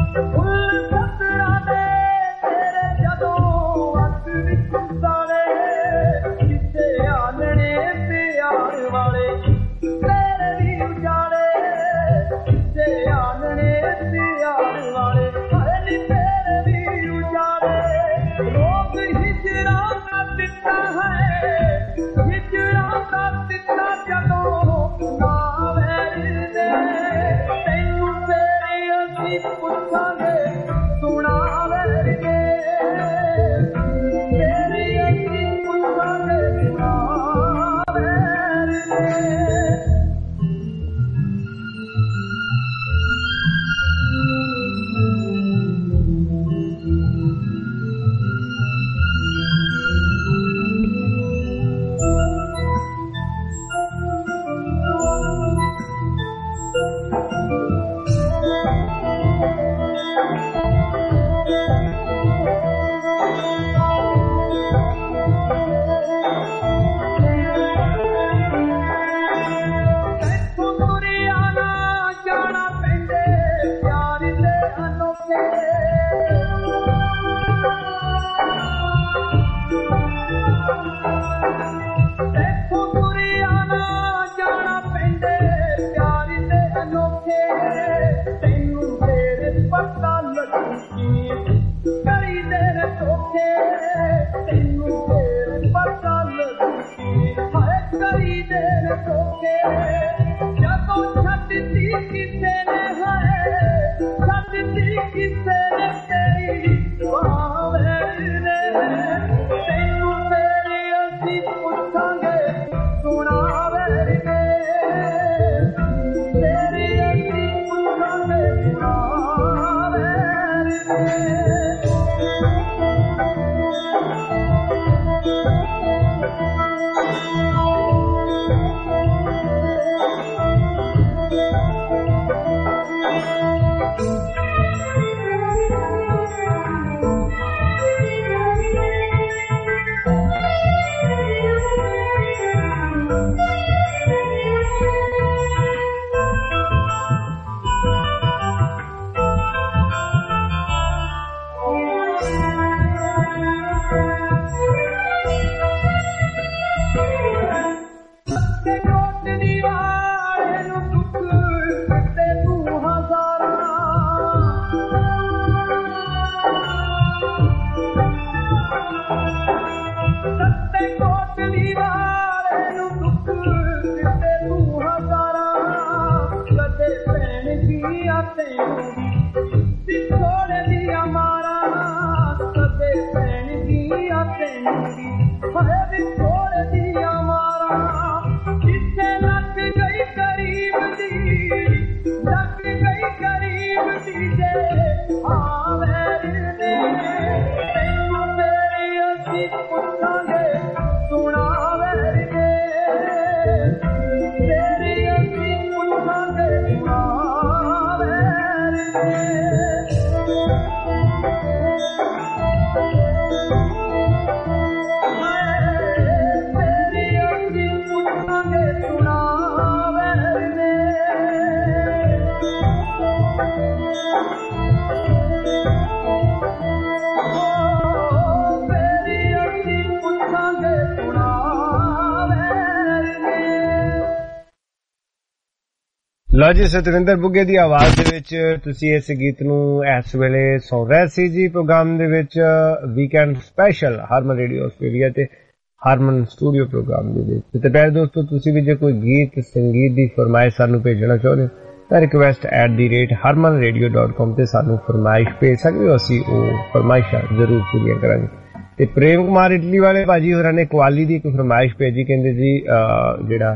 ਲਓ ਜੀ, ਸਤਿੰਦਰ ਬੁੱਗੇ ਦੀ ਆਵਾਜ਼ ਦੇ ਵਿੱਚ ਤੁਸੀਂ ਇਸ ਗੀਤ ਨੂੰ ਇਸ ਵੇਲੇ ਸੁਣ ਰਹੇ ਸੀ ਜੀ ਪ੍ਰੋਗਰਾਮ ਦੇ ਵਿੱਚ weekend special Harman radio Australia ਤੇ ਹਰਮਨ ਸਟੂਡੀਓ ਪ੍ਰੋਗਰਾਮ ਦੇ ਵਿੱਚ। ਤੇ ਪਿਆਰੇ ਦੋਸਤੋ, ਤੁਸੀਂ ਵੀ ਜੇ ਕੋਈ ਗੀਤ ਸੰਗੀਤ ਦੀ ਫਰਮਾਇਸ਼ ਸਾਨੂੰ ਭੇਜਣਾ ਚਾਹੁੰਦੇ ਹੋ ਤਾਂ request at the rate Harman radio dot com ਤੇ ਸਾਨੂੰ ਫਰਮਾਇਸ਼ ਭੇਜ ਸਕਦੇ ਹੋ, ਅਸੀਂ ਉਹ ਫਰਮਾਇਸ਼ਾਂ ਜ਼ਰੂਰ ਪੂਰੀਆਂ ਕਰਾਂਗੇ। ਤੇ ਪ੍ਰੇਮ ਕੁਮਾਰ ਇਟਲੀ ਵਾਲੇ ਭਾਜੀ ਹੋਰਾਂ ਨੇ ਕੁਆਲੀ ਦੀ ਇੱਕ ਫਰਮਾਇਸ਼ ਭੇਜੀ, ਕਹਿੰਦੇ ਜੀ ਜਿਹੜਾ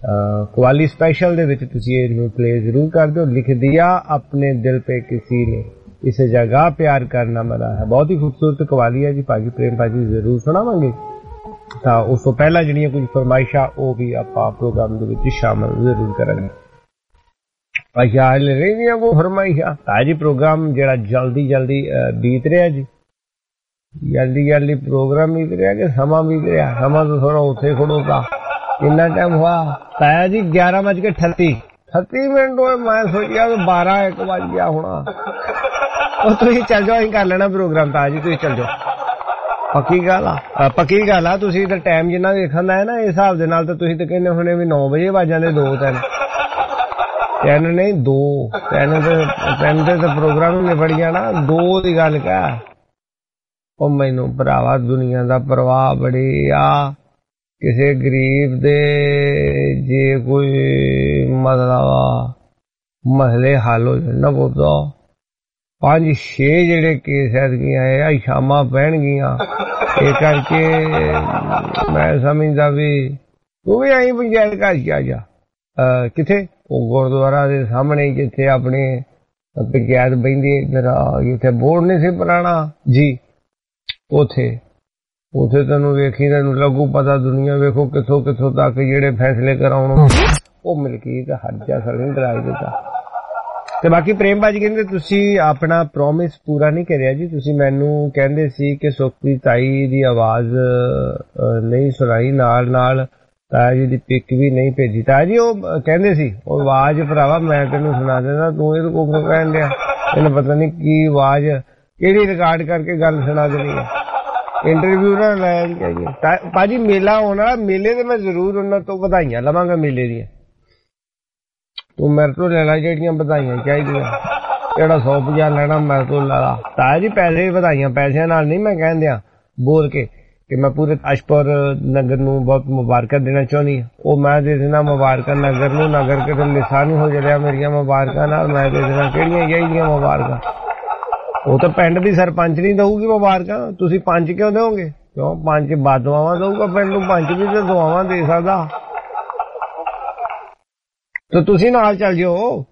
कुवाली स्पेशल दे विच तुसी इहनूं प्ले जरूर कर दो। लिख दिया अपने दिल पे किसी ने, इस जगह प्यार करना मना है। बहुत ही खूबसूरत कवाली है जी भाजी प्रेम भाजी, जरूर सुनावांगे। तां उस तों पहला जिहड़ियां कुछ फरमाइशां ओह भी आपां प्रोग्राम दे विच शामिल जरूर करांगे। अच्छा, हल रहिंदियां कोई फरमाइशां ताजी प्रोग्राम जिहड़ा जल्दी जल्दी बीत रहा जी, जल्दी जल्दी प्रोग्राम बीत रहा कि समा बीत रहा? समा तो थोड़ा उत्थे खड़ोता, इन्ना टाइम हुआ ताया जी ग्यारह बज के अठत्ती अठत्ती मिनट हुए। मैं सोचिया तो बारह एक बज गया होना। ਉਹ ਤੁਸੀਂ ਚੱਲ ਜਾਓ, ਅਸੀਂ ਕਰ ਲੈਣਾ ਪ੍ਰੋਗਰਾਮ ਤਾਂ ਜੀ, ਤੁਸੀਂ ਚੱਲ ਜਾਓ। ਪੱਕੀ ਗੱਲ ਆ, ਪੱਕੀ ਗੱਲ ਆ। ਤੁਸੀਂ ਤਾਂ ਟਾਈਮ ਜਿੰਨਾ ਵੇਖਣ ਦਾ ਹੈ ਨਾ, ਇਸ ਹਿਸਾਬ ਦੇ ਨਾਲ ਤਾਂ ਤੁਸੀਂ ਤਾਂ ਕਹਿੰਦੇ ਹੁਣੇ ਵੀ ਨੌ ਵਜੇ ਵੱਜ ਜਾਂਦੇ, ਦੋ ਤਿੰਨ ਤਿੰਨ ਨਹੀਂ ਦੋ ਤਿੰਨ ਤੇ ਤਿੰਨ ਤੇ ਤਾਂ ਪ੍ਰੋਗਰਾਮ ਨਿਬੜ ਜਾਣਾ, ਦੋ ਦੀ ਗੱਲ ਕਹਿ। ਉਹ ਮੈਨੂੰ ਭਰਾਵਾ ਦੁਨੀਆ ਦਾ ਪਰਵਾਹ ਬੜੀ ਆ, ਕਿਸੇ ਗਰੀਬ ਦੇ ਜੇ ਕੋਈ ਮਤਲਬ ਮਸਲੇ ਹੱਲ ਹੋ ਜਾਣ ਨਾ ਬੋਲਦਾ, ਪੰਜ ਛੇ ਜਿਹੜੇ ਕੇਸ ਐਤਕੀਆਂ ਆਏ ਸ਼ਾਮਾਂ ਪੈਣਗੀਆਂ। ਇਹ ਕਰਕੇ ਮੈਂ ਸਮਝਦਾ ਵੀ ਤੂੰ ਵੀ ਆਈ ਪੰਚਾਇਤ ਘਰ ਚ ਆ ਜਾ। ਕਿੱਥੇ? ਉਹ ਗੁਰਦੁਆਰਾ ਦੇ ਸਾਹਮਣੇ ਜਿੱਥੇ ਆਪਣੇ ਪੰਚਾਇਤ ਬਹਿੰਦੀ ਇੱਧਰ, ਜਿੱਥੇ ਬੋਰਡ ਨਹੀਂ ਸੀ ਪੁਰਾਣਾ ਜੀ, ਉਥੇ ਉਥੇ ਤੈਨੂੰ ਵੇਖੀ ਤੈਨੂੰ ਲੱਗੂ ਪਤਾ। ਦੁਨੀਆ ਵੇਖੋ ਕਿੱਥੋਂ ਕਿੱਥੋਂ ਤੱਕ ਜਿਹੜੇ ਫੈਸਲੇ ਕਰਾਉਣ ਉਹ ਮਲਕੀਤ ਹੱਜਾ ਸੜੀ ਡਰਾਈ ਦਿੱਤਾ। ਤੇ ਬਾਕੀ ਪ੍ਰੇਮ ਬਾਜੀ ਕਹਿੰਦੇ ਤੁਸੀਂ ਆਪਣਾ ਪ੍ਰੋਮਿਸ ਪੂਰਾ ਨਹੀਂ ਕਰਿਆ ਜੀ। ਤੁਸੀਂ ਮੈਨੂੰ ਕਹਿੰਦੇ ਸੀ ਕਿ ਸੁਖਪ੍ਰੀਤ ਤਾਈ ਦੀ ਆਵਾਜ਼ ਨਹੀਂ ਸੁਣਾਈ, ਨਾਲ ਨਾਲ ਤਾਇਆ ਜੀ ਦੀ ਪਿਕ ਵੀ ਨਹੀਂ ਭੇਜੀ। ਤਾਇਆ ਜੀ ਉਹ ਕਹਿੰਦੇ ਸੀ ਉਹ ਆਵਾਜ਼ ਭਰਾਵਾ ਮੈਂ ਤੈਨੂੰ ਸੁਣਾ ਦੇਣਾ, ਤੂੰ ਇਹਦੇ ਕੋਲ ਕਹਿਣ ਡਿਆ, ਇਹਨੂੰ ਪਤਾ ਨਹੀਂ ਕੀ ਆਵਾਜ਼ ਕਿਹੜੀ ਰਿਕਾਰਡ ਕਰਕੇ ਗੱਲ ਸੁਣਾ ਦੇਣੀ ਹੈ। ਇੰਟਰਵਿਊ ਨਾ ਲੈਣ ਚਾਹੀਏ ਭਾਜੀ। ਮੇਲਾ ਆਉਣ ਵਾਲਾ, ਮੇਲੇ ਤੇ ਮੈਂ ਜ਼ਰੂਰ ਉਹਨਾਂ ਤੋਂ ਵਧਾਈਆਂ ਲਵਾਂਗਾ ਮੇਲੇ ਦੀਆਂ। ਤੂੰ ਮੇਰੇ ਤੋਂ ਲੈ ਲਾ ਜਿਹੜੀਆਂ ਵਧਾਈਆਂ ਚਾਹੀਦੀਆਂ, ਜਿਹੜਾ ਸੌ ਪੰਜਾਹ ਲੈਣਾ ਮੇਰੇ ਤੋਂ ਲੈ ਲਾ। ਤਾਇਆ ਜੀ ਪੈਸੇ ਵਧਾਈਆਂ ਪੈਸਿਆਂ ਨਾਲ ਨਹੀਂ ਮੈਂ ਕਹਿਣ ਦਿਆਂ, ਬੋਲ ਕੇ ਕਿ ਮੈਂ ਪੂਰੇ ਅਸ਼ਪੁਰ ਨਗਰ ਨੂੰ ਬਹੁਤ ਮੁਬਾਰਕਾਂ ਦੇਣਾ ਚਾਹੁੰਦੀ ਹਾਂ। ਉਹ ਮੈਂ ਦੇ ਦੇਣਾ ਮੁਬਾਰਕਾਂ ਨਗਰ ਨੂੰ, ਨਗਰ ਕਿਤੇ ਲਿਸਾ ਨਹੀਂ ਹੋ ਜਲਿਆ ਮੇਰੀਆਂ ਮੁਬਾਰਕਾਂ ਨਾਲ। ਮੈਂ ਦੇ ਦੇਣਾ ਕਿਹੜੀਆਂ ਚਾਹੀਦੀਆਂ ਮੁਬਾਰਕਾਂ, ਉਹ ਤਾਂ ਪਿੰਡ ਦੀ ਸਰਪੰਚ ਨਹੀਂ ਦਊਗੀ ਮੁਬਾਰਕਾਂ। ਤੁਸੀਂ ਪੰਚ ਕਿਉਂ ਦਿਓਗੇ? ਕਿਉਂ ਪੰਚ ਬਾਦਵਾਵਾਂ ਦਊਗਾ ਪਿੰਡ ਨੂੰ, ਪੰਚ ਵੀ ਤੇ ਦੁਆਵਾਂ ਦੇ ਸਕਦਾ। ਤੇ ਤੁਸੀਂ ਨਾਲ ਚੱਲ ਜਿਓ।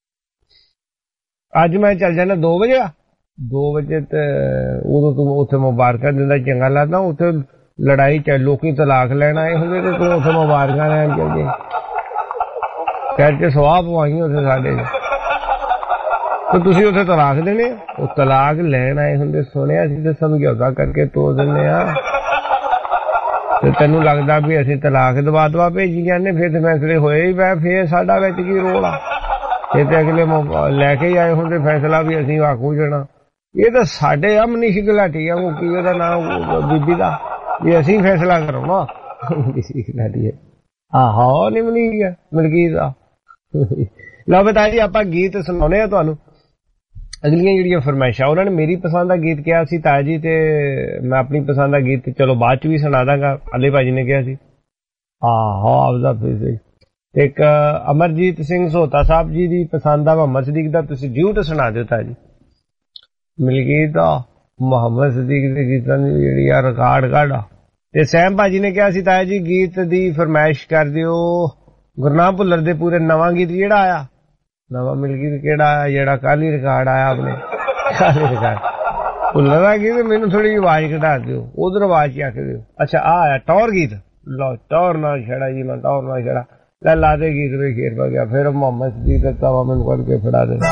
ਅੱਜ ਮੈਂ ਚੱਲ ਜਾਣਾ ਦੋ ਵਜੇ ਦੋ ਵਜੇ ਤੇ ਉਦੋਂ ਤੂੰ ਉੱਥੇ ਮੁਬਾਰਕਾਂ ਦਿੰਦਾ ਚੰਗਾ ਲੱਗਦਾ। ਉੱਥੇ ਲੜਾਈ ਚ ਲੋਕੀ ਤਲਾਕ ਲੈਣ ਆਏ ਹੁੰਦੇ ਤੇ ਤੂੰ ਉੱਥੇ ਮੁਬਾਰਕਾਂ ਲੈਣ ਚੱਲ ਜੇ। ਕਹਿ ਕੇ ਸਵਾਹ ਪਵਾਈ ਉੱਥੇ ਸਾਡੇ ਤੇ ਤੁਸੀਂ ਉੱਥੇ ਤਲਾਕ ਦੇਣੇ, ਉਹ ਤਲਾਕ ਲੈਣ ਆਏ ਹੁੰਦੇ। ਸੁਣਿਆ ਸੀ ਤੇ ਸਮਝੌਤਾ ਕਰਕੇ ਤੋੜ ਦਿੰਦੇ ਆ। ਤੇ ਤੈਨੂੰ ਲੱਗਦਾ ਵੀ ਅਸੀਂ ਤਲਾਕ ਦਵਾ ਦਵਾ ਭੇਜੀ ਜਾਂਦੇ, ਫਿਰ ਤੇ ਫੈਸਲੇ ਹੋਏ ਹੀ ਪਏ, ਫੇਰ ਸਾਡਾ ਵਿੱਚ ਕੀ ਰੋਲ ਆ? ਇਹ ਤੇ ਅਗਲੇ ਲੈ ਕੇ ਹੀ ਆਏ ਹੁੰਦੇ ਫੈਸਲਾ ਵੀ ਅਸੀਂ ਆਖੂ ਜਾਣਾ। ਇਹ ਤਾਂ ਸਾਡੇ ਆ ਮਨੀਸ਼ ਗੁਲਾਟੀ ਆ, ਉਹ ਕੀ ਉਹਦਾ ਨਾਮ ਬੀਬੀ ਦਾ, ਵੀ ਅਸੀਂ ਫੈਸਲਾ ਕਰਾਉਣਾ। ਮਨੀਸ਼ ਗੁਲਾਟੀ ਆਹੋ ਨੀ ਮਨੀਸ਼ ਆ ਮਲਕੀਤ ਦਾ। ਲਓ ਬਤਾ ਜੀ ਆਪਾਂ ਗੀਤ ਸੁਣਾਉਣੇ ਆ ਤੁਹਾਨੂੰ। ਅਗਲੀਆਂ ਜਿਹੜੀਆਂ ਫਰਮਾਇਸ਼ਾਂ ਉਹਨਾਂ ਨੇ ਮੇਰੀ ਪਸੰਦ ਦਾ ਗੀਤ ਕਿਹਾ ਸੀ ਤਾਇਆ ਜੀ, ਤੇ ਮੈਂ ਆਪਣੀ ਪਸੰਦ ਦਾ ਗੀਤ ਚਲੋ ਬਾਅਦ ਚ ਵੀ ਸੁਣਾ ਦਾਂਗਾ। ਅਲੇ ਭਾਜੀ ਨੇ ਕਿਹਾ ਸੀ ਆਹੋ ਆਪਦਾ ਫਿਰ। ਇੱਕ ਅਮਰਜੀਤ ਸਿੰਘ ਸੋਤਾ ਸਾਹਿਬ ਜੀ ਦੀ ਪਸੰਦ ਦਾ ਮੁਹੰਮਦ ਸਦੀਕ ਦਾ ਤੁਸੀਂ ਡਿਊਟ ਸੁਣਾ ਦਿਓ ਤਾਇਆ ਜੀ। ਮਲਕੀਤ ਦਾ ਮੁਹੰਮਦ ਸਦੀਕ ਦੇ ਗੀਤਾਂ ਦੀ ਜਿਹੜੀ ਆ ਰਿਕਾਰਡ ਕੱਢ। ਤੇ ਸੈਮ ਭਾਜੀ ਨੇ ਕਿਹਾ ਸੀ ਤਾਇਆ ਜੀ ਗੀਤ ਦੀ ਫਰਮਾਇਸ਼ ਕਰ ਦਿਓ ਗੁਰਨਾਮ ਭੁੱਲਰ ਦੇ ਪੂਰੇ ਨਵਾਂ ਗੀਤ ਜਿਹੜਾ ਆਇਆ, ਨਵਾਂ ਮਿਲਗੀਤ ਕਿਹੜਾ ਆਇਆ ਜਿਹੜਾ ਕੱਲ ਹੀ ਰਿਕਾਰਡ ਆਇਆ ਆਪਣੇ ਕੱਲ ਹੀ ਰਿਕਾਰਡ ਭੁੱਲਰ ਦਾ ਗੀਤ। ਮੈਨੂੰ ਥੋੜੀ ਜਿਹੀ ਆਵਾਜ਼ ਘਟਾ ਦਿਓ, ਉਧਰ ਆਵਾਜ਼ ਚੱਕ ਦਿਓ। ਅੱਛਾ ਆ ਆਇਆ ਟੌਰ ਗੀਤ। ਲਓ ਟੌਰ ਨਾਲ ਛੜਾ ਜੀ, ਮੈਂ ਟੌਰ ਨਾਲ ਛੜਾ ਲੈ ਲਾ ਦੇ ਗੀਤ ਵੀ ਖੇਰ ਪਾ ਗਿਆ। ਫਿਰ ਮੁਹੰਮਦ ਸਦੀਕ ਦਾ ਤਵਾ ਮੈਨੂੰ ਕੱਢ ਕੇ ਫੜਾ ਦੇ।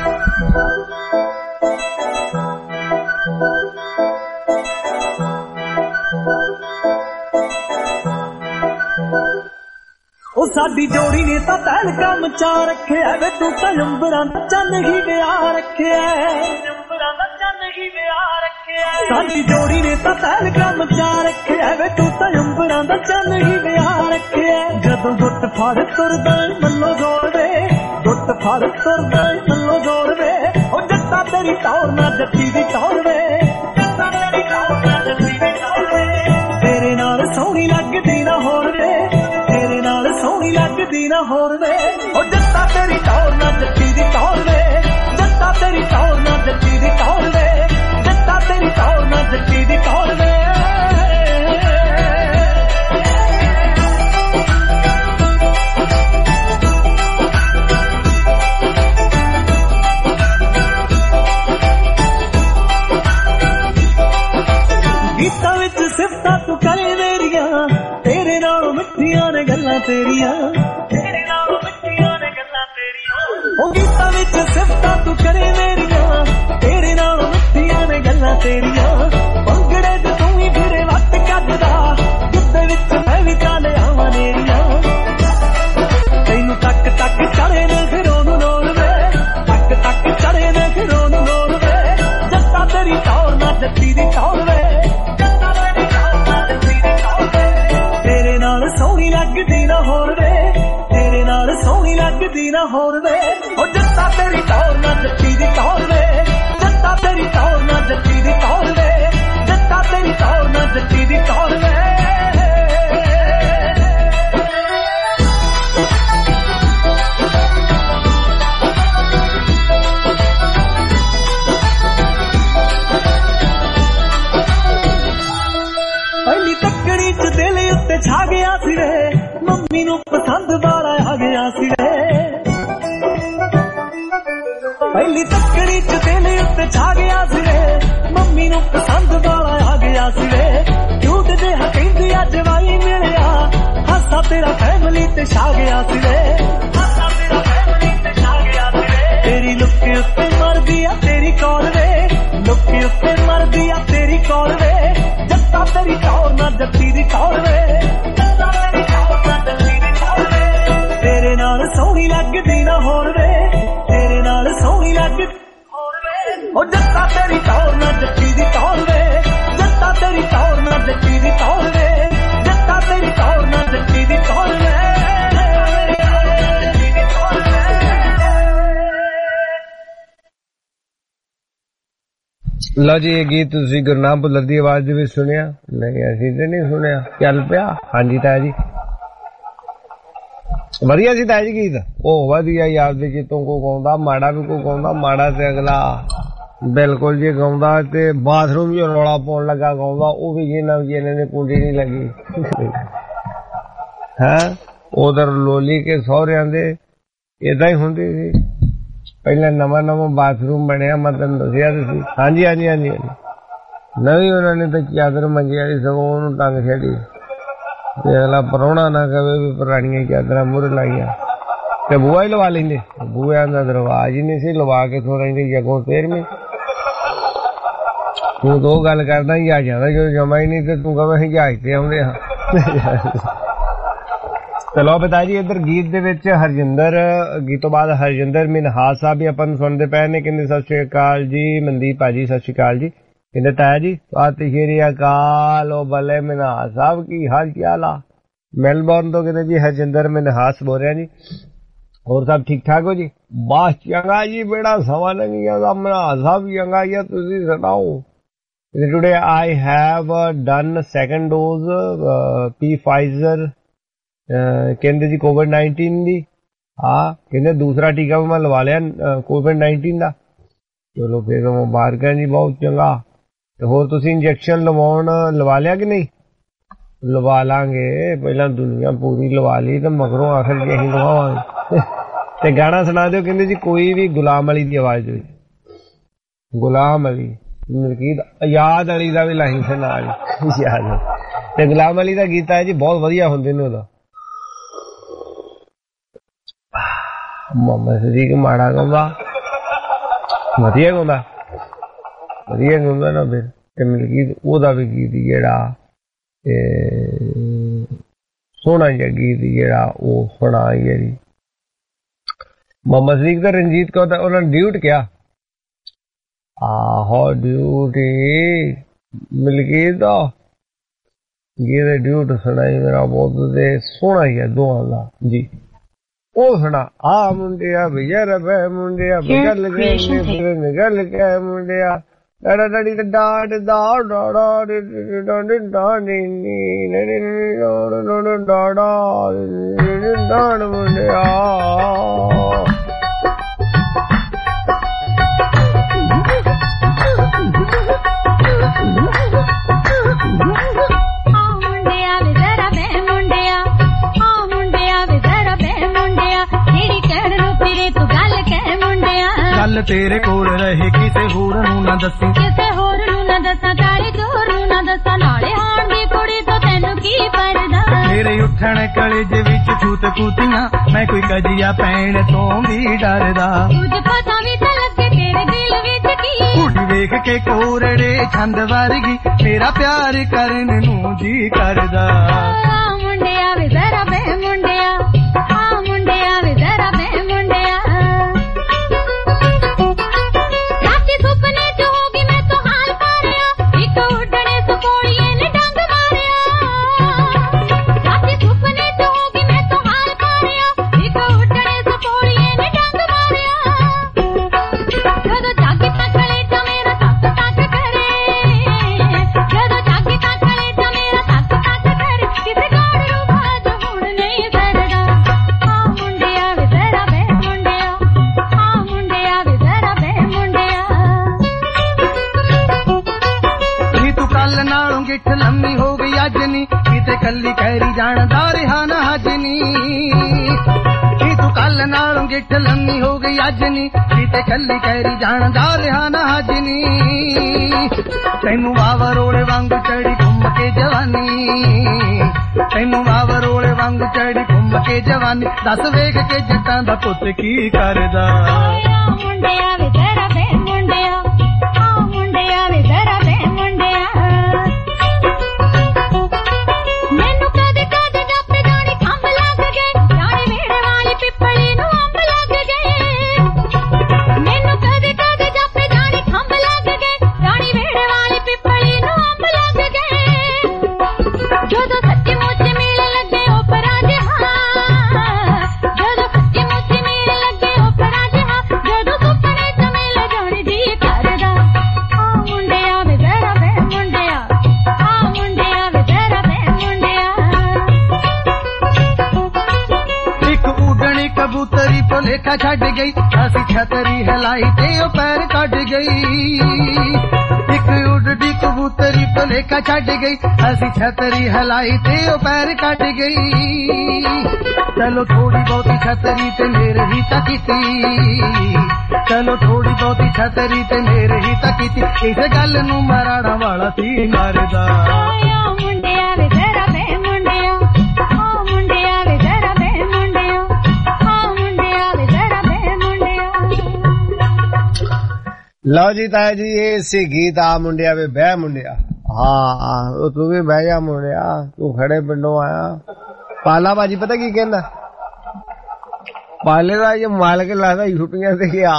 ਉਹ ਸਾਡੀ ਜੋੜੀ ਨੇ ਤਾਂ ਤੈਨ ਕੰਮ ਚਾ ਰੱਖਿਆ ਵੇ, ਤੂੰ ਤਾਂ ਅੰਬਰਾਂ ਦਾ ਚੰਨ ਹੀ ਵਿਆਹ ਰੱਖਿਆ, ਅੰਬਰਾਂ ਦਾ ਚੰਨ ਹੀ ਵਿਆਹ ਰੱਖਿਆ। ਸਾਡੀ ਜੋੜੀ ਨੇ ਤਾਂ ਤੈਨ ਕੰਮ ਚਾ ਰੱਖਿਆ ਵੇ, ਤੂੰ ਤਾਂ ਅੰਬਰਾਂ ਦਾ ਚੰਨ ਹੀ ਵਿਆਹ ਰੱਖਿਆ। ਜਦੋਂ ਗੁੱਟ ਫੜ ਤੁਰਦਾ ਮੱਲੋ ਜੋੜ ਵੇ, ਗੁੱਟ ਫੜ ਤੁਰਦਾ ਮੱਲੋ ਜੋੜ ਵੇ। ਉਹ ਜੱਟਾ ਤੇਰੀ ਟੌਰ ਨਾ ਜੱਟੀ ਦੀ ਟੌਰ ਵੇ, ਜੱਟਾ ਤੇਰੀ ਟੌਰ ਨਾ ਜੱਟੀ ਦੀ ਟੌਰ ਵੇ। ਤੇਰੇ ਨਾਲ ਸੋਹਣੀ ਲੱਗਦੀ ਨਾ ਹੋਰ ਵੇ, ਸੋਹਣੀ ਲੱਗਦੀ ਨਾ ਹੋਰ ਵੇ। ਉਹ ਜੱਟਾ ਤੇਰੀ ਟੌਰ ਨਾ ਜੱਟੀ ਦੀ ਟੌਰ ਵੇ, ਜੱਟਾ ਤੇਰੀ ਟੌਰ ਨਾ ਜੱਟੀ ਦੀ ਟੌਰ ਵੇ, ਜੱਟਾ ਤੇਰੀ ਟੌਰ ਨਾ ਜੱਟੀ ਦੀ ਟੌਰ ਵੇ। ਗੀਤਾਂ ਵਿੱਚ ਸਿਫਤਾਂ ਤੂੰ ਕਰੇ ਮੇਰੀਆਂ, ਤੇਰੇ ਨਾਲੋਂ ਮਿੱਠੀਆਂ ਨੇ ਗੱਲਾਂ ਤੇਰੀਆਂ, ਤੇਰੇ ਨਾਲੋਂ ਮਿੱਠੀਆਂ ਨੇ ਗੱਲਾਂ ਤੇਰੀਆਂ। ਉਹ ਗੀਤਾਂ ਵਿੱਚ ਸਿਫਤਾਂ ਤੂੰ ਕਰੇ ਮੇਰੀਆਂ, ਤੇਰੇ ਨਾਲੋਂ ਮਿੱਠੀਆਂ ਨੇ ਗੱਲਾਂ ਤੇਰੀਆਂ। ਭੰਗੜੇ ਚ ਤੂੰ ਹੀ ਫਿਰੇ ਵੱਟ ਕੱਢਦਾ, ਗੁੱਦੇ ਵਿੱਚ ਮੈਂ ਵੀ ਚਾਲੇ ਆਵਾਂ ਨੇਰੀਆਂ। ਤੈਨੂੰ ਤੱਕ ਤੱਕ ਚੜੇ ਨੇ ਫਿਰੋਂ ਨੂੰ ਲੋੜ ਵੇ, ਤੱਕ ਤੱਕ ਚੜੇ ਨੇ ਫਿਰੋਂ ਨੂੰ ਲੋੜ ਵੇ। मेरी तकड़ी च तेरे उत्ते छा गया सी वे मम्मी नू पसंद वाला आ गया सी वे क्यूट जिहा कहंदी अज वाई मिलिया हासा तेरा फैमिली ते छा गया सी वे हासा तेरा फैमिली ते छा गया सी वे तेरी लुक उत्ते मर दिया तेरी कॉल वे लुक उत्ते मर दिया तेरी कॉल वे जत्ता तेरी टौर ना जत्ती दी टौर वे जत्ता तेरी टौर ना जत्ती दी टौर वे तेरे नाल सोहनी लगदी ना होर वे तेरे नाल सोहनी लगदी होर वे ओ जत्ता तेरी टौर ना जत्ती दी टौर वे जत्ता तेरी टौर ना जत्ती दी टौर वे जत्ता तेरी टौर ना जत्ती दी टौर वे लो जी ये गीत तुसी गुरनाम भुल्लर दी आवाज दे विच सुनिया नहीं असीं ते नहीं सुनिया चल पिया हाँ जी ताया जी वधिया सी ताया जी गीत ओ वधिया याद दे चितों को गाउंदा माड़ा भी को गाउंदा माड़ा ते अगला बिल्कुल जी गाउंदा ते बाथरूम जो रौला पाउण लगा गाउंदा ओ भी जिन्ना जिन्ने ने कुंडी नहीं लगी हैं उधर लोली के सौहरियां दे इदां ही हुंदी सी पहले नवा नवा बाथरूम बनया मैं तेन दसिया हाँ जी हाँ जी हाँ जी नवी उन्होंने तो चादर मंजी वाली सगों उन्होंने टंग छड़ी अगला परौना ना कहे भी पुरानिया चादर मुर लाइया ते बुआ ही लवा लेंगे बुआ का दरवाज ही नहीं सी लवा के सो रही जगों तेर में तू तो गल करदा जहाजा जो जमा ही नहीं तू कहे जहाज ते आउंदे हां चलो बता जी इधर गीत दे विच हरजिंदर गीतों बाद हरजिंदर मिनहास साहब भी अपन सुनते पे ने कहंदे सत श्री अकाल जी मनदीप भाजी सत श्री अकाल जी कहंदे ताया जी सत श्री अकाल ओ भले मिनहास साहब की हाल क्या मेलबोर्न तो कहते जी हरजिंदर मिनहास बोल रहे हैं जी और सब ठीक ठाक हो जी बस चंगा जी बेड़ा सवा लंघिया दा मिनहास साहब चंगा या तुसी सुनाओ today I have done second dose पी फाइजर कहते जी कोविड नाइनटीन दी हाँ कहते दूसरा टीका भी मैं लवा लिया कोविड नाइनटीन का चलो फिर मुबारक जी बहुत चंगा तो होर तुसी इंजेक्शन लवाउण लवा लिया कि नहीं लवा लांगे पहला दुनिया पूरी लवा ली तो मगरों आखिर जी असीं लवावांगे ते गाना सुना दो कहते जी कोई भी गुलाम अली की आवाज दे गुलाम अली मलकीत याद अली का भी लाइन से नाल याद ते गुलाम अली का गीत है जी बहुत वधिया हुंदे ने ओदा मोहम्मद सदीक माड़ा गाउंदा वधिया गाउंदा वधिया गाउंदा ना फिर ते मलकीत ओदा भी गीत जेड़ा सोहना जिहा गीत जेड़ा ओह सुना जेड़ी मोहम्मद सदीक ते रंजीत को उन्होंने ड्यूट किया आहो ड्यूटी मलकीत दा गीत ड्यूट सुनाई मेरा बहुत दे सोहना ही है दोहां दा जी ओ सुना आ मुंडिया भैया रबे मुंडिया निकल गए फिर निकल गए मुंडिया डा डा डा डा डा डा डा डा डा डा डा मुंडिया गल तेरे कोल रहे किसे होर नूं ना दसी किसे होर नूं ना दसा तारे जोर नूं ना दसा नाले आण दी कुड़ी तो तैनू की परदा मेरे उठण कलेजे विच छूत कूतियां मैं कोई कजिया पैण तो भी डरदा तुझ पता भी तो लगे तेरे दिल विच की कुड़ी वेख के कोरड़े छंद वर्गी मेरा प्यार करन नूं जी करदा आ मुंडिया वे जरा बे मुंडिया आ मुंडिया वे जरा बे मुंडिया लम्मी हो गई अजनी किते कली कहरी जानदा रिहा ना हजनी तू कल ਕੱਲ ਨਾਲੋਂ ਗਿੱਠ ਲੰਮੀ ਹੋ ਗਈ ਅੱਜ ਨੀ ਕਿਤੇ ਕੱਲੀ ਕਹਿਰੀ ਜਾਣ ਜਾ ਰਿਹਾ ਨਾ ਅੱਜ ਨੀ ਤੈਨੂੰ ਵਾਵਰੋਲੇ ਵਾਂਗੂ ਚੜੀ ਘੁੰਮ ਕੇ ਜਵਾਨੀ ਤੈਨੂੰ ਵਾਵਰੋਲੇ ਵਾਂਗੂ ਚੜੀ ਘੁੰਮ ਕੇ ਜਵਾਨੀ ਦੱਸ ਵੇਖ ਕੇ ਜੱਟਾਂ ਦਾ ਪੁੱਤ ਕੀ ਕਰਦਾ ਮੁੰਡਿਆ ਵੇ ਤੇਰਾ ਵੇ ਮੁੰਡਿਆ ਆ ਮੁੰਡਿਆ ਵੇ ਤੇਰਾ ਵੇ ਮੁੰਡਿਆ ਮੈਨੂੰ ਕਦੇ ਕਦੇ ਜੱਪ ਜਾਣੀ ਖੰਭ ਲੱਗ ਗਏ ਜਾਣੀ ਵੇੜੇ ਵਾਲੀ ਪਿੱਪਲੀ ਨੂੰ ਅੰਬ ਲੱਗ ਗਏ ਮੈਨੂੰ ਕਦੇ ਕਦੇ ਜੱਪ ਜਾਣੀ ਖੰਭ ਲੱਗ ਗਏ ਜਾਣੀ ਵੇੜੇ ਵਾਲੀ ਪਿੱਪਲੀ ਨੂੰ ਅੰਬ ਲੱਗ ਗਏ ਜਦੋਂ ਸੱਚੀ ਮੁੱਚ ਮਿਲ ਲੱਗੇ ਉਪਰਾ ਜਿਹਾ ਜਦੋਂ ਸੱਚੀ ਮੁੱਚ ਮਿਲ ਲੱਗੇ ਉਪਰਾ ਜਿਹਾ ਜਦੋਂ ਸੁਪਨੇ ਚ ਮਿਲ ਜਾਣ ਜੀ ਕਰਦਾ ਆ ਮੁੰਡਿਆ ਵੇ ਜ਼ਰਾ ਵੇ ਮੁੰਡਿਆ ਆ ਮੁੰਡਿਆ ਵੇ ਜ਼ਰਾ ਵੇ ਮੁੰਡਿਆ ਇੱਕ ਉਡਣੀ ਕਬੂਤਰੀ ਭੁਲੇਖਾ ਛੱਡ ਗਈ ਅਸੀਂ ਛਤਰੀ ਹਿਲਾਈ ਤੇ ਉਹ ਪੈਰ ਕੱਢ ਗਈ ਇੱਕ ਉਡਦੀ ਕਬੂਤਰੀ ਭੁਲੇਖਾ ਛੱਡ ਗਈ ਅਸੀਂ ਛਤਰੀ ਹਿਲਾਈ ਤੇ ਉਹ ਪੈਰ ਕੱਢ ਗਈ ਚਲੋ ਥੋੜੀ ਬਹੁਤੀ ਛਤਰੀ ਤੇ ਮੇਰੇ ਹੀ ਤਾਂ ਕੀਤੀ ਚਲੋ ਥੋੜੀ ਬਹੁਤੀ ਛਤਰੀ ਤੇ ਮੇਰੇ ਹੀ ਤਾਂ ਕੀਤੀ ਇਸ ਗੱਲ ਨੂੰ ਮਰਾੜਾ ਵਾਲਾ ਸੀ ਮਾਰਦਾ ਆ ਮੁੰਡਿਆ ਵੇ ਜ਼ਰਾ ਵੇ ਮੁੰਡਿਆ ਆ ਮੁੰਡਿਆ ਵੇ ਜ਼ਰਾ ਵੇ ਮੁੰਡਿਆ ਆ ਮੁੰਡਿਆ ਵੇ ਜ਼ਰਾ ਵੇ ਮੁੰਡਿਆ ਲਓ ਜੀ ਤਾਇਆ ਜੀ ਇਹ ਸੀ ਗੀਤ ਆ ਮੁੰਡਿਆ ਵੇ ਬਹਿ ਮੁੰਡਿਆ ਹਾਂ ਤੂੰ ਵੀ ਬਹਿ ਜਾ ਮੁੰਡਿਆ ਤੂੰ ਖੜੇ ਪਿੰਡੋਂ ਆਇਆ ਪਾਲਾ ਬਾਜੀ ਪਤਾ ਕੀ ਕਹਿੰਦਾ ਪਾਲੇ ਦਾ ਇਹ ਮਾਲਕ ਲੱਗਦਾ ਛੁੱਟੀਆਂ ਤੇ ਗਿਆ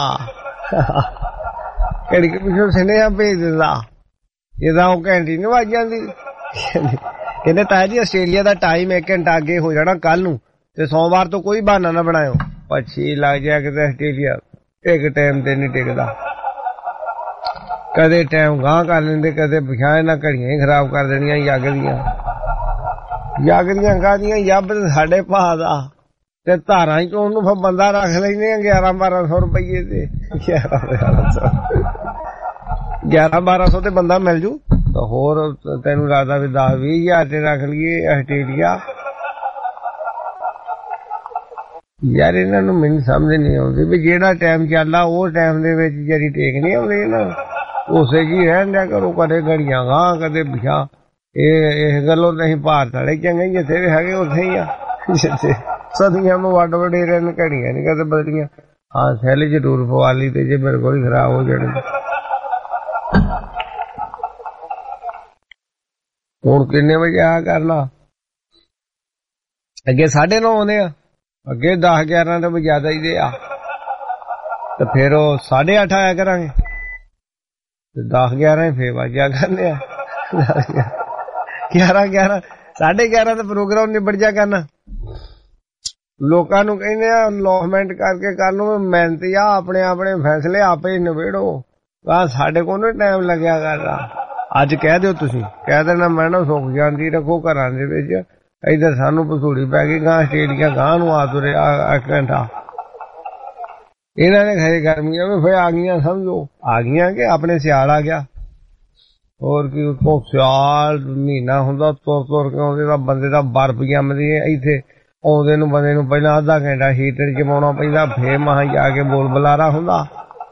ਕਿਹੜੀ ਕਿ ਪਿੱਛੋਂ ਸੁਨੇਹਾ ਭੇਜ ਦਿੰਦਾ ਇਹਦਾ ਉਹ ਘੰਟੀ ਨੀ ਵੱਜ ਜਾਂਦੀ ਕਹਿੰਦੇ ਤਾਇਆ ਜੀ ਆਸਟ੍ਰੇਲੀਆ ਦਾ ਟਾਈਮ ਇੱਕ ਘੰਟਾ ਅੱਗੇ ਹੋ ਜਾਣਾ ਕੱਲ ਨੂੰ ਤੇ ਸੋਮਵਾਰ ਤੋਂ ਕੋਈ ਬਹਾਨਾ ਨਾ ਬਣਾਇਓ ਪੱਛੀ ਲੱਗ ਜਾ ਕਿਤੇ ਆਸਟ੍ਰੇਲੀਆ ਇੱਕ ਟਾਈਮ ਤੇ ਨਹੀਂ ਟਿਕਦਾ ਕਦੇ ਟਾਈਮ ਗਾਂ ਕਰ ਲੈਂਦੇ ਕਦੇ ਪਿਛਾਂ ਨਾ ਘੜੀਆਂ ਹੀ ਖਰਾਬ ਕਰ ਦੇਣੀਆਂ ਯੱਗ ਦੀਆਂ ਯੱਗ ਦੀਆਂ ਕਾਹਦੀਆਂ ਯੱਬ ਸਾਡੇ ਭਾਅ ਦਾ ਤੇ ਧਾਰਾਂ ਹੀ ਚੋਣ ਨੂੰ ਫਿਰ ਬੰਦਾ ਰੱਖ ਲੈਂਦੇ ਆ ਗਿਆਰਾਂ ਬਾਰਾਂ ਸੌ ਰੁਪਈਏ ਤੇ ਗਿਆਰਾਂ ਬਾਰਾਂ ਸੌ ਤੇ ਬੰਦਾ ਮਿਲ ਜੂ ਤਾਂ ਹੋਰ ਤੈਨੂੰ ਲੱਗਦਾ ਵੀ ਦਸ ਵੀਹ ਹਜ਼ਾਰ ਤੇ ਰੱਖ ਲਈਏ ਆਸਟ੍ਰੇਲੀਆ ਯਾਰ ਇਹਨਾਂ ਨੂੰ ਮੈਨੂੰ ਸਮਝ ਨਹੀਂ ਆਉਂਦੀ ਵੀ ਜਿਹੜਾ ਟਾਈਮ ਚੱਲਦਾ ਉਹ ਟਾਈਮ ਦੇ ਵਿੱਚ ਜਿਹੜੀ ਟੇਕ ਨਹੀਂ ਆਉਂਦੀ ਨਾ ਉਸੇ ਜੀ ਰਹਿਣ ਦਿਆ ਕਰੋ ਕਦੇ ਘੜੀਆਂ ਗਾਂ ਕਦੇ ਪਿਛਾਂ ਇਹ ਇਸ ਗੱਲੋਂ ਨਹੀਂ ਭਾਰਤ ਵਾਲੇ ਚੰਗੇ ਜਿੱਥੇ ਵੀ ਹੈਗੇ ਉੱਥੇ ਹੀ ਆ ਜਿੱਥੇ ਸਦੀਆਂ ਨੂੰ ਵੱਡ ਵਡੇਰੇ ਨੇ ਘੜੀਆਂ ਨਹੀਂ ਕਦੇ ਬਦਲੀਆਂ ਹਾਂ ਸੈਲ ਜ਼ਰੂਰ ਪਵਾ ਲਈ ਤੇ ਜੇ ਮੇਰੇ ਕੋਲ ਹੀ ਖਰਾਬ ਹੋ ਜਾਣੀ ਹੁਣ ਕਿੰਨੇ ਵਜੇ ਆ ਕਰਨਾ ਅੱਗੇ ਸਾਢੇ ਨੌ ਆਉਂਦੇ ਆ ਅੱਗੇ ਦਸ ਗਿਆਰਾਂ ਤੋਂ ਜ਼ਿਆਦਾ ਹੀ ਦੇ ਆ ਤੇ ਫਿਰ ਉਹ ਸਾਢੇ ਅੱਠ ਆਇਆ ਕਰਾਂਗੇ ਤੇ ਦਸ ਗਿਆਰਾਂ ਫੇਰ ਵਾਜਿਆ ਕਰਨੇ ਆ ਗਿਆਰਾਂ ਗਿਆਰਾਂ ਸਾਢੇ ਗਿਆਰਾਂ ਦਾ ਪ੍ਰੋਗਰਾਮ ਨਿਬੜ ਜਾ ਕਰਨਾ ਲੋਕਾਂ ਨੂੰ ਕਹਿੰਦੇ ਆ ਅਨਲੌਸਮੈਂਟ ਕਰਕੇ ਕਰ ਲਓ ਮਿਹਨਤ ਆ ਆਪਣੇ ਆਪਣੇ ਫੈਸਲੇ ਆਪੇ ਨਿਬੇੜੋ ਆ ਸਾਡੇ ਕੋਲ ਨੀ ਟਾਈਮ ਲੱਗਿਆ ਕਰਦਾ ਅੱਜ ਕਹਿ ਦਿਓ ਤੁਸੀਂ ਕਹਿ ਦੇਣਾ ਮੈਂ ਨਾ ਸੁੱਖ ਸ਼ਾਂਤੀ ਰੱਖੋ ਘਰਾਂ ਦੇ ਵਿੱਚ ਇੱਧਰ ਸਾਨੂੰ ਪਸੂੜੀ ਪੈ ਗਈ ਗਾਂ ਆਸਟ੍ਰੇਲੀਆ ਗਾਂ ਨੂੰ ਆ ਤੁਰੇ ਆ ਘੰਟਾ ਇਹਨਾਂ ਨੇ ਖਰੇ ਗਰਮੀਆਂ ਵੀ ਫਿਰ ਆ ਗਈਆਂ ਸਮਝੋ ਆ ਗਈਆਂ ਕਿ ਆਪਣੇ ਸਿਆਲ ਆ ਗਿਆ ਹੋਰ ਕੀ ਉਤੋਂ ਸਿਆਲ ਮਹੀਨਾ ਹੁੰਦਾ ਤੁਰ ਤੁਰ ਕੇ ਆਉਂਦੇ ਤਾਂ ਬੰਦੇ ਦਾ ਬਰਫ਼ ਜੰਮਦੀ ਹੈ ਇੱਥੇ ਆਉਂਦੇ ਨੂੰ ਬੰਦੇ ਨੂੰ ਪਹਿਲਾਂ ਅੱਧਾ ਘੰਟਾ ਹੀਟਰ ਜਮਾਉਣਾ ਪੈਂਦਾ ਫੇਰ ਮਹਾਂ ਜਾ ਕੇ ਬੋਲ ਬੁਲਾਰਾ ਹੁੰਦਾ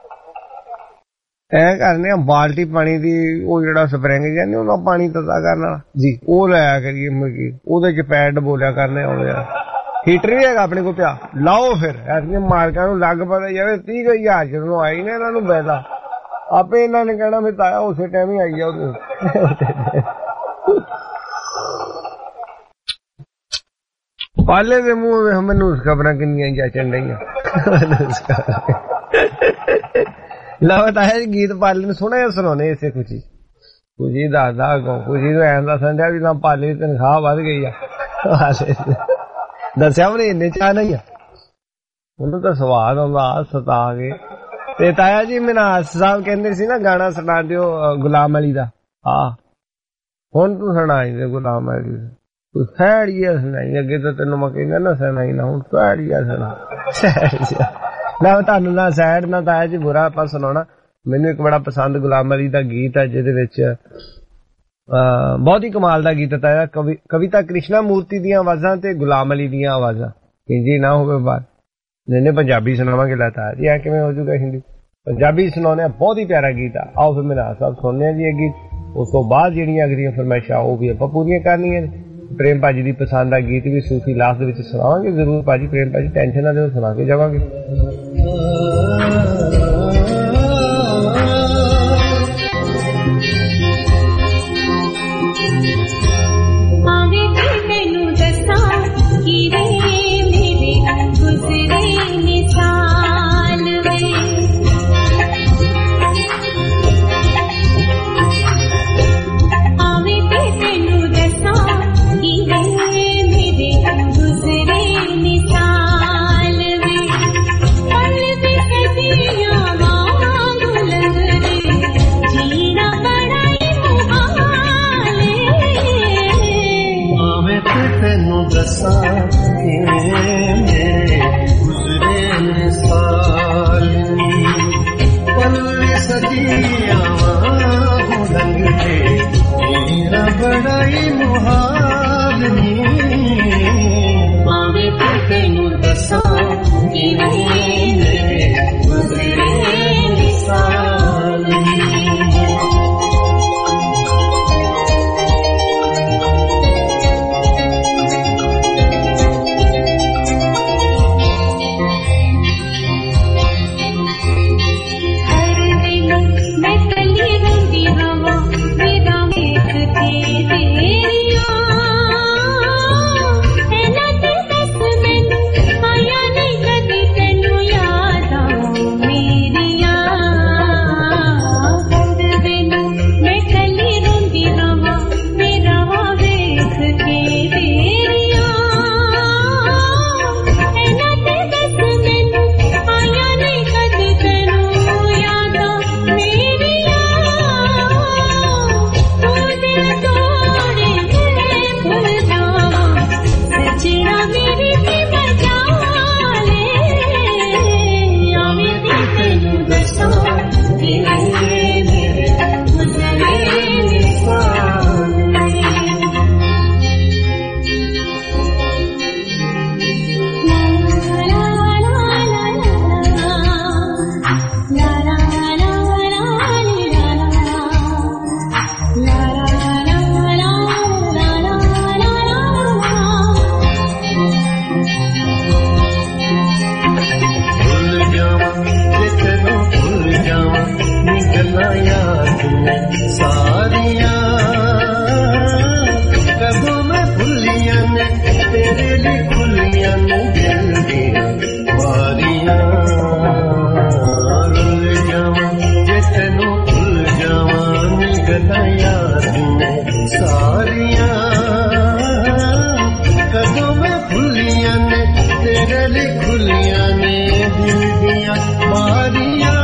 ਐ ਕਰਨੇ ਆ ਬਾਲਟੀ ਪਾਣੀ ਦੀ ਉਹ ਜਿਹੜਾ ਸਪਰਿੰਗ ਜਾਂਦੇ ਉਹਦਾ ਪਾਣੀ ਤਤਾ ਕਰਨਾ ਜੀ ਉਹ ਲਾਇਆ ਕਰੀਏ ਮੁਰਗੀ ਉਹਦੇ ਚ ਪੈਡ ਬੋਲਿਆ ਕਰਨੇ ਆਉਂਦੇ ਆ ਹੀਟਰ ਵੀ ਹੈਗਾ ਆਪਣੇ ਕੋਲ ਪਿਆ ਲਾਓ ਫਿਰ ਐਸੀਆਂ ਮਾਲਕਾਂ ਨੂੰ ਲੱਗ ਪਤਾ ਜਾਵੇ ਤੀਹ ਕੁ ਹਜ਼ਾਰ ਜਦੋਂ ਆਈ ਨੇ ਇਹਨਾਂ ਨੂੰ ਬੈਦਾ ਆਪੇ ਇਹਨਾਂ ਨੇ ਕਹਿਣਾ ਵੀ ਤਾਇਆ ਉਸੇ ਟਾਈਮ ਹੀ ਆਈ ਜਾਓ ਪਾਲੇ ਦੇ ਮੂੰਹ ਵੇਖ ਮੈਨੂੰ ਖਬਰਾਂ ਕਿੰਨੀਆਂ ਜਾਚਣ ਡਈਆਂ ਲਓ ਤਾਇਆ ਜੀ ਗੀਤ ਪਾਲੇ ਨੂੰ ਸੁਣਿਆ ਸੁਣਾਉਣੇ ਇਸੇ ਖੁਸ਼ੀ ਖੁਸ਼ੀ ਦੱਸਦਾ ਅੱਗੋਂ ਖੁਸ਼ੀ ਨੂੰ ਐਂ ਦੱਸਣ ਡਿਆ ਵੀ ਨਾ ਪਾਲੇ ਦੀ ਤਨਖਾਹ ਵੱਧ ਗਈ ਆ ਦੱਸਿਆ ਉਹਨੇ ਇੰਨੇ ਚਾਹ ਨਹੀਂ ਆ ਉਹਨੂੰ ਤਾਂ ਸਵਾਦ ਆਉਂਦਾ ਸਤਾ ਕੇ ਤੇ ਤਾਇਆ ਜੀ ਮਨਾਸ ਸਾਹਿਬ ਕਹਿੰਦੇ ਸੀ ਨਾ ਗਾਣਾ ਸੁਣਾ ਦਿਓ ਗੁਲਾਮ ਅਲੀ ਦਾ ਹਾਂ ਹੁਣ ਤੂੰ ਸੁਣਾਈ ਦੇ ਗੁਲਾਮ ਅਲੀ ਦਾ ਤੂੰ ਸੈੜੀਆ ਸੁਣਾਈ ਅੱਗੇ ਤਾਂ ਤੈਨੂੰ ਮੈਂ ਕਹਿੰਦਾ ਨਾ ਸੁਣਾਈ ਨਾ ਹੁਣ ਸੈੜੀਆ ਸੁਣਾ ਨਾ ਤੁਹਾਨੂੰ ਨਾ ਸੈਡ ਨਾ ਤਾਇਆ ਜੀ ਬੁਰਾ ਆਪਾਂ ਸੁਣਾਉਣਾ ਮੈਨੂੰ ਇੱਕ ਬੜਾ ਪਸੰਦ ਗੁਲਾਮ ਅਲੀ ਦਾ ਗੀਤ ਹੈ ਜਿਹਦੇ ਵਿੱਚ ਬਹੁਤ ਹੀ ਕਮਾਲ ਦਾ ਗੀਤ ਤਾਇਆ ਕਵਿਤਾ ਕ੍ਰਿਸ਼ਨਾ ਮੂਰਤੀ ਦੀਆਂ ਆਵਾਜ਼ਾਂ ਤੇ ਗੁਲਾਮ ਅਲੀ ਦੀਆਂ ਆਵਾਜ਼ਾਂ ਇੰਜੀ ਨਾ ਹੋਵੇ ਬਾਤ जिन्हें पंजाबी सुनावांगे लता जी आ किवें हो जूगा हिंदी पंजाबी सुनाने बहुत ही प्यारा गीत आ आओ फिर मेरा साहब सुनने जी ये गीत उस तो बाद जिहड़ियां अगलियां फरमाइशां वो भी आपां पूरियां करनियां प्रेम भाजी दी पसंद दा गीत भी सूफी लास्ट दे विच सुनावांगे जरूर भाजी प्रेम भाजी टेंशन ना लो सुना के जावांगे आवे मैनू दसा कि रे मेरे गुजरे मिसाल वे आवे मैनू दसा कि रे मेरे गुजरे मिसाल वे पल भी सदियां वांग लग रे जीना बड़ा ही मुहाल आवे तेनू दसा कि मेरे गुजरे मिसाल पल सदियां लंघ के मेरा बड़ा ही मुहाल आवे तेनू दसा कि मेरे गुजरे मिसाल मैं कली रंगी हवा मेरा देखते तेरिया है ना ते बस मैनू आया नहीं कदी तेनू याद आओ मेरिया मैं कली रंगी हवा मेरा देखते तेरिया है ना ते बस मैनू आया नहीं कदी तेनू याद आओ मेरिया तू दिल तोड़े मैं भूल जावा सजना मेरी भी बचा ले आवे तेनू दसा कि मेरे गुजरे मिसाल ला ला ला ला ला भूल जावा जितनों भूल जावा निकला याद में सारिया कदों में भूलिया ने तेरे लिए खुलिया ने दिल दिया बारिया भूल जावा जितनों भूल जावा निकला याद में सारिया कदों में भूलिया ने तेरे लिए खुलिया ने दिल दिया बारिया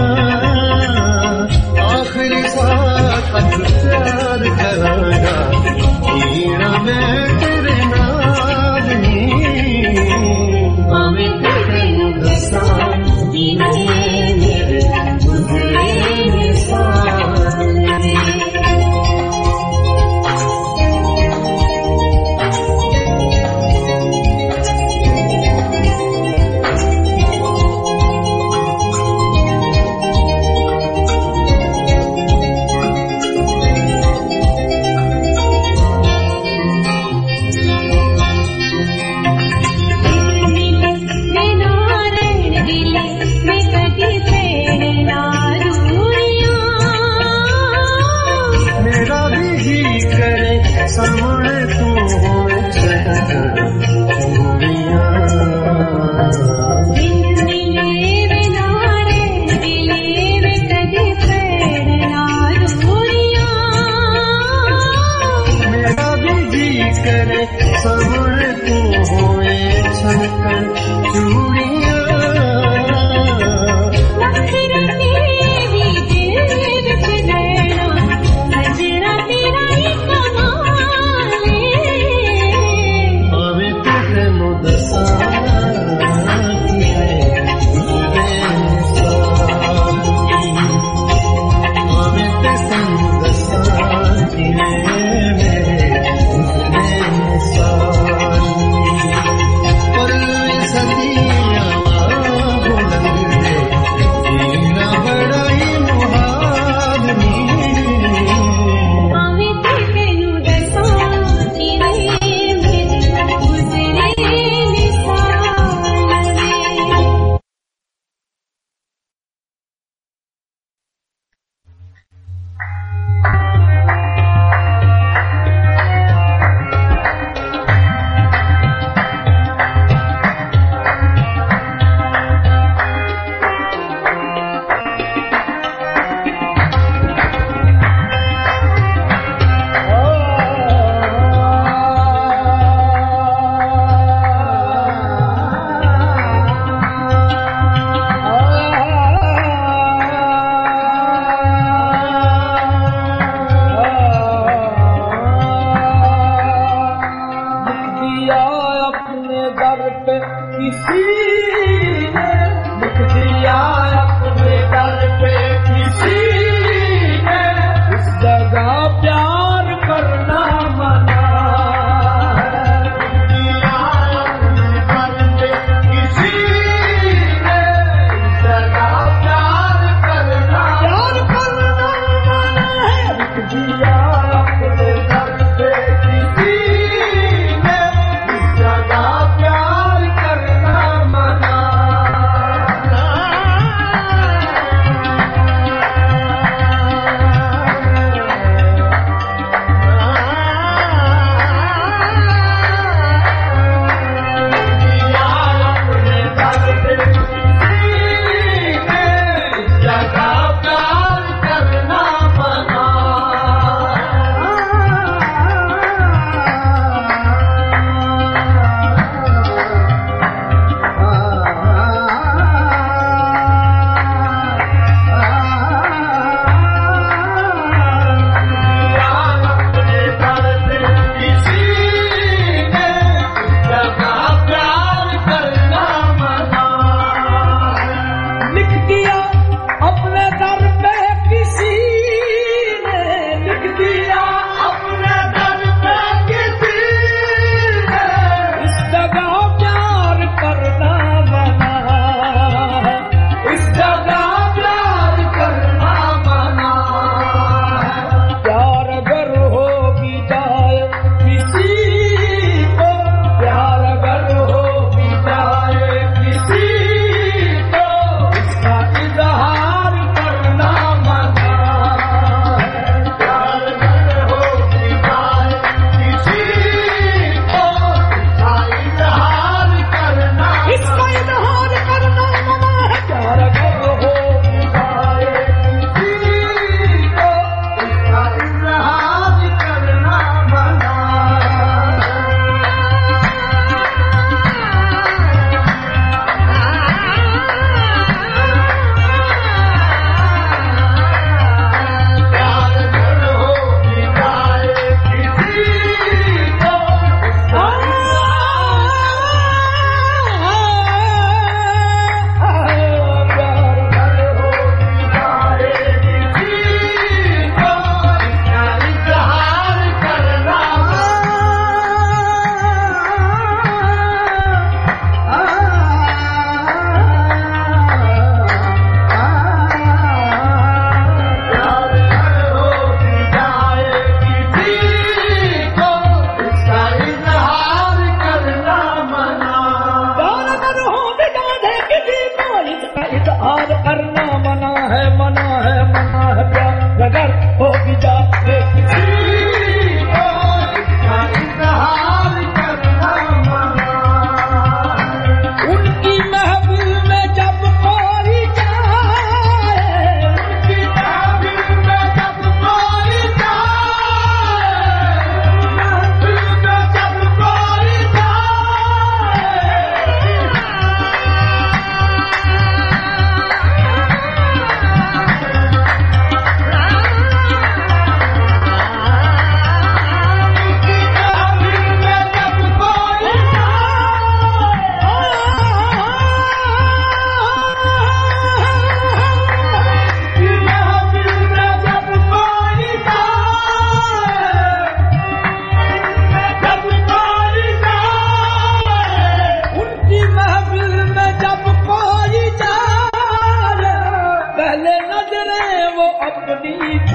आखिरी साथ अब प्यार करांगा हीरा मैं तेरे नाल आवे तेनू दसा कि मेरे गुजरे मिसाल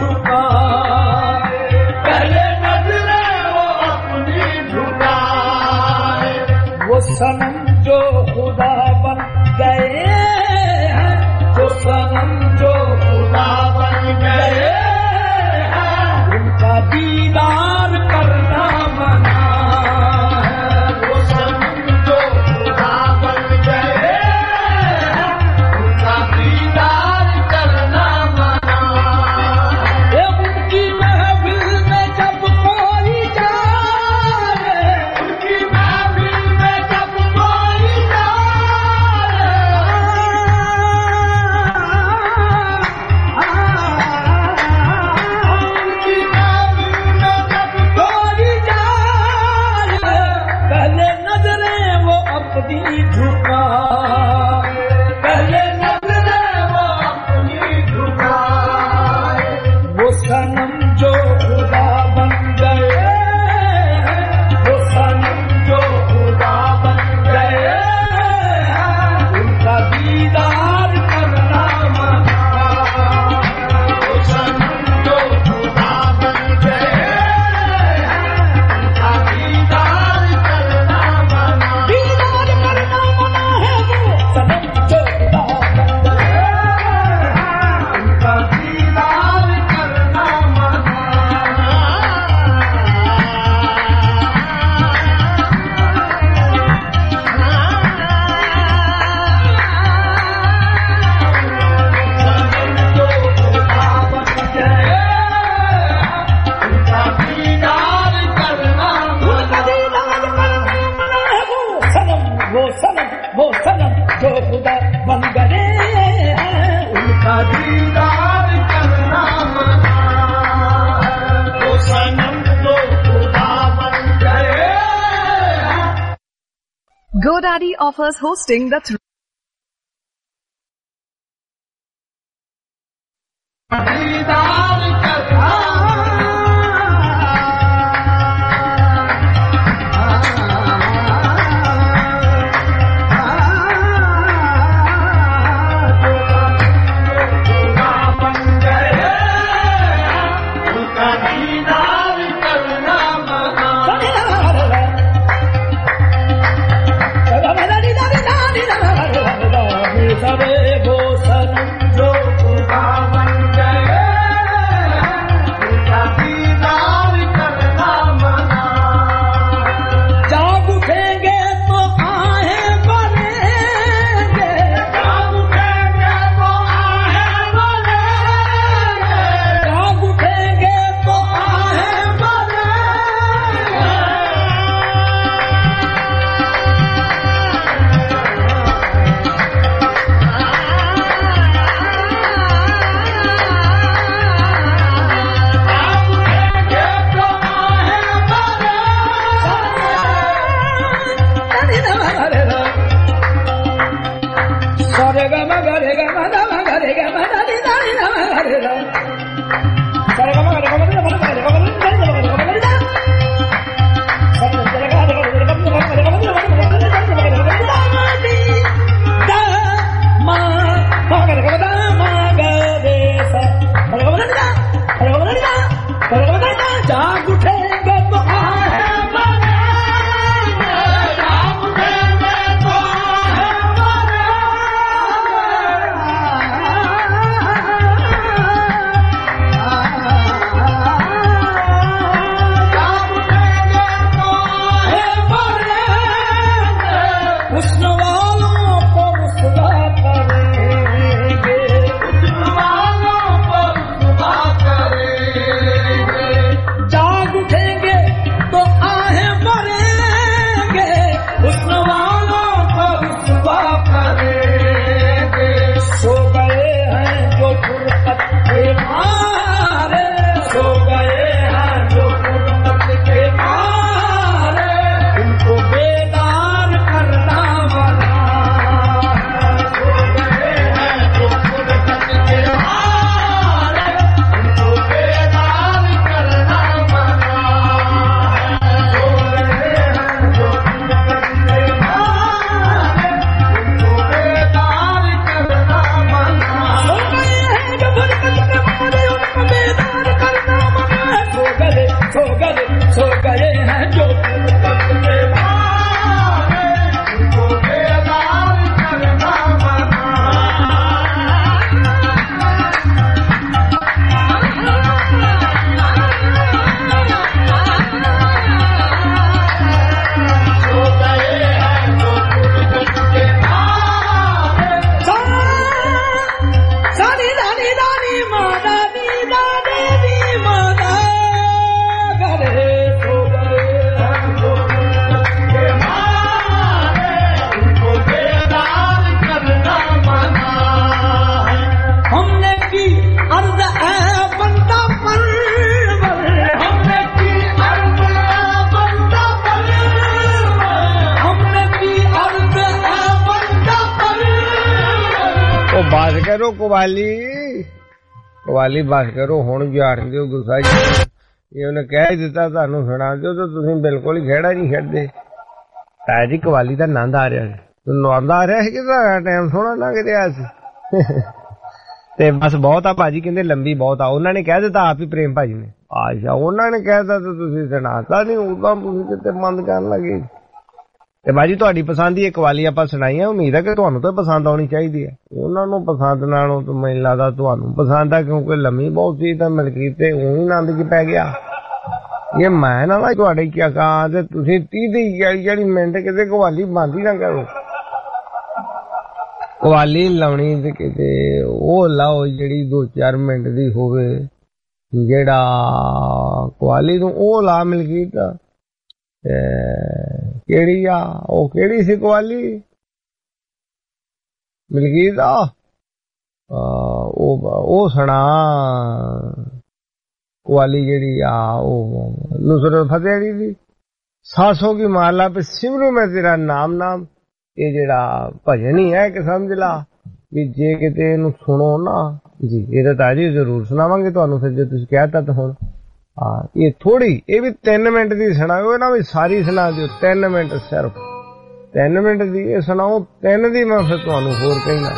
झुकाए, पहले नजरे वो अपनी झुकाए, वो सनम जो खुदा बन गए हैं, जो सनम जो खुदा बन गए हैं, उनका दीदार करना मना है, वो सनम जो खुदा बन गए हैं, उनका दीदार करना मना है। उनकी महफिल में जब कोई जाए, उनकी महफिल में जब कोई जाए, उनकी महफिल में जब कोई जाए, पहले नजरे वो अपनी झुकाए, पहले नजरे वो अपनी झुकाए, वो सनम जो खुदा बन गए हैं, वो सनम जो खुदा बन गए हैं, उनका दीदार करना मना है, वो सनम जो खुदा बन गए हैं, उनका दीदार करना मना, दीदार करना मना है, वो सनम जो खुदा बन गए हैं, उनका दीदार करना मना। वो सनम वो सनम जो खुदा बन गए हैं, उनका दीदार करना मना है, वो सनम जो खुदा बन गए हैं। GoDaddy offers hosting the three दीदार करना बन गए, उनका दीदार करना मना। सबे वो सनम जो खुदा बन गए ਕਰੋ ਕਵਾਲੀ ਕਵਾਲੀ ਬਸ ਕਰੋ ਹੁਣ ਜਾਣ ਦਿਓ ਗੁੱਸਾ ਇਹ ਉਹਨੇ ਕਹਿ ਦਿੱਤਾ ਤੁਹਾਨੂੰ ਸੁਣਾ ਦਿਓ ਤਾਂ ਤੁਸੀਂ ਬਿਲਕੁਲ ਹੀ ਖੇੜਾ ਨਹੀਂ ਛੱਡਦੇ ਤਾਇਆ ਜੀ ਕਵਾਲੀ ਦਾ ਆਨੰਦ ਆ ਰਿਹਾ ਤੁਹਾਨੂੰ ਆਨੰਦ ਆ ਰਿਹਾ ਹੈ ਕਿ ਤੁਹਾਡਾ ਟਾਈਮ ਸੋਹਣਾ ਲੱਗ ਰਿਹਾ ਸੀ ਤੇ ਬਸ ਬਹੁਤ ਆ ਭਾਜੀ ਕਹਿੰਦੇ ਲੰਬੀ ਬਹੁਤ ਆ ਉਹਨਾਂ ਨੇ ਕਹਿ ਦਿੱਤਾ ਆਪ ਹੀ ਪ੍ਰੇਮ ਭਾਜੀ ਨੇ ਆਸ਼ਾ ਉਹਨਾਂ ਨੇ ਕਹਿ ਦਿੱਤਾ ਤਾਂ ਤੁਸੀਂ ਸੁਣਾਤਾ ਨਹੀਂ ਉਦੋਂ ਤੁਸੀਂ ਕਿਤੇ ਬੰਦ ਕਰਨ ਲੱਗੇ ਤੇ ਬਾਜੀ ਤੁਹਾਡੀ ਪਸੰਦ ਦੀ ਕਵਾਲੀ ਆਪਾਂ ਸੁਣਾਈ ਆ ਉਮੀਦ ਹੈ ਕਿ ਤੁਹਾਨੂੰ ਤਾਂ ਪਸੰਦ ਆਉਣੀ ਚਾਹੀਦੀ ਹੈ ਉਹਨਾਂ ਨੂੰ ਪਸੰਦ ਨਾਲੋਂ ਤਾਂ ਮੈਨੂੰ ਲੱਗਦਾ ਤੁਹਾਨੂੰ ਪਸੰਦ ਆ ਕਿਉਂਕਿ ਲੰਮੀ ਬਹੁਤ ਸੀ ਤਾਂ ਮਲਕੀਤ ਤੇ ਉਹੀ ਆਨੰਦ ਚ ਪੈ ਗਿਆ ਇਹ ਮੈਂ ਨਾ ਤੁਹਾਡੇ ਕੀ ਕਹਾਂ ਤੇ ਤੁਸੀਂ ਤੀਹ ਦੀ ਚਾਲੀ ਮਿੰਟ ਕਿਤੇ ਕਵਾਲੀ ਬੰਦ ਹੀ ਨਾ ਕਰੋ ਕਵਾਲੀ ਲਾਉਣੀ ਤੇ ਕਿਤੇ ਉਹ ਲਾਓ ਜਿਹੜੀ ਦੋ ਚਾਰ ਮਿੰਟ ਦੀ ਹੋਵੇ ਜਿਹੜਾ ਕਵਾਲੀ ਨੂੰ ਉਹ ਲਾ ਮਲਕੀਤ ਕਿਹੜੀ ਆ ਉਹ ਕਿਹੜੀ ਸੀ ਕਵਾਲੀ ਮਲਕੀਤ ਆ ਉਹ ਉਹ ਸੁਣਾ ਕਵਾਲੀ ਜਿਹੜੀ ਆ ਉਹ ਨੁਸਰਤ ਫਤਿਹ ਅਲੀ ਦੀ ਸਾਸੋਂ ਕੀ ਮਾਲਾ पे सिमरू मैं तेरा नाम नाम ਇਹ ਜਿਹੜਾ ਭਜਨ ਹੀ ਹੈ ਕਿ ਸਮਝ ਲਾ ਵੀ ਜੇ ਕਿਤੇ ਇਹਨੂੰ ਸੁਣੋ ਨਾ ਜੀ ਇਹਦਾ ਤਾਂ ਜੀ ਜ਼ਰੂਰ ਸੁਣਾਵਾਂਗੇ ਤੁਹਾਨੂੰ ਫਿਰ ਜੇ ਤੁਸੀਂ ਕਹਿਤਾ ਤਾਂ ਹੁਣ ਹਾਂ ਇਹ ਥੋੜੀ ਇਹ ਵੀ ਤਿੰਨ ਮਿੰਟ ਦੀ ਸੁਣਾਓ ਨਾ ਵੀ ਸਾਰੀ ਸੁਣਾ ਦਿਓ ਤਿੰਨ ਮਿੰਟ ਸਿਰਫ ਤਿੰਨ ਮਿੰਟ ਦੀ ਇਹ ਸੁਣਾਓ ਤਿੰਨ ਦੀ ਮੈਂ ਫਿਰ ਤੁਹਾਨੂੰ ਹੋਰ ਕਹਿਣਾ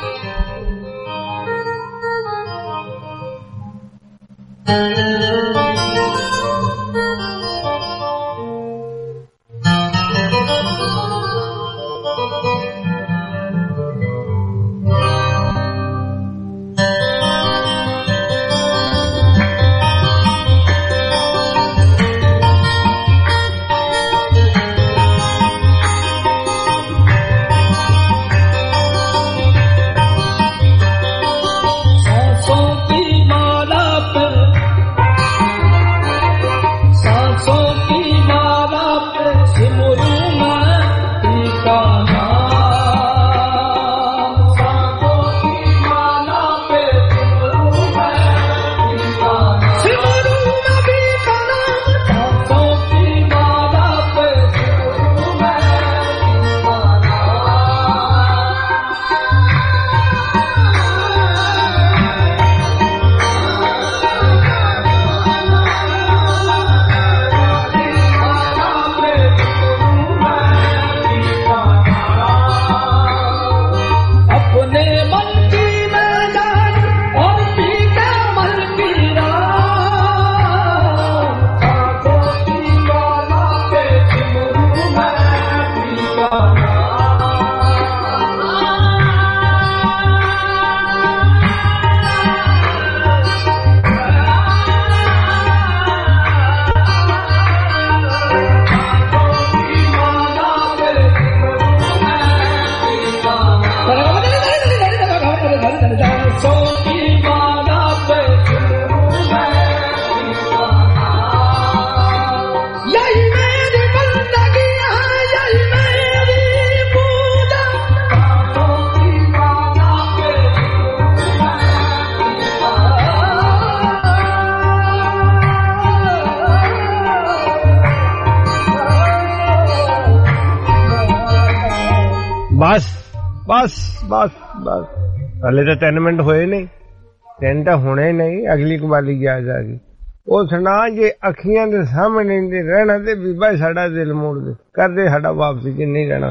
बस बस बस बस हले तो तीन मिनट होए नहीं तीन तो होने नहीं अगली कवाली आ जाएगी वो सुना जे अखियां दे सामने नहीं रहना ते बीबा साडा दिल मोड़ दे कर दे साडा वापसी च नहीं रहना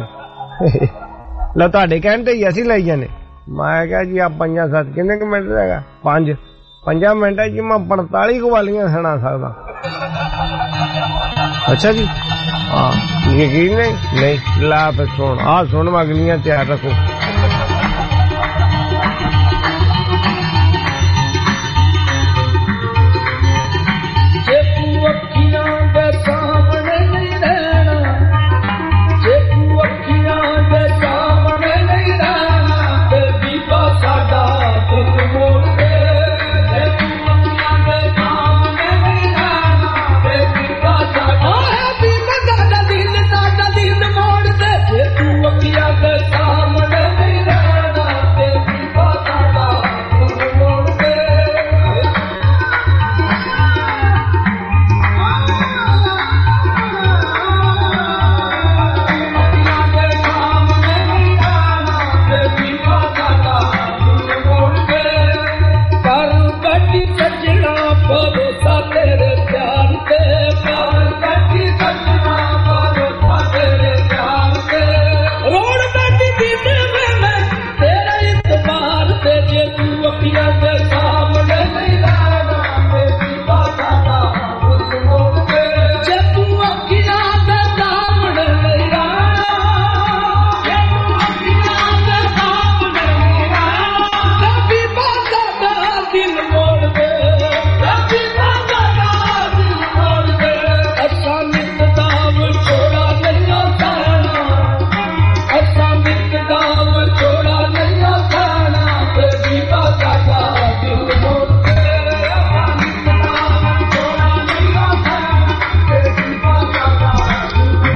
लो तुहाडे कहण ते ही असीं लई जाने मैं कहा जी आप पंजा सत्त किन्ने क मिनट रहेगा पांच पंजा मिनटां च मैं पैंताली कवालियां सुना सकदा अच्छा जी हाँ यकीन नहीं नहीं ला फिर सुन आ सुन अगलियां तैयार रखो जे तू अखियां दे सामने नहीं रहना जे तू अखियां दे सामने नहीं रहना ते बीबा साडा दिल मोड़ दे जे तू अखियां दे सामने नहीं रहना ते बीबा साडा दिल साडा दिल साडा दिल मोड़ दे जे तू अखियां दे सामने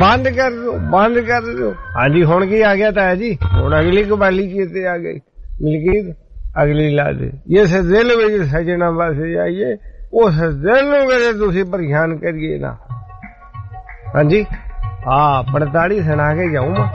ਬੰਦ ਕਰ ਦਿਓ ਬੰਦ ਕਰ ਦਿਓ। ਹਾਂਜੀ ਹੁਣ ਕੀ ਆ ਗਿਆ ਤਾਇਆ ਜੀ, ਹੁਣ ਅਗਲੀ ਕਵਾਲੀ ਚੇਤੇ ਆ ਗਈ। ਮਲਕੀਤ ਅਗਲੀ ਲਾ ਦੇ। ਜਿਸ ਦਿਲ ਵਿੱਚ ਸਜਣਾ ਵਸ ਜਾਈਏ ਉਸ ਦਿਲ ਨੂੰ ਕਦੇ ਤੁਸੀਂ ਪਰੇਸ਼ਾਨ ਕਰੀਏ ਨਾ। ਹਾਂਜੀ ਹਾਂ ਪੜਤਾਲੀ ਸੁਣਾ ਕੇ ਜਾਊਂ ਮੈਂ।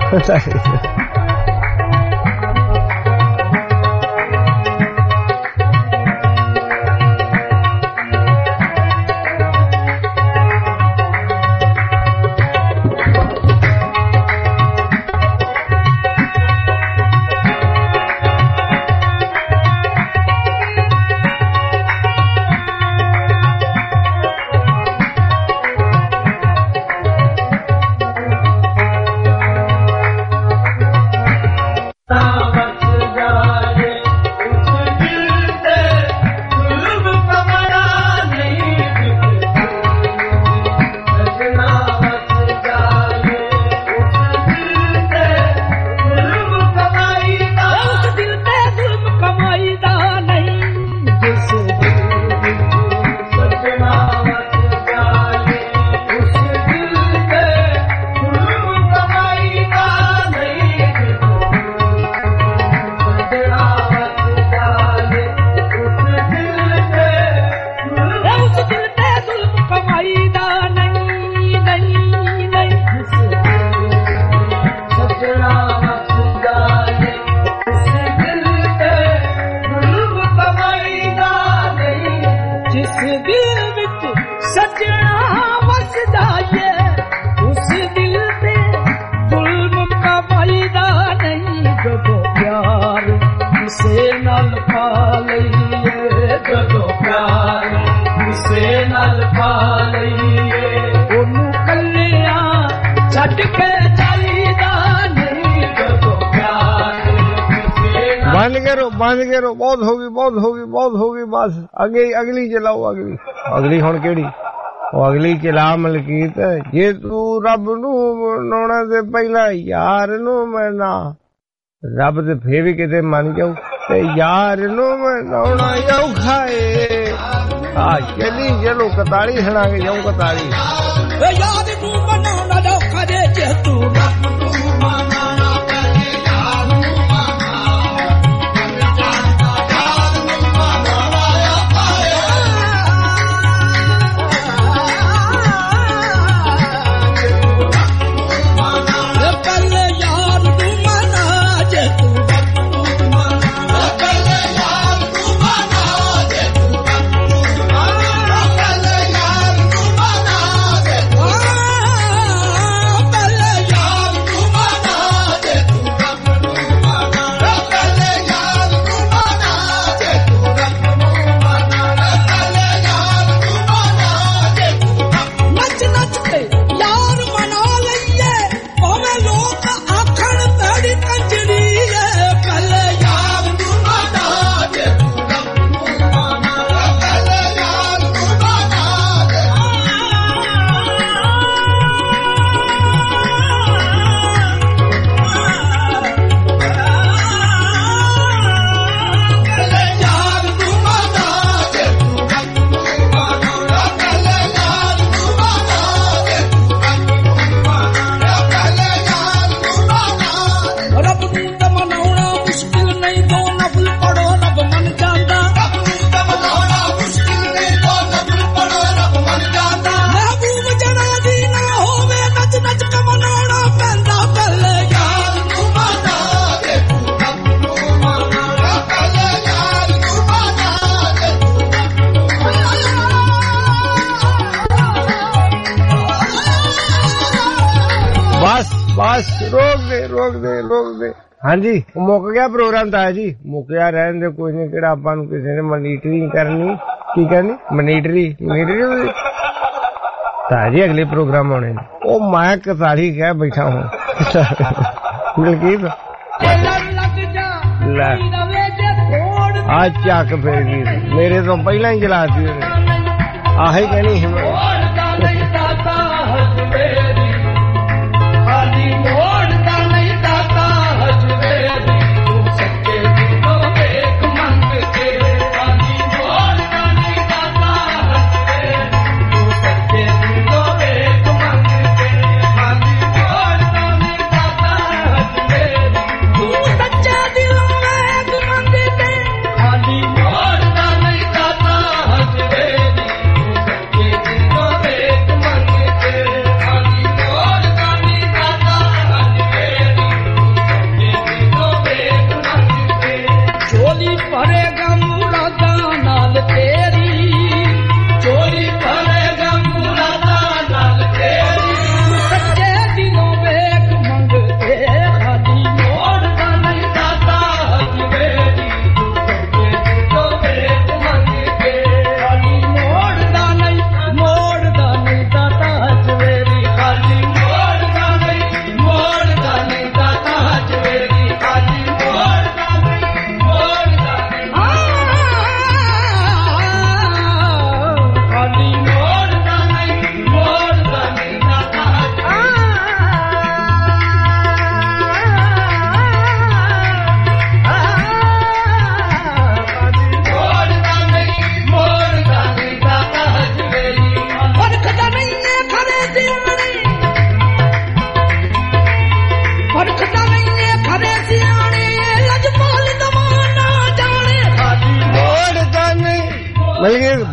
बंद करो बहुत होगी बहुत होगी बहुत होगी बस अगे अगली चलाओ अगली अगली हुण केड़ी ਉਹ ਅਗਲੀ ਚਲਾ ਮਲਕੀਤ ਜੇ ਤੂੰ ਰੱਬ ਨੂੰ ਮਨਾਉਣਾ ਤੇ ਪਹਿਲਾਂ ਯਾਰ ਨੂੰ ਮਨਾ ਰੱਬ ਤੇ ਫੇਰ ਵੀ ਕਿਤੇ ਮੰਨ ਜਾਊ ਤੇ ਯਾਰ ਨੂੰ ਮਨਾਉਣਾ ਔਖਾ ਏ ਆ ਚਲੀ ਚਲੋ ਕਤਾਲੀ ਸੁਣਾ ਕੇ ਜਾਊ ਕਤਾਲੀ ਏ ਯਾਰ ਨੂੰ ਮਨਾਉਣਾ ਔਖਾ ਜੇ ਜੇ ਤੂੰ ਰੱਬ ਨੂੰ ਮਨਾਉਣਾ ਹਾਂਜੀ ਮੁੱਕ ਗਿਆ ਪ੍ਰੋਗਰਾਮ ਤਾਂ ਜੀ ਮੁੱਕਿਆ ਰਹਿਣ ਦੇ ਕੋਈ ਨਹੀਂ ਕਿਹੜਾ ਆਪਾਂ ਨੂੰ ਕਿਸੇ ਨੇ ਮਨੀਟਰੀ ਕਰਨੀ ਕੀ ਕਰਨੀ ਮਨੀਟਰੀ ਮਨੀਟਰੀ ਤਾਂ ਜੀ ਅਗਲੇ ਪ੍ਰੋਗਰਾਮ ਆਉਣੇ ਨੇ ਉਹ ਮੈਂ ਕਤਾਲੀ ਕਹਿ ਬੈਠਾ ਹਾਂ ਮਲਕੀਤ ਲੈ ਆ ਚੱਕ ਫਿਰ ਗਈ ਮੇਰੇ ਤੋਂ ਪਹਿਲਾਂ ਹੀ ਜਲਾਤੀ ਉਹਨੇ ਆਹੀ ਕਹਿਣੀ ਹਿੰਮਤ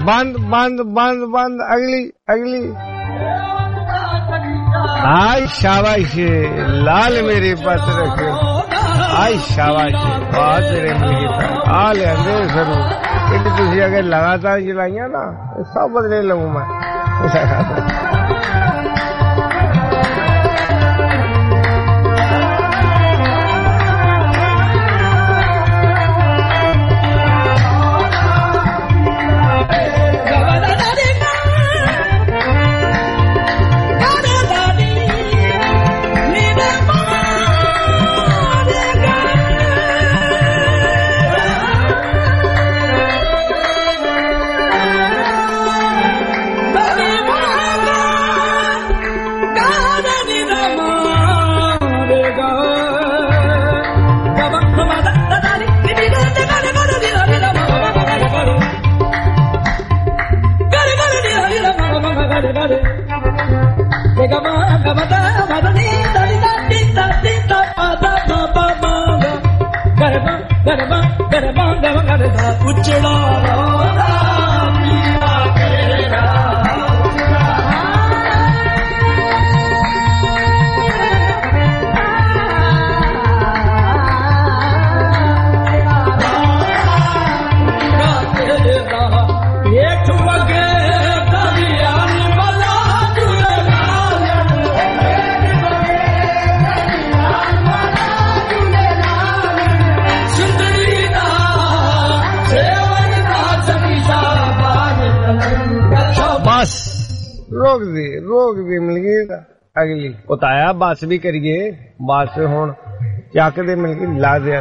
बंद बंद बंद बंद अगली अगली आई शाबाश लाल मेरी पत रखे आई शाबाश बहुत तेरे मिल आ ले जरूर इतनी तुझे अगर लगातार चलाइया ना सब बदले लगू मैं रोक दी रोक दी मिल गई अगली उताया बस भी करिए बस हुन चक दे मिल गई ला दिया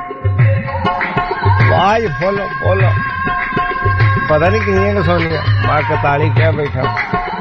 वाज फुल फुल पता नहीं किनिया के सोनिया मां कताली क्या बैठा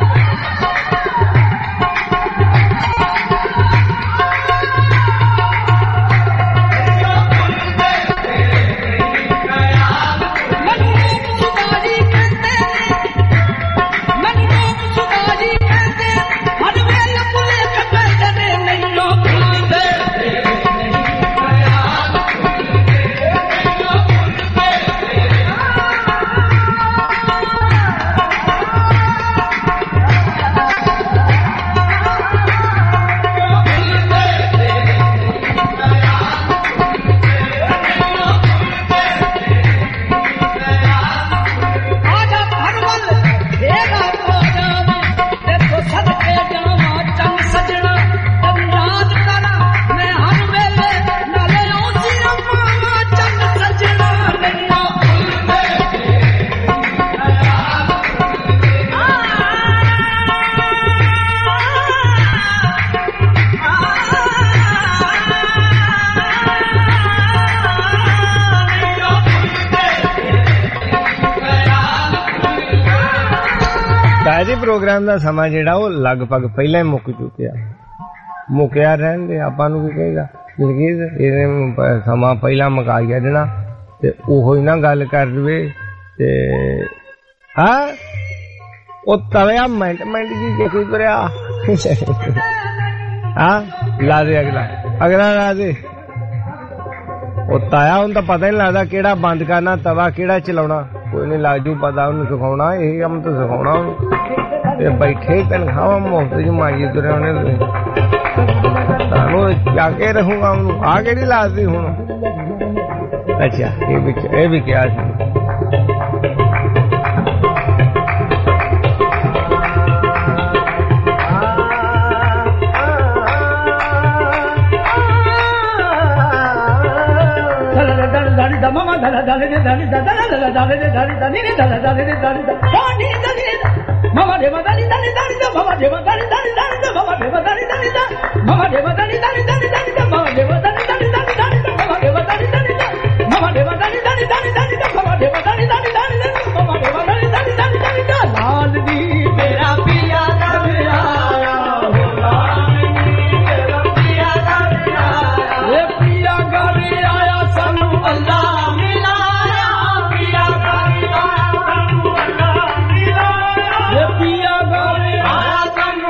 प्रोग्राम का समा जिहड़ा वो लगभग पहले ही मुक चुकिया मुकिया रहन दे आपां नूं की कहेगा बल्कि इहने समा पहला मुका गया देना ते ओहो ही ना गल कर दे ते हां ओ तवया मिनट मिनट जी देखी तुरिया हां ला दे अगला अगला ला दे ओ ताया हुण तां पता ही नहीं लगदा केड़ा बंद करना तवा केड़ा चलाउणा कोई नहीं लग जू पता उन्हें सिखाना यही काम तो सिखाना बैठे तनखाह मुफ्त च मारिए तुरे उन्हें जाके रहूंगा आ केड़ी लाती हूं अच्छा ये भी क्या mama dala dala dala dala dala dala dala dala dala dala dala dala mama deva dala dala dala mama deva dala dala dala mama deva dala dala dala mama deva dala dala dala mama deva dala dala dala mama deva dala dala dala mama deva dala dala dala mama deva dala dala dala mama deva dala dala dala लाल दी मेरा पिया घर आया मेरा पिया घर आया ये पिया घर आया सानू अल्लाह मिलाया पिया घर आया सानू अल्लाह मिलाया ये पिया घर आया सानू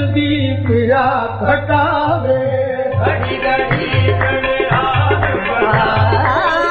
दिल दी पीड़ा घटावे घड़ी घड़ी घड़े हाथ बढ़ावे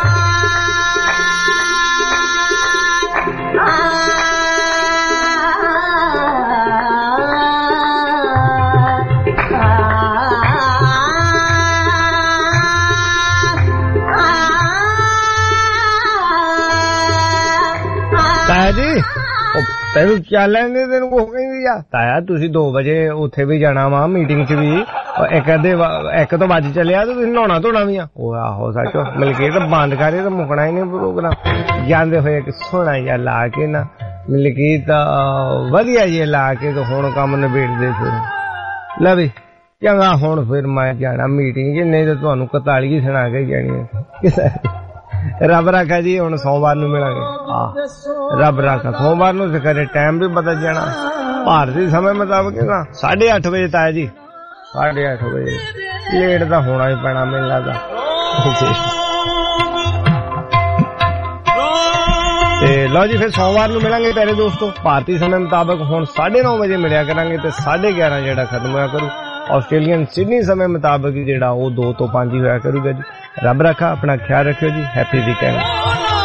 ਤਾਇਆ ਜੀ ਉਹ ਤੈਨੂੰ ਚੱਲ ਲੈਂਦੇ ਤੈਨੂੰ ਕੁਝ ਕਹਿੰਦੀ ਆ ਤਾਇਆ ਤੁਸੀਂ ਦੋ ਵਜੇ ਉੱਥੇ ਵੀ ਜਾਣਾ ਵਾ ਮੀਟਿੰਗ 'ਚ ਵੀ ਇੱਕ ਅੱਧੇ ਇੱਕ ਤੋਂ ਵੱਜ ਚੱਲਿਆ ਤੇ ਤੁਸੀਂ ਨਹਾਉਣਾ ਧੋਣਾ ਵੀ ਆ ਉਹ ਆਹੋ ਸੱਚ ਮਿਲ ਕੇ ਤਾਂ ਬੰਦ ਕਰੇ ਤਾਂ ਮੁੱਕਣਾ ਹੀ ਨਹੀਂ ਪ੍ਰੋਗਰਾਮ ਜਾਂਦੇ ਹੋਏ ਇੱਕ ਸੋਹਣਾ ਜਿਹਾ ਲਾ ਕੇ ਨਾ ਮਿਲ ਕੇ ਤਾਂ ਵਧੀਆ ਜਿਹਾ ਲਾ ਕੇ ਤੇ ਹੁਣ ਕੰਮ ਨਿਬੇੜਦੇ ਫਿਰ ਲੈ ਵੀ ਚੰਗਾ ਹੁਣ ਫਿਰ ਮੈਂ ਜਾਣਾ ਮੀਟਿੰਗ 'ਚ ਨਹੀਂ ਤਾਂ ਤੁਹਾਨੂੰ ਕਤਾਲੀ ਸੁਣਾ ਕੇ ਜਾਣੀ ਹੈ ਰੱਬ ਰਾਖਾ ਜੀ ਹੁਣ ਸੋਮਵਾਰ ਨੂੰ ਮਿਲਾਂਗੇ ਹਾਂ ਰੱਬ ਰਾਖਾ ਸੋਮਵਾਰ ਨੂੰ ਤੇ ਕਰੇ ਟਾਈਮ ਵੀ ਬਦਲ ਜਾਣਾ ਭਾਰਤੀ ਸਮੇਂ ਮੁਤਾਬਕ ਨਾ ਸਾਢੇ ਅੱਠ ਵਜੇ ਤਾਇਆ ਜੀ ਸਾਢੇ ਅੱਠ ਵਜੇ ਲੇਟ ਤਾਂ ਹੋਣਾ ਹੀ ਪੈਣਾ ਮੈਨੂੰ ਲੱਗਦਾ ਤੇ ਲਓ ਜੀ ਫਿਰ ਸੋਮਵਾਰ ਨੂੰ ਮਿਲਾਂਗੇ ਪਿਆਰੇ ਦੋਸਤੋ ਭਾਰਤੀ ਸਮੇਂ ਮੁਤਾਬਕ ਹੁਣ ਸਾਢੇ ਨੌ ਵਜੇ ਮਿਲਿਆ ਕਰਾਂਗੇ ਤੇ ਸਾਢੇ ਗਿਆਰਾਂ ਜਿਹੜਾ ਖਤਮ ਹੋਇਆ ਕਰੂ ਆਸਟ੍ਰੇਲੀਅਨ ਸਿਡਨੀ ਸਮੇਂ ਮੁਤਾਬਕ ਜਿਹੜਾ ਉਹ ਦੋ ਤੋਂ ਪੰਜ ਹੀ ਹੋਇਆ ਕਰੂਗਾ ਜੀ ਰੱਬ ਰੱਖਾ ਆਪਣਾ ਖਿਆਲ ਰੱਖਿਓ ਜੀ ਹੈਪੀ ਵੀਕਐਂਡ